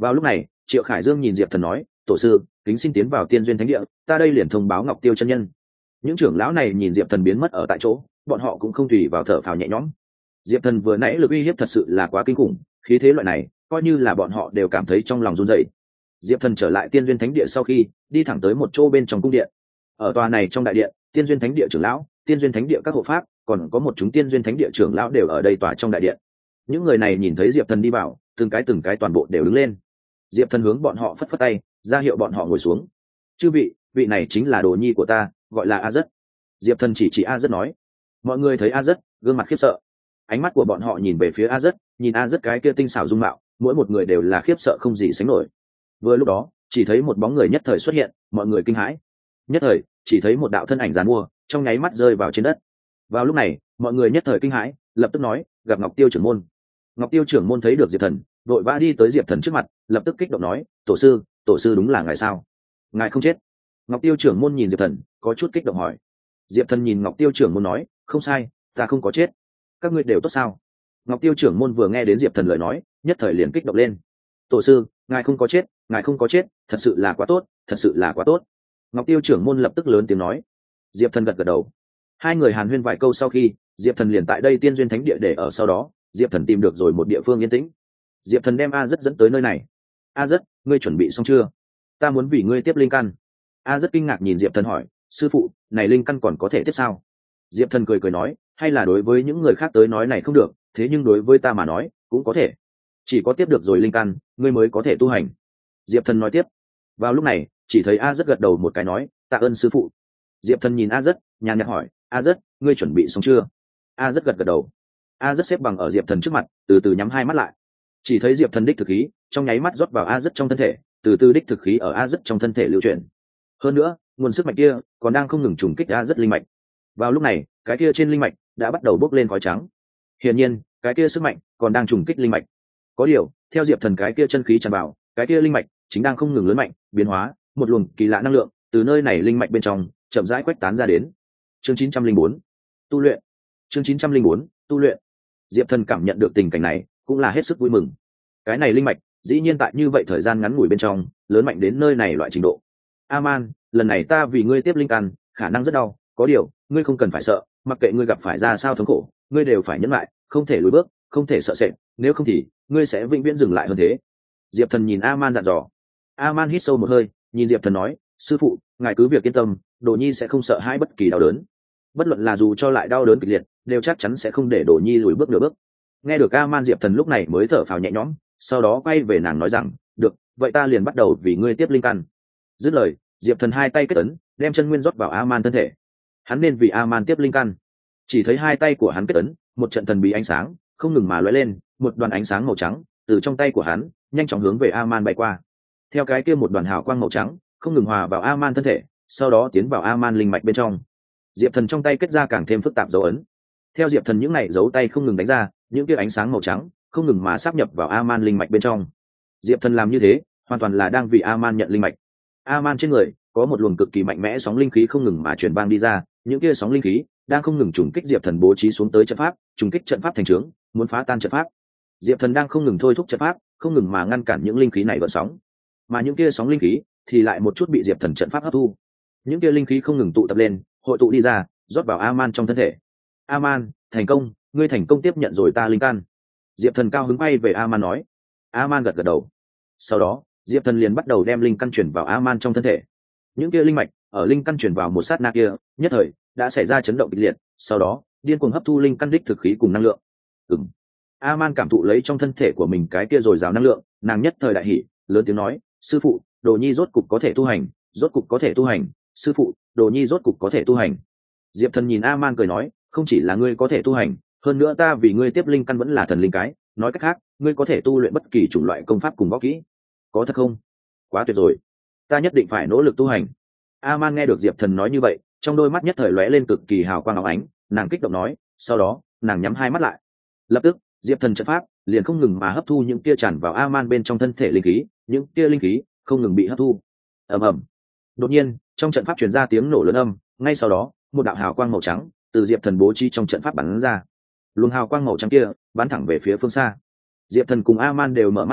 Vào lúc này Triệu Khải Dương nhìn Diệp Thần nói, tổ sư kính xin tiến vào tiên duyên thánh địa, ta đây liền thông báo Ngọc Tiêu chân nhân. Những trưởng lão này nhìn Diệp Thần biến mất ở tại chỗ, bọn họ cũng không tùy vào thở phào nhẹ nhõm. Diệp Thần vừa nãy lực uy hiếp thật sự là quá kinh khủng, khí thế loại này coi như là bọn họ đều cảm thấy trong lòng run rẩy. Diệp Thần trở lại tiên duyên thánh địa sau khi đi thẳng tới một chỗ bên trong cung điện. Ở tòa này trong đại điện, tiên duyên thánh địa trưởng lão, tiên duyên thánh địa các hộ pháp, còn có một chúng tiên duyên thánh địa trưởng lão đều ở đây tòa trong đại điện. Những người này nhìn thấy Diệp Thần đi vào, từng cái từng cái toàn bộ đều đứng lên. Diệp Thần hướng bọn họ phất phất tay, ra hiệu bọn họ ngồi xuống. Chư vị, vị này chính là đồ nhi của ta, gọi là A Dất. Diệp Thần chỉ chỉ A Dất nói. Mọi người thấy A Dất, gương mặt khiếp sợ. Ánh mắt của bọn họ nhìn về phía A Dất, nhìn A Dất cái kia tinh xảo dung mạo, mỗi một người đều là khiếp sợ không gì sánh nổi. Vừa lúc đó, chỉ thấy một bóng người nhất thời xuất hiện, mọi người kinh hãi. Nhất thời, chỉ thấy một đạo thân ảnh giàn mua, trong nháy mắt rơi vào trên đất. Vào lúc này, mọi người nhất thời kinh hãi, lập tức nói, gặp Ngọc Tiêu trưởng môn. Ngọc Tiêu trưởng môn thấy được Diệp Thần, vội vã đi tới Diệp Thần trước mặt, lập tức kích động nói, tổ sư, tổ sư đúng là ngài sao? Ngài không chết? Ngọc Tiêu trưởng môn nhìn Diệp Thần, có chút kích động hỏi. Diệp Thần nhìn Ngọc Tiêu trưởng môn nói, không sai, ta không có chết. Các ngươi đều tốt sao? Ngọc Tiêu trưởng môn vừa nghe đến Diệp Thần lời nói, nhất thời liền kích động lên. Tổ sư, ngài không có chết, ngài không có chết, thật sự là quá tốt, thật sự là quá tốt. Ngọc Tiêu trưởng môn lập tức lớn tiếng nói. Diệp Thần gật gật đầu. Hai người hàn huyên vài câu sau khi, Diệp Thần liền tại đây tiên duyên thánh địa để ở, sau đó Diệp Thần tìm được rồi một địa phương yên tĩnh. Diệp Thần đem A Dất dẫn tới nơi này. A Dất, ngươi chuẩn bị xong chưa? Ta muốn vì ngươi tiếp linh căn. A Dất kinh ngạc nhìn Diệp Thần hỏi, sư phụ, này linh căn còn có thể tiếp sao? Diệp Thần cười cười nói, hay là đối với những người khác tới nói này không được, thế nhưng đối với ta mà nói cũng có thể. Chỉ có tiếp được rồi linh căn, ngươi mới có thể tu hành. Diệp Thần nói tiếp. Vào lúc này, chỉ thấy A Dất gật đầu một cái nói, tạ ơn sư phụ. Diệp Thần nhìn A Dất, nhàn nhạt hỏi, A Dất, ngươi chuẩn bị xong chưa? A Dất gật gật đầu. A Dất xếp bằng ở Diệp Thần trước mặt, từ từ nhắm hai mắt lại. Chỉ thấy Diệp Thần đích thực khí trong nháy mắt rót vào A Dất trong thân thể, từ từ đích thực khí ở A Dất trong thân thể lưu chuyển. Hơn nữa, nguồn sức mạnh kia còn đang không ngừng trùng kích A Dất linh mạch. Vào lúc này, cái kia trên linh mạch đã bắt đầu bốc lên khói trắng. Hiển nhiên, cái kia sức mạnh còn đang trùng kích linh mạch. Có điều, theo Diệp Thần cái kia chân khí tràn vào, cái kia linh mạch chính đang không ngừng lớn mạnh, biến hóa, một luồng kỳ lạ năng lượng từ nơi này linh mạch bên trong chậm rãi quét tán ra đến. Chương chín trăm linh bốn, tu luyện. Chương chín trăm linh bốn, tu luyện. Diệp Thần cảm nhận được tình cảnh này, cũng là hết sức vui mừng. Cái này linh mạch, dĩ nhiên tại như vậy thời gian ngắn ngủi bên trong, lớn mạnh đến nơi này loại trình độ. A-man, lần này ta vì ngươi tiếp linh căn, khả năng rất đau, có điều, ngươi không cần phải sợ, mặc kệ ngươi gặp phải ra sao thống khổ, ngươi đều phải nhẫn lại, không thể lùi bước, không thể sợ sệt, nếu không thì ngươi sẽ vĩnh viễn dừng lại hơn thế. Diệp Thần nhìn A-man dặn dò. A-man hít sâu một hơi, nhìn Diệp Thần nói, sư phụ, ngài cứ việc yên tâm, Đồ Nhi sẽ không sợ hãi bất kỳ đau đớn. Bất luận là dù cho lại đau đớn kịch liệt, đều chắc chắn sẽ không để Đồ Nhi lùi bước nửa bước. Nghe được A-man, Diệp Thần lúc này mới thở phào nhẹ nhõm, sau đó quay về nàng nói rằng, được, vậy ta liền bắt đầu vì ngươi tiếp linh căn. Dứt lời, Diệp Thần hai tay kết ấn, đem chân nguyên rót vào A-man thân thể. Hắn nên vì A-man tiếp linh căn. Chỉ thấy hai tay của hắn kết ấn, một trận thần bí ánh sáng không ngừng mà lóe lên, một đoàn ánh sáng màu trắng từ trong tay của hắn nhanh chóng hướng về A-man bay qua. Theo cái kia một đoàn hào quang màu trắng không ngừng hòa vào A-man thân thể, sau đó tiến vào A-man linh mạch bên trong. Diệp Thần trong tay kết ra càng thêm phức tạp dấu ấn. Theo Diệp Thần những này dấu tay không ngừng đánh ra, những kia ánh sáng màu trắng không ngừng mà sáp nhập vào A-man linh mạch bên trong. Diệp Thần làm như thế, hoàn toàn là đang vì A-man nhận linh mạch. A-man trên người có một luồng cực kỳ mạnh mẽ sóng linh khí không ngừng mà truyền vang đi ra, những kia sóng linh khí đang không ngừng trùng kích Diệp Thần bố trí xuống tới trận pháp, trùng kích trận pháp thành trướng, muốn phá tan trận pháp. Diệp Thần đang không ngừng thôi thúc trận pháp, không ngừng mà ngăn cản những linh khí này gợn sóng, mà những kia sóng linh khí thì lại một chút bị Diệp Thần trận pháp hấp thu. Những kia linh khí không ngừng tụ tập lên, hội tụ đi ra, rót vào A-man trong thân thể. A-man, thành công, ngươi thành công tiếp nhận rồi ta linh căn. Diệp Thần cao hứng bay về A-man nói. A-man gật gật đầu. Sau đó, Diệp Thần liền bắt đầu đem linh căn chuyển vào A-man trong thân thể. Những kia linh mạch ở linh căn chuyển vào một sát na kia, nhất thời đã xảy ra chấn động kịch liệt, sau đó điên cuồng hấp thu linh căn đích thực khí cùng năng lượng. Ừm. A-man cảm thụ lấy trong thân thể của mình cái kia dồi dào năng lượng, nàng nhất thời đại hỉ, lớn tiếng nói, sư phụ, Đồ Nhi rốt cục có thể tu hành, rốt cục có thể tu hành, sư phụ, Đồ Nhi rốt cục có thể tu hành. Diệp Thần nhìn A-man cười nói, không chỉ là ngươi có thể tu hành, hơn nữa ta vì ngươi tiếp linh căn vẫn là thần linh cái, nói cách khác, ngươi có thể tu luyện bất kỳ chủng loại công pháp cùng võ kỹ. Có thật không? Quá tuyệt rồi, ta nhất định phải nỗ lực tu hành. A-man nghe được Diệp Thần nói như vậy, trong đôi mắt nhất thời lóe lên cực kỳ hào quang óng ánh, nàng kích động nói, sau đó nàng nhắm hai mắt lại. Lập tức, Diệp Thần trận pháp liền không ngừng mà hấp thu những tia tràn vào A-man bên trong thân thể linh khí, những tia linh khí không ngừng bị hấp thu. Ầm ầm. Đột nhiên, trong trận pháp truyền ra tiếng nổ lớn âm, ngay sau đó, một đạo hào quang màu trắng từ Diệp Thần bố trí trong trận pháp bắn ra. Luồng hào quang màu trắng kia bắn thẳng về phía phương xa. Diệp Thần cùng A-man đều mở mắt ra,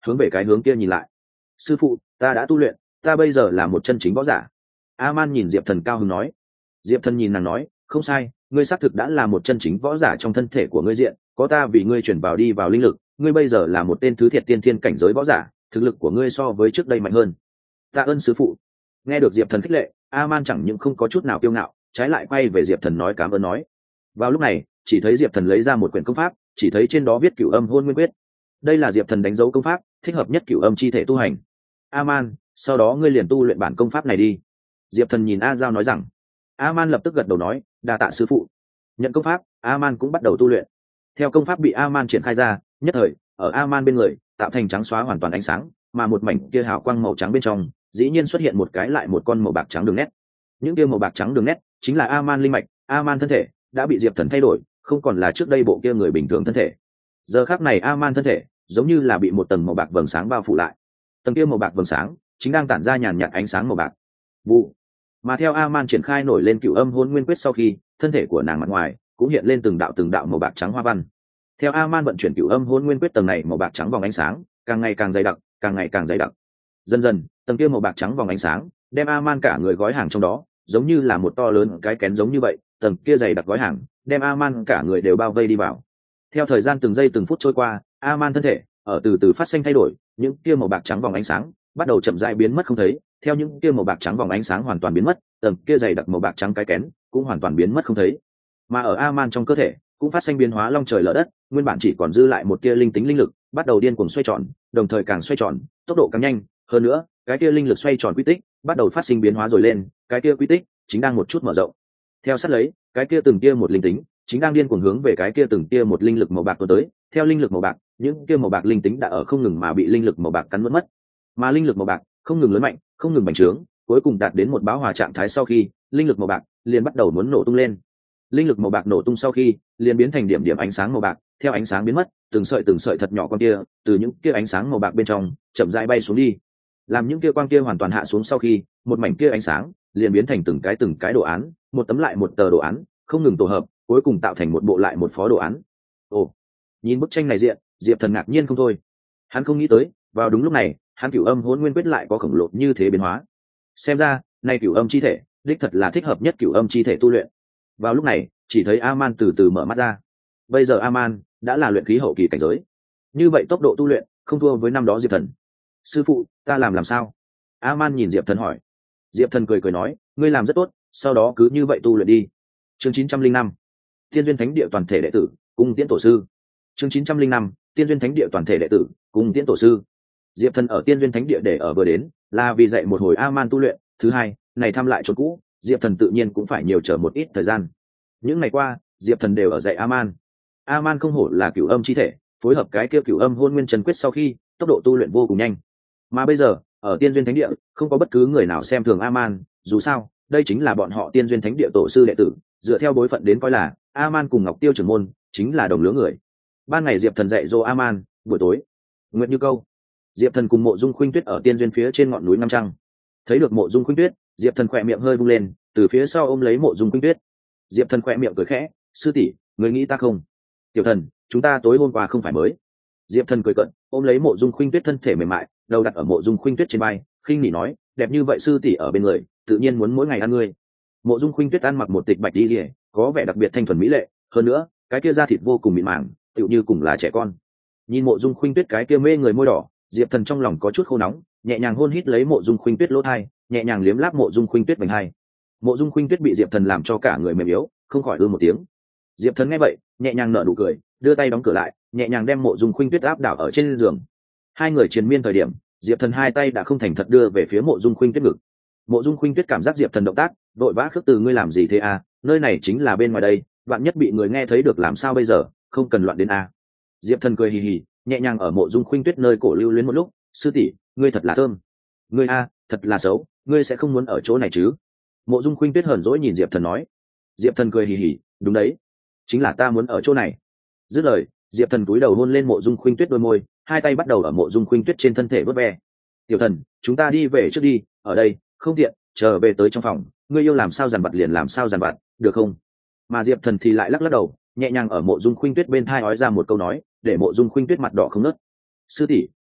hướng về cái hướng kia nhìn lại. Sư phụ, ta đã tu luyện, ta bây giờ là một chân chính võ giả. A-man nhìn Diệp Thần cao hứng nói. Diệp Thần nhìn nàng nói, không sai, ngươi xác thực đã là một chân chính võ giả trong thân thể của ngươi diện, có ta vì ngươi chuyển vào đi vào linh lực, ngươi bây giờ là một tên thứ thiệt tiên thiên cảnh giới võ giả, thực lực của ngươi so với trước đây mạnh hơn. Tạ ơn sư phụ. Nghe được Diệp Thần khích lệ, A-man chẳng những không có chút nào kiêu ngạo, trái lại quay về Diệp Thần nói cảm ơn nói. Vào lúc này, chỉ thấy Diệp Thần lấy ra một quyển công pháp, chỉ thấy trên đó viết Cửu Âm Hôn Nguyên Quyết. Đây là Diệp Thần đánh dấu công pháp, thích hợp nhất cửu âm chi thể tu hành. A-man, sau đó ngươi liền tu luyện bản công pháp này đi. Diệp Thần nhìn A Giao nói rằng. A-man lập tức gật đầu nói, đa tạ sư phụ. Nhận công pháp, A-man cũng bắt đầu tu luyện. Theo công pháp bị A-man triển khai ra, nhất thời ở A-man bên người tạo thành trắng xóa hoàn toàn ánh sáng, mà một mảnh kia hào quang màu trắng bên trong dĩ nhiên xuất hiện một cái lại một con màu bạc trắng đường nét. Những kia màu bạc trắng đường nét chính là A-man linh mạch. A-man thân thể đã bị Diệp Thần thay đổi, không còn là trước đây bộ kia người bình thường thân thể. Giờ khắc này A-man thân thể giống như là bị một tầng màu bạc vầng sáng bao phủ lại. Tầng kia màu bạc vầng sáng chính đang tản ra nhàn nhạt ánh sáng màu bạc. Vụ. Mà theo A-man triển khai nổi lên Cửu Âm Hôn Nguyên Quyết sau khi, thân thể của nàng mặt ngoài cũng hiện lên từng đạo từng đạo màu bạc trắng hoa văn. Theo A-man vận chuyển Cửu Âm Hôn Nguyên Quyết, tầng này màu bạc trắng vòng ánh sáng càng ngày càng dày đặc, càng ngày càng dày đặc. Dần dần, tầng kia màu bạc trắng vòng ánh sáng đem A-man cả người gói hàng trong đó, giống như là một to lớn cái kén giống như vậy, tầng kia dày đặc gói hàng đem A-man cả người đều bao vây đi vào. Theo thời gian từng giây từng phút trôi qua, A-man thân thể ở từ từ phát sinh thay đổi, những kia màu bạc trắng vòng ánh sáng bắt đầu chậm rãi biến mất không thấy. Theo những kia màu bạc trắng vòng ánh sáng hoàn toàn biến mất, tầng kia dày đặc màu bạc trắng cái kén cũng hoàn toàn biến mất không thấy. Mà ở A-man trong cơ thể cũng phát sinh biến hóa long trời lở đất, nguyên bản chỉ còn dư lại một tia linh tính linh lực bắt đầu điên cuồng xoay tròn, đồng thời càng xoay tròn tốc độ càng nhanh hơn nữa, cái tia linh lực xoay tròn quy tích bắt đầu phát sinh biến hóa rồi lên, cái tia quy tích chính đang một chút mở rộng. Theo sát lấy, cái kia từng tia một linh tính chính đang điên cuồng hướng về cái kia từng tia một linh lực màu bạc tuôn tới. Theo linh lực màu bạc, những kia màu bạc linh tính đã ở không ngừng mà bị linh lực màu bạc cắn mất mất, mà linh lực màu bạc không ngừng lớn mạnh, không ngừng bành trướng, cuối cùng đạt đến một bão hòa trạng thái sau khi, linh lực màu bạc liền bắt đầu muốn nổ tung lên. Linh lực màu bạc nổ tung sau khi, liền biến thành điểm điểm ánh sáng màu bạc, theo ánh sáng biến mất, từng sợi từng sợi thật nhỏ con kia từ những kia ánh sáng màu bạc bên trong chậm rãi bay xuống đi. Làm những kia quang kia hoàn toàn hạ xuống sau khi, một mảnh kia ánh sáng liền biến thành từng cái từng cái đồ án, một tấm lại một tờ đồ án, không ngừng tổ hợp, cuối cùng tạo thành một bộ lại một phó đồ án. Ồ, nhìn bức tranh này diện, Diệp Thần ngạc nhiên không thôi. Hắn không nghĩ tới, vào đúng lúc này, hắn Cửu Âm Hôn Nguyên Quyết lại có khổng lồ như thế biến hóa. Xem ra, này Cửu Âm chi thể, đích thật là thích hợp nhất Cửu Âm chi thể tu luyện. Vào lúc này, chỉ thấy A-man từ từ mở mắt ra. Bây giờ A-man đã là luyện khí hậu kỳ cảnh giới. Như vậy tốc độ tu luyện không thua với năm đó Diệp Thần. Sư phụ, ta làm làm sao? A-man nhìn Diệp Thần hỏi. Diệp Thần cười cười nói, ngươi làm rất tốt, sau đó cứ như vậy tu luyện đi. Chương chín trăm linh năm, Tiên duyên thánh địa toàn thể đệ tử, cung tiễn tổ sư. Chương chín trăm linh năm, Tiên duyên thánh địa toàn thể đệ tử, cung tiễn tổ sư. Diệp Thần ở Tiên duyên thánh địa để ở vừa đến, là vì dạy một hồi A-man tu luyện. Thứ hai, này thăm lại chỗ cũ, Diệp Thần tự nhiên cũng phải nhiều chờ một ít thời gian. Những ngày qua, Diệp Thần đều ở dạy A-man. A-man không hổ là cửu âm chi thể, phối hợp cái kia cửu âm hôn nguyên chân quyết sau khi, tốc độ tu luyện vô cùng nhanh. Mà bây giờ, ở Tiên duyên thánh địa, không có bất cứ người nào xem thường A-man, dù sao, đây chính là bọn họ Tiên duyên thánh địa tổ sư đệ tử, dựa theo bối phận đến coi là A-man cùng Ngọc Tiêu trưởng môn chính là đồng lứa người. Ban ngày Diệp Thần dạy dỗ A-man, buổi tối, nguyện như câu. Diệp Thần cùng Mộ Dung Khuynh Tuyết ở Tiên duyên phía trên ngọn núi Năm Trăng. Thấy được Mộ Dung Khuynh Tuyết, Diệp Thần khỏe miệng hơi vung lên, từ phía sau ôm lấy Mộ Dung Khuynh Tuyết. Diệp Thần khỏe miệng cười khẽ, sư tỷ, người nghĩ ta không? Tiểu Thần, chúng ta tối hôm qua không phải mới? Diệp Thần cười cận, ôm lấy Mộ Dung Khuynh Tuyết thân thể mềm mại, đầu đặt ở Mộ Dung Khuynh Tuyết trên vai, khinh nỉ nói, đẹp như vậy sư tỷ ở bên người, tự nhiên muốn mỗi ngày ăn ngươi. Mộ Dung Khuynh Tuyết ăn mặc một tịch bạch y liễu, có vẻ đặc biệt thanh thuần mỹ lệ, hơn nữa, cái kia da thịt vô cùng mịn màng, tựu như cùng là trẻ con. Nhìn Mộ Dung Khuynh Tuyết cái kia mê người môi đỏ, Diệp Thần trong lòng có chút khô nóng, nhẹ nhàng hôn hít lấy Mộ Dung Khuynh Tuyết lỗ tai, nhẹ nhàng liếm láp Mộ Dung Khuynh Tuyết vành hai. Mộ Dung Khuynh Tuyết bị Diệp Thần làm cho cả người mềm yếu, không khỏi ư một tiếng. Diệp Thần nghe vậy, nhẹ nhàng nở nụ cười, đưa tay đóng cửa lại, nhẹ nhàng đem Mộ Dung Khuynh Tuyết áp đảo ở trên giường. Hai người triền miên thời điểm, Diệp Thần hai tay đã không thành thật đưa về phía Mộ Dung Khuynh Tuyết ngực. Mộ Dung Khuynh Tuyết cảm giác Diệp Thần động tác, vội vã khước từ, ngươi làm gì thế à, nơi này chính là bên ngoài đây, vạn nhất bị người nghe thấy được làm sao bây giờ, không cần loạn đến à. Diệp Thần cười hì hì, nhẹ nhàng ở Mộ Dung Khuynh Tuyết nơi cổ lưu luyến một lúc, sư tỷ, ngươi thật là thơm. Ngươi a, thật là xấu, ngươi sẽ không muốn ở chỗ này chứ? Mộ Dung Khuynh Tuyết hờn dỗi nhìn Diệp Thần nói. Diệp Thần cười hì hì, đúng đấy, chính là ta muốn ở chỗ này. Dứt lời, Diệp Thần cúi đầu hôn lên Mộ Dung Khuynh Tuyết đôi môi, hai tay bắt đầu ở Mộ Dung Khuynh Tuyết trên thân thể vớt ve. Tiểu Thần, chúng ta đi về trước đi, ở đây không tiện, chờ về tới trong phòng, ngươi yêu làm sao dằn vặt liền làm sao dằn vặt, được không? Mà Diệp Thần thì lại lắc lắc đầu, nhẹ nhàng ở Mộ Dung Khuynh Tuyết bên tai nói ra một câu nói, để Mộ Dung Khuynh Tuyết mặt đỏ không ngớt. Sư tỷ,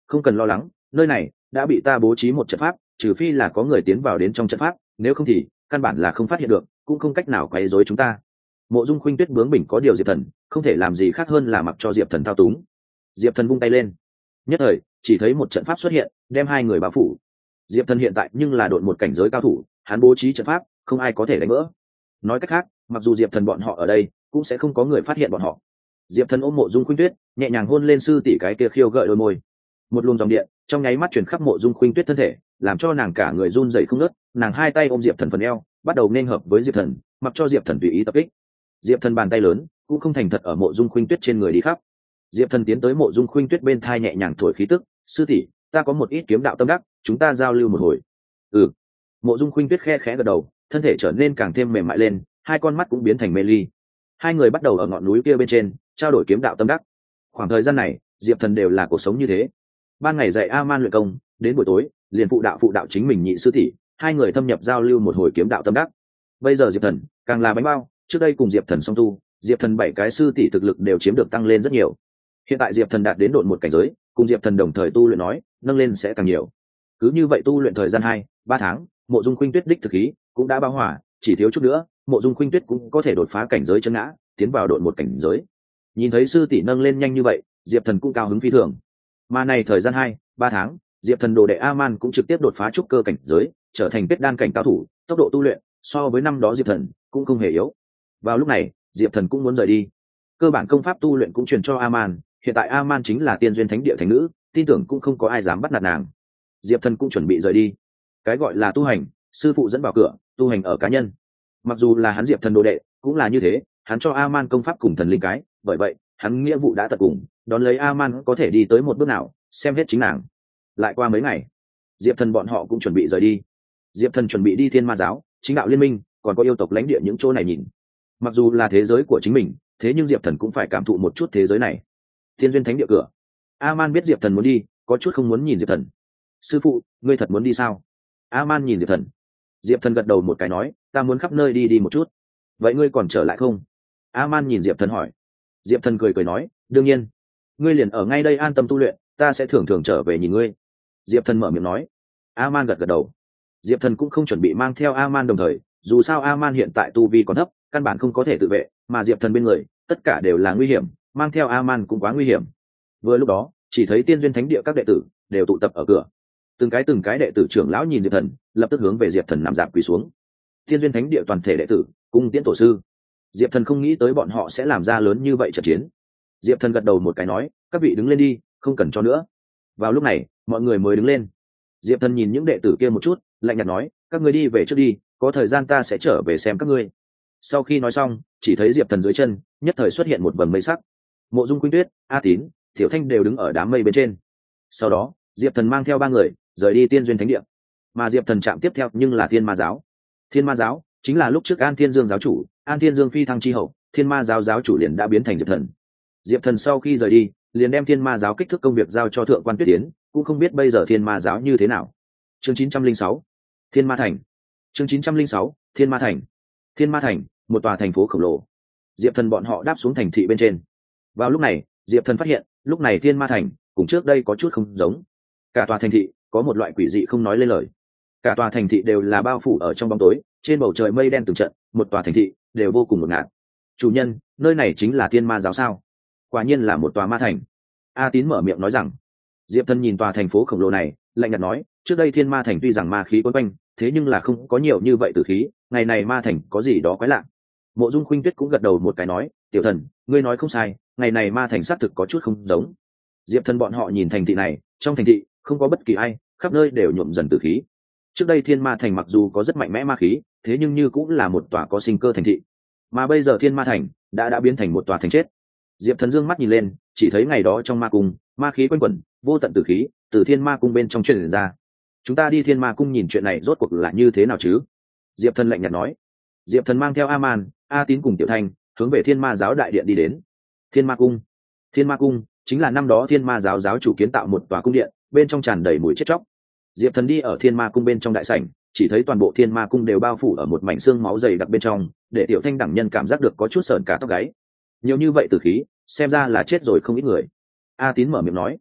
không cần lo lắng, nơi này đã bị ta bố trí một trận pháp, trừ phi là có người tiến vào đến trong trận pháp, nếu không thì căn bản là không phát hiện được, cũng không cách nào quấy rối chúng ta. Mộ Dung Khuynh Tuyết bướng bỉnh có điều Diệp Thần không thể làm gì khác hơn là mặc cho Diệp Thần thao túng. Diệp Thần vung tay lên, nhất thời chỉ thấy một trận pháp xuất hiện, đem hai người bao phủ. Diệp Thần hiện tại nhưng là đội một cảnh giới cao thủ, hắn bố trí trận pháp không ai có thể đánh vỡ. Nói cách khác, mặc dù Diệp Thần bọn họ ở đây cũng sẽ không có người phát hiện bọn họ. Diệp Thần ôm Mộ Dung Khuynh Tuyết, nhẹ nhàng hôn lên sư tỷ cái kia khiêu gợi đôi môi. Một luồng dòng điện trong nháy mắt truyền khắp Mộ Dung Khuynh Tuyết thân thể, làm cho nàng cả người run rẩy không ngớt. Nàng hai tay ôm Diệp Thần phần eo, bắt đầu nên hợp với Diệp Thần, mặc cho Diệp Thần tùy ý tập kích. Diệp Thần bàn tay lớn cũng không thành thật ở Mộ Dung Khuynh Tuyết trên người đi khắp. Diệp Thần tiến tới Mộ Dung Khuynh Tuyết bên thai nhẹ nhàng thổi khí tức, sư tỷ, ta có một ít kiếm đạo tâm đắc, chúng ta giao lưu một hồi. Ừ. Mộ Dung Khuynh Tuyết khe khẽ gật đầu, thân thể trở nên càng thêm mềm mại lên, hai con mắt cũng biến thành mê ly. Hai người bắt đầu ở ngọn núi kia bên trên trao đổi kiếm đạo tâm đắc. Khoảng thời gian này, Diệp Thần đều là cuộc sống như thế. Ban ngày dạy A-man luyện công, đến buổi tối liền phụ đạo phụ đạo chính mình nhị sư tỷ, hai người thâm nhập giao lưu một hồi kiếm đạo tâm đắc. Bây giờ Diệp Thần càng là bánh bao, trước đây cùng Diệp Thần song tu, Diệp Thần bảy cái sư tỷ thực lực đều chiếm được tăng lên rất nhiều. Hiện tại Diệp Thần đạt đến độn một cảnh giới, cùng Diệp Thần đồng thời tu luyện nói, nâng lên sẽ càng nhiều. Cứ như vậy tu luyện thời gian hai, ba tháng, Mộ Dung Khuynh Tuyết đích thực khí cũng đã bao hỏa, chỉ thiếu chút nữa, Mộ Dung Khuynh Tuyết cũng có thể đột phá cảnh giới chân ngã, tiến vào độn một cảnh giới. Nhìn thấy sư tỷ nâng lên nhanh như vậy, Diệp Thần cũng cao hứng phi thường. Mà này thời gian hai, ba tháng, Diệp Thần đồ đệ A-man cũng trực tiếp đột phá trúc cơ cảnh giới, trở thành kết đan cảnh cao thủ, tốc độ tu luyện so với năm đó Diệp Thần cũng không hề yếu. Vào lúc này, Diệp Thần cũng muốn rời đi. Cơ bản công pháp tu luyện cũng truyền cho A-man, hiện tại A-man chính là tiên duyên thánh địa thánh nữ, tin tưởng cũng không có ai dám bắt nạt nàng. Diệp Thần cũng chuẩn bị rời đi. Cái gọi là tu hành, sư phụ dẫn vào cửa, tu hành ở cá nhân. Mặc dù là hắn Diệp Thần đồ đệ, cũng là như thế, hắn cho A-man công pháp cùng thần linh cái, bởi vậy, hắn nghĩa vụ đã tận cùng, đón lấy A-man có thể đi tới một bước nào, xem hết chính nàng. Lại qua mấy ngày, Diệp Thần bọn họ cũng chuẩn bị rời đi. Diệp Thần chuẩn bị đi Thiên Ma giáo, Chính đạo liên minh, còn có yêu tộc lãnh địa những chỗ này nhìn. Mặc dù là thế giới của chính mình, thế nhưng Diệp Thần cũng phải cảm thụ một chút thế giới này. Thiên duyên thánh địa cửa, A-man biết Diệp Thần muốn đi, có chút không muốn nhìn Diệp Thần. Sư phụ, ngươi thật muốn đi sao? A-man nhìn Diệp Thần. Diệp Thần gật đầu một cái nói, ta muốn khắp nơi đi đi một chút. Vậy ngươi còn trở lại không? A-man nhìn Diệp Thần hỏi. Diệp Thần cười cười nói, đương nhiên. Ngươi liền ở ngay đây an tâm tu luyện, ta sẽ thường thường trở về nhìn ngươi. Diệp Thần mở miệng nói. A-man gật gật đầu. Diệp Thần cũng không chuẩn bị mang theo A-man đồng thời, dù sao A-man hiện tại tu vi còn thấp, căn bản không có thể tự vệ, mà Diệp Thần bên người tất cả đều là nguy hiểm, mang theo A-man cũng quá nguy hiểm. Vừa lúc đó, chỉ thấy tiên duyên thánh địa các đệ tử đều tụ tập ở cửa. Từng cái từng cái đệ tử trưởng lão nhìn Diệp Thần, lập tức hướng về Diệp Thần nằm dạp quỳ xuống. Tiên duyên thánh địa toàn thể đệ tử cung tiễn tổ sư. Diệp Thần không nghĩ tới bọn họ sẽ làm ra lớn như vậy trận chiến. Diệp Thần gật đầu một cái nói, các vị đứng lên đi, không cần cho nữa. Vào lúc này, mọi người mới đứng lên. Diệp Thần nhìn những đệ tử kia một chút, lạnh nhạt nói, các ngươi đi về trước đi, có thời gian ta sẽ trở về xem các ngươi. Sau khi nói xong, chỉ thấy Diệp Thần dưới chân nhất thời xuất hiện một vầng mây sắc. Mộ Dung Khuynh Tuyết, A Tín, Tiểu Thanh đều đứng ở đám mây bên trên. Sau đó, Diệp Thần mang theo ba người rời đi Tiên duyên thánh địa. Mà Diệp Thần chạm tiếp theo nhưng là Thiên Ma giáo. Thiên Ma giáo chính là lúc trước An Thiên Dương giáo chủ, An Thiên Dương phi thăng chi hậu, Thiên Ma giáo giáo chủ liền đã biến thành Diệp Thần. Diệp Thần sau khi rời đi, liền đem Thiên Ma giáo kích thước công việc giao cho thượng quan Tuyết Yến, cũng không biết bây giờ Thiên Ma giáo như thế nào. Chương chín trăm lẻ sáu, Thiên Ma thành. Chương chín trăm lẻ sáu, Thiên Ma thành. Thiên Ma thành, một tòa thành phố khổng lồ. Diệp Thần bọn họ đáp xuống thành thị bên trên. Vào lúc này, Diệp Thần phát hiện, lúc này Thiên Ma thành cùng trước đây có chút không giống. Cả tòa thành thị có một loại quỷ dị không nói lên lời. Cả tòa thành thị đều là bao phủ ở trong bóng tối, trên bầu trời mây đen từng trận, một tòa thành thị đều vô cùng ngột ngạt. Chủ nhân, nơi này chính là Thiên Ma giáo sao? Quả nhiên là một tòa ma thành. A Tín mở miệng nói rằng. Diệp Thần nhìn tòa thành phố khổng lồ này, lạnh nhạt nói, trước đây Thiên Ma thành tuy rằng ma khí quấn quanh, thế nhưng là không có nhiều như vậy tử khí, ngày này ma thành có gì đó quái lạ. Mộ Dung Khuynh Tuyết cũng gật đầu một cái nói, tiểu thần, ngươi nói không sai, ngày này ma thành xác thực có chút không giống. Diệp Thần bọn họ nhìn thành thị này, trong thành thị không có bất kỳ ai, khắp nơi đều nhuộm dần tử khí. Trước đây Thiên Ma thành mặc dù có rất mạnh mẽ ma khí, thế nhưng như cũng là một tòa có sinh cơ thành thị. Mà bây giờ Thiên Ma thành đã đã biến thành một tòa thành chết. Diệp Thần dương mắt nhìn lên, chỉ thấy ngày đó trong ma cung, ma khí quanh quẩn, vô tận tử khí từ Thiên Ma cung bên trong truyền ra. Chúng ta đi Thiên Ma cung nhìn chuyện này rốt cuộc là như thế nào chứ? Diệp Thần lạnh nhạt nói. Diệp Thần mang theo A-man, A Tín cùng Tiểu Thanh hướng về Thiên Ma giáo đại điện đi đến. Thiên Ma cung. Thiên Ma cung chính là năm đó Thiên Ma giáo giáo chủ kiến tạo một tòa cung điện, bên trong tràn đầy mùi chết chóc. Diệp Thần đi ở Thiên Ma cung bên trong đại sảnh, chỉ thấy toàn bộ Thiên Ma cung đều bao phủ ở một mảnh xương máu dày đặc bên trong, để Tiểu Thanh đẳng nhân cảm giác được có chút sởn cả tóc gáy. Nhiều như vậy tử khí, xem ra là chết rồi không ít người. A Tín mở miệng nói.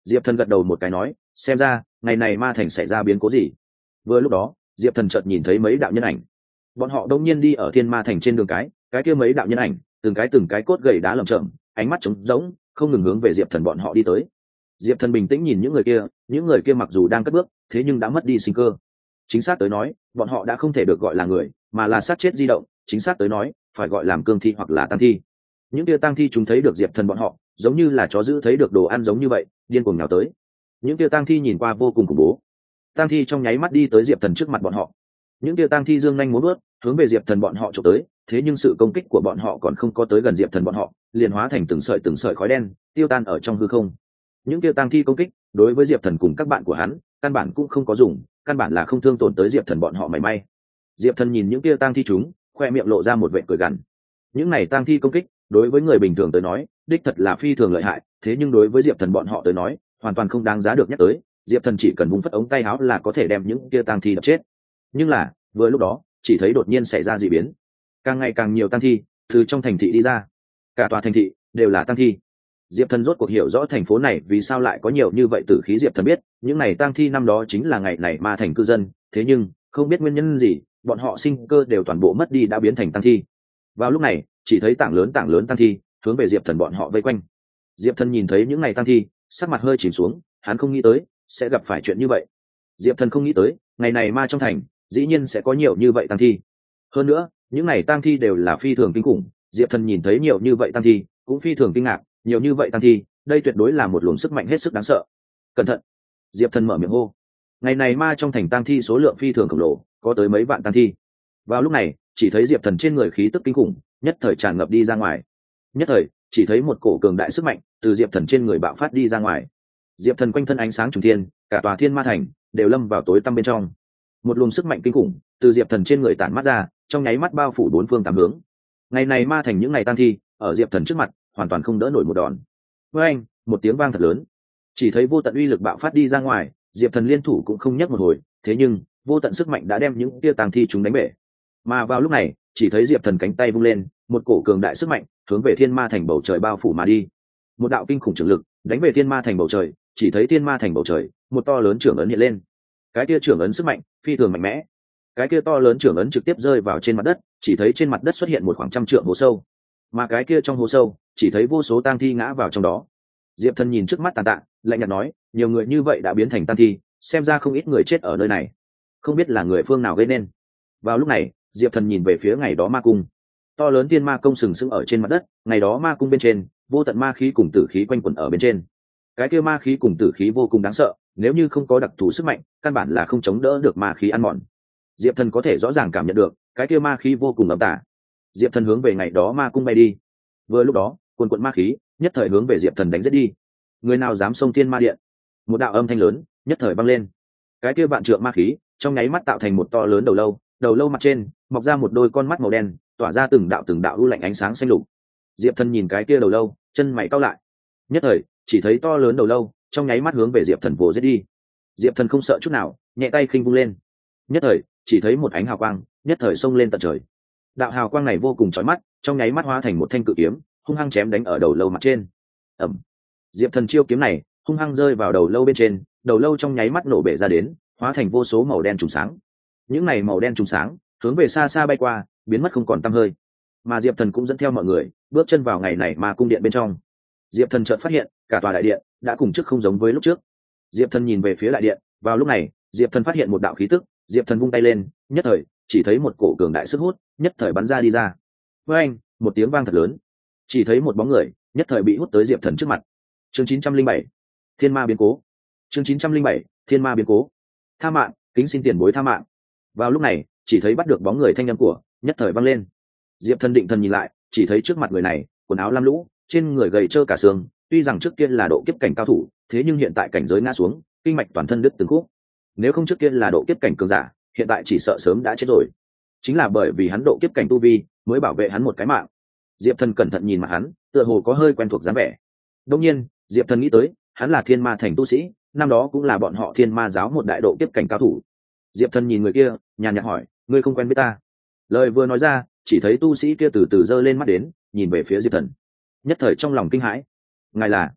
Diệp Thần gật đầu một cái nói, xem ra ngày này ma thành xảy ra biến cố gì. Vừa lúc đó Diệp Thần chợt nhìn thấy mấy đạo nhân ảnh, bọn họ đông nhiên đi ở thiên ma thành trên đường cái cái kia mấy đạo nhân ảnh từng cái từng cái cốt gầy đá lởm chởm, ánh mắt trống rỗng không ngừng hướng về Diệp Thần bọn họ đi tới. Diệp Thần bình tĩnh nhìn những người kia, những người kia mặc dù đang cất bước thế nhưng đã mất đi sinh cơ. Chính xác tới nói bọn họ đã không thể được gọi là người mà là xác chết di động, chính xác tới nói phải gọi làm cương thi hoặc là tang thi. Những kia tang thi chúng thấy được Diệp Thần bọn họ giống như là chó dữ thấy được đồ ăn giống như vậy, điên cuồng nhào tới. Những kia tang thi nhìn qua vô cùng khủng bố, tang thi trong nháy mắt đi tới Diệp Thần trước mặt bọn họ. Những kia tang thi dương nhanh múa vớt hướng về Diệp Thần bọn họ chụp tới, thế nhưng sự công kích của bọn họ còn không có tới gần Diệp Thần bọn họ liền hóa thành từng sợi từng sợi khói đen tiêu tan ở trong hư không. Những kia tang thi công kích đối với Diệp Thần cùng các bạn của hắn căn bản cũng không có dùng, căn bản là không thương tổn tới Diệp Thần bọn họ mảy may. Diệp Thần nhìn những kia tang thi chúng khoe miệng lộ ra một vệt cười gằn. Những này tang thi công kích đối với người bình thường tới nói đích thật là phi thường lợi hại, thế nhưng đối với Diệp Thần bọn họ tới nói hoàn toàn không đáng giá được nhắc tới. Diệp Thần chỉ cần vung phất ống tay áo là có thể đem những kia tang thi đập chết. Nhưng là vừa lúc đó chỉ thấy đột nhiên xảy ra dị biến, càng ngày càng nhiều tang thi từ trong thành thị đi ra, cả tòa thành thị đều là tang thi. Diệp Thần rốt cuộc hiểu rõ thành phố này vì sao lại có nhiều như vậy tử khí. Diệp Thần biết những này tang thi năm đó chính là ngày này ma thành cư dân, thế nhưng không biết nguyên nhân gì bọn họ sinh cơ đều toàn bộ mất đi, đã biến thành tang thi. Vào lúc này chỉ thấy tảng lớn tảng lớn tang thi hướng về Diệp Thần bọn họ vây quanh. Diệp Thần nhìn thấy những này tang thi sắc mặt hơi chìm xuống, hắn không nghĩ tới sẽ gặp phải chuyện như vậy. Diệp Thần không nghĩ tới ngày này ma trong thành dĩ nhiên sẽ có nhiều như vậy tang thi, hơn nữa những này tang thi đều là phi thường kinh khủng. Diệp Thần nhìn thấy nhiều như vậy tang thi cũng phi thường kinh ngạc, nhiều như vậy tang thi đây tuyệt đối là một luồng sức mạnh hết sức đáng sợ. Cẩn thận! Diệp Thần mở miệng hô. Ngày này ma trong thành tang thi số lượng phi thường khổng lồ, có tới mấy vạn tang thi. Vào lúc này chỉ thấy Diệp Thần trên người khí tức kinh khủng nhất thời tràn ngập đi ra ngoài, nhất thời chỉ thấy một cổ cường đại sức mạnh từ Diệp Thần trên người bạo phát đi ra ngoài. Diệp Thần quanh thân ánh sáng trùng thiên, cả tòa thiên ma thành đều lâm vào tối tăm bên trong. Một luồng sức mạnh kinh khủng từ Diệp Thần trên người tản mát ra, trong nháy mắt bao phủ bốn phương tám hướng. Ngày này ma thành những ngày tang thi ở Diệp Thần trước mặt hoàn toàn không đỡ nổi một đòn. Với anh một tiếng vang thật lớn, chỉ thấy vô tận uy lực bạo phát đi ra ngoài. Diệp Thần liên thủ cũng không nhấc một hồi, thế nhưng vô tận sức mạnh đã đem những tia tang thi chúng đánh bể. Mà vào lúc này chỉ thấy Diệp Thần cánh tay vung lên, một cổ cường đại sức mạnh hướng về thiên ma thành bầu trời bao phủ mà đi. Một đạo kinh khủng trường lực đánh về thiên ma thành bầu trời, chỉ thấy thiên ma thành bầu trời một to lớn trưởng ấn hiện lên. Cái kia trưởng ấn sức mạnh phi thường mạnh mẽ, cái kia to lớn trưởng ấn trực tiếp rơi vào trên mặt đất, chỉ thấy trên mặt đất xuất hiện một khoảng trăm trượng hố sâu, mà cái kia trong hố sâu chỉ thấy vô số tang thi ngã vào trong đó. Diệp Thần nhìn trước mắt tàn tạ lạnh nhạt nói, nhiều người như vậy đã biến thành tang thi, xem ra không ít người chết ở nơi này, không biết là người phương nào gây nên. Vào lúc này Diệp Thần nhìn về phía ngày đó ma cung, to lớn tiên ma công sừng sững ở trên mặt đất. Ngày đó ma cung bên trên vô tận ma khí cùng tử khí quanh quẩn ở bên trên, cái kia ma khí cùng tử khí vô cùng đáng sợ, nếu như không có đặc thù sức mạnh căn bản là không chống đỡ được ma khí ăn mòn. Diệp Thần có thể rõ ràng cảm nhận được cái kia ma khí vô cùng ấm tả. Diệp Thần hướng về ngày đó ma cung bay đi. Vừa lúc đó quần quận ma khí nhất thời hướng về Diệp Thần đánh giết đi. Người nào dám xông thiên ma điện? Một đạo âm thanh lớn nhất thời vang lên. Cái kia vạn trượng ma khí trong nháy mắt tạo thành một to lớn đầu lâu, đầu lâu mặt trên mọc ra một đôi con mắt màu đen, tỏa ra từng đạo từng đạo u lạnh ánh sáng xanh lục. Diệp Thần nhìn cái kia đầu lâu, chân mày cau lại. Nhất thời chỉ thấy to lớn đầu lâu trong nháy mắt hướng về Diệp Thần vồ giết đi. Diệp Thần không sợ chút nào, nhẹ tay khinh vung lên. Nhất thời chỉ thấy một ánh hào quang nhất thời xông lên tận trời. Đạo hào quang này vô cùng chói mắt, trong nháy mắt hóa thành một thanh cự kiếm hung hăng chém đánh ở đầu lâu mặt trên. Ẩm. Diệp Thần chiêu kiếm này hung hăng rơi vào đầu lâu bên trên, đầu lâu trong nháy mắt nổ bể ra đến, hóa thành vô số màu đen trùng sáng. Những này màu đen trùng sáng hướng về xa xa bay qua, biến mất không còn tăm hơi. Mà Diệp Thần cũng dẫn theo mọi người bước chân vào ngày này ma cung điện bên trong. Diệp Thần chợt phát hiện cả tòa đại điện đã cùng trước không giống với lúc trước. Diệp Thần nhìn về phía đại điện, vào lúc này Diệp Thần phát hiện một đạo khí tức. Diệp Thần vung tay lên, nhất thời chỉ thấy một cổ cường đại sức hút nhất thời bắn ra đi ra. Với anh một tiếng vang thật lớn, chỉ thấy một bóng người nhất thời bị hút tới Diệp Thần trước mặt. Chương chín trăm linh bảy Thiên ma biến cố. Chương chín trăm linh bảy Thiên ma biến cố. Tha mạng, kính xin tiền bối tha mạng. Vào lúc này chỉ thấy bắt được bóng người thanh âm của nhất thời vang lên. Diệp Thần định thần nhìn lại, chỉ thấy trước mặt người này quần áo lam lũ, trên người gầy trơ cả xương. Tuy rằng trước kia là độ kiếp cảnh cao thủ, thế nhưng hiện tại cảnh giới ngã xuống, kinh mạch toàn thân đứt từng khúc. Nếu không trước kia là độ kiếp cảnh cường giả, hiện tại chỉ sợ sớm đã chết rồi. Chính là bởi vì hắn độ kiếp cảnh tu vi mới bảo vệ hắn một cái mạng. Diệp Thần cẩn thận nhìn mặt hắn, tựa hồ có hơi quen thuộc dáng vẻ. Đương nhiên Diệp Thần nghĩ tới hắn là thiên ma thành tu sĩ, năm đó cũng là bọn họ thiên ma giáo một đại độ kiếp cảnh cao thủ. Diệp Thần nhìn người kia nhàn nhạt hỏi, ngươi không quen biết ta? Lời vừa nói ra chỉ thấy tu sĩ kia từ từ giơ lên mắt đến nhìn về phía Diệp Thần, nhất thời trong lòng kinh hãi. Ngài là?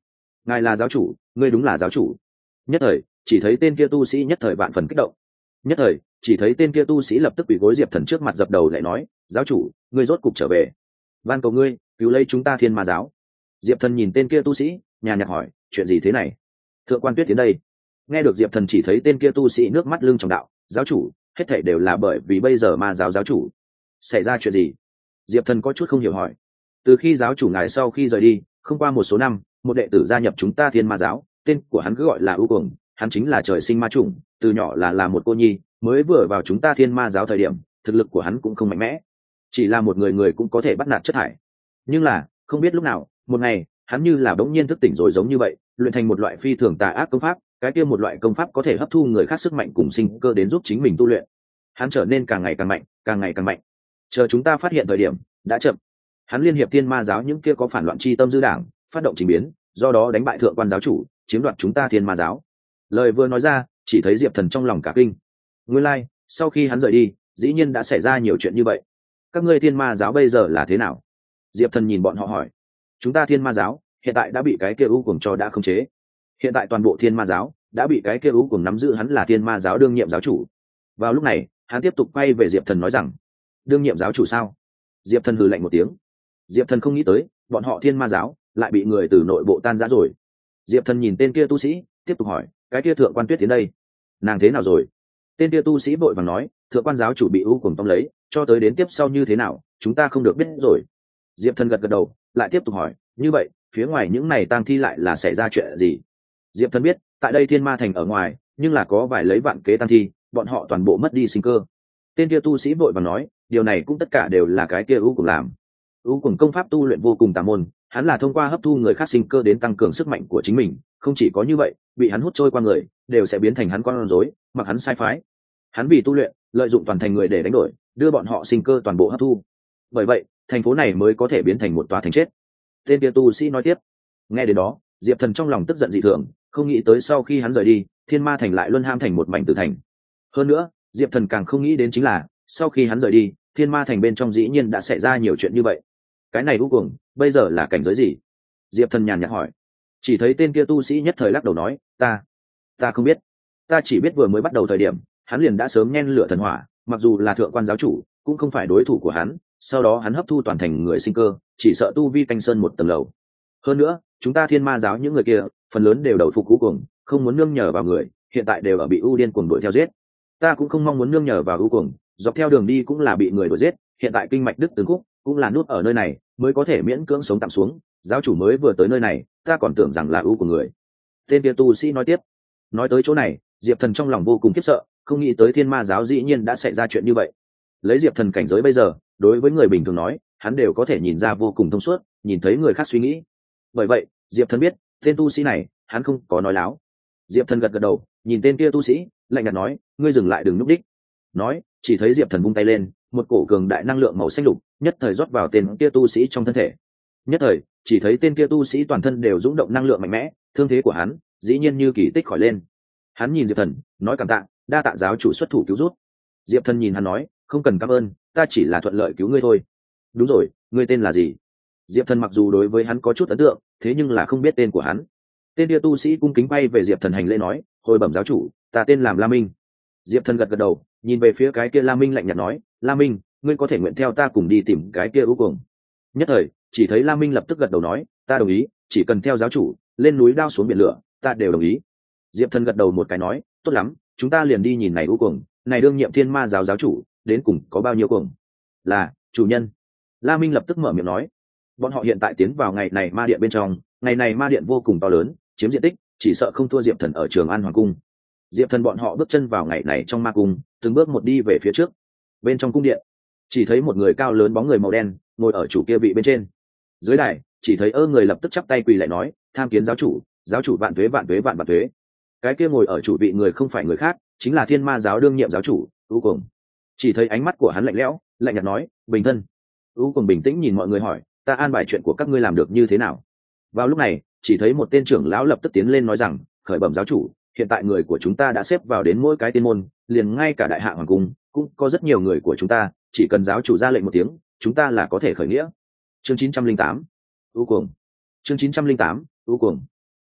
ngài là giáo chủ, ngươi đúng là giáo chủ. Nhất thời chỉ thấy tên kia tu sĩ nhất thời vạn phần kích động. Nhất thời chỉ thấy tên kia tu sĩ lập tức quỳ gối Diệp Thần trước mặt dập đầu lại nói, giáo chủ, ngươi rốt cục trở về, van cầu ngươi cứu lấy chúng ta Thiên Ma giáo. Diệp Thần nhìn tên kia tu sĩ, nhà nhạc hỏi, chuyện gì thế này? Thượng quan Tuyết đến đây. Nghe được Diệp Thần chỉ thấy tên kia tu sĩ nước mắt lưng tròng đạo, giáo chủ, hết thảy đều là bởi vì bây giờ Ma giáo giáo chủ. Xảy ra chuyện gì? Diệp Thần có chút không hiểu hỏi. Từ khi giáo chủ ngài sau khi rời đi, không qua một số năm, một đệ tử gia nhập chúng ta Thiên Ma giáo, tên của hắn cứ gọi là U Cuồng, hắn chính là trời sinh ma chủng, từ nhỏ là là một cô nhi, mới vừa vào chúng ta Thiên Ma giáo thời điểm, thực lực của hắn cũng không mạnh mẽ, chỉ là một người người cũng có thể bắt nạt chất thải. Nhưng là, không biết lúc nào, một ngày, hắn như là bỗng nhiên thức tỉnh rồi giống như vậy, luyện thành một loại phi thường tà ác công pháp, cái kia một loại công pháp có thể hấp thu người khác sức mạnh cùng sinh cơ đến giúp chính mình tu luyện. Hắn trở nên càng ngày càng mạnh, càng ngày càng mạnh. Chờ chúng ta phát hiện thời điểm, đã chậm. Hắn liên hiệp Thiên Ma giáo những kia có phản loạn chi tâm dư đảng, phát động trình biến, do đó đánh bại thượng quan giáo chủ, chiếm đoạt chúng ta Thiên Ma giáo. Lời vừa nói ra, chỉ thấy Diệp Thần trong lòng cả kinh. Nguyên lai, like, sau khi hắn rời đi, dĩ nhiên đã xảy ra nhiều chuyện như vậy. Các ngươi Thiên Ma giáo bây giờ là thế nào? Diệp Thần nhìn bọn họ hỏi. Chúng ta Thiên Ma giáo hiện tại đã bị cái kia U Cuồng cho đã khống chế. Hiện tại toàn bộ Thiên Ma giáo đã bị cái kia U Cuồng nắm giữ, hắn là Thiên Ma giáo đương nhiệm giáo chủ. Vào lúc này, hắn tiếp tục quay về Diệp Thần nói rằng, đương nhiệm giáo chủ sao? Diệp Thần hừ lạnh một tiếng. Diệp Thần không nghĩ tới, bọn họ Thiên Ma giáo lại bị người từ nội bộ tan rã rồi. Diệp Thần nhìn tên kia tu sĩ, tiếp tục hỏi, cái kia thượng quan Tuyết đến đây, nàng thế nào rồi? Tên kia tu sĩ vội vàng nói, thượng quan giáo chủ bị U Cuồng tóm lấy, cho tới đến tiếp sau như thế nào, chúng ta không được biết rồi. Diệp Thần gật gật đầu, lại tiếp tục hỏi, như vậy, phía ngoài những này tang thi lại là xảy ra chuyện gì? Diệp Thần biết, tại đây Thiên Ma thành ở ngoài, nhưng là có vài lấy vạn kế tang thi, bọn họ toàn bộ mất đi sinh cơ. Tên kia tu sĩ vội vàng nói, điều này cũng tất cả đều là cái kia U Cuồng làm. U Cuồng công pháp tu luyện vô cùng tà môn, hắn là thông qua hấp thu người khác sinh cơ đến tăng cường sức mạnh của chính mình, không chỉ có như vậy, bị hắn hút trôi qua người đều sẽ biến thành hắn con rối, mặc hắn sai phái. Hắn vì tu luyện, lợi dụng toàn thành người để đánh đổi, đưa bọn họ sinh cơ toàn bộ hấp thu. Bởi vậy, thành phố này mới có thể biến thành một tòa thành chết. Tên kia tu sĩ nói tiếp. Nghe đến đó, Diệp Thần trong lòng tức giận dị thường, không nghĩ tới sau khi hắn rời đi, Thiên Ma thành lại luân ham thành một mảnh tử thành. Hơn nữa, Diệp Thần càng không nghĩ đến chính là, sau khi hắn rời đi, Thiên Ma thành bên trong dĩ nhiên đã xảy ra nhiều chuyện như vậy. Cái này U Cuồng bây giờ là cảnh giới gì? Diệp Thần nhàn nhạt hỏi. Chỉ thấy tên kia tu sĩ nhất thời lắc đầu nói, ta ta không biết, ta chỉ biết vừa mới bắt đầu thời điểm, hắn liền đã sớm nhen lửa thần hỏa, mặc dù là thượng quan giáo chủ cũng không phải đối thủ của hắn, sau đó hắn hấp thu toàn thành người sinh cơ, chỉ sợ tu vi canh sơn một tầng lầu. Hơn nữa, chúng ta Thiên Ma giáo những người kia phần lớn đều đầu phục U Cuồng, không muốn nương nhờ vào người, hiện tại đều ở bị U Điên cuồng đuổi theo giết. Ta cũng không mong muốn nương nhờ vào U Cuồng, dọc theo đường đi cũng là bị người đuổi giết, hiện tại kinh mạch đứt từng khúc, cũng là nút ở nơi này mới có thể miễn cưỡng sống tạm xuống. Giáo chủ mới vừa tới nơi này, ta còn tưởng rằng là U của người. Tên kia tu sĩ nói tiếp. Nói tới chỗ này, Diệp Thần trong lòng vô cùng khiếp sợ, không nghĩ tới Thiên Ma giáo dĩ nhiên đã xảy ra chuyện như vậy. Lấy Diệp Thần cảnh giới bây giờ, đối với người bình thường nói, hắn đều có thể nhìn ra vô cùng thông suốt, nhìn thấy người khác suy nghĩ. Bởi vậy, Diệp Thần biết, tên tu sĩ này, hắn không có nói láo. Diệp Thần gật gật đầu, nhìn tên kia tu sĩ, lạnh nhạt nói, ngươi dừng lại đừng núp đích. Nói, chỉ thấy Diệp Thần vung tay lên, một cổ cường đại năng lượng màu xanh lục nhất thời rót vào tên kia tu sĩ trong thân thể. Nhất thời, chỉ thấy tên kia tu sĩ toàn thân đều rung động năng lượng mạnh mẽ, thương thế của hắn dĩ nhiên như kỳ tích khỏi lên. Hắn nhìn Diệp Thần, nói cảm tạ, đa tạ giáo chủ xuất thủ cứu rút. Diệp Thần nhìn hắn nói, không cần cảm ơn, ta chỉ là thuận lợi cứu ngươi thôi. Đúng rồi, ngươi tên là gì? Diệp Thần mặc dù đối với hắn có chút ấn tượng, thế nhưng là không biết tên của hắn. Tên kia tu sĩ cung kính bay về Diệp Thần hành lễ nói, hồi bẩm giáo chủ, ta tên làm La Minh. Diệp Thần gật gật đầu, nhìn về phía cái kia La Minh lạnh nhạt nói, La Minh, ngươi có thể nguyện theo ta cùng đi tìm cái kia U Cuồng. Nhất thời, chỉ thấy La Minh lập tức gật đầu nói, ta đồng ý, chỉ cần theo giáo chủ lên núi đao xuống biển lửa, ta đều đồng ý. Diệp Thần gật đầu một cái nói, tốt lắm, chúng ta liền đi nhìn này U Cuồng, này đương nhiệm Thiên Ma giáo giáo chủ đến cùng có bao nhiêu cuồng? Là chủ nhân. La Minh lập tức mở miệng nói, bọn họ hiện tại tiến vào ngày này ma điện bên trong, ngày này ma điện vô cùng to lớn, chiếm diện tích chỉ sợ không thua Diệp Thần ở Trường An Hoàng cung. Diệp Thần bọn họ bước chân vào ngày này trong ma cung, từng bước một đi về phía trước. Bên trong cung điện, chỉ thấy một người cao lớn bóng người màu đen ngồi ở chủ kia vị bên trên. Dưới đài, chỉ thấy ơ người lập tức chắp tay quỳ lại nói, tham kiến giáo chủ, giáo chủ vạn tuế vạn tuế vạn vạn tuế. Cái kia ngồi ở chủ vị người không phải người khác, chính là Thiên Ma giáo đương nhiệm giáo chủ U Cuồng. Chỉ thấy ánh mắt của hắn lạnh lẽo, lạnh nhạt nói, bình thân. U Cuồng bình tĩnh nhìn mọi người hỏi, ta an bài chuyện của các ngươi làm được như thế nào? Vào lúc này, chỉ thấy một tên trưởng lão lập tức tiến lên nói rằng, khởi bẩm giáo chủ, hiện tại người của chúng ta đã xếp vào đến mỗi cái tiên môn, liền ngay cả đại hạ hoàng cung cũng có rất nhiều người của chúng ta, chỉ cần giáo chủ ra lệnh một tiếng, chúng ta là có thể khởi nghĩa. Chương chín trăm linh tám, U Cuồng. Chương chín trăm linh tám, U Cuồng.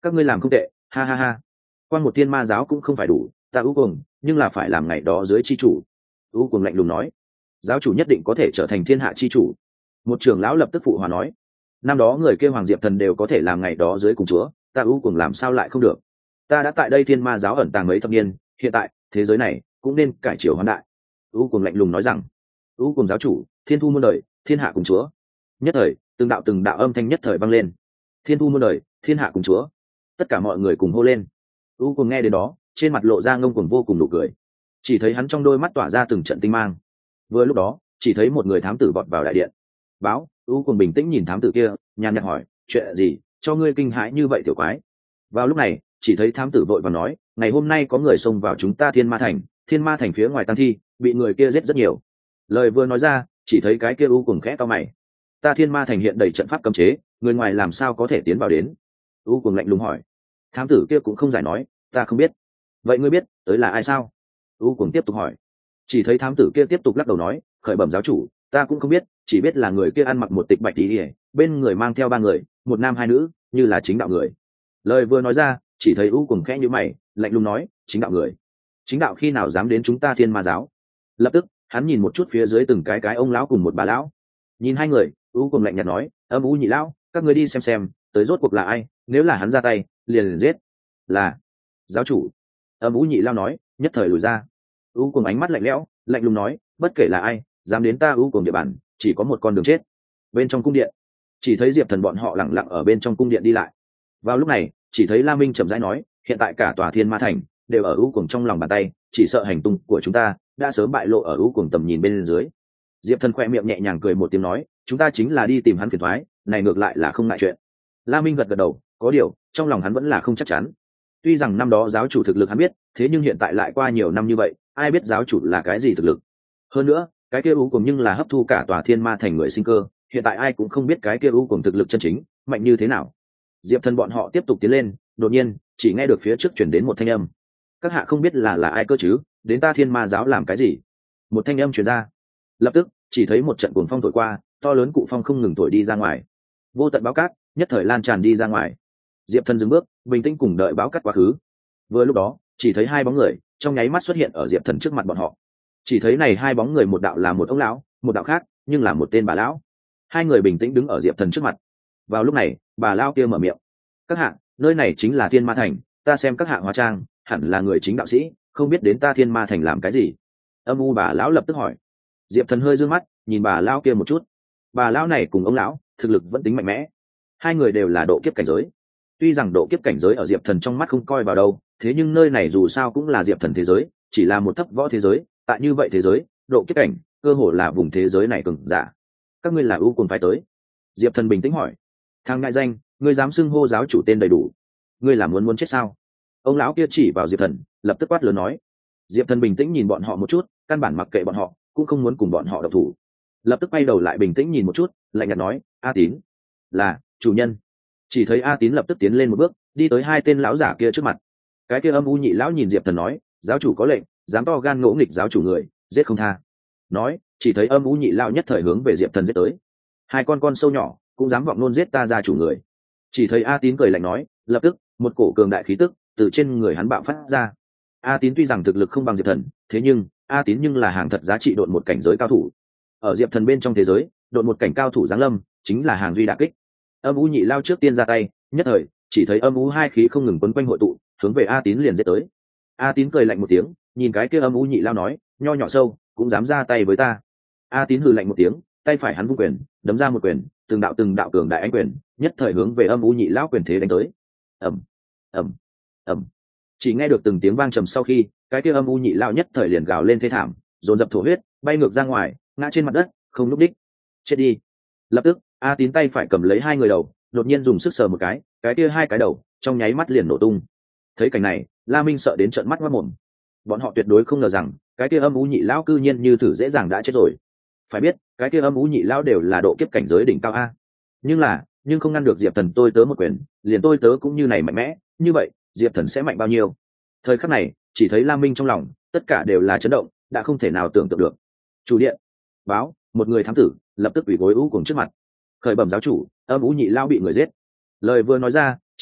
các ngươi làm không tệ, ha ha ha. Quan một thiên ma giáo cũng không phải đủ, ta ưu cuồng nhưng là phải làm ngày đó dưới chi chủ. ưu cuồng lạnh lùng nói, giáo chủ nhất định có thể trở thành thiên hạ chi chủ. Một trưởng lão lập tức phụ hòa nói, năm đó người kêu hoàng diệp thần đều có thể làm ngày đó dưới cùng chúa, ta ưu cuồng làm sao lại không được. Ta đã tại đây thiên ma giáo ẩn tàng mấy thập niên, hiện tại thế giới này cũng nên cải chiều hoán đại. ưu cuồng lạnh lùng nói rằng, ưu cuồng giáo chủ, thiên thu muôn đời, thiên hạ cùng chúa. Nhất thời từng đạo từng đạo âm thanh nhất thời vang lên, thiên thu muôn đời, thiên hạ cùng chúa. Tất cả mọi người cùng hô lên. ưu cuồng nghe đến đó, trên mặt lộ ra ngông cuồng vô cùng nụ cười, chỉ thấy hắn trong đôi mắt tỏa ra từng trận tinh mang. Vừa lúc đó chỉ thấy một người thám tử vọt vào đại điện. Báo. ưu cuồng bình tĩnh nhìn thám tử kia, nhàn nhạt hỏi, chuyện gì cho ngươi kinh hãi như vậy tiểu quái? Vào lúc này chỉ thấy thám tử vội và nói, ngày hôm nay có người xông vào chúng ta thiên ma thành, thiên ma thành phía ngoài tăng thi bị người kia giết rất nhiều. Lời vừa nói ra, chỉ thấy cái kia ưu cuồng khẽ to mày. Ta thiên ma thành hiện đầy trận pháp cấm chế, người ngoài làm sao có thể tiến vào đến? ưu cuồng lạnh lùng hỏi. Thám tử kia cũng không giải nói, ta không biết. Vậy ngươi biết tới là ai sao? ưu cuồng tiếp tục hỏi. Chỉ thấy thám tử kia tiếp tục lắc đầu nói, khởi bẩm giáo chủ, ta cũng không biết, chỉ biết là người kia ăn mặc một tịch bạch tí ỉa, bên người mang theo ba người, một nam hai nữ, như là chính đạo người. Lời vừa nói ra, chỉ thấy ưu cuồng khẽ như mày, lạnh lùng nói, chính đạo người? Chính đạo khi nào dám đến chúng ta thiên ma giáo? Lập tức hắn nhìn một chút phía dưới từng cái cái ông lão cùng một bà lão, nhìn hai người, ưu cuồng lạnh nhạt nói, âm u nhị lão, các người đi xem xem tới rốt cuộc là ai, nếu là hắn ra tay liền liền giết. Là giáo chủ. Âm u nhị lão nói, nhất thời lùi ra. ưu cuồng ánh mắt lạnh lẽo, lạnh lùng nói, bất kể là ai dám đến ta ưu cuồng địa bàn, chỉ có một con đường chết. Bên trong cung điện chỉ thấy diệp thần bọn họ lẳng lặng ở bên trong cung điện đi lại. Vào lúc này chỉ thấy La Minh chậm rãi nói, hiện tại cả tòa thiên ma thành đều ở ưu cuồng trong lòng bàn tay, chỉ sợ hành tung của chúng ta đã sớm bại lộ ở ưu cuồng tầm nhìn bên dưới. Diệp thần khoe miệng nhẹ nhàng cười một tiếng nói, chúng ta chính là đi tìm hắn phiền thoái, này ngược lại là không ngại chuyện. La Minh gật gật đầu, có điều trong lòng hắn vẫn là không chắc chắn. Tuy rằng năm đó giáo chủ thực lực hắn biết, thế nhưng hiện tại lại qua nhiều năm như vậy, ai biết giáo chủ là cái gì thực lực. Hơn nữa cái kia ưu cuồng nhưng là hấp thu cả tòa thiên ma thành người sinh cơ, hiện tại ai cũng không biết cái kia ưu cuồng thực lực chân chính mạnh như thế nào. Diệp thần bọn họ tiếp tục tiến lên, đột nhiên chỉ nghe được phía trước chuyển đến một thanh âm, các hạ không biết là là ai cơ chứ, đến ta thiên ma giáo làm cái gì? Một thanh âm truyền ra. Lập tức chỉ thấy một trận cuồng phong thổi qua, to lớn cụ phong không ngừng thổi đi ra ngoài, vô tận báo cát nhất thời lan tràn đi ra ngoài. Diệp thần dừng bước, bình tĩnh cùng đợi báo cát quá khứ. Vừa lúc đó chỉ thấy hai bóng người trong nháy mắt xuất hiện ở Diệp thần trước mặt bọn họ. Chỉ thấy này hai bóng người, một đạo là một ông lão, một đạo khác nhưng là một tên bà lão. Hai người bình tĩnh đứng ở Diệp thần trước mặt. Vào lúc này bà lão kia mở miệng, các hạ, nơi này chính là thiên ma thành, ta xem các hạ hóa trang hẳn là người chính đạo sĩ, không biết đến ta thiên ma thành làm cái gì? Âm u bà lão lập tức hỏi. Diệp thần hơi d ư ơ n g mắt nhìn bà lão kia một chút. Bà lão này cùng ông lão thực lực vẫn tính mạnh mẽ, hai người đều là độ kiếp cảnh giới. Tuy rằng độ kiếp cảnh giới ở Diệp thần trong mắt không coi vào đâu, thế nhưng nơi này dù sao cũng là Diệp thần thế giới, chỉ là một thấp võ thế giới. Tại như vậy thế giới, độ kiếp cảnh cơ hồ là vùng thế giới này cường giả. Các ngươi là ưu cuồng phái tới? Diệp thần bình tĩnh hỏi. Thằng ngại danh, ngươi dám xưng hô giáo chủ tên đầy đủ, ngươi là muốn muốn chết sao? Ông lão kia chỉ vào Diệp thần, lập tức quát lớn nói. Diệp thần bình tĩnh nhìn bọn họ một chút, căn bản mặc kệ bọn họ, cũng không muốn cùng bọn họ độc thủ. Lập tức quay đầu lại bình tĩnh nhìn một chút, lạnh nhạt nói, A Tín. Là chủ nhân. Chỉ thấy A Tín lập tức tiến lên một bước, đi tới hai tên lão giả kia trước mặt. Cái kia âm u nhị lão nhìn Diệp thần nói, giáo chủ có lệnh, dám to gan ngỗ nghịch giáo chủ người, giết không tha. Nói chỉ thấy âm u nhị lão nhất thời hướng về Diệp thần giết tới. Hai con con sâu nhỏ cũng dám vọng nôn giết ta gia chủ người. Chỉ thấy A Tín cười lạnh nói, lập tức một cổ cường đại khí tức từ trên người hắn bạo phát ra. A Tín tuy rằng thực lực không bằng Diệp thần, thế nhưng A Tín nhưng là hàng thật giá trị độn một cảnh giới cao thủ. Ở Diệp thần bên trong thế giới, độn một cảnh cao thủ giáng lâm chính là hàng duy đả kích. Âm u nhị lao trước tiên ra tay, nhất thời chỉ thấy âm u hai khí không ngừng quấn quanh hội tụ, hướng về A Tín liền giết tới. A Tín cười lạnh một tiếng, nhìn cái kia âm u nhị lao nói, nho nhỏ sâu cũng dám ra tay với ta. A Tín hừ lạnh một tiếng, tay phải hắn vung quyền, đấm ra một quyền, từng đạo từng đạo cường đại ánh quyền nhất thời hướng về âm u nhị lão quyền thế đánh tới. Ầm ầm ầm. Chỉ nghe được từng tiếng vang trầm sau khi, cái kia âm u nhị lão nhất thời liền gào lên thê thảm, dồn dập thổ huyết, bay ngược ra ngoài, ngã trên mặt đất, không lúc đích. Chết đi. Lập tức A Tín tay phải cầm lấy hai người đầu, đột nhiên dùng sức sờ một cái, cái kia hai cái đầu trong nháy mắt liền nổ tung. Thấy cảnh này, La Minh sợ đến trợn mắt ngoác mồm. Bọn họ tuyệt đối không ngờ rằng cái kia âm u nhị lão cư nhiên như thử dễ dàng đã chết rồi. Phải biết cái kia âm u nhị lão đều là độ kiếp cảnh giới đỉnh cao a, nhưng là nhưng không ngăn được Diệp Thần tôi tớ một quyền, liền tôi tớ cũng như này mạnh mẽ, như vậy Diệp Thần sẽ mạnh bao nhiêu? Thời khắc này chỉ thấy Lam Minh trong lòng tất cả đều là chấn động, đã không thể nào tưởng tượng được. Chủ điện báo, một người thám tử lập tức ủy gối u cùng trước mặt, khởi bẩm giáo chủ, âm u nhị lão bị người giết. Lời vừa nói ra,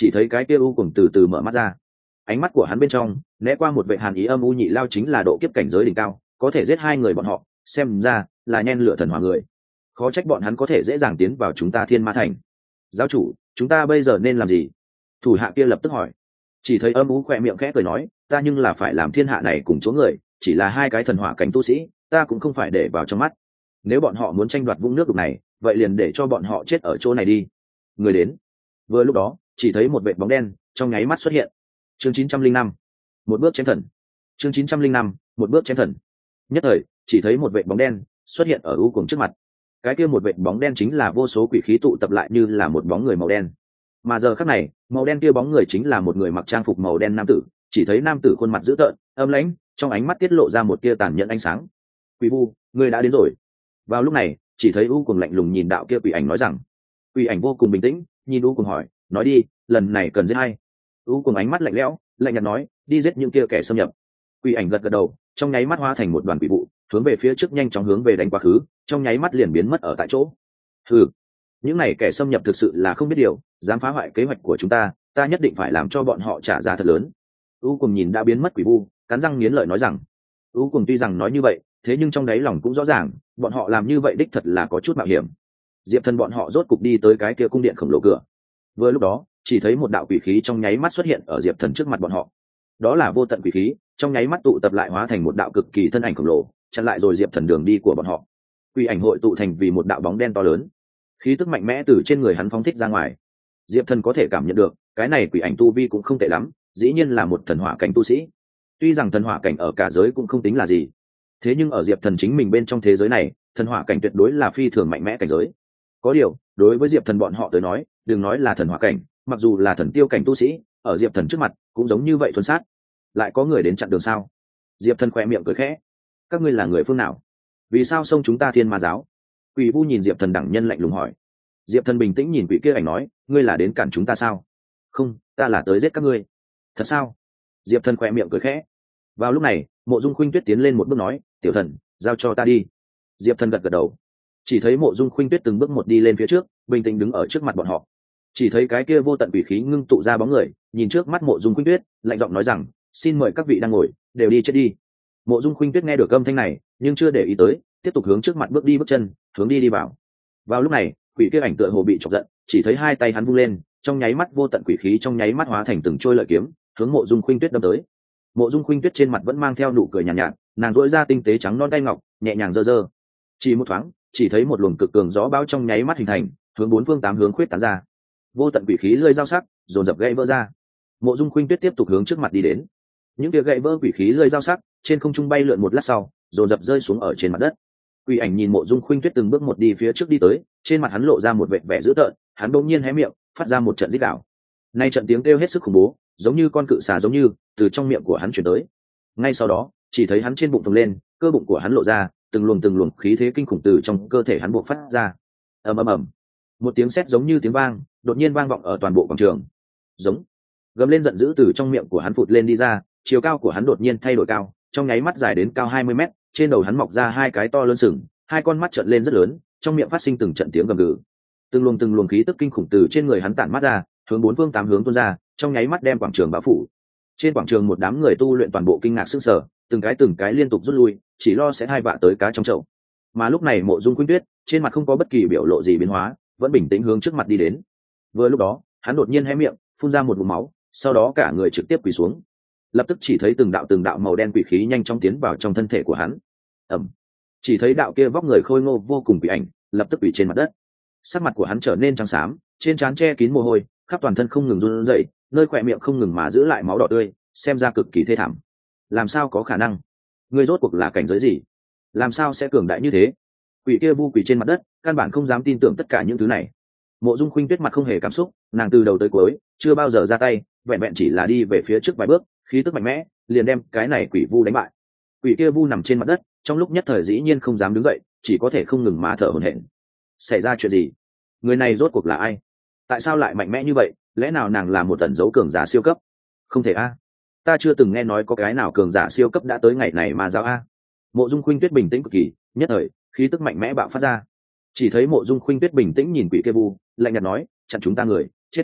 chỉ thấy cái kia u cùng từ từ mở mắt ra. Ánh mắt của hắn bên trong né qua một vệ hàn ý, âm u nhị lao chính là độ kiếp cảnh giới đỉnh cao, có thể giết hai người bọn họ, xem ra là nhen lửa thần hỏa người. Khó trách bọn hắn có thể dễ dàng tiến vào chúng ta Thiên Ma Thành. Giáo chủ, chúng ta bây giờ nên làm gì? Thủ hạ kia lập tức hỏi. Chỉ thấy âm u khỏe miệng khẽ cười nói, ta nhưng là phải làm thiên hạ này cùng chỗ người, chỉ là hai cái thần hỏa cảnh tu sĩ, ta cũng không phải để vào trong mắt. Nếu bọn họ muốn tranh đoạt vũng nước đục này, vậy liền để cho bọn họ chết ở chỗ này đi. Người đến. Vừa lúc đó, chỉ thấy một vệt bóng đen trong nháy mắt xuất hiện. Chương chín trăm linh năm, một bước chém thần. Chương chín trăm linh năm, một bước chém thần. Nhất thời, chỉ thấy một vệt bóng đen xuất hiện ở u cuồng trước mặt. Cái kia một vệt bóng đen chính là vô số quỷ khí tụ tập lại như là một bóng người màu đen. Mà giờ khắc này, màu đen kia bóng người chính là một người mặc trang phục màu đen nam tử, chỉ thấy nam tử khuôn mặt dữ tợn, âm lãnh, trong ánh mắt tiết lộ ra một tia tàn nhẫn ánh sáng. Quỷ vu, ngươi đã đến rồi. Vào lúc này, chỉ thấy u cuồng lạnh lùng nhìn đạo kia quỷ ảnh nói rằng. Quỷ ảnh vô cùng bình tĩnh, nhìn u cuồng hỏi, nói đi, lần này cần giết hay? U cuồng ánh mắt lạnh lẽo, lạnh nhạt nói, đi giết những kia kẻ xâm nhập. Quỷ ảnh gật gật đầu, trong nháy mắt hóa thành một đoàn quỷ vụ, hướng về phía trước nhanh chóng hướng về đánh quá khứ, trong nháy mắt liền biến mất ở tại chỗ. Hừ, những này kẻ xâm nhập thực sự là không biết điều, dám phá hoại kế hoạch của chúng ta, ta nhất định phải làm cho bọn họ trả giá thật lớn. U cuồng nhìn đã biến mất quỷ vu, cắn răng nghiến lợi nói rằng. U cuồng tuy rằng nói như vậy, thế nhưng trong đáy lòng cũng rõ ràng, bọn họ làm như vậy đích thật là có chút mạo hiểm. Diệp Thần bọn họ rốt cục đi tới cái kia cung điện khổng lồ cửa. Vừa lúc đó, chỉ thấy một đạo quỷ khí trong nháy mắt xuất hiện ở Diệp Thần trước mặt bọn họ. Đó là vô tận quỷ khí, trong nháy mắt tụ tập lại hóa thành một đạo cực kỳ thân ảnh khổng lồ, chặn lại rồi Diệp Thần đường đi của bọn họ. Quỷ ảnh hội tụ thành vì một đạo bóng đen to lớn, khí tức mạnh mẽ từ trên người hắn phóng thích ra ngoài. Diệp Thần có thể cảm nhận được, cái này quỷ ảnh tu vi cũng không tệ lắm, dĩ nhiên là một thần hỏa cảnh tu sĩ. Tuy rằng thần hỏa cảnh ở cả giới cũng không tính là gì, thế nhưng ở Diệp Thần chính mình bên trong thế giới này, thần hỏa cảnh tuyệt đối là phi thường mạnh mẽ cảnh giới. Có điều, đối với Diệp Thần bọn họ tới nói, đừng nói là thần hỏa cảnh, mặc dù là thần tiêu cảnh tu sĩ, ở Diệp Thần trước mặt cũng giống như vậy thuần sát. Lại có người đến chặn đường sao? Diệp Thần khoe miệng cười khẽ. Các ngươi là người phương nào? Vì sao xông chúng ta Thiên Ma giáo? Quỷ vu nhìn Diệp Thần đẳng nhân lạnh lùng hỏi. Diệp Thần bình tĩnh nhìn quỷ kia ảnh nói, ngươi là đến cản chúng ta sao? Không, ta là tới giết các ngươi. Thật sao? Diệp Thần khoe miệng cười khẽ. Vào lúc này, Mộ Dung Khuynh Tuyết tiến lên một bước nói, tiểu thần, giao cho ta đi. Diệp Thần gật gật đầu. Chỉ thấy Mộ Dung Khuynh Tuyết từng bước một đi lên phía trước, bình tĩnh đứng ở trước mặt bọn họ. Chỉ thấy cái kia vô tận quỷ khí ngưng tụ ra bóng người, nhìn trước mắt Mộ Dung Khuynh Tuyết, lạnh giọng nói rằng, xin mời các vị đang ngồi đều đi chết đi. Mộ Dung Khuynh Tuyết nghe được âm thanh này, nhưng chưa để ý tới, tiếp tục hướng trước mặt bước đi bước chân, hướng đi đi vào. Vào lúc này, quỷ kia ảnh tựa hồ bị chọc giận, chỉ thấy hai tay hắn vung lên, trong nháy mắt vô tận quỷ khí trong nháy mắt hóa thành từng trôi lợi kiếm, hướng Mộ Dung Khuynh Tuyết đâm tới. Mộ Dung Khuynh Tuyết trên mặt vẫn mang theo nụ cười nhàn nhạt, nhạt, nàng duỗi ra tinh tế trắng non tay ngọc, nhẹ nhàng giơ giơ. Chỉ một thoáng, chỉ thấy một luồng cực cường gió bão trong nháy mắt hình thành, hướng bốn phương tám hướng khuyết tán ra. Vô tận quỷ khí lưỡi dao sắc, dồn dập gãy vỡ ra. Mộ Dung Khuynh Tuyết tiếp tục hướng trước mặt đi đến. Những tia gãy vỡ quỷ khí lưỡi dao sắc, trên không trung bay lượn một lát sau, dồn dập rơi xuống ở trên mặt đất. Quỷ ảnh nhìn Mộ Dung Khuynh Tuyết từng bước một đi phía trước đi tới, trên mặt hắn lộ ra một vẻ vẻ dữ tợn, hắn đột nhiên hé miệng, phát ra một trận rít gào. Nay trận tiếng kêu hết sức khủng bố, giống như con cự xà giống như từ trong miệng của hắn truyền tới. Ngay sau đó, chỉ thấy hắn trên bụng phồng lên, cơ bụng của hắn lộ ra, từng luồng từng luồng khí thế kinh khủng từ trong cơ thể hắn bộc phát ra. Ầm ầm ầm. Một tiếng sét giống như tiếng vang, đột nhiên vang vọng ở toàn bộ quảng trường. Giống. Gầm lên giận dữ từ trong miệng của hắn phụt lên đi ra, chiều cao của hắn đột nhiên thay đổi cao, trong nháy mắt dài đến cao hai mươi mét, trên đầu hắn mọc ra hai cái to lớn sừng, hai con mắt trợn lên rất lớn, trong miệng phát sinh từng trận tiếng gầm gừ. Từng luồng từng luồng khí tức kinh khủng từ trên người hắn tản mát ra, hướng bốn phương tám hướng tuôn ra, trong nháy mắt đem quảng trường bao phủ. Trên quảng trường một đám người tu luyện toàn bộ kinh ngạc sững sờ, từng cái từng cái liên tục rút lui, chỉ lo sẽ hai vạ tới cá trong chậu. Mà lúc này Mộ Dung Khuynh Tuyết trên mặt không có bất kỳ biểu lộ gì biến hóa, vẫn bình tĩnh hướng trước mặt đi đến. Vừa lúc đó, hắn đột nhiên hé miệng, phun ra một ngụm máu, sau đó cả người trực tiếp quỳ xuống. Lập tức chỉ thấy từng đạo từng đạo màu đen quỷ khí nhanh chóng tiến vào trong thân thể của hắn. Ầm. Chỉ thấy đạo kia vóc người khôi ngô vô cùng quỷ ảnh, lập tức quỳ trên mặt đất. Sắc mặt của hắn trở nên trắng xám, trên trán che kín mồ hôi, khắp toàn thân không ngừng run rẩy, nơi khóe miệng không ngừng mà giữ lại máu đỏ tươi, xem ra cực kỳ thê thảm. Làm sao có khả năng? Ngươi rốt cuộc là cảnh giới gì? Làm sao sẽ cường đại như thế? Quỷ kia bu quỷ trên mặt đất, căn bản không dám tin tưởng tất cả những thứ này. Mộ Dung Khuynh Tuyết mặt không hề cảm xúc, nàng từ đầu tới cuối chưa bao giờ ra tay, vẹn vẹn chỉ là đi về phía trước vài bước, khí tức mạnh mẽ liền đem cái này quỷ vu đánh bại. Quỷ kia vu nằm trên mặt đất, trong lúc nhất thời dĩ nhiên không dám đứng dậy, chỉ có thể không ngừng mà thở hổn hển. Xảy ra chuyện gì? Người này rốt cuộc là ai? Tại sao lại mạnh mẽ như vậy? Lẽ nào nàng là một tẩn dấu cường giả siêu cấp? Không thể a, ta chưa từng nghe nói có cái nào cường giả siêu cấp đã tới ngày này mà giao a. Mộ Dung Khuynh Tuyết bình tĩnh cực kỳ, nhất thời khí tức mạnh mẽ bạo phát ra. Chỉ thấy Mộ Dung Khuynh Tuyết bình tĩnh nhìn quỷ kia vu, lạnh nhạt nói, chặn chúng ta người chết.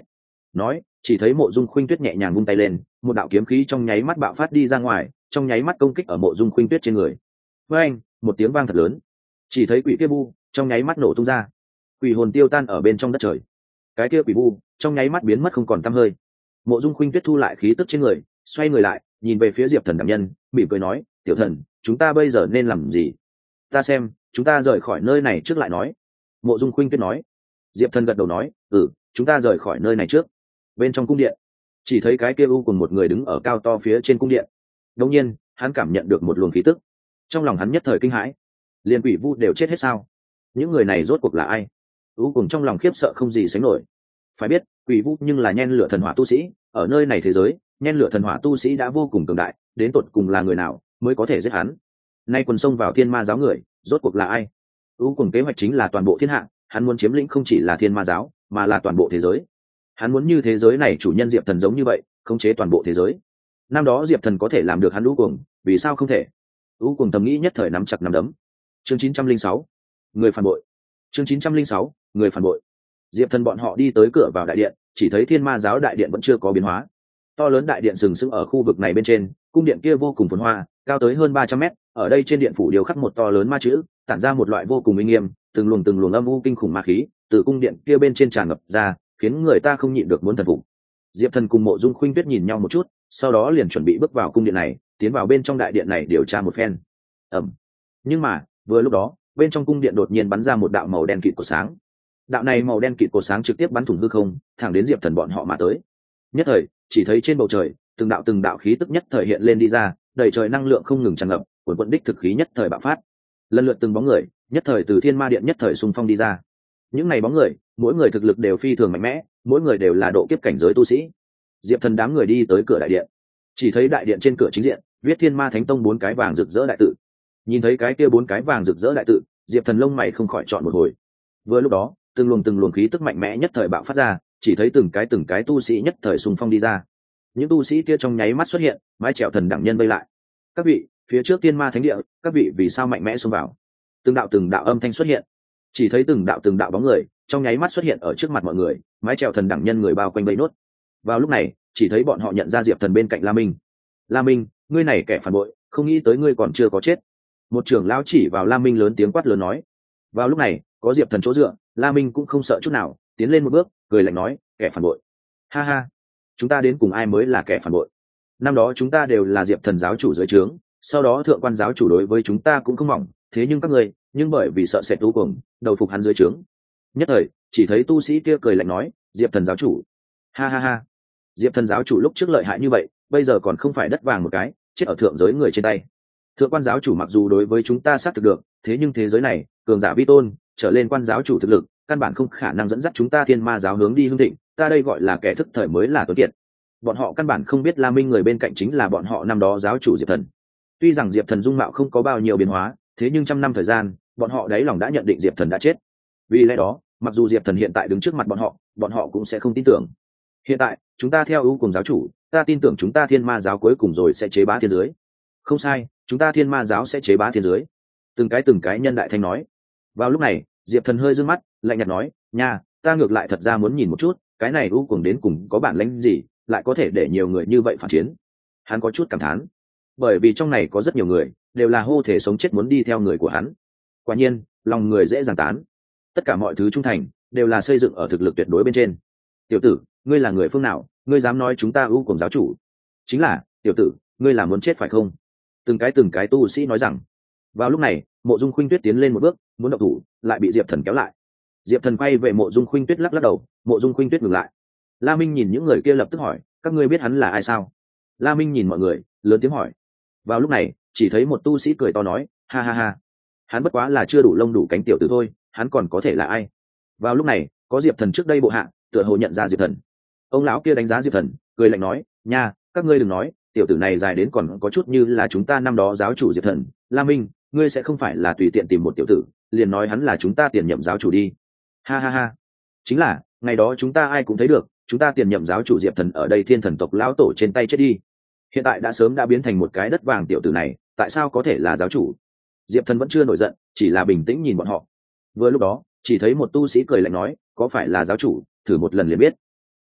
nói chỉ thấy Mộ Dung Khuynh Tuyết nhẹ nhàng vung tay lên, một đạo kiếm khí trong nháy mắt bạo phát đi ra ngoài, trong nháy mắt công kích ở Mộ Dung Khuynh Tuyết trên người. Với anh, một tiếng vang thật lớn, chỉ thấy quỷ kia bu trong nháy mắt nổ tung ra, quỷ hồn tiêu tan ở bên trong đất trời. Cái kia quỷ bu trong nháy mắt biến mất không còn tăm hơi. Mộ Dung Khuynh Tuyết thu lại khí tức trên người, xoay người lại, nhìn về phía Diệp Thần đạo nhân, mỉm cười nói, tiểu thần, chúng ta bây giờ nên làm gì? Ta xem, chúng ta rời khỏi nơi này trước lại nói. Mộ Dung Khuynh Tuyết nói. Diệp Thần gật đầu nói, ừ, chúng ta rời khỏi nơi này trước. Bên trong cung điện, chỉ thấy cái kia u cùng một người đứng ở cao to phía trên cung điện. Đột nhiên, hắn cảm nhận được một luồng khí tức, trong lòng hắn nhất thời kinh hãi. Liên quỷ vu đều chết hết sao? Những người này rốt cuộc là ai? U cùng trong lòng khiếp sợ không gì sánh nổi. Phải biết, quỷ vu nhưng là nhen lửa thần hỏa tu sĩ, ở nơi này thế giới, nhen lửa thần hỏa tu sĩ đã vô cùng cường đại, đến tột cùng là người nào mới có thể giết hắn? Nay quần xông vào thiên ma giáo người, rốt cuộc là ai? U cùng kế hoạch chính là toàn bộ thiên hạ, hắn muốn chiếm lĩnh không chỉ là thiên ma giáo, mà là toàn bộ thế giới. Hắn muốn như thế giới này chủ nhân Diệp Thần giống như vậy, khống chế toàn bộ thế giới. Năm đó Diệp Thần có thể làm được hắn U cùng, vì sao không thể? U cùng tầm nghĩ nhất thời nắm chặt nắm đấm. Chương chín trăm linh sáu, người phản bội. Chương chín trăm linh sáu, người phản bội. Diệp Thần bọn họ đi tới cửa vào đại điện, chỉ thấy thiên ma giáo đại điện vẫn chưa có biến hóa. To lớn đại điện sừng sững ở khu vực này bên trên, cung điện kia vô cùng phồn hoa, cao tới hơn ba trăm mét. Ở đây trên điện phủ điêu khắc một to lớn ma chữ, tản ra một loại vô cùng uy nghiêm, từng luồng từng luồng âm u kinh khủng ma khí từ cung điện kia bên trên tràn ngập ra, khiến người ta không nhịn được muốn thần phục. Diệp Thần cùng Mộ Dung Khuynh Tuyết nhìn nhau một chút, sau đó liền chuẩn bị bước vào cung điện này, tiến vào bên trong đại điện này điều tra một phen. Ầm. Nhưng mà, vừa lúc đó, bên trong cung điện đột nhiên bắn ra một đạo màu đen kịt của sáng. Đạo này màu đen kịt của sáng trực tiếp bắn thủng hư không, thẳng đến Diệp Thần bọn họ mà tới. Nhất thời, chỉ thấy trên bầu trời, từng đạo từng đạo khí tức nhất thời hiện lên đi ra, đầy trời năng lượng không ngừng tràn ngập, cuồn cuộn đích thực khí nhất thời bạo phát. Lần lượt từng bóng người, nhất thời từ Thiên Ma Điện nhất thời xung phong đi ra. Những này bóng người, mỗi người thực lực đều phi thường mạnh mẽ, mỗi người đều là độ kiếp cảnh giới tu sĩ. Diệp Thần đám người đi tới cửa đại điện, chỉ thấy đại điện trên cửa chính diện viết Thiên Ma Thánh Tông bốn cái vàng rực rỡ đại tự. Nhìn thấy cái kia bốn cái vàng rực rỡ đại tự, Diệp Thần lông mày không khỏi chọn một hồi. Vừa lúc đó, từng luồng từng luồng khí tức mạnh mẽ nhất thời bạo phát ra, chỉ thấy từng cái từng cái tu sĩ nhất thời xung phong đi ra. Những tu sĩ kia trong nháy mắt xuất hiện, mái chèo thần đẳng nhân vây lại. Các vị, phía trước Thiên Ma Thánh Địa, các vị vì sao mạnh mẽ xông vào? Từng đạo từng đạo âm thanh xuất hiện, chỉ thấy từng đạo từng đạo bóng người trong nháy mắt xuất hiện ở trước mặt mọi người, mái chèo thần đẳng nhân người bao quanh vây nốt. Vào lúc này, chỉ thấy bọn họ nhận ra Diệp Thần bên cạnh La Minh. La Minh, ngươi này kẻ phản bội, không nghĩ tới ngươi còn chưa có chết. Một trưởng lão chỉ vào La Minh lớn tiếng quát lớn nói. Vào lúc này, có Diệp Thần chỗ dựa, La Minh cũng không sợ chút nào, tiến lên một bước, cười lạnh nói, kẻ phản bội. Ha ha, chúng ta đến cùng ai mới là kẻ phản bội? Năm đó chúng ta đều là Diệp Thần giáo chủ dưới trướng, sau đó thượng quan giáo chủ đối với chúng ta cũng không mỏng, thế nhưng các ngươi, nhưng bởi vì sợ sệt tu cuồng, đầu phục hắn dưới trướng. Nhất thời, chỉ thấy tu sĩ kia cười lạnh nói, Diệp Thần giáo chủ. Ha ha ha, Diệp Thần giáo chủ lúc trước lợi hại như vậy, bây giờ còn không phải đất vàng một cái, chết ở thượng giới người trên tay. Thượng quan giáo chủ mặc dù đối với chúng ta sát thực được, thế nhưng thế giới này, cường giả vi tôn, trở lên quan giáo chủ thực lực, căn bản không khả năng dẫn dắt chúng ta Thiên Ma giáo hướng đi hưng thịnh, ta đây gọi là kẻ thức thời mới là tuấn kiệt. Bọn họ căn bản không biết La Minh người bên cạnh chính là bọn họ năm đó giáo chủ Diệp Thần. Tuy rằng Diệp Thần dung mạo không có bao nhiêu biến hóa, thế nhưng trăm năm thời gian, bọn họ đáy lòng đã nhận định Diệp Thần đã chết. Vì lẽ đó, mặc dù Diệp Thần hiện tại đứng trước mặt bọn họ, bọn họ cũng sẽ không tin tưởng. Hiện tại, chúng ta theo ưu cùng giáo chủ, ta tin tưởng chúng ta Thiên Ma giáo cuối cùng rồi sẽ chế bá thiên giới. Không sai, chúng ta Thiên Ma giáo sẽ chế bá thiên giới. Từng cái từng cái nhân đại thanh nói. Vào lúc này, Diệp Thần hơi dương mắt, lạnh nhạt nói, nha, ta ngược lại thật ra muốn nhìn một chút, cái này ưu cùng đến cùng có bản lĩnh gì, lại có thể để nhiều người như vậy phản chiến. Hắn có chút cảm thán, bởi vì trong này có rất nhiều người đều là hô thể sống chết muốn đi theo người của hắn. Quả nhiên, lòng người dễ dàng tán, tất cả mọi thứ trung thành đều là xây dựng ở thực lực tuyệt đối bên trên. Tiểu tử, ngươi là người phương nào, ngươi dám nói chúng ta ưu cùng giáo chủ? Chính là, tiểu tử, ngươi là muốn chết phải không? Từng cái từng cái tu sĩ nói rằng. Vào lúc này, Mộ Dung Khuynh Tuyết tiến lên một bước, muốn động thủ, lại bị Diệp Thần kéo lại. Diệp Thần quay về Mộ Dung Khuynh Tuyết lắc lắc đầu, Mộ Dung Khuynh Tuyết ngừng lại. La Minh nhìn những người kia lập tức hỏi, các ngươi biết hắn là ai sao? La Minh nhìn mọi người, lớn tiếng hỏi. Vào lúc này, chỉ thấy một tu sĩ cười to nói, ha ha ha, hắn bất quá là chưa đủ lông đủ cánh tiểu tử thôi, hắn còn có thể là ai? Vào lúc này, có Diệp Thần trước đây bộ hạ, tựa hồ nhận ra Diệp Thần. Ông lão kia đánh giá Diệp Thần, cười lạnh nói, nha, các ngươi đừng nói, tiểu tử này dài đến còn có chút như là chúng ta năm đó giáo chủ Diệp Thần. La Minh, ngươi sẽ không phải là tùy tiện tìm một tiểu tử, liền nói hắn là chúng ta tiền nhậm giáo chủ đi? Ha ha ha, chính là, ngày đó chúng ta ai cũng thấy được, chúng ta tiền nhậm giáo chủ Diệp Thần ở đây thiên thần tộc lão tổ trên tay chết đi, hiện tại đã sớm đã biến thành một cái đất vàng, tiểu tử này tại sao có thể là giáo chủ? Diệp Thần vẫn chưa nổi giận, chỉ là bình tĩnh nhìn bọn họ. Vừa lúc đó, chỉ thấy một tu sĩ cười lạnh nói, có phải là giáo chủ, thử một lần liền biết.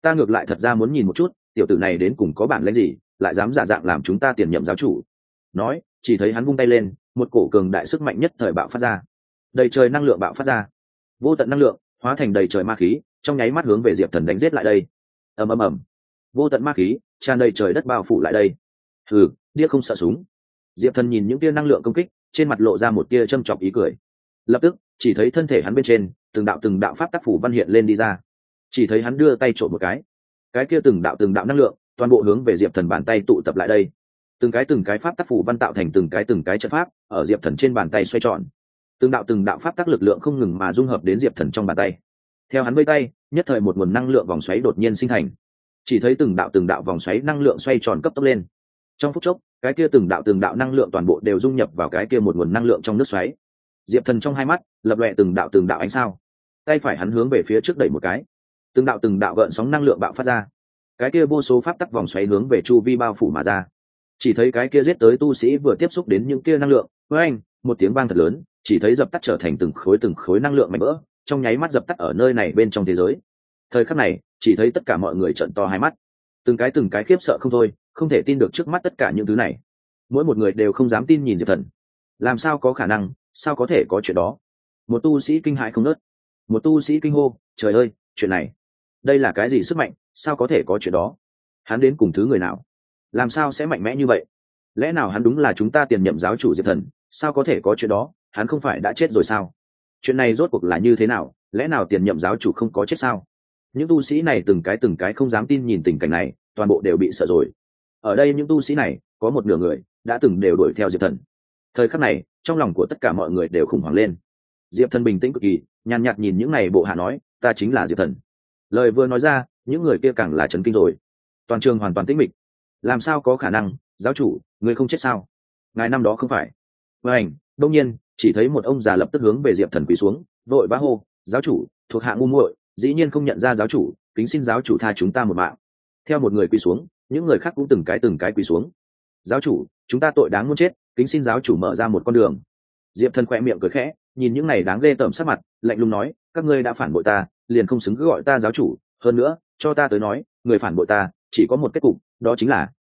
ta ngược lại thật ra muốn nhìn một chút tiểu tử này đến cùng có bản lĩnh gì lại dám giả dạng làm chúng ta tiền nhậm giáo chủ. Nói, chỉ thấy hắn vung tay lên, một cổ cường đại sức mạnh nhất thời bạo phát ra, đầy trời năng lượng bạo phát ra, vô tận năng lượng hóa thành đầy trời ma khí, trong nháy mắt hướng về Diệp Thần đánh giết lại đây. ầm ầm ầm, vô tận ma khí tràn đầy trời đất bao phủ lại đây. Hừ, điếc không sợ súng. Diệp Thần nhìn những tia năng lượng công kích, trên mặt lộ ra một tia châm chọc ý cười. Lập tức, chỉ thấy thân thể hắn bên trên từng đạo từng đạo pháp tác phủ văn hiện lên đi ra. Chỉ thấy hắn đưa tay trộn một cái, cái kia từng đạo từng đạo năng lượng toàn bộ hướng về Diệp Thần bàn tay tụ tập lại đây. Từng cái từng cái pháp tác phủ văn tạo thành từng cái từng cái trận pháp ở Diệp Thần trên bàn tay xoay tròn. Từng đạo từng đạo pháp tác lực lượng không ngừng mà dung hợp đến Diệp Thần trong bàn tay. Theo hắn vây tay, nhất thời một nguồn năng lượng vòng xoáy đột nhiên sinh thành. Chỉ thấy từng đạo từng đạo vòng xoáy năng lượng xoay tròn cấp tốc lên. Trong phút chốc, cái kia từng đạo từng đạo năng lượng toàn bộ đều dung nhập vào cái kia một nguồn năng lượng trong nước xoáy. Diệp Thần trong hai mắt lập lòe từng đạo từng đạo ánh sao. Tay phải hắn hướng về phía trước đẩy một cái, từng đạo từng đạo gợn sóng năng lượng bạo phát ra. Cái kia vô số pháp tắc vòng xoáy hướng về chu vi bao phủ mà ra. Chỉ thấy cái kia giết tới tu sĩ vừa tiếp xúc đến những kia năng lượng, với anh, một tiếng vang thật lớn, chỉ thấy dập tắt trở thành từng khối từng khối năng lượng mạnh vỡ, trong nháy mắt dập tắt ở nơi này bên trong thế giới. Thời khắc này, chỉ thấy tất cả mọi người trợn to hai mắt, từng cái từng cái khiếp sợ không thôi, không thể tin được trước mắt tất cả những thứ này. Mỗi một người đều không dám tin nhìn Diệp Thần. Làm sao có khả năng, sao có thể có chuyện đó? Một tu sĩ kinh hãi không ngớt, một tu sĩ kinh hô, trời ơi, chuyện này, đây là cái gì sức mạnh, sao có thể có chuyện đó? Hắn đến cùng thứ người nào? Làm sao sẽ mạnh mẽ như vậy? Lẽ nào hắn đúng là chúng ta tiền nhậm giáo chủ Diệp Thần? Sao có thể có chuyện đó? Hắn không phải đã chết rồi sao? Chuyện này rốt cuộc là như thế nào? Lẽ nào tiền nhậm giáo chủ không có chết sao? Những tu sĩ này từng cái từng cái không dám tin nhìn tình cảnh này, toàn bộ đều bị sợ rồi. Ở đây những tu sĩ này, có một nửa người đã từng đều đuổi theo Diệp Thần. Thời khắc này, trong lòng của tất cả mọi người đều khủng hoảng lên. Diệp Thần bình tĩnh cực kỳ, nhàn nhạt nhìn những này bộ hạ nói, ta chính là Diệp Thần. Lời vừa nói ra, những người kia càng là chấn kinh rồi. Toàn trường hoàn toàn tĩnh mịch. Làm sao có khả năng, giáo chủ, người không chết sao? Ngài năm đó không phải? Vâng, đông nhiên, chỉ thấy một ông già lập tức hướng về Diệp Thần quỳ xuống, vội vã hô, giáo chủ, thuộc hạ ngu muội, dĩ nhiên không nhận ra giáo chủ, kính xin giáo chủ tha chúng ta một mạng. Theo một người quỳ xuống, những người khác cũng từng cái từng cái quỳ xuống. Giáo chủ, chúng ta tội đáng muốn chết, kính xin giáo chủ mở ra một con đường. Diệp Thần khẽ miệng cười khẽ, nhìn những này đáng ghê tởm sắc mặt, lạnh lùng nói, các ngươi đã phản bội ta, liền không xứng cứ gọi ta giáo chủ, hơn nữa, cho ta tới nói, người phản bội ta, chỉ có một kết cục, đó chính là